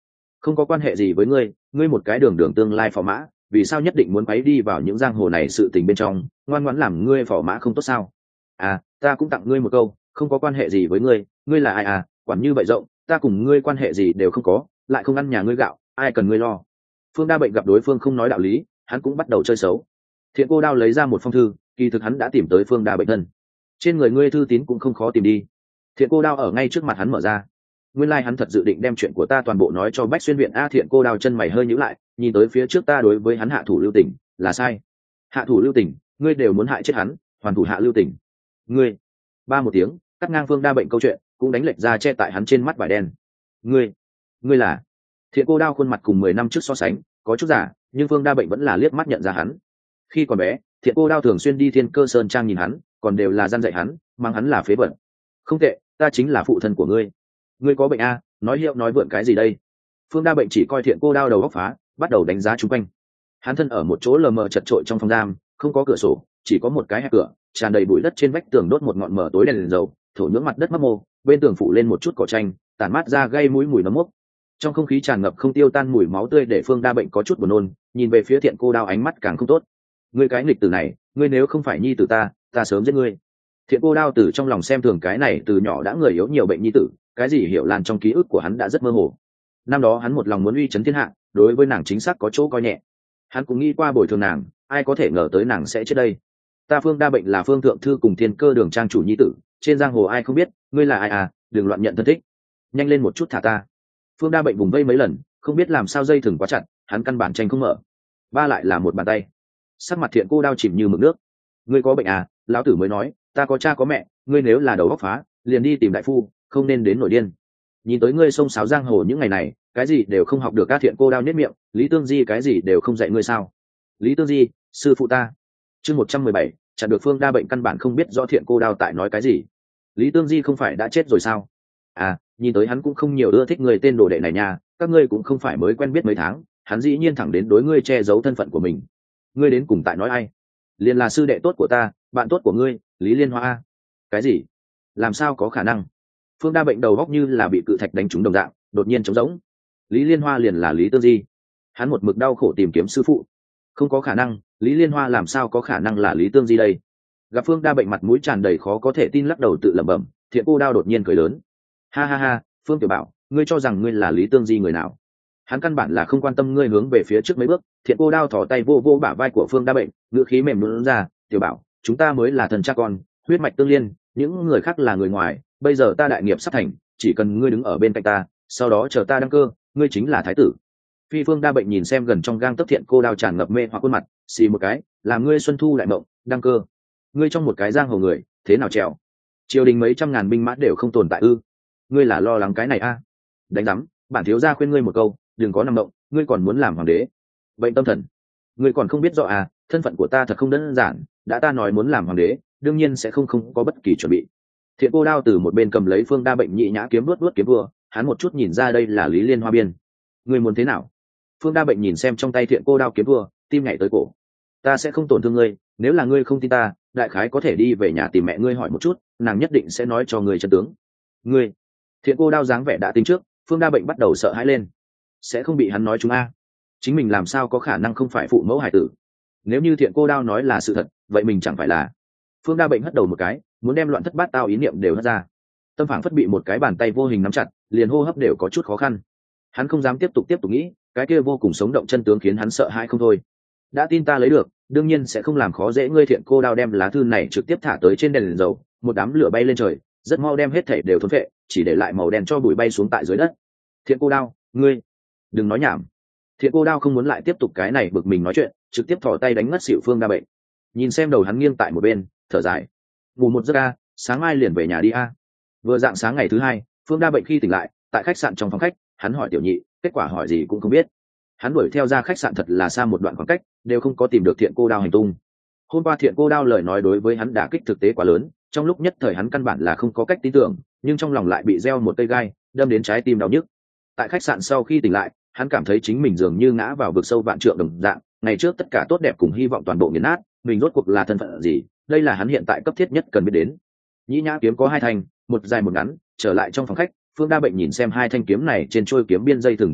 Không có quan hệ gì với ngươi, ngươi một cái đường đường tương lai phò mã, vì sao nhất định muốn quấy đi vào những giang hồ này sự tình bên trong, ngoan ngoãn làm ngươi phò mã không tốt sao? À, ta cũng tặng ngươi một câu, không có quan hệ gì với ngươi, ngươi là ai à, quản như vậy rộng, ta cùng ngươi quan hệ gì đều không có, lại không ăn nhà ngươi gạo, ai cần ngươi lo. Phương Đa Bệnh gặp đối phương không nói đạo lý, hắn cũng bắt đầu chơi xấu. Thiện Cô Đao lấy ra một phong thư, kỳ thực hắn đã tìm tới Phương Đa Bệnh thân. Trên người ngươi thư tín cũng không khó tìm đi. Thiện Cô Đao ở ngay trước mặt hắn mở ra. Nguyên lai like hắn thật dự định đem chuyện của ta toàn bộ nói cho Bách Xuyên viện. A Thiện Cô Đao chân mày hơi nhíu lại, nhìn tới phía trước ta đối với hắn hạ thủ lưu tình, là sai. Hạ thủ lưu tình, ngươi đều muốn hại chết hắn, hoàn thủ hạ lưu tình. Ngươi, ba một tiếng, cắt ngang Phương Đa Bệnh câu chuyện, cũng đánh lệch ra che tại hắn trên mắt vải đen. Ngươi, ngươi là? Thiện Cô Đao khuôn mặt cùng mười năm trước so sánh, có chút giả, nhưng Phương Đa Bệnh vẫn là liếc mắt nhận ra hắn. Khi còn bé, Thiện Cô Đao thường xuyên đi Thiên Cơ Sơn trang nhìn hắn, còn đều là gian dạy hắn, mang hắn là phế vật. Không tệ, ta chính là phụ thân của ngươi. Ngươi có bệnh a? Nói hiệu nói vượn cái gì đây? Phương Đa Bệnh chỉ coi Thiện Cô Đao đầu góc phá, bắt đầu đánh giá chung quanh. Hắn thân ở một chỗ lờ mờ chật trội trong phòng giam, không có cửa sổ, chỉ có một cái hẹp cửa, tràn đầy bụi đất, trên vách tường đốt một ngọn mở tối đèn, đèn dầu, thổ nhưỡng mặt đất mấp mô, bên tường phủ lên một chút cỏ tranh, tản mát ra gây mũi mùi nấm mốc. Trong không khí tràn ngập không tiêu tan mùi máu tươi, để Phương Đa Bệnh có chút buồn nôn, nhìn về phía Thiện Cô Đao ánh mắt càng không tốt. Ngươi cái nghịch tử này, ngươi nếu không phải nhi tử ta, ta sớm giết ngươi. Thiện Cô Đao từ trong lòng xem thường cái này từ nhỏ đã người yếu nhiều bệnh nhi tử, cái gì hiểu lan trong ký ức của hắn đã rất mơ hồ. Năm đó hắn một lòng muốn uy chấn thiên hạ, đối với nàng chính xác có chỗ coi nhẹ. Hắn cũng nghĩ qua bồi thường nàng, ai có thể ngờ tới nàng sẽ chết đây. Ta Phương Đa Bệnh là Phương Thượng Thư cùng Thiên Cơ Đường trang chủ nhi tử, trên giang hồ ai không biết, ngươi là ai à, đừng loạn nhận thân thích. Nhanh lên một chút thả ta. Phương Đa Bệnh vùng vây mấy lần, không biết làm sao dây thừng quá chặt, hắn căn bản tranh không mở. Ba lại là một bàn tay. Sắc mặt Thiện Cô Đao chìm như mực nước. Ngươi có bệnh à? Lão tử mới nói, ta có cha có mẹ, ngươi nếu là đầu óc phá, liền đi tìm đại phu, không nên đến nổi điên. Nhìn tới ngươi xông xáo giang hồ những ngày này, cái gì đều không học được. Các Thiện Cô Đao nhếch miệng, Lý Tương Di cái gì đều không dạy ngươi sao? Lý Tương Di, sư phụ ta. Chương một trăm mười bảy, chặn được Phương Đa Bệnh căn bản không biết rõ Thiện Cô Đao tại nói cái gì. Lý Tương Di không phải đã chết rồi sao? À, nhìn tới hắn cũng không nhiều ưa thích người tên đồ đệ này nha, các ngươi cũng không phải mới quen biết mấy tháng, hắn dĩ nhiên thẳng đến đối ngươi che giấu thân phận của mình. Ngươi đến cùng tại nói ai? Liền là sư đệ tốt của ta, bạn tốt của ngươi, Lý Liên Hoa. Cái gì? Làm sao có khả năng? Phương Đa Bệnh đầu góc như là bị cự thạch đánh trúng đồng dạng, đột nhiên trống rỗng. Lý Liên Hoa liền là Lý Tương Di. Hắn một mực đau khổ tìm kiếm sư phụ. Không có khả năng, Lý Liên Hoa làm sao có khả năng là Lý Tương Di đây? Gặp Phương Đa Bệnh mặt mũi tràn đầy khó có thể tin, lắc đầu tự lẩm bẩm. Thiện Cô Đao đột nhiên cười lớn. Ha ha ha, Phương Tiểu Bảo, ngươi cho rằng ngươi là Lý Tương Di người nào? Hắn căn bản là không quan tâm ngươi hướng về phía trước mấy bước. Thiện Cô Đao thò tay vô vô bả vai của Phương Đa Bệnh, ngữ khí mềm nhũn ra. Tiểu Bảo, chúng ta mới là thần cha con, huyết mạch tương liên, những người khác là người ngoài. Bây giờ ta đại nghiệp sắp thành, chỉ cần ngươi đứng ở bên cạnh ta, sau đó chờ ta đăng cơ, ngươi chính là thái tử. Phi Phương Đa Bệnh nhìn xem gần trong gang tấc Thiện Cô Đao tràn ngập mê hoặc khuôn mặt, xì một cái, làm ngươi xuân thu đại mộng, đăng cơ. Ngươi trong một cái giang hồ người, thế nào trèo? Triều đình mấy trăm ngàn binh mã đều không tồn tại ư? Ngươi là lo lắng cái này a? À? Đánh rắm, bản thiếu gia khuyên ngươi một câu, đừng có nằm động, ngươi còn muốn làm hoàng đế? Bệnh tâm thần, ngươi còn không biết rõ à? Thân phận của ta thật không đơn giản, đã ta nói muốn làm hoàng đế, đương nhiên sẽ không không có bất kỳ chuẩn bị. Thiện Cô Đao từ một bên cầm lấy Phương Đa Bệnh nhị nhã kiếm vuốt vuốt kiếm vừa, hắn một chút nhìn ra đây là Lý Liên Hoa biên. Ngươi muốn thế nào? Phương Đa Bệnh nhìn xem trong tay Thiện Cô Đao kiếm vừa, tim nhảy tới cổ. Ta sẽ không tổn thương ngươi, nếu là ngươi không tin ta, đại khái có thể đi về nhà tìm mẹ ngươi hỏi một chút, nàng nhất định sẽ nói cho ngươi chân tướng. Ngươi? Thiện Cô Đao dáng vẻ đã tính trước, Phương Đa Bệnh bắt đầu sợ hãi lên. Sẽ không bị hắn nói chúng a? Chính mình làm sao có khả năng không phải phụ mẫu hải tử? Nếu như Thiện Cô Đao nói là sự thật, vậy mình chẳng phải là? Phương Đa Bệnh hất đầu một cái, muốn đem loạn thất bát tao ý niệm đều hất ra. Tâm phảng phất bị một cái bàn tay vô hình nắm chặt, liền hô hấp đều có chút khó khăn. Hắn không dám tiếp tục tiếp tục nghĩ, cái kia vô cùng sống động chân tướng khiến hắn sợ hãi không thôi. Đã tin ta lấy được, đương nhiên sẽ không làm khó dễ ngươi. Thiện Cô Đao đem lá thư này trực tiếp thả tới trên đèn, đèn dầu, một đám lửa bay lên trời, rất mau đem hết thảy đều thôn phệ, chỉ để lại màu đen cho bụi bay xuống tại dưới đất. Thiện Cô Đao, ngươi đừng nói nhảm. Thiện Cô Đao không muốn lại tiếp tục cái này bực mình nói chuyện, trực tiếp thò tay đánh ngất xỉu Phương Đa Bệnh. Nhìn xem đầu hắn nghiêng tại một bên, thở dài. Ngủ một giấc a, sáng mai liền về nhà đi a. Vừa dạng sáng ngày thứ hai, Phương Đa Bệnh khi tỉnh lại, tại khách sạn trong phòng khách, hắn hỏi tiểu nhị, kết quả hỏi gì cũng không biết. Hắn đuổi theo ra khách sạn thật là xa một đoạn khoảng cách, đều không có tìm được Thiện Cô Đao hành tung. Hôm qua Thiện Cô Đao lời nói đối với hắn đả kích thực tế quá lớn, trong lúc nhất thời hắn căn bản là không có cách tin tưởng, nhưng trong lòng lại bị gieo một cây gai, đâm đến trái tim đau nhức. Tại khách sạn sau khi tỉnh lại, hắn cảm thấy chính mình dường như ngã vào vực sâu vạn trượng đồng dạng, ngày trước tất cả tốt đẹp cùng hy vọng toàn bộ nghiền nát, mình rốt cuộc là thân phận gì? Đây là hắn hiện tại cấp thiết nhất cần biết đến. Nhĩ nhã kiếm có hai thanh, một dài một ngắn, trở lại trong phòng khách, Phương Đa Bệnh nhìn xem hai thanh kiếm này trên trôi kiếm biên dây thừng thật lâu,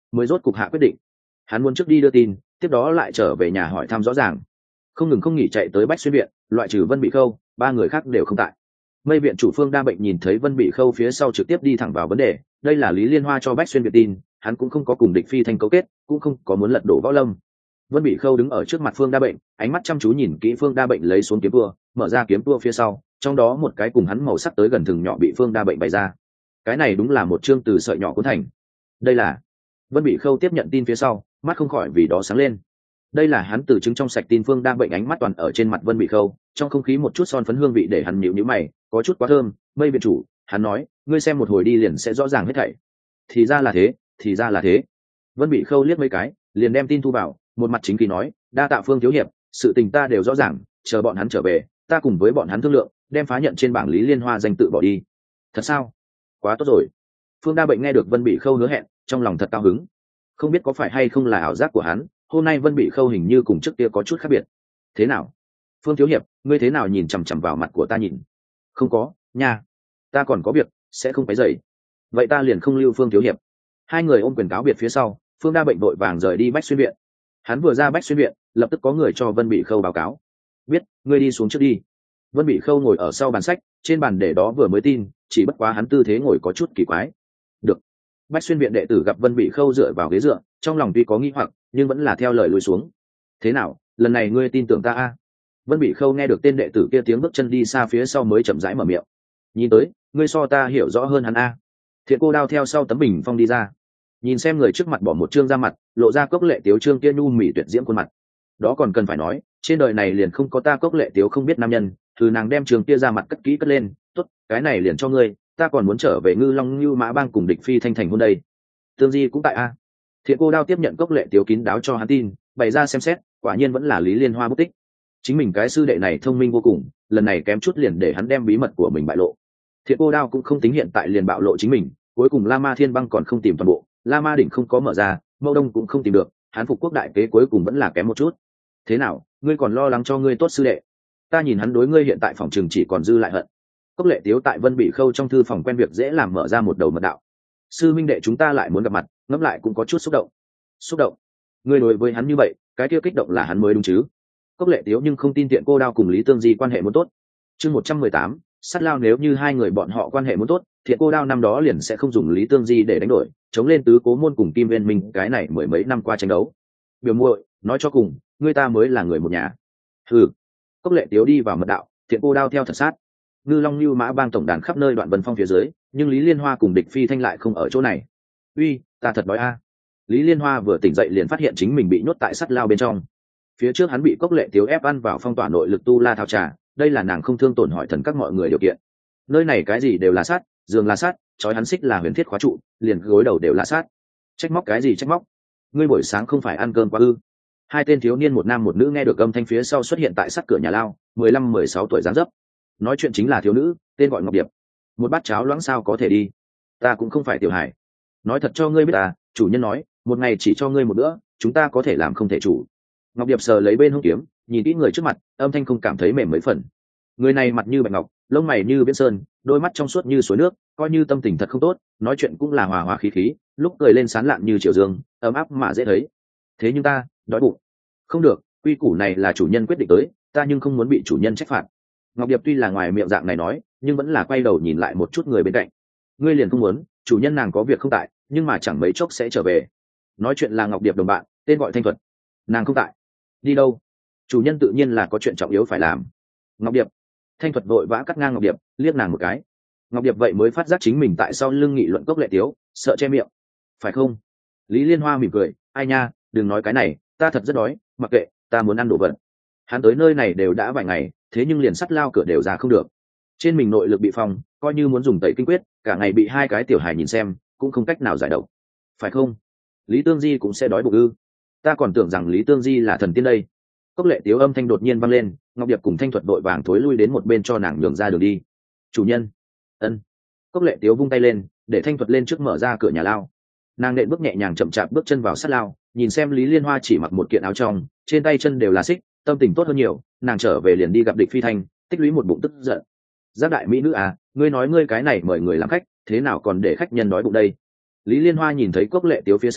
mới rốt cục hạ quyết định. Hắn muốn trước đi đưa tin, tiếp đó lại trở về nhà hỏi thăm rõ ràng. Không ngừng không nghỉ chạy tới Bách Xuyên viện, loại trừ Vân Bị Khâu, ba người khác đều không tại. Mây viện chủ Phương Đa Bệnh nhìn thấy Vân Bị Khâu phía sau trực tiếp đi thẳng vào vấn đề, đây là Lý Liên Hoa cho Bách Xuyên viện tin, hắn cũng không có cùng địch phi thanh cấu kết, cũng không có muốn lật đổ Võ Lâm. Vân Bị Khâu đứng ở trước mặt Phương Đa Bệnh, ánh mắt chăm chú nhìn kỹ Phương Đa Bệnh lấy xuống kiếm tua, mở ra kiếm tua phía sau, trong đó một cái cùng hắn màu sắc tới gần thừng nhỏ bị Phương Đa Bệnh bày ra. Cái này đúng là một chương từ sợi nhỏ cuốn thành. Đây là Vân Bị Khâu tiếp nhận tin phía sau, mắt không khỏi vì đó sáng lên. Đây là hắn từ chứng trong sạch tin Phương Đa Bệnh, ánh mắt toàn ở trên mặt Vân Bị Khâu, trong không khí một chút son phấn hương vị để hắn nhíu nhíu mày, có chút quá thơm. Mây viện chủ, hắn nói, ngươi xem một hồi đi liền sẽ rõ ràng hết thảy. Thì ra là thế, thì ra là thế. Vân Bị Khâu liếc mấy cái, liền đem tin thu vào, một mặt chính khí nói, đa tạ Phương thiếu hiệp, sự tình ta đều rõ ràng, chờ bọn hắn trở về, ta cùng với bọn hắn thương lượng, đem phá nhận trên bảng Lý Liên Hoa danh tự bỏ đi. Thật sao? Quá tốt rồi. Phương Đa Bệnh nghe được Vân Bị Khâu hứa hẹn, trong lòng thật cao hứng. Không biết có phải hay không là ảo giác của hắn, hôm nay Vân Bị Khâu hình như cùng trước kia có chút khác biệt. Thế nào? Phương thiếu hiệp, ngươi thế nào nhìn chằm chằm vào mặt của ta nhìn? Không có, nha. Ta còn có việc, sẽ không phải dậy. Vậy ta liền không lưu Phương thiếu hiệp. Hai người ôm quyền cáo biệt phía sau, Phương Đa Bệnh vội vàng rời đi Bách Xuyên viện. Hắn vừa ra Bách Xuyên viện, lập tức có người cho Vân Bị Khâu báo cáo. Biết, ngươi đi xuống trước đi. Vân Bị Khâu ngồi ở sau bàn sách, trên bàn để đó vừa mới tin, chỉ bất quá hắn tư thế ngồi có chút kỳ quái. Được. Bách Xuyên viện đệ tử gặp Vân Bị Khâu dựa vào ghế dựa, trong lòng tuy có nghi hoặc, nhưng vẫn là theo lời lùi xuống. Thế nào, lần này ngươi tin tưởng ta a? Vân Bị Khâu nghe được tên đệ tử kia tiếng bước chân đi xa phía sau mới chậm rãi mở miệng. Nhìn tới, ngươi so ta hiểu rõ hơn hắn a. Thiện Cô Đao theo sau tấm bình phong đi ra, nhìn xem người trước mặt bỏ một trương ra mặt, lộ ra cốc lệ tiếu trương kia nhu mỉ tuyệt diễm khuôn mặt. Đó còn cần phải nói, trên đời này liền không có ta cốc lệ tiếu không biết nam nhân, thử nàng đem trường kia ra mặt cất kỹ cất lên, tốt, cái này liền cho ngươi, ta còn muốn trở về Ngư Long Như Mã Bang cùng địch phi thanh thành hôn đây. Tương Di cũng tại a. Thiện Cô Đao tiếp nhận cốc lệ tiếu kín đáo cho hắn tin, bày ra xem xét, quả nhiên vẫn là Lý Liên Hoa bất tích. Chính mình cái sư đệ này thông minh vô cùng, lần này kém chút liền để hắn đem bí mật của mình bại lộ. Thiện Cô Đao cũng không tính hiện tại liền bạo lộ chính mình, cuối cùng La Ma Thiên Băng còn không tìm toàn bộ, La Ma đỉnh không có mở ra, Mâu Đông cũng không tìm được, hắn phục quốc đại kế cuối cùng vẫn là kém một chút. Thế nào, ngươi còn lo lắng cho ngươi tốt sư đệ? Ta nhìn hắn đối ngươi hiện tại phòng trường chỉ còn dư lại hận. Cốc lệ tiếu tại Vân Bị Khâu trong thư phòng quen việc dễ làm mở ra một đầu mật đạo. Sư minh đệ chúng ta lại muốn gặp mặt, ngẫm lại cũng có chút xúc động. Xúc động? Ngươi đối với hắn như vậy, cái kia kích động là hắn mới đúng chứ? Cốc lệ tiếu nhưng không tin Thiện Cô Đao cùng Lý Tương Di quan hệ muốn tốt. Chương một trăm mười tám, sát lao, nếu như hai người bọn họ quan hệ muốn tốt, Thiện Cô Đao năm đó liền sẽ không dùng Lý Tương Di để đánh đổi, chống lên tứ cố môn cùng Kim Viên Minh cái này mười mấy năm qua tranh đấu. Biểu muội, nói cho cùng, ngươi ta mới là người một nhà. Ừ. Cốc lệ tiếu đi vào mật đạo, Thiện Cô Đao theo thật sát. Ngư Long Như Mã Bang tổng đàn khắp nơi đoạn vân phong phía dưới, nhưng Lý Liên Hoa cùng địch phi thanh lại không ở chỗ này. Uy, ta thật đói a. Lý Liên Hoa vừa tỉnh dậy liền phát hiện chính mình bị nhốt tại sắt lao bên trong. Phía trước hắn bị Cốc lệ tiếu ép ăn vào phong tỏa nội lực tu la thao trà, đây là nàng không thương tổn hỏi thần các mọi người điều kiện. Nơi này cái gì đều là sát, giường là sát, trói hắn xích là huyền thiết khóa trụ, liền gối đầu đều là sát. Trách móc cái gì trách móc? Ngươi buổi sáng không phải ăn cơm quá ư? Hai tên thiếu niên một nam một nữ nghe được âm thanh phía sau xuất hiện tại sắt cửa nhà lao, mười lăm mười sáu tuổi dáng dấp. Nói chuyện chính là thiếu nữ, tên gọi Ngọc Điệp. Một bát cháo loãng sao có thể đi? Ta cũng không phải Tiểu Hải. Nói thật cho ngươi biết à, chủ nhân nói, một ngày chỉ cho ngươi một bữa, chúng ta có thể làm không thể chủ. Ngọc Điệp sờ lấy bên hông kiếm, nhìn kỹ người trước mặt, âm thanh không cảm thấy mềm mấy phần. Người này mặt như bạch ngọc, lông mày như biển sơn, đôi mắt trong suốt như suối nước, coi như tâm tình thật không tốt, nói chuyện cũng là hòa hòa khí khí, lúc cười lên sán lạn như chiều dương, ấm áp mà dễ thấy. Thế nhưng ta đói bụng. Không được, quy củ này là chủ nhân quyết định tới, ta nhưng không muốn bị chủ nhân trách phạt. Ngọc Điệp tuy là ngoài miệng dạng này nói, nhưng vẫn là quay đầu nhìn lại một chút người bên cạnh. Ngươi liền không muốn, chủ nhân nàng có việc không tại, nhưng mà chẳng mấy chốc sẽ trở về. Nói chuyện là Ngọc Điệp đồng bạn, tên gọi Thanh Thuật. Nàng không tại. Đi đâu? Chủ nhân tự nhiên là có chuyện trọng yếu phải làm. Ngọc Điệp. Thanh Thuật vội vã cắt ngang Ngọc Điệp, liếc nàng một cái. Ngọc Điệp vậy mới phát giác chính mình tại sau lưng nghị luận Cốc lệ tiếu, sợ che miệng. Phải không? Lý Liên Hoa mỉm cười, ai nha, đừng nói cái này, ta thật rất đói, mặc kệ, ta muốn ăn đồ vật. Hắn tới nơi này đều đã vài ngày, thế nhưng liền sắt lao cửa đều ra không được. Trên mình nội lực bị phong, coi như muốn dùng tẩy kinh quyết, cả ngày bị hai cái tiểu hài nhìn xem, cũng không cách nào giải độc. Phải không? Lý Tương Di cũng sẽ đói bụng ư? Ta còn tưởng rằng Lý Tương Di là thần tiên đây. Cốc lệ tiếu âm thanh đột nhiên vang lên, Ngọc Điệp cùng Thanh Thuật đội vàng thối lui đến một bên cho nàng nhường ra đường đi. Chủ nhân. Ân. Cốc lệ tiếu vung tay lên, để Thanh Thuật lên trước mở ra cửa nhà lao. Nàng nện bước nhẹ nhàng chậm chạp bước chân vào sát lao, nhìn xem Lý Liên Hoa chỉ mặc một kiện áo trong, trên tay chân đều là xích, tâm tình tốt hơn nhiều. Nàng trở về liền đi gặp địch phi thanh, tích lũy một bụng tức giận. Giác đại mỹ nữ à, ngươi nói ngươi cái này mời người làm khách, thế nào còn để khách nhân đói bụng đây? Lý Liên Hoa nhìn thấy Cốc lệ tiếu phía sau,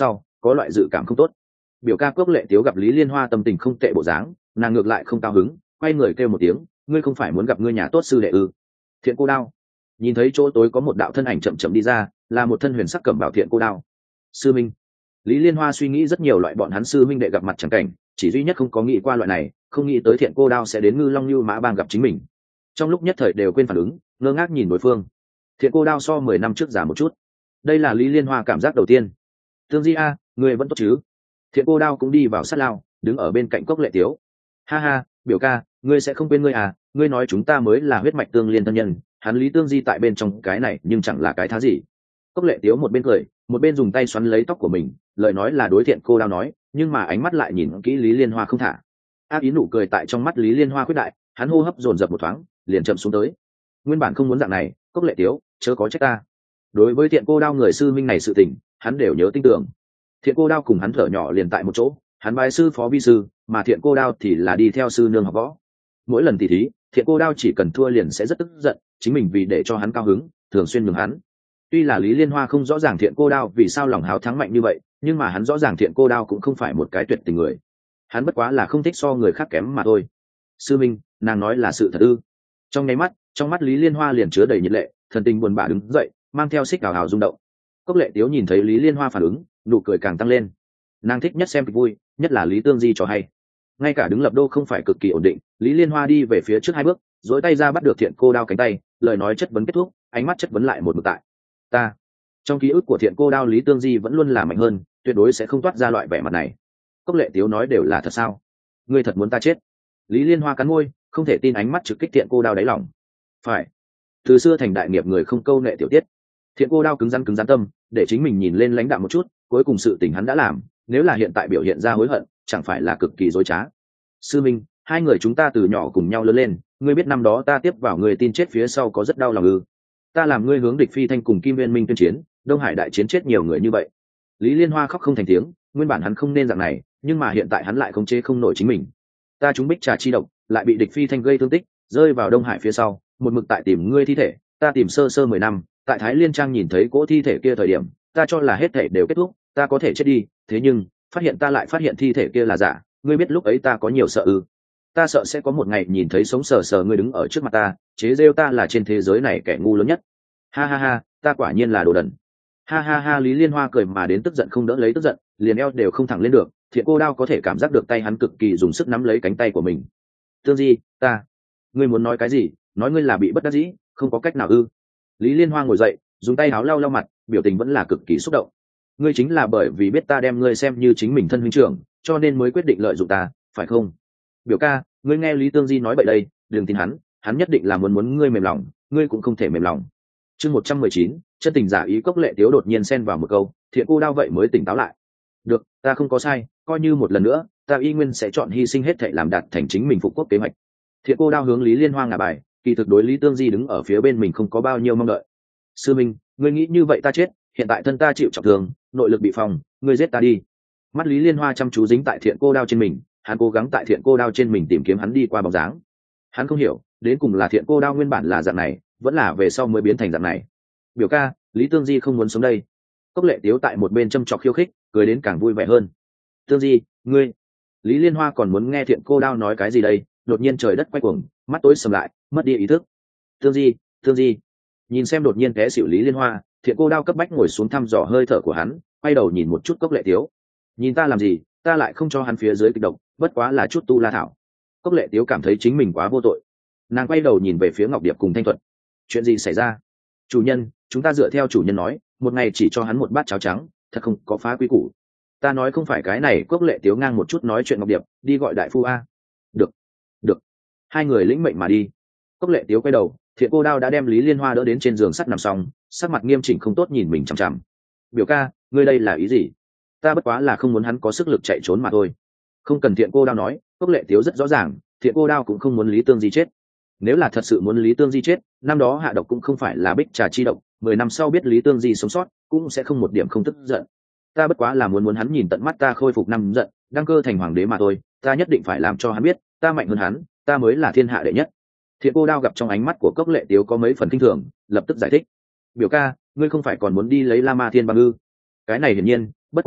có loại dự cảm không tốt. Biểu ca Cốc Lệ Tiếu gặp Lý Liên Hoa tâm tình không tệ bộ dáng, nàng ngược lại không cao hứng, quay người kêu một tiếng, ngươi không phải muốn gặp ngươi nhà tốt sư đệ ư? Thiện Cô Đao. Nhìn thấy chỗ tối có một đạo thân ảnh chậm chậm đi ra, là một thân huyền sắc cẩm bảo Thiện Cô Đao. Sư minh. Lý Liên Hoa suy nghĩ rất nhiều loại bọn hắn sư minh đệ gặp mặt chẳng cảnh, chỉ duy nhất không có nghĩ qua loại này, không nghĩ tới Thiện Cô Đao sẽ đến Ngư Long Như Mã Bang gặp chính mình. Trong lúc nhất thời đều quên phản ứng, ngơ ngác nhìn đối phương. Thiện Cô Đao so mười năm trước già một chút. Đây là Lý Liên Hoa cảm giác đầu tiên. Tương Di a, người vẫn tốt chứ? Thiện Cô Đao cũng đi vào sát lao, đứng ở bên cạnh Cốc Lệ Tiếu. Ha ha, biểu ca, ngươi sẽ không quên ngươi à? Ngươi nói chúng ta mới là huyết mạch tương liên thân nhân, hắn Lý Tương Di tại bên trong cái này nhưng chẳng là cái thá gì. Cốc Lệ Tiếu một bên cười, một bên dùng tay xoắn lấy tóc của mình, lời nói là đối Thiện Cô Đao nói, nhưng mà ánh mắt lại nhìn kỹ Lý Liên Hoa không thả. Ác ý nụ cười tại trong mắt Lý Liên Hoa khuyết đại, hắn hô hấp dồn dập một thoáng, liền chậm xuống tới. Nguyên bản không muốn dạng này, Cốc Lệ Tiếu, chớ có trách ta. Đối với Thiện Cô Đao người sư minh này sự tình, hắn đều nhớ tin tưởng. Thiện Cô Đao cùng hắn thở nhỏ liền tại một chỗ, hắn bái sư phó vi sư, mà Thiện Cô Đao thì là đi theo sư nương học võ. Mỗi lần tỉ thí, Thiện Cô Đao chỉ cần thua liền sẽ rất tức giận, chính mình vì để cho hắn cao hứng, thường xuyên nhường hắn. Tuy là Lý Liên Hoa không rõ ràng Thiện Cô Đao vì sao lòng háo thắng mạnh như vậy, nhưng mà hắn rõ ràng Thiện Cô Đao cũng không phải một cái tuyệt tình người. Hắn bất quá là không thích so người khác kém mà thôi. Sư minh, nàng nói là sự thật ư? Trong nháy mắt, trong mắt Lý Liên Hoa liền chứa đầy nhiệt lệ, thần tình buồn bã đứng dậy, mang theo xích hào hào rung động. Cốc Lệ Tiếu nhìn thấy Lý Liên Hoa phản ứng, nụ cười càng tăng lên. Nàng thích nhất xem kịch vui, nhất là Lý Tương Di cho hay. Ngay cả đứng lập đô không phải cực kỳ ổn định, Lý Liên Hoa đi về phía trước hai bước, duỗi tay ra bắt được Thiện Cô Đao cánh tay, lời nói chất vấn kết thúc, ánh mắt chất vấn lại một mực tại. Ta. Trong ký ức của Thiện Cô Đao Lý Tương Di vẫn luôn là mạnh hơn, tuyệt đối sẽ không toát ra loại vẻ mặt này. Cốc Lệ Tiếu nói đều là thật sao? Ngươi thật muốn ta chết? Lý Liên Hoa cắn môi, không thể tin ánh mắt trực kích Thiện Cô Đao đáy lòng. Phải. Từ xưa thành đại nghiệp người không câu nệ tiểu tiết. Thiện Cô Đao cứng rắn cứng rắn tâm, để chính mình nhìn lên lãnh đạm một chút, cuối cùng sự tình hắn đã làm, nếu là hiện tại biểu hiện ra hối hận, chẳng phải là cực kỳ dối trá. Sư minh, hai người chúng ta từ nhỏ cùng nhau lớn lên, ngươi biết năm đó ta tiếp vào người tin chết phía sau có rất đau lòng ư? Ta làm ngươi hướng địch phi thanh cùng Kim Nguyên Minh tuyên chiến, Đông Hải đại chiến chết nhiều người như vậy. Lý Liên Hoa khóc không thành tiếng, nguyên bản hắn không nên dạng này, nhưng mà hiện tại hắn lại không chế không nổi chính mình. Ta trúng bích trà chi độc, lại bị địch phi thanh gây thương tích, rơi vào Đông Hải phía sau, một mực tại tìm ngươi thi thể, ta tìm sơ sơ mười năm, tại Thái Liên Trang nhìn thấy cỗ thi thể kia thời điểm, ta cho là hết thể đều kết thúc, ta có thể chết đi, thế nhưng phát hiện ta lại phát hiện thi thể kia là giả. Ngươi biết lúc ấy ta có nhiều sợ ư? Ta sợ sẽ có một ngày nhìn thấy sống sờ sờ ngươi đứng ở trước mặt ta, chế rêu ta là trên thế giới này kẻ ngu lớn nhất. Ha ha ha, ta quả nhiên là đồ đần. Ha ha ha, Lý Liên Hoa cười mà đến tức giận không đỡ lấy tức giận, liền eo đều không thẳng lên được. Thiện Cô Đao có thể cảm giác được tay hắn cực kỳ dùng sức nắm lấy cánh tay của mình. Tương Di, ta, ngươi muốn nói cái gì? Nói ngươi là bị bất đắc dĩ, không có cách nào ư? Lý Liên Hoa ngồi dậy, dùng tay áo lau lau mặt, biểu tình vẫn là cực kỳ xúc động. Ngươi chính là bởi vì biết ta đem ngươi xem như chính mình thân huynh trưởng, cho nên mới quyết định lợi dụng ta, phải không? Biểu ca, ngươi nghe Lý Tương Di nói vậy đây, đừng tin hắn, hắn nhất định là muốn muốn ngươi mềm lòng, ngươi cũng không thể mềm lòng. Chương một trăm mười chín, chân tình giả ý. Cốc Lệ Tiếu đột nhiên xen vào một câu, Thiện Cô Đao vậy mới tỉnh táo lại. Được, ta không có sai, coi như một lần nữa, ta y nguyên sẽ chọn hy sinh hết thảy làm đạt thành chính mình phục quốc kế hoạch. Thiện Cô Đao hướng Lý Liên Hoa ngả bài, kỳ thực đối Lý Tương Di đứng ở phía bên mình không có bao nhiêu mong đợi. Sư minh, ngươi nghĩ như vậy ta chết, hiện tại thân ta chịu trọng thương, nội lực bị phòng, ngươi giết ta đi. Mắt Lý Liên Hoa chăm chú dính tại Thiện Cô Đao trên mình, hắn cố gắng tại Thiện Cô Đao trên mình tìm kiếm hắn đi qua bóng dáng. Hắn không hiểu, đến cùng là Thiện Cô Đao nguyên bản là dạng này, vẫn là về sau mới biến thành dạng này. Biểu ca, Lý Tương Di không muốn sống đây. Cốc Lệ Tiếu tại một bên châm chọc khiêu khích, cười đến càng vui vẻ hơn. Tương Di, ngươi. Lý Liên Hoa còn muốn nghe Thiện Cô Đao nói cái gì đây, đột nhiên trời đất quay cuồng, mắt tối sầm lại, mất đi ý thức. Tương Di, Tương Di. Nhìn xem đột nhiên té xỉu Lý Liên Hoa, Thiện Cô Đao cấp bách ngồi xuống thăm dò hơi thở của hắn, quay đầu nhìn một chút Cốc Lệ Tiếu. Nhìn ta làm gì, ta lại không cho hắn phía dưới kịch độc, bất quá là chút tu la thảo. Cốc Lệ Tiếu cảm thấy chính mình quá vô tội. Nàng quay đầu nhìn về phía Ngọc Điệp cùng Thanh Thuận. Chuyện gì xảy ra? Chủ nhân, chúng ta dựa theo chủ nhân nói, một ngày chỉ cho hắn một bát cháo trắng, thật không có phá quy củ. Ta nói không phải cái này. Cốc Lệ Tiếu ngang một chút nói chuyện Ngọc Điệp, đi gọi đại phu a. Được, được. Hai người lĩnh mệnh mà đi. Cốc Lệ Tiếu quay đầu, Thiện Cô Đao đã đem Lý Liên Hoa đỡ đến trên giường sắt nằm xong, sắc mặt nghiêm chỉnh không tốt nhìn mình chằm chằm. Biểu ca, ngươi đây là ý gì? Ta bất quá là không muốn hắn có sức lực chạy trốn mà thôi. Không cần. Thiện Cô Đao nói. Cốc Lệ Tiếu rất rõ ràng, Thiện Cô Đao cũng không muốn Lý Tương Di chết. Nếu là thật sự muốn Lý Tương Di chết, năm đó hạ độc cũng không phải là bích trà chi độc, mười năm sau biết Lý Tương Di sống sót, cũng sẽ không một điểm không tức giận. Ta bất quá là muốn muốn hắn nhìn tận mắt ta khôi phục năm giận, đăng cơ thành hoàng đế mà thôi, ta nhất định phải làm cho hắn biết, ta mạnh hơn hắn, ta mới là thiên hạ đệ nhất. Thiện Cô Đao gặp trong ánh mắt của Cốc Lệ Tiếu có mấy phần kinh thường, lập tức giải thích. Biểu ca, ngươi không phải còn muốn đi lấy La Ma Thiên Băng ư? Cái này hiển nhiên, bất quá,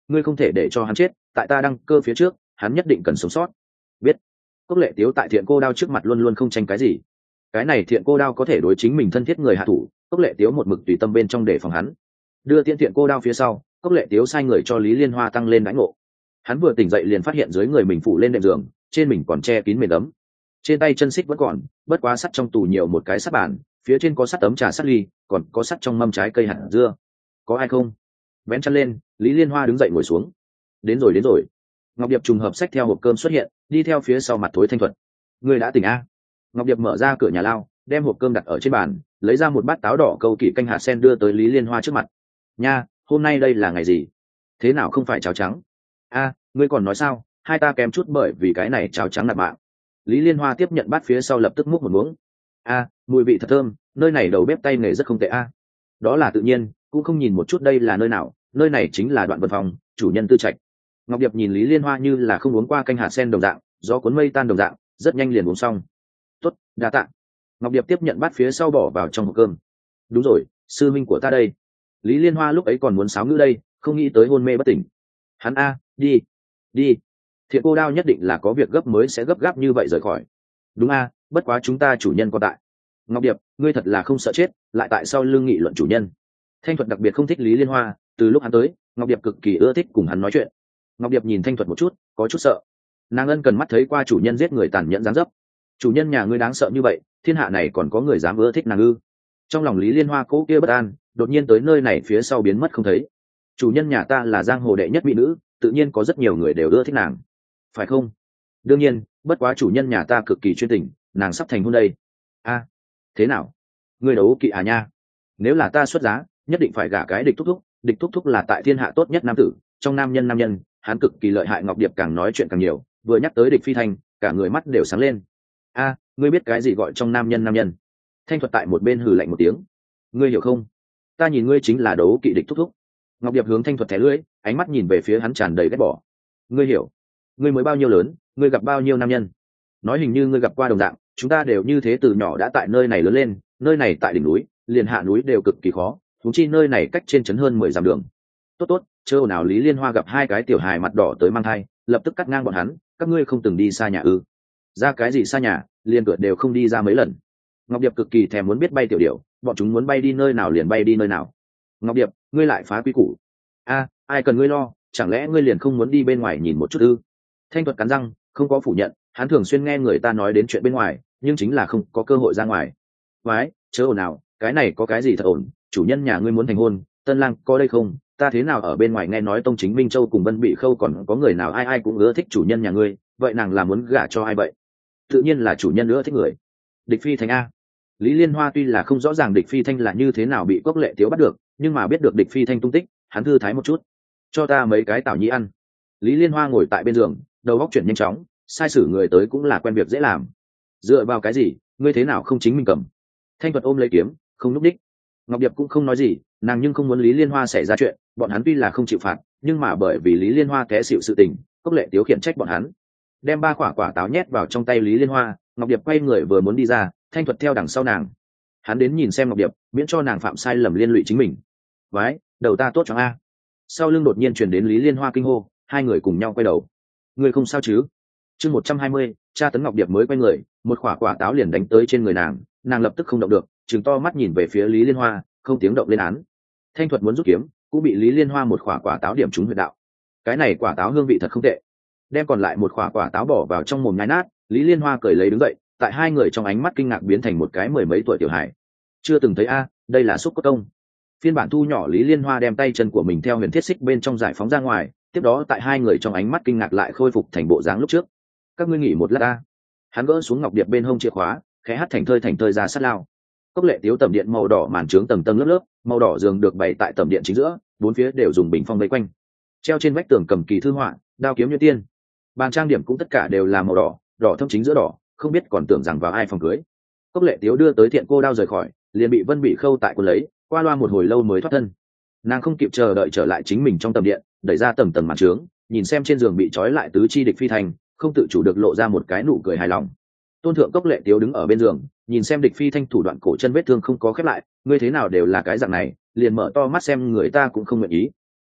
ngươi không thể để cho hắn chết, tại ta đăng cơ phía trước hắn nhất định cần sống sót. Biết. Cốc Lệ Tiếu tại Thiện Cô Đao trước mặt luôn luôn không tranh cái gì. Cái này Thiện Cô Đao có thể đối chính mình thân thiết người hạ thủ, Cốc Lệ Tiếu một mực tùy tâm bên trong để phòng hắn. Đưa tiễn Thiện Cô Đao phía sau, Cốc Lệ Tiếu sai người cho Lý Liên Hoa tăng lên đãi ngộ. Hắn vừa tỉnh dậy liền phát hiện dưới người mình phủ lên đệm giường, trên mình còn che kín mền ấm, trên tay chân xích vẫn còn, bất quá sắt trong tủ nhiều một cái sắt bàn, phía trên có sắt tấm trà sắt ly, còn có sắt trong mâm trái cây hạt dưa. Có ai không? Vén chăn lên, Lý Liên Hoa đứng dậy ngồi xuống. Đến rồi đến rồi. Ngọc Điệp trùng hợp xách theo hộp cơm xuất hiện, đi theo phía sau mặt thối Thanh Thuật. Người đã tỉnh a? Ngọc Điệp mở ra cửa nhà lao, đem hộp cơm đặt ở trên bàn, lấy ra một bát táo đỏ câu kỵ canh hạt sen đưa tới Lý Liên Hoa trước mặt. Nha, hôm nay đây là ngày gì? Thế nào không phải cháo trắng? A, ngươi còn nói sao? Hai ta kém chút bởi vì cái này cháo trắng nạp mạng. Lý Liên Hoa tiếp nhận bát phía sau lập tức múc một muỗng. A, mùi vị thật thơm, nơi này đầu bếp tay nghề rất không tệ a. Đó là tự nhiên, cũng không nhìn một chút đây là nơi nào, nơi này chính là Đoạn Vân Phòng, chủ nhân tư trạch. Ngọc Điệp nhìn Lý Liên Hoa như là không uống qua canh hạt sen đồng dạng, gió cuốn mây tan đồng dạng, rất nhanh liền uống xong. Tốt, đa tạ. Ngọc Điệp tiếp nhận bát phía sau bỏ vào trong hộp cơm. Đúng rồi, sư minh của ta đây. Lý Liên Hoa lúc ấy còn muốn sáo ngữ đây, không nghĩ tới hôn mê bất tỉnh. Hắn a, đi, đi. Thiện Cô Đao nhất định là có việc gấp mới sẽ gấp gáp như vậy rời khỏi. Đúng a, bất quá chúng ta chủ nhân có tại. Ngọc Điệp, ngươi thật là không sợ chết, lại tại sao lương nghị luận chủ nhân? Thanh Thuật đặc biệt không thích Lý Liên Hoa, từ lúc hắn tới, Ngọc Điệp cực kỳ ưa thích cùng hắn nói chuyện. Ngọc Điệp nhìn Thanh Thuật một chút, có chút sợ. Nàng ân cần mắt thấy qua chủ nhân giết người tàn nhẫn dáng dấp. Chủ nhân nhà ngươi đáng sợ như vậy, thiên hạ này còn có người dám ưa thích nàng ư? Trong lòng Lý Liên Hoa cố kia bất an, đột nhiên tới nơi này phía sau biến mất không thấy. Chủ nhân nhà ta là giang hồ đệ nhất mỹ nữ, tự nhiên có rất nhiều người đều ưa thích nàng, phải không? Đương nhiên, bất quá chủ nhân nhà ta cực kỳ chuyên tình, nàng sắp thành hôn đây. A, thế nào? Ngươi đấu kỵ à nha? Nếu là ta xuất giá, nhất định phải gả cái địch thúc thúc, địch thúc thúc là tại thiên hạ tốt nhất nam tử, trong nam nhân nam nhân, hắn cực kỳ lợi hại. Ngọc Điệp càng nói chuyện càng nhiều, vừa nhắc tới Địch Phi Thanh, cả người mắt đều sáng lên. A, ngươi biết cái gì gọi trong nam nhân nam nhân? Thanh Thuật tại một bên hừ lạnh một tiếng. Ngươi hiểu không? Ta nhìn ngươi chính là đấu kỵ địch thúc thúc. Ngọc Điệp hướng Thanh Thuật thẻ lưỡi, ánh mắt nhìn về phía hắn tràn đầy ghét bỏ. Ngươi hiểu? Ngươi mới bao nhiêu lớn, ngươi gặp bao nhiêu nam nhân? Nói hình như ngươi gặp qua đồng dạng, chúng ta đều như thế từ nhỏ đã tại nơi này lớn lên, nơi này tại đỉnh núi, liền hạ núi đều cực kỳ khó, huống chi nơi này cách trên trấn hơn mười dặm đường. Tốt tốt, chớ nào Lý Liên Hoa gặp hai cái tiểu hài mặt đỏ tới mang thai, lập tức cắt ngang bọn hắn, các ngươi không từng đi xa nhà ư? Ra cái gì xa nhà, liền cửa đều không đi ra mấy lần. Ngọc Điệp cực kỳ thèm muốn biết bay tiểu điểu, bọn chúng muốn bay đi nơi nào liền bay đi nơi nào. Ngọc Điệp, ngươi lại phá quy củ. A, ai cần ngươi lo, chẳng lẽ ngươi liền không muốn đi bên ngoài nhìn một chút ư? Thanh Thuật cắn răng, không có phủ nhận, hắn thường xuyên nghe người ta nói đến chuyện bên ngoài, nhưng chính là không có cơ hội ra ngoài. Vái, chớ ồn nào, cái này có cái gì thật ổn, chủ nhân nhà ngươi muốn thành hôn, tân lang có đây không? Ta thế nào ở bên ngoài nghe nói Tông Chính Minh Châu cùng Vân Bị Khâu còn có người nào ai ai cũng ưa thích chủ nhân nhà ngươi, vậy nàng là muốn gả cho ai vậy? Tự nhiên là chủ nhân ưa thích người. Địch Phi Thanh a. Lý Liên Hoa tuy là không rõ ràng Địch Phi Thanh là như thế nào bị Cốc Lệ Tiếu bắt được, nhưng mà biết được Địch Phi Thanh tung tích, hắn thư thái một chút. Cho ta mấy cái tảo nhĩ ăn. Lý Liên Hoa ngồi tại bên giường, đầu óc chuyển nhanh chóng, sai sử người tới cũng là quen việc dễ làm. Dựa vào cái gì, ngươi thế nào không chính mình cầm? Thanh Thuật ôm lấy kiếm, không núp đích. Ngọc Điệp cũng không nói gì, nàng nhưng không muốn Lý Liên Hoa xảy ra chuyện, bọn hắn tuy là không chịu phạt, nhưng mà bởi vì Lý Liên Hoa té xịu sự tình, Cốc Lệ Tiếu khiển trách bọn hắn. Đem ba quả quả táo nhét vào trong tay Lý Liên Hoa, Ngọc Điệp quay người vừa muốn đi ra, Thanh Thuật theo đằng sau nàng. Hắn đến nhìn xem Ngọc Điệp, miễn cho nàng phạm sai lầm liên lụy chính mình. Vái, đầu ta tốt cho a. Sau lưng đột nhiên truyền đến Lý Liên Hoa kinh hô, hai người cùng nhau quay đầu. Ngươi không sao chứ? Chương một trăm hai mươi, tra tấn Ngọc Điệp mới quay người, một quả quả táo liền đánh tới trên người nàng, nàng lập tức không động được, trừng to mắt nhìn về phía Lý Liên Hoa, không tiếng động lên án. Thanh Thuật muốn rút kiếm, cũng bị Lý Liên Hoa một quả quả táo điểm trúng huyệt đạo. Cái này quả táo hương vị thật không tệ. Đem còn lại một quả quả táo bỏ vào trong mồm nhai nát, Lý Liên Hoa cười lấy đứng dậy, tại hai người trong ánh mắt kinh ngạc biến thành một cái mười mấy tuổi tiểu hải. Chưa từng thấy a, đây là xúc cốt công. Phiên bản thu nhỏ Lý Liên Hoa đem tay chân của mình theo huyền thiết xích bên trong giải phóng ra ngoài, tiếp đó tại hai người trong ánh mắt kinh ngạc lại khôi phục thành bộ dáng lúc trước. Các ngươi nghỉ một lát a. Hắn gỡ xuống Ngọc Điệp bên hông chìa khóa, khẽ hắt thành thơi thành thơi ra sát lao. Cốc Lệ Tiếu tầm điện màu đỏ màn trướng tầng tầng lớp lớp, màu đỏ giường được bày tại tầm điện chính giữa, bốn phía đều dùng bình phong vây quanh. Treo trên vách tường cầm kỳ thư họa, đao kiếm như tiên. Bàn trang điểm cũng tất cả đều là màu đỏ, đỏ thâm chính giữa đỏ, không biết còn tưởng rằng vào ai phòng cưới. Cốc Lệ Tiếu đưa tới Thiện Cô Đao rời khỏi, liền bị Vân Bị Khâu tại quân lấy, qua loa một hồi lâu mới thoát thân. Nàng không kịp chờ đợi trở lại chính mình trong tầm điện, đẩy ra tầng tầng màn trướng, nhìn xem trên giường bị trói lại tứ chi Địch Phi Thanh, không tự chủ được lộ ra một cái nụ cười hài lòng. Tôn thượng Cốc Lệ Tiếu đứng ở bên giường, nhìn xem Địch Phi Thanh thủ đoạn cổ chân vết thương không có khép lại, ngươi thế nào đều là cái dạng này, liền mở to mắt xem người ta cũng không nguyện ý.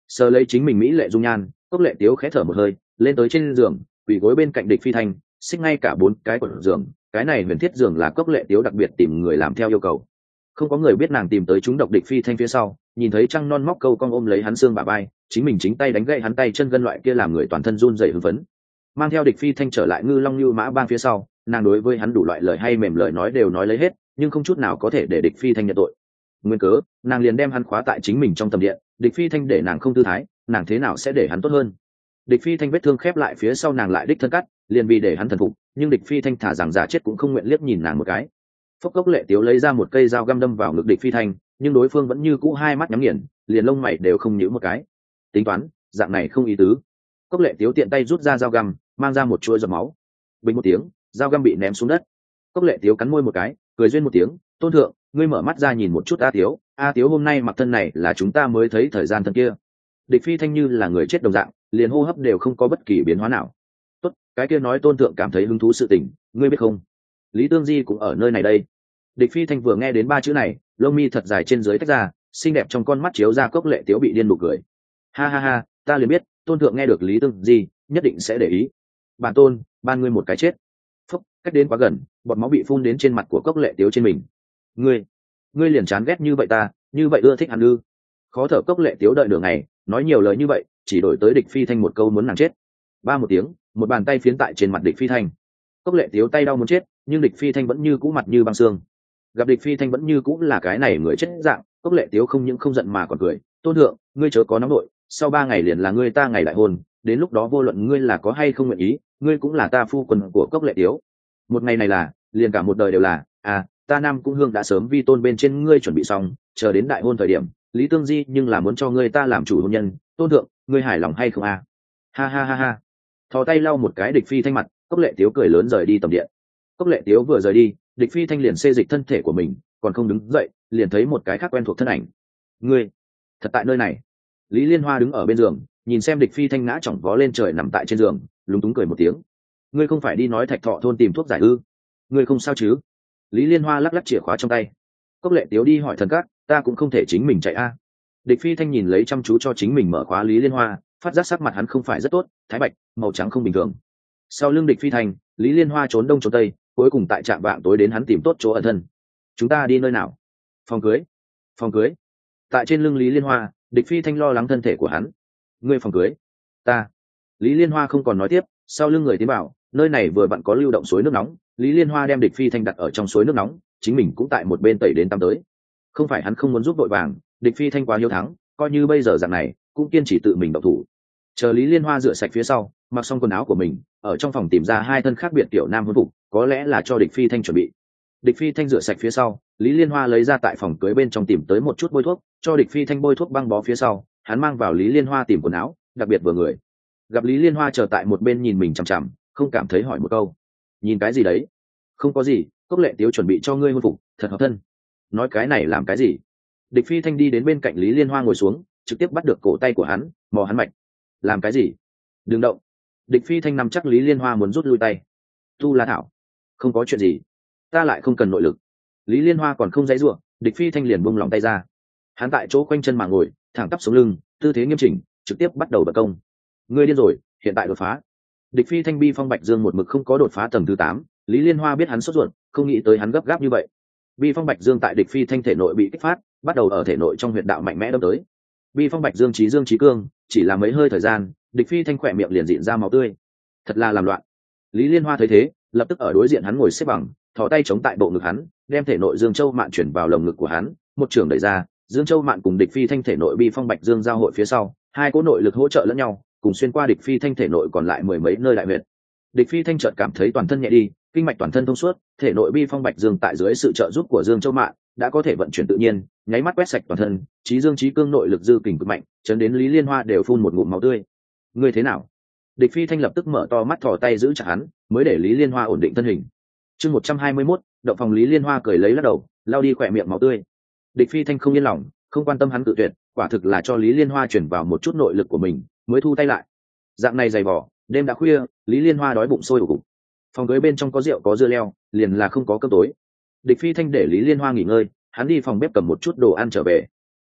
Sờ lấy chính mình mỹ lệ dung nhan, cốc lệ tiếu khẽ thở một hơi, lên tới trên giường, quỳ gối bên cạnh địch phi thanh, xích ngay cả bốn cái của giường. Cái này huyền thiết giường là cốc lệ tiếu đặc biệt tìm người làm theo yêu cầu. Không có người biết nàng tìm tới chúng độc địch phi thanh phía sau, nhìn thấy trăng non móc câu cong ôm lấy hắn xương bả vai, chính mình chính tay đánh gãy hắn tay chân gân loại kia làm người toàn thân run rẩy hưng phấn. Mang theo địch phi thanh trở lại ngư long như mã bang phía sau, nàng đối với hắn đủ loại lời hay mềm lời nói đều nói lấy hết, nhưng không chút nào có thể để địch phi thanh nhận tội. Nguyên cớ, nàng liền đem hắn khóa tại chính mình trong tầm điện, địch phi thanh để nàng không tư thái, nàng thế nào sẽ để hắn tốt hơn. Địch phi thanh vết thương khép lại phía sau nàng lại đích thân cắt, liền vì để hắn thần phục, nhưng địch phi thanh thả rằng giả chết cũng không nguyện liếc nhìn nàng một cái. Phốc cốc lệ tiếu lấy ra một cây dao găm đâm vào ngực địch phi thanh, nhưng đối phương vẫn như cũ hai mắt nhắm nghiền, liền lông mày đều không nhíu một cái. Tính toán, dạng này không ý tứ. Cốc lệ tiếu tiện tay rút ra dao găm, mang ra một chuỗi giọt máu. Bình một tiếng, dao găm bị ném xuống đất. Cốc lệ tiếu cắn môi một cái, cười duyên một tiếng, tôn thượng, ngươi mở mắt ra nhìn một chút a tiếu, a tiếu hôm nay mặc thân này là chúng ta mới thấy thời gian thân kia. Địch phi thanh như là người chết đồng dạng, liền hô hấp đều không có bất kỳ biến hóa nào. Tốt, cái kia nói tôn thượng cảm thấy hứng thú sự tình, ngươi biết không? Lý Tương Di cũng ở nơi này đây. Địch phi thanh vừa nghe đến ba chữ này, lông mi thật dài trên dưới tách ra, xinh đẹp trong con mắt chiếu ra cốc lệ tiếu bị điên nụ cười. Ha ha ha, ta liền biết, tôn thượng nghe được Lý Tương Di, nhất định sẽ để ý. Bản tôn, ban ngươi một cái chết. Phúc, cách đến quá gần, bọt máu bị phun đến trên mặt của cốc lệ tiếu trên mình. Ngươi, ngươi liền chán ghét như vậy ta, như vậy ưa thích hắn ư? Khó thở cốc lệ tiếu đợi nửa ngày, nói nhiều lời như vậy, chỉ đổi tới địch phi thanh một câu muốn nàng chết. Ba một tiếng, một bàn tay phiến tại trên mặt địch phi thanh. Cốc lệ tiếu tay đau muốn chết, nhưng địch phi thanh vẫn như cũ mặt như băng xương. Gặp địch phi thanh vẫn như cũ là cái này người chết dạng, cốc lệ tiếu không những không giận mà còn cười. Tôn thượng, ngươi chớ có nóng nội, sau ba ngày liền là ngươi ta ngày đại hôn, đến lúc đó vô luận ngươi là có hay không nguyện ý, ngươi cũng là ta phu quân của cốc lệ tiếu. Một ngày này là, liền cả một đời đều là. À, ta Nam Cung Hương đã sớm vi tôn bên trên ngươi chuẩn bị xong, chờ đến đại hôn thời điểm, Lý Tương Di nhưng là muốn cho ngươi ta làm chủ hôn nhân. Tôn thượng, ngươi hài lòng hay không à? Ha ha ha ha. Thò tay lau một cái địch phi thanh mặt, cốc lệ tiếu cười lớn rời đi tầm điện. Cốc lệ tiếu vừa rời đi, địch phi thanh liền xê dịch thân thể của mình, còn không đứng dậy, liền thấy một cái khác quen thuộc thân ảnh. Ngươi, thật tại nơi này. Lý Liên Hoa đứng ở bên giường, nhìn xem địch phi thanh ngã chỏng vó lên trời nằm tại trên giường, lúng túng cười một tiếng. Ngươi không phải đi nói Thạch Thọ thôn tìm thuốc giải ư? Ngươi không sao chứ? Lý Liên Hoa lắc lắc chìa khóa trong tay. Cốc lệ tiếu đi hỏi thần các, ta cũng không thể chính mình chạy a. Địch phi thanh nhìn lấy chăm chú cho chính mình mở khóa Lý Liên Hoa, phát giác sắc mặt hắn không phải rất tốt, thái bạch, màu trắng không bình thường. Sau lưng địch phi thanh, Lý Liên Hoa trốn đông trốn tây, cuối cùng tại trạm vạng tối đến hắn tìm tốt chỗ ẩn thân. Chúng ta đi nơi nào? Phòng cưới. Phòng cưới. Tại trên lưng Lý Liên Hoa, địch phi thanh lo lắng thân thể của hắn. Ngươi phòng cưới? Ta. Lý Liên Hoa không còn nói tiếp, sau lưng người tiến bảo, nơi này vừa vặn có lưu động suối nước nóng, Lý Liên Hoa đem địch phi thanh đặt ở trong suối nước nóng, chính mình cũng tại một bên tẩy đến tắm tới. Không phải hắn không muốn giúp đội vàng, địch phi thanh quá hiếu thắng, coi như bây giờ dạng này, cũng kiên trì tự mình động thủ. Chờ Lý Liên Hoa rửa sạch phía sau, mặc xong quần áo của mình, ở trong phòng tìm ra hai thân khác biệt tiểu nam hôn phục, có lẽ là cho địch phi thanh chuẩn bị. Địch phi thanh rửa sạch phía sau, Lý Liên Hoa lấy ra tại phòng cưới bên trong tìm tới một chút bôi thuốc, cho địch phi thanh bôi thuốc băng bó phía sau, hắn mang vào Lý Liên Hoa tìm quần áo, đặc biệt vừa người. Gặp Lý Liên Hoa chờ tại một bên nhìn mình chằm chằm, không cảm thấy hỏi một câu. Nhìn cái gì đấy? Không có gì, cốc lệ tiếu chuẩn bị cho ngươi hôn phục, thật hợp thân. Nói cái này làm cái gì? Địch phi thanh đi đến bên cạnh Lý Liên Hoa ngồi xuống, trực tiếp bắt được cổ tay của hắn, mò hắn mạch. Làm cái gì? Đừng động. Địch phi thanh nằm chắc Lý Liên Hoa muốn rút lui tay. Tu La Thảo. Không có chuyện gì, ta lại không cần nội lực. Lý Liên Hoa còn không dãy ruộng, địch phi thanh liền buông lòng tay ra. Hắn tại chỗ quanh chân mà ngồi, thẳng tắp sống lưng, tư thế nghiêm chỉnh, trực tiếp bắt đầu bật công. Ngươi điên rồi, hiện tại đột phá. Địch phi thanh bi phong bạch dương một mực không có đột phá tầng thứ tám, Lý Liên Hoa biết hắn sốt ruột, không nghĩ tới hắn gấp gáp như vậy. Bi phong bạch dương tại địch phi thanh thể nội bị kích phát, bắt đầu ở thể nội trong huyệt đạo mạnh mẽ đâm tới. Bi phong bạch dương trí dương trí cương, chỉ là mấy hơi thời gian, địch phi thanh khỏe miệng liền dịn ra máu tươi. Thật là làm loạn. Lý Liên Hoa thấy thế, lập tức ở đối diện hắn ngồi xếp bằng, thò tay chống tại bộ ngực hắn, đem thể nội Dương Châu Mạn chuyển vào lồng ngực của hắn, một trường đẩy ra, Dương Châu Mạn cùng địch phi thanh thể nội bi phong bạch dương giao hội phía sau, hai cỗ nội lực hỗ trợ lẫn nhau, cùng xuyên qua địch phi thanh thể nội còn lại mười mấy nơi đại huyệt. Địch phi thanh chợt cảm thấy toàn thân nhẹ đi, kinh mạch toàn thân thông suốt, thể nội bi phong bạch dương tại dưới sự trợ giúp của Dương Châu Mạn đã có thể vận chuyển tự nhiên, nháy mắt quét sạch toàn thân, trí dương trí cương nội lực dư kình cực mạnh, chấn đến Lý Liên Hoa đều phun một ngụm máu tươi. Ngươi thế nào? Địch phi thanh lập tức mở to mắt thò tay giữ chặt hắn, mới để Lý Liên Hoa ổn định thân hình. Chương một trăm hai mươi mốt, động phòng. Lý Liên Hoa cười lấy lắc đầu, lao đi khỏe miệng máu tươi. Địch phi thanh không yên lòng, không quan tâm hắn tự tuyệt, quả thực là cho Lý Liên Hoa chuyển vào một chút nội lực của mình, mới thu tay lại. Dạng này dày vỏ, đêm đã khuya, Lý Liên Hoa đói bụng sôi ủ cục. Phòng cưới bên trong có rượu có dưa leo, liền là không có cơm tối. Địch phi thanh để Lý Liên Hoa nghỉ ngơi, hắn đi phòng bếp cầm một chút đồ ăn trở về.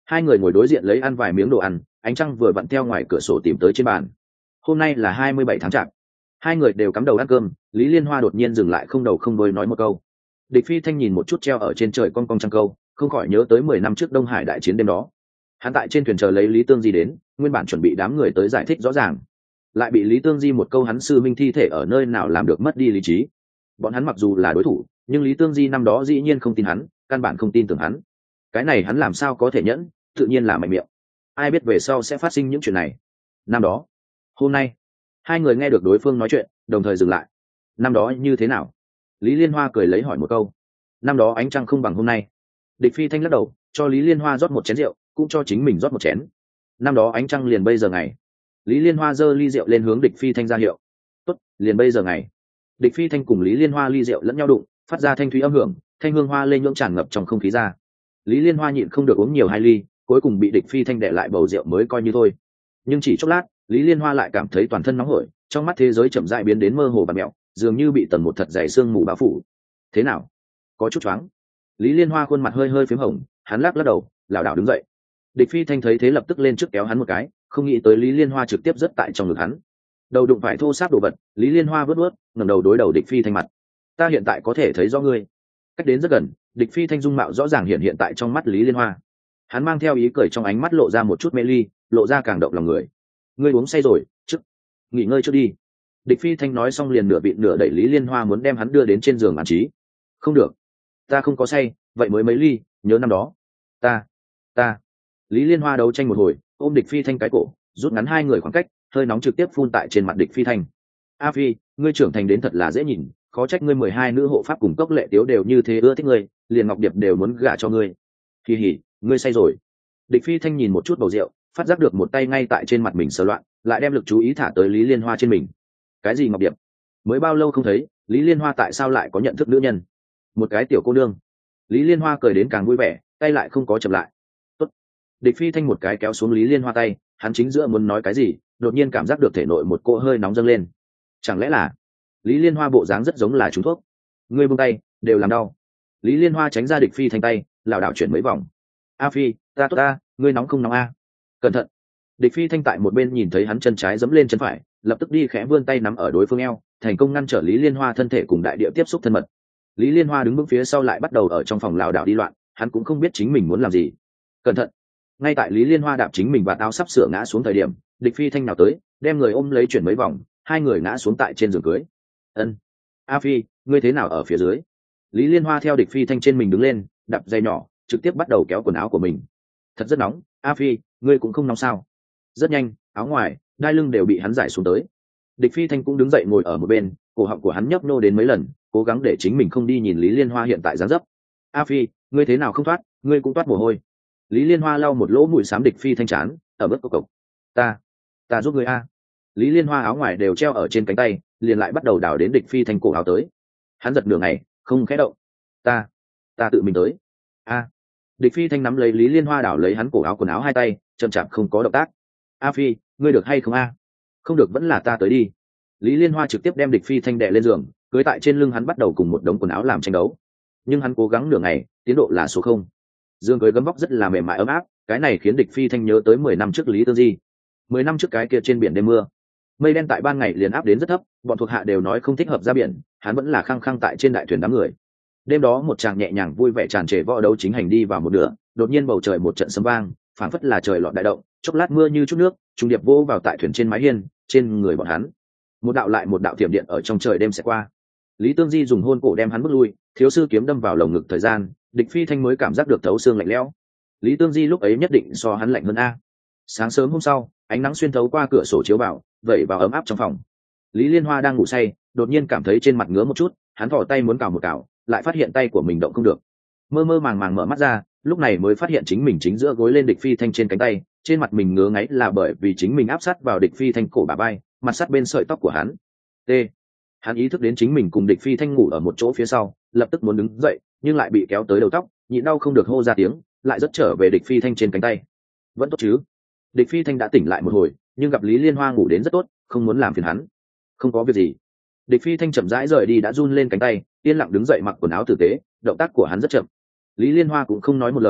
Hai người ngồi đối diện lấy ăn vài miếng đồ ăn, ánh trăng vừa vặn theo ngoài cửa sổ tìm tới trên bàn. Hôm nay là hai mươi bảy tháng chạp. Hai người đều cắm đầu ăn cơm, Lý Liên Hoa đột nhiên dừng lại không đầu không đuôi nói một câu. Địch Phi Thanh nhìn một chút treo ở trên trời con cong trăng câu, không khỏi nhớ tới mười năm trước Đông Hải đại chiến đêm đó. Hắn tại trên thuyền chờ lấy Lý Tương Di đến, nguyên bản chuẩn bị đám người tới giải thích rõ ràng, lại bị Lý Tương Di một câu hắn sư minh thi thể ở nơi nào làm được mất đi lý trí. Bọn hắn mặc dù là đối thủ, nhưng Lý Tương Di năm đó dĩ nhiên không tin hắn, căn bản không tin tưởng hắn. Cái này hắn làm sao có thể nhẫn, tự nhiên là mạnh miệng. Ai biết về sau sẽ phát sinh những chuyện này. Năm đó, hôm nay, hai người nghe được đối phương nói chuyện, đồng thời dừng lại. Năm đó như thế nào? Lý Liên Hoa cười lấy hỏi một câu. Năm đó ánh trăng không bằng hôm nay. Địch Phi Thanh lắc đầu, cho Lý Liên Hoa rót một chén rượu, cũng cho chính mình rót một chén. Năm đó ánh trăng liền bây giờ ngày. Lý Liên Hoa giơ ly rượu lên hướng Địch Phi Thanh ra hiệu. Tốt, liền bây giờ ngày. Địch Phi Thanh cùng Lý Liên Hoa ly rượu lẫn nhau đụng, phát ra thanh thúy âm hưởng, thanh hương hoa lên nhưỡng tràn ngập trong không khí ra. Lý Liên Hoa nhịn không được uống nhiều hai ly, cuối cùng bị Địch Phi Thanh để lại bầu rượu mới coi như thôi. Nhưng chỉ chốc lát, Lý Liên Hoa lại cảm thấy toàn thân nóng hổi, trong mắt thế giới chậm rãi biến đến mơ hồ và mẹo, dường như bị tầng một thật dày sương mù bao phủ. Thế nào? Có chút choáng. Lý Liên Hoa khuôn mặt hơi hơi phím hồng, hắn lắc lắc đầu, lảo đảo đứng dậy. Địch Phi Thanh thấy thế lập tức lên trước kéo hắn một cái, không nghĩ tới Lý Liên Hoa trực tiếp rất tại trong ngực hắn. Đầu đụng phải thô sáp đồ vật, Lý Liên Hoa vớt vớt, ngẩng đầu đối đầu Địch Phi Thanh mặt. Ta hiện tại có thể thấy rõ ngươi. Cách đến rất gần, Địch Phi Thanh dung mạo rõ ràng hiện hiện tại trong mắt Lý Liên Hoa. Hắn mang theo ý cười trong ánh mắt lộ ra một chút mê ly, lộ ra càng động lòng người. Ngươi uống say rồi, trước nghỉ ngơi trước đi. Địch Phi Thanh nói xong liền nửa vịn nửa đẩy Lý Liên Hoa muốn đem hắn đưa đến trên giường an trí. Không được, ta không có say, vậy mới mấy ly, nhớ năm đó. Ta, ta. Lý Liên Hoa đấu tranh một hồi, ôm Địch Phi Thanh cái cổ, rút ngắn hai người khoảng cách, hơi nóng trực tiếp phun tại trên mặt Địch Phi Thanh. A Phi, ngươi trưởng thành đến thật là dễ nhìn, khó trách ngươi mười hai nữ hộ pháp cùng Cốc Lệ Tiếu đều như thế ưa thích ngươi, liền Ngọc Điệp đều muốn gả cho ngươi. Kỳ hỉ, ngươi say rồi. Địch Phi Thanh nhìn một chút bầu rượu, phát giác được một tay ngay tại trên mặt mình sờ loạn, lại đem lực chú ý thả tới Lý Liên Hoa trên mình. Cái gì Ngọc Điệp? Mới bao lâu không thấy, Lý Liên Hoa tại sao lại có nhận thức nữ nhân? Một cái tiểu cô nương. Lý Liên Hoa cười đến càng vui vẻ, tay lại không có chậm lại. Tốt. Địch Phi Thanh một cái kéo xuống Lý Liên Hoa tay, hắn chính giữa muốn nói cái gì, đột nhiên cảm giác được thể nội một cỗ hơi nóng dâng lên. Chẳng lẽ là? Lý Liên Hoa bộ dáng rất giống là trúng thuốc. Ngươi buông tay, đều làm đau. Lý Liên Hoa tránh ra Địch Phi Thanh tay, lảo đảo chuyển mấy vòng. A Phi, ta tốt ta, ngươi nóng không nóng a? Cẩn thận. Địch Phi Thanh tại một bên nhìn thấy hắn chân trái giẫm lên chân phải, lập tức đi khẽ vươn tay nắm ở đối phương eo, thành công ngăn trở Lý Liên Hoa thân thể cùng đại địa tiếp xúc thân mật. Lý Liên Hoa đứng vững phía sau lại bắt đầu ở trong phòng lảo đảo đi loạn, hắn cũng không biết chính mình muốn làm gì. Cẩn thận. Ngay tại Lý Liên Hoa đạp chính mình và áo sắp sửa ngã xuống thời điểm, Địch Phi Thanh nào tới, đem người ôm lấy chuyển mấy vòng, hai người ngã xuống tại trên giường cưới. Ân. A Phi, ngươi thế nào ở phía dưới? Lý Liên Hoa theo Địch Phi Thanh trên mình đứng lên, đạp dây nhỏ, trực tiếp bắt đầu kéo quần áo của mình. Thật rất nóng. A Phi, ngươi cũng không nóng sao? Rất nhanh, áo ngoài, đai lưng đều bị hắn giải xuống tới. Địch Phi Thanh cũng đứng dậy ngồi ở một bên, cổ họng của hắn nhấp nô đến mấy lần, cố gắng để chính mình không đi nhìn Lý Liên Hoa hiện tại dáng dấp. A Phi, ngươi thế nào không thoát? Ngươi cũng toát mồ hôi. Lý Liên Hoa lau một lỗ mũi xám Địch Phi Thanh chán, ở bước cộc cộc. Ta, ta giúp ngươi a. Lý Liên Hoa áo ngoài đều treo ở trên cánh tay, liền lại bắt đầu đào đến Địch Phi Thanh cổ áo tới. Hắn giật nửa ngày, không khẽ động. Ta, ta tự mình tới. A. Địch Phi Thanh nắm lấy Lý Liên Hoa đảo lấy hắn cổ áo quần áo hai tay, chậm chạp không có động tác. A Phi, ngươi được hay không a? Không được vẫn là ta tới đi. Lý Liên Hoa trực tiếp đem Địch Phi Thanh đè lên giường, cưới tại trên lưng hắn bắt đầu cùng một đống quần áo làm tranh đấu. Nhưng hắn cố gắng nửa ngày, tiến độ là số không. Dương cưới gấm vóc rất là mềm mại ấm áp, cái này khiến Địch Phi Thanh nhớ tới mười năm trước Lý Tương Di. Mười năm trước cái kia trên biển đêm mưa, mây đen tại ban ngày liền áp đến rất thấp, bọn thuộc hạ đều nói không thích hợp ra biển, hắn vẫn là khăng khăng tại trên đại thuyền đám người. Đêm đó một chàng nhẹ nhàng vui vẻ tràn trề võ đấu chính hành đi vào một nửa, đột nhiên bầu trời một trận sấm vang, phảng phất là trời lọt đại động, chốc lát mưa như chút nước, trung điệp vô vào tại thuyền trên mái hiên, trên người bọn hắn. Một đạo lại một đạo tiệm điện ở trong trời đêm sẽ qua. Lý Tương Di dùng hôn cổ đem hắn bước lui, thiếu sư kiếm đâm vào lồng ngực thời gian, Địch Phi Thanh mới cảm giác được thấu xương lạnh lẽo. Lý Tương Di lúc ấy nhất định so hắn lạnh hơn a. Sáng sớm hôm sau, ánh nắng xuyên thấu qua cửa sổ chiếu vào, vẩy vào ấm áp trong phòng. Lý Liên Hoa đang ngủ say, đột nhiên cảm thấy trên mặt ngứa một chút, hắn thò tay muốn cào một cào, lại phát hiện tay của mình động không được. Mơ mơ màng màng mở mắt ra, lúc này mới phát hiện chính mình chính giữa gối lên Địch Phi Thanh trên cánh tay, trên mặt mình ngứa ngáy là bởi vì chính mình áp sát vào Địch Phi Thanh cổ bả vai, mặt sát bên sợi tóc của hắn. T. Hắn ý thức đến chính mình cùng Địch Phi Thanh ngủ ở một chỗ phía sau, lập tức muốn đứng dậy, nhưng lại bị kéo tới đầu tóc, nhịn đau không được hô ra tiếng, lại rất trở về Địch Phi Thanh trên cánh tay. Vẫn tốt chứ? Địch Phi Thanh đã tỉnh lại một hồi, nhưng gặp Lý Liên Hoa ngủ đến rất tốt, không muốn làm phiền hắn. Không có việc gì. Địch Phi Thanh chậm rãi rời đi đã run lên cánh tay, yên lặng đứng dậy mặc quần áo tử tế, động tác của hắn rất chậm. Lý Liên Hoa cũng không nói một lời,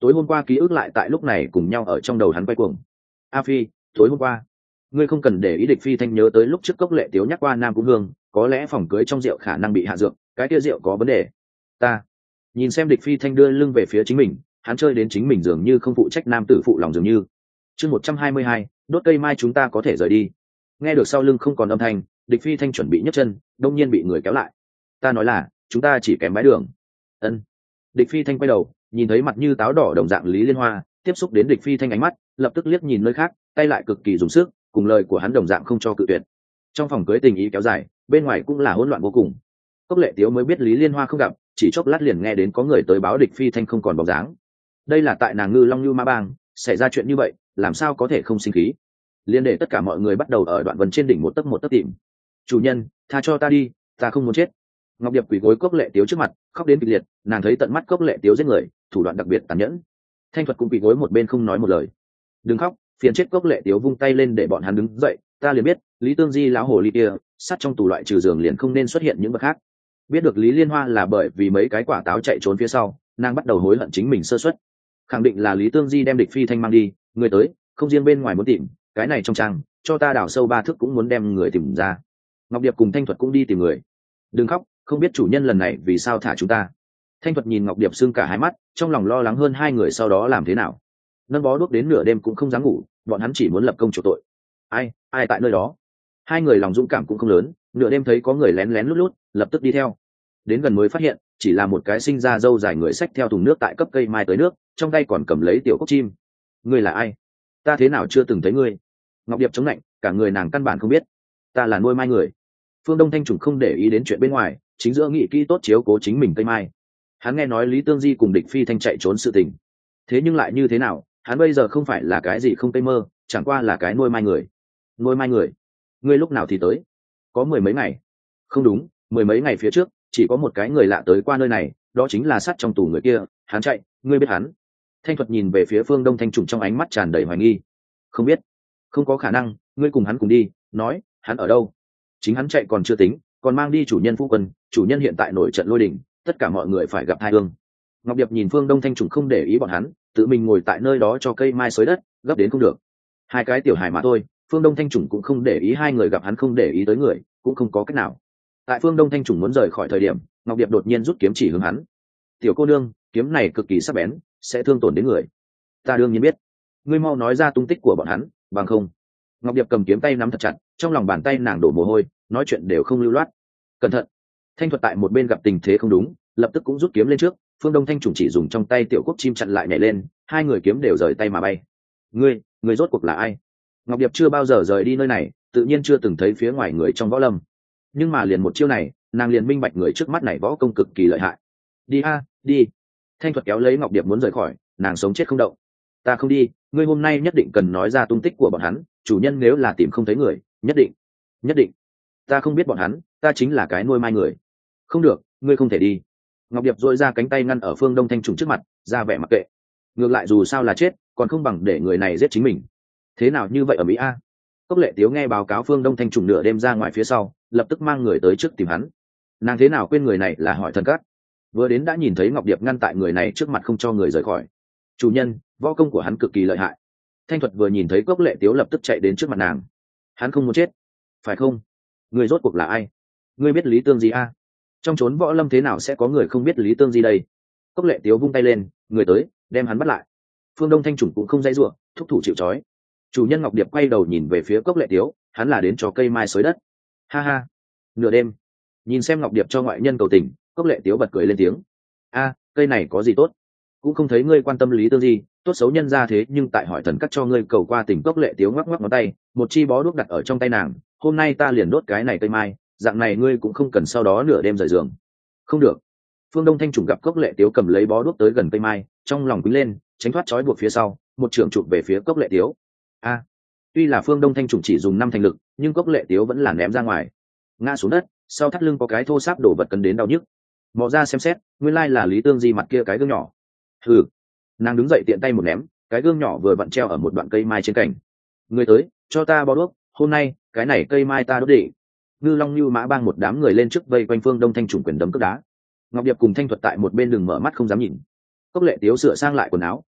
tối hôm qua ký ức lại tại lúc này cùng nhau ở trong đầu hắn quay cuồng. A Phi, tối hôm qua ngươi không cần để ý. Địch Phi Thanh nhớ tới lúc trước Cốc Lệ Tiếu nhắc qua Nam Cung Hương, có lẽ phòng cưới trong rượu khả năng bị hạ dược, cái kia rượu có vấn đề. Ta nhìn xem Địch Phi Thanh đưa lưng về phía chính mình, hắn chơi đến chính mình dường như không phụ trách nam tử phụ lòng dường như. Chương một trăm hai mươi hai, đốt cây mai chúng ta có thể rời đi. Nghe được sau lưng không còn âm thanh, Địch Phi Thanh chuẩn bị nhấc chân, đông nhiên bị người kéo lại. Ta nói là, chúng ta chỉ kém bãi đường. Ân. Địch Phi Thanh quay đầu, nhìn thấy mặt như táo đỏ đồng dạng Lý Liên Hoa, tiếp xúc đến Địch Phi Thanh ánh mắt, lập tức liếc nhìn nơi khác, tay lại cực kỳ dùng sức, cùng lời của hắn đồng dạng không cho cự tuyệt. Trong phòng cưới tình ý kéo dài, bên ngoài cũng là hỗn loạn vô cùng. Cốc Lệ Tiếu mới biết Lý Liên Hoa không gặp, chỉ chốc lát liền nghe đến có người tới báo Địch Phi Thanh không còn bóng dáng. Đây là tại nàng Ngư Long Như Ma Bang xảy ra chuyện như vậy, làm sao có thể không sinh khí. Liên để tất cả mọi người bắt đầu ở đoạn vân trên đỉnh một tấc một tấc tìm. Chủ nhân, tha cho ta đi, ta không muốn chết. Ngọc Điệp quỳ gối Cốc Lệ Tiếu trước mặt, khóc đến kịch liệt, nàng thấy tận mắt Cốc Lệ Tiếu giết người, thủ đoạn đặc biệt tàn nhẫn. Thanh Thuật cũng quỳ gối một bên không nói một lời. Đừng khóc, phiền chết. Cốc Lệ Tiếu vung tay lên để bọn hắn đứng dậy. Ta liền biết, Lý Tương Di lão hồ ly kia, sát trong tù loại trừ giường liền không nên xuất hiện những vật khác. Biết được Lý Liên Hoa là bởi vì mấy cái quả táo chạy trốn phía sau, nàng bắt đầu hối hận chính mình sơ suất. Khẳng định là Lý Tương Di đem Địch Phi Thanh mang đi, người tới, không riêng bên ngoài muốn tìm, cái này trong trang, cho ta đào sâu ba thước cũng muốn đem người tìm ra. Ngọc Điệp cùng Thanh Thuật cũng đi tìm người. Đừng khóc, không biết chủ nhân lần này vì sao thả chúng ta. Thanh Thuật nhìn Ngọc Điệp sưng cả hai mắt, trong lòng lo lắng hơn hai người sau đó làm thế nào. Nâng bó đuốc đến nửa đêm cũng không dám ngủ, bọn hắn chỉ muốn lập công chỗ tội. Ai, ai tại nơi đó? Hai người lòng dũng cảm cũng không lớn, nửa đêm thấy có người lén lén lút lút, lập tức đi theo. Đến gần mới phát hiện, chỉ là một cái sinh ra râu dài người xách theo thùng nước tại cấp cây mai tới nước, trong tay còn cầm lấy tiểu cốc chim. Ngươi là ai? Ta thế nào chưa từng thấy ngươi? Ngọc Điệp chống lạnh, cả người nàng căn bản không biết. Ta là nuôi mai người. Phương Đông Thanh Trùng không để ý đến chuyện bên ngoài, chính giữa nghị kỹ tốt chiếu cố chính mình cây mai. Hắn nghe nói Lý Tương Di cùng Địch Phi Thanh chạy trốn sự tình. Thế nhưng lại như thế nào, hắn bây giờ không phải là cái gì không cây mơ, chẳng qua là cái nuôi mai người. Nuôi mai người? Ngươi lúc nào thì tới? Có mười mấy ngày. Không đúng, mười mấy ngày phía trước, chỉ có một cái người lạ tới qua nơi này, đó chính là sát trong tù người kia, hắn chạy, ngươi biết hắn? Thanh Thuật nhìn về phía Phương Đông Thanh Trùng trong ánh mắt tràn đầy hoài nghi. Không biết, không có khả năng, ngươi cùng hắn cùng đi, nói, hắn ở đâu? Chính hắn chạy còn chưa tính, còn mang đi chủ nhân phu quân, chủ nhân hiện tại nổi trận lôi đình, tất cả mọi người phải gặp tai ương. Ngọc Điệp nhìn Phương Đông Thanh Trùng không để ý bọn hắn, tự mình ngồi tại nơi đó cho cây mai xới đất, gấp đến không được. Hai cái tiểu hài mà thôi, Phương Đông Thanh Trùng cũng không để ý hai người gặp hắn không để ý tới người, cũng không có cách nào. Tại Phương Đông Thanh Trùng muốn rời khỏi thời điểm, Ngọc Điệp đột nhiên rút kiếm chỉ hướng hắn. Tiểu cô nương, kiếm này cực kỳ sắc bén, sẽ thương tổn đến người. Ta đương nhiên biết. Ngươi mau nói ra tung tích của bọn hắn, bằng không. Ngọc Điệp cầm kiếm tay nắm thật chặt, trong lòng bàn tay nàng đổ mồ hôi, nói chuyện đều không lưu loát. Cẩn thận. Thanh Thuật tại một bên gặp tình thế không đúng, lập tức cũng rút kiếm lên trước. Phương Đông Thanh Trùng chỉ dùng trong tay tiểu quốc chim chặn lại nhảy lên, hai người kiếm đều rời tay mà bay. Ngươi, ngươi rốt cuộc là ai? Ngọc Điệp chưa bao giờ rời đi nơi này, tự nhiên chưa từng thấy phía ngoài người trong võ lâm. Nhưng mà liền một chiêu này, nàng liền minh bạch người trước mắt này võ công cực kỳ lợi hại. Đi a, đi. Thanh Thuật kéo lấy Ngọc Điệp muốn rời khỏi, nàng sống chết không động. Ta không đi, ngươi hôm nay nhất định cần nói ra tung tích của bọn hắn, chủ nhân nếu là tìm không thấy người, nhất định, nhất định. Ta không biết bọn hắn, ta chính là cái nuôi mai người. Không được, ngươi không thể đi. Ngọc Điệp dội ra cánh tay ngăn ở Phương Đông Thanh Trùng trước mặt, ra vẻ mặc kệ. Ngược lại dù sao là chết, còn không bằng để người này giết chính mình. Thế nào như vậy ở Mỹ a? Cốc Lệ Tiếu nghe báo cáo Phương Đông Thanh Trùng nửa đêm ra ngoài phía sau, lập tức mang người tới trước tìm hắn. Nàng thế nào quên người này là Hỏi Thần Các. Vừa đến đã nhìn thấy Ngọc Điệp ngăn tại người này trước mặt không cho người rời khỏi. Chủ nhân, võ công của hắn cực kỳ lợi hại. Thanh Thuật vừa nhìn thấy Cốc Lệ Tiếu lập tức chạy đến trước mặt nàng. Hắn không muốn chết, phải không? Người rốt cuộc là ai? Ngươi biết Lý Tương Di a? Trong chốn võ lâm thế nào sẽ có người không biết Lý Tương Di đây? Cốc Lệ Tiếu vung tay lên, người tới, đem hắn bắt lại. Phương Đông Thanh Trùng cũng không dãy rủa, thúc thủ chịu trói. Chủ nhân Ngọc Điệp quay đầu nhìn về phía Cốc Lệ Tiếu, hắn là đến cho cây mai xới đất. Ha ha. Nửa đêm, nhìn xem Ngọc Điệp cho ngoại nhân cầu tình, Cốc Lệ Tiếu bật cười lên tiếng. A, cây này có gì tốt? Cũng không thấy ngươi quan tâm Lý Tương Di, tốt xấu nhân ra thế nhưng tại Hỏi Thần Các cho ngươi cầu qua tình. Cốc Lệ Tiếu ngoắc ngoắc ngón tay, một chi bó đuốc đặt ở trong tay nàng. Hôm nay ta liền đốt cái này cây mai, dạng này ngươi cũng không cần sau đó nửa đêm rời giường. Không được. Phương Đông Thanh Trùng gặp Cốc Lệ Tiếu cầm lấy bó đuốc tới gần cây mai, trong lòng quýnh lên, tránh thoát trói buộc phía sau, một trường chụp về phía Cốc Lệ Tiếu. A, tuy là Phương Đông Thanh Trùng chỉ dùng năm thành lực, nhưng Cốc Lệ Tiếu vẫn là ném ra ngoài, ngã xuống đất, sau thắt lưng có cái thô sáp đổ vật cấn đến đau nhức. Mò ra xem xét, nguyên lai là Lý Tương Di mặt kia cái gương nhỏ. Hừ. Nàng đứng dậy tiện tay một ném, cái gương nhỏ vừa vặn treo ở một đoạn cây mai trên cành. Người tới, cho ta bó đuốc, hôm nay cái này cây mai ta đốt đi. Ngư Long Như Mã Bang một đám người lên trước vây quanh Phương Đông Thanh Trùng quyền đấm cước đá. Ngọc Điệp cùng Thanh Thuật tại một bên đường mở mắt không dám nhìn. Cốc Lệ Tiếu sửa sang lại quần áo,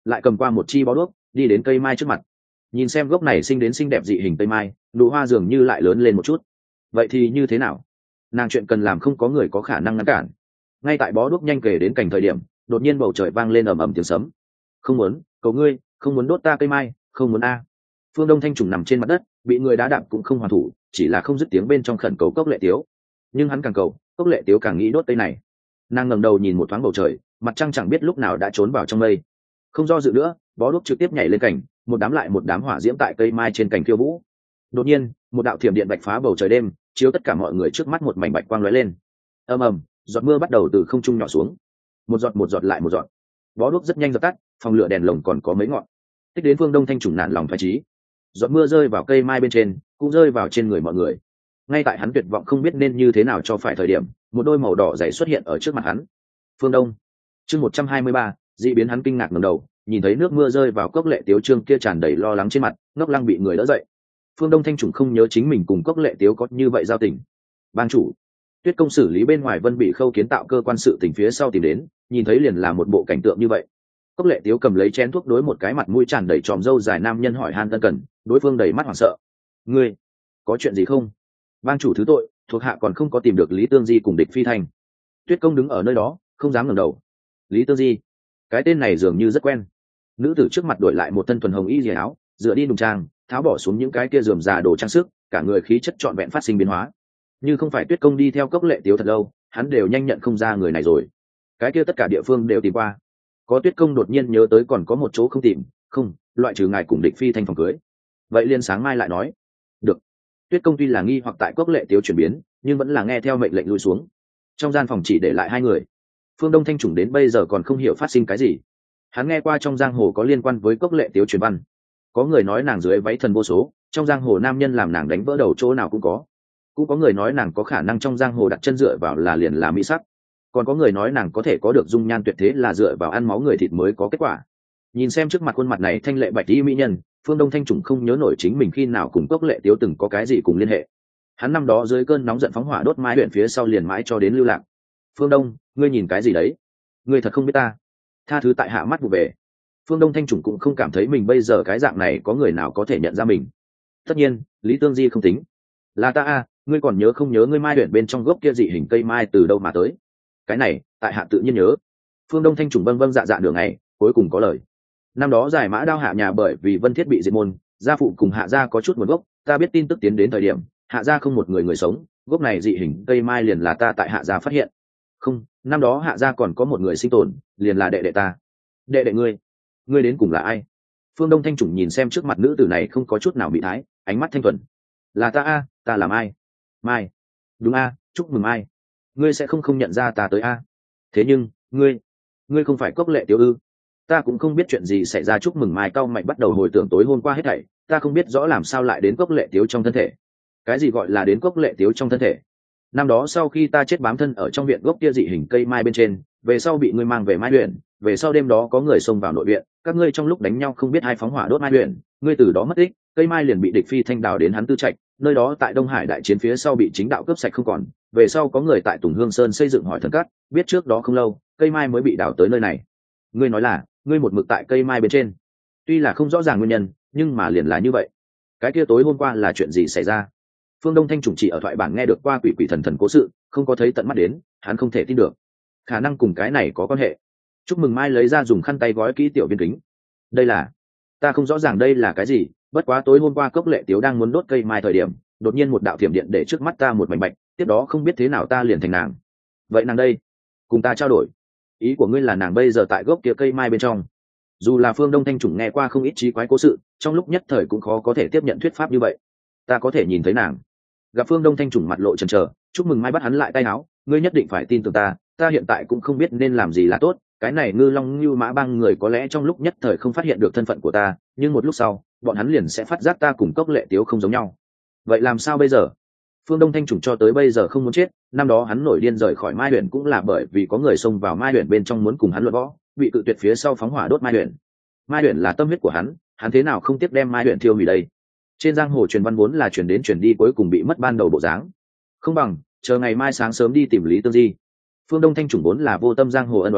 lại cầm qua một chi bó đuốc đi đến cây mai trước mặt, nhìn xem gốc này sinh đến xinh đẹp dị hình cây mai, nụ hoa dường như lại lớn lên một chút. Vậy thì như thế nào? Nàng chuyện cần làm không có người có khả năng ngăn cản. Ngay tại bó đuốc nhanh kể đến cành thời điểm, đột nhiên bầu trời vang lên ầm ầm tiếng sấm. Không muốn, cầu ngươi, không muốn đốt ta cây mai, không muốn a. Phương Đông Thanh Trùng nằm trên mặt đất, bị người đá đạp cũng không hoàn thủ, chỉ là không dứt tiếng bên trong khẩn cầu Cốc Lệ Tiếu. Nhưng hắn càng cầu, Cốc Lệ Tiếu càng nghĩ đốt cây này. Nàng ngẩng đầu nhìn một thoáng bầu trời, mặt trăng chẳng biết lúc nào đã trốn vào trong mây. Không do dự nữa, bó đuốc trực tiếp nhảy lên cành, một đám lại một đám hỏa diễm tại cây mai trên cành khiêu vũ. Đột nhiên, một đạo thiểm điện bạch phá bầu trời đêm, chiếu tất cả mọi người trước mắt một mảnh bạch quang lóe lên. Ầm ầm, giọt mưa bắt đầu từ không trung nhỏ xuống, một giọt một giọt lại một giọt. Bó đuốc rất nhanh dập tắt, phòng lửa đèn lồng còn có mấy ngọn. Tích đến Phương Đông Thanh Trùng nản lòng phái trí. Giọt mưa rơi vào cây mai bên trên, cũng rơi vào trên người mọi người. Ngay tại hắn tuyệt vọng không biết nên như thế nào cho phải thời điểm, một đôi màu đỏ dày xuất hiện ở trước mặt hắn. Phương Đông. Chương một trăm hai mươi ba, dị biến. Hắn kinh ngạc ngẩng đầu, nhìn thấy nước mưa rơi vào Cốc Lệ Tiếu trương kia tràn đầy lo lắng trên mặt, ngốc lăng bị người đỡ dậy. Phương Đông Thanh Trùng không nhớ chính mình cùng Cốc Lệ Tiếu có như vậy giao tình. Ban chủ, Tuyết công xử lý bên ngoài Vân bị Khâu kiến tạo cơ quan sự tình phía sau tìm đến, nhìn thấy liền là một bộ cảnh tượng như vậy. Cốc Lệ Tiếu cầm lấy chén thuốc đối một cái mặt mũi tràn đầy tròm râu dài nam nhân hỏi han ân cần, đối phương đầy mắt hoảng sợ. Ngươi, có chuyện gì không? Ban chủ thứ tội, thuộc hạ còn không có tìm được Lý Tương Di cùng địch phi thành. Tuyết công đứng ở nơi đó, không dám ngẩng đầu. Lý Tương Di, cái tên này dường như rất quen. Nữ tử trước mặt đổi lại một thân thuần hồng y dì áo, dựa đi đùng trang, tháo bỏ xuống những cái kia rườm rà đồ trang sức, cả người khí chất trọn vẹn phát sinh biến hóa. Như không phải Tuyết công đi theo Cốc Lệ Tiếu thật lâu, hắn đều nhanh nhận không ra người này rồi. Cái kia tất cả địa phương đều tìm qua, có Tuyết công đột nhiên nhớ tới còn có một chỗ không tìm, không, loại trừ ngài cùng địch phi thành phòng cưới. Vậy liên sáng mai lại nói. Được. Tuyết công tuy là nghi hoặc tại Cốc Lệ Tiếu chuyển biến, nhưng vẫn là nghe theo mệnh lệnh lui xuống. Trong gian phòng chỉ để lại hai người. Phương Đông Thanh Trùng đến bây giờ còn không hiểu phát sinh cái gì. Hắn nghe qua trong giang hồ có liên quan với Cốc Lệ Tiếu truyền văn, có người nói nàng dưới váy thần vô số, trong giang hồ nam nhân làm nàng đánh vỡ đầu chỗ nào cũng có. Cũng có người nói nàng có khả năng trong giang hồ đặt chân dựa vào là liền là mỹ sắc, còn có người nói nàng có thể có được dung nhan tuyệt thế là dựa vào ăn máu người thịt mới có kết quả. Nhìn xem trước mặt khuôn mặt này thanh lệ bạch y mỹ nhân, Phương Đông Thanh Trùng không nhớ nổi chính mình khi nào cùng Cốc Lệ Tiếu từng có cái gì cùng liên hệ. Hắn năm đó dưới cơn nóng giận phóng hỏa đốt mai huyện phía sau liền mãi cho đến lưu lạc. Phương Đông, ngươi nhìn cái gì đấy? Ngươi thật không biết ta. Tha thứ tại hạ mắt vụ về. Phương Đông Thanh Trùng cũng không cảm thấy mình bây giờ cái dạng này có người nào có thể nhận ra mình. Tất nhiên, Lý Tương Di không tính. Là ta a, ngươi còn nhớ không nhớ ngươi mai huyện bên trong gốc kia dị hình cây mai từ đâu mà tới? Cái này, tại hạ tự nhiên nhớ. Phương Đông Thanh Trùng vâng vâng dạ dạ đường này, cuối cùng có lời. Năm đó giải mã đao hạ nhà bởi vì Vân Thiết bị diệt môn, gia phụ cùng hạ gia có chút nguồn gốc, ta biết tin tức tiến đến thời điểm, hạ gia không một người người sống, gốc này dị hình cây mai liền là ta tại hạ gia phát hiện. Không, năm đó hạ gia còn có một người sinh tồn, liền là đệ đệ ta. Đệ đệ ngươi? Ngươi đến cùng là ai? Phương Đông Thanh Trùng nhìn xem trước mặt nữ tử này không có chút nào bị thái, ánh mắt thanh thuần. Là ta a, ta làm ai? Mai. Đúng a, chúc mừng Mai. Ngươi sẽ không không nhận ra ta tới a? Thế nhưng, ngươi, ngươi không phải Cốc Lệ Tiếu ư? Ta cũng không biết chuyện gì xảy ra. Chúc mừng Mai cau mày bắt đầu hồi tưởng tối hôm qua hết thảy, ta không biết rõ làm sao lại đến Cốc Lệ Tiếu trong thân thể. Cái gì gọi là đến Cốc Lệ Tiếu trong thân thể? Năm đó sau khi ta chết bám thân ở trong viện gốc kia dị hình cây mai bên trên, về sau bị ngươi mang về mai huyện, về sau đêm đó có người xông vào nội viện, các ngươi trong lúc đánh nhau không biết hai phóng hỏa đốt mai huyện, ngươi từ đó mất tích, cây mai liền bị địch phi thanh đào đến hắn tư trạch, nơi đó tại Đông Hải đại chiến phía sau bị chính đạo cướp sạch không còn, về sau có người tại Tùng Hương Sơn xây dựng hỏi thần cát, biết trước đó không lâu, cây mai mới bị đào tới nơi này. Ngươi nói là, ngươi một mực tại cây mai bên trên. Tuy là không rõ ràng nguyên nhân, nhưng mà liền là như vậy. Cái kia tối hôm qua là chuyện gì xảy ra? Phương Đông Thanh Trùng chỉ ở thoại bản nghe được qua quỷ quỷ thần thần cố sự, không có thấy tận mắt đến, hắn không thể tin được. Khả năng cùng cái này có quan hệ. Chúc mừng Mai lấy ra dùng khăn tay gói kỹ tiểu viên kính. Đây là, ta không rõ ràng đây là cái gì, bất quá tối hôm qua Cốc Lệ Tiếu đang muốn đốt cây mai thời điểm, đột nhiên một đạo thiểm điện để trước mắt ta một mảnh bạch, tiếp đó không biết thế nào ta liền thành nàng. Vậy nàng đây, cùng ta trao đổi. Ý của ngươi là nàng bây giờ tại gốc kia cây mai bên trong? Dù là Phương Đông Thanh Trùng nghe qua không ít trí quái cố sự, trong lúc nhất thời cũng khó có thể tiếp nhận thuyết pháp như vậy. Ta có thể nhìn thấy nàng. Gặp Phương Đông Thanh Trùng mặt lộ chần chờ, Chúc mừng Mai bắt hắn lại tay áo, ngươi nhất định phải tin tưởng ta, ta hiện tại cũng không biết nên làm gì là tốt, cái này Ngư Long Nưu Mã bang người có lẽ trong lúc nhất thời không phát hiện được thân phận của ta, nhưng một lúc sau, bọn hắn liền sẽ phát giác ta cùng Cốc Lệ Tiếu không giống nhau. Vậy làm sao bây giờ? Phương Đông Thanh Trùng cho tới bây giờ không muốn chết, năm đó hắn nổi điên rời khỏi Mai Huyền cũng là bởi vì có người xông vào Mai Huyền bên trong muốn cùng hắn luận võ, bị cự tuyệt phía sau phóng hỏa đốt Mai Huyền. Mai Huyền là tâm huyết của hắn, hắn thế nào không tiếp đem Mai Huyền thiêu hủy đây? Trên giang hồ truyền văn vốn là truyền đến truyền đi cuối cùng bị mất ban đầu bộ dáng. Không bằng chờ ngày mai sáng sớm đi tìm Lý Tương Di. Phương Đông Thanh Trùng vốn là vô tâm giang hồ ân oán,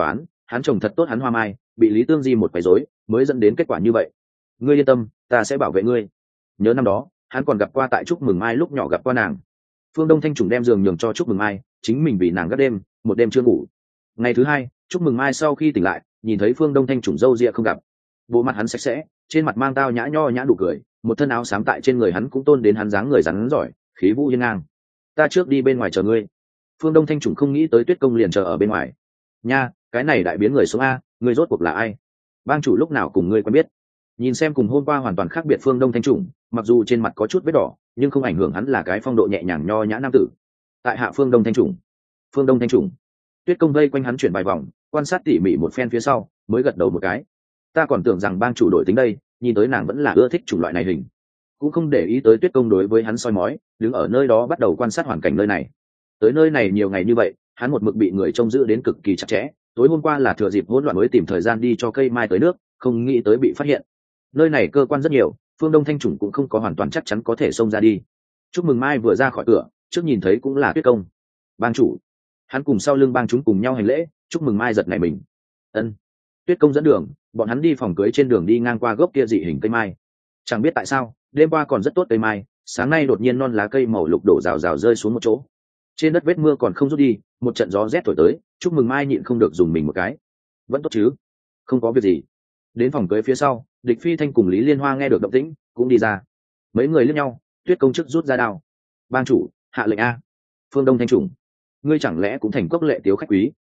hắn trồng thật tốt hắn hoa mai, bị Lý Tương Di một quấy rối mới dẫn đến kết quả như vậy. Ngươi yên tâm, ta sẽ bảo vệ ngươi. Nhớ năm đó hắn còn gặp qua tại Trúc Mừng Mai lúc nhỏ gặp qua nàng. Phương Đông Thanh Trùng đem giường nhường cho Trúc Mừng Mai, chính mình vì nàng gác đêm, một đêm chưa ngủ. Ngày thứ hai, Trúc Mừng Mai sau khi tỉnh lại, nhìn thấy Phương Đông Thanh Trùng râu ria không gặp, bộ mặt hắn sạch sẽ, trên mặt mang tao nhã nho nhã nụ cười, một thân áo xám tại trên người hắn cũng tôn đến hắn dáng người rắn giỏi, khí vũ hiên ngang. Ta trước đi bên ngoài chờ ngươi. Phương Đông Thanh Trùng không nghĩ tới Tuyết Công liền chờ ở bên ngoài. Nha, cái này đại biến người sống a, ngươi rốt cuộc là ai? Bang chủ lúc nào cùng ngươi quen biết? Nhìn xem cùng hôm qua hoàn toàn khác biệt Phương Đông Thanh Trùng, mặc dù trên mặt có chút vết đỏ, nhưng không ảnh hưởng hắn là cái phong độ nhẹ nhàng nho nhã nam tử. Tại hạ Phương Đông Thanh Trùng. Phương Đông Thanh Trùng. Tuyết Công vây quanh hắn chuyển vài vòng, quan sát tỉ mỉ một phen phía sau, mới gật đầu một cái. Ta còn tưởng rằng bang chủ đổi tính đây, nhìn tới nàng vẫn là ưa thích chủng loại này hình. Cũng không để ý tới Tuyết Công đối với hắn soi mói, đứng ở nơi đó bắt đầu quan sát hoàn cảnh nơi này. Tới nơi này nhiều ngày như vậy, hắn một mực bị người trông giữ đến cực kỳ chặt chẽ, tối hôm qua là thừa dịp hỗn loạn mới tìm thời gian đi cho cây mai tới nước, không nghĩ tới bị phát hiện. Nơi này cơ quan rất nhiều, Phương Đông Thanh Trùng cũng không có hoàn toàn chắc chắn có thể xông ra đi. Chúc Mừng Mai vừa ra khỏi cửa, trước nhìn thấy cũng là Tuyết Công. Bang chủ. Hắn cùng sau lưng bang chúng cùng nhau hành lễ, Chúc Mừng Mai giật nảy mình. Ân. Tuyết Công dẫn đường, bọn hắn đi phòng cưới trên đường đi ngang qua gốc kia dị hình cây mai. Chẳng biết tại sao, đêm qua còn rất tốt cây mai, sáng nay đột nhiên non lá cây màu lục đổ rào rào rơi xuống một chỗ. Trên đất vết mưa còn không rút đi, một trận gió rét thổi tới, Chúc Mừng Mai nhịn không được dùng mình một cái. Vẫn tốt chứ? Không có việc gì. Đến phòng cưới phía sau, Địch Phi Thanh cùng Lý Liên Hoa nghe được động tĩnh, cũng đi ra. Mấy người liếc nhau, Tuyết Công chức rút ra đao. Bang chủ, hạ lệnh a. Phương Đông Thanh Trùng, ngươi chẳng lẽ cũng thành cốc lệ tiếu khách quý?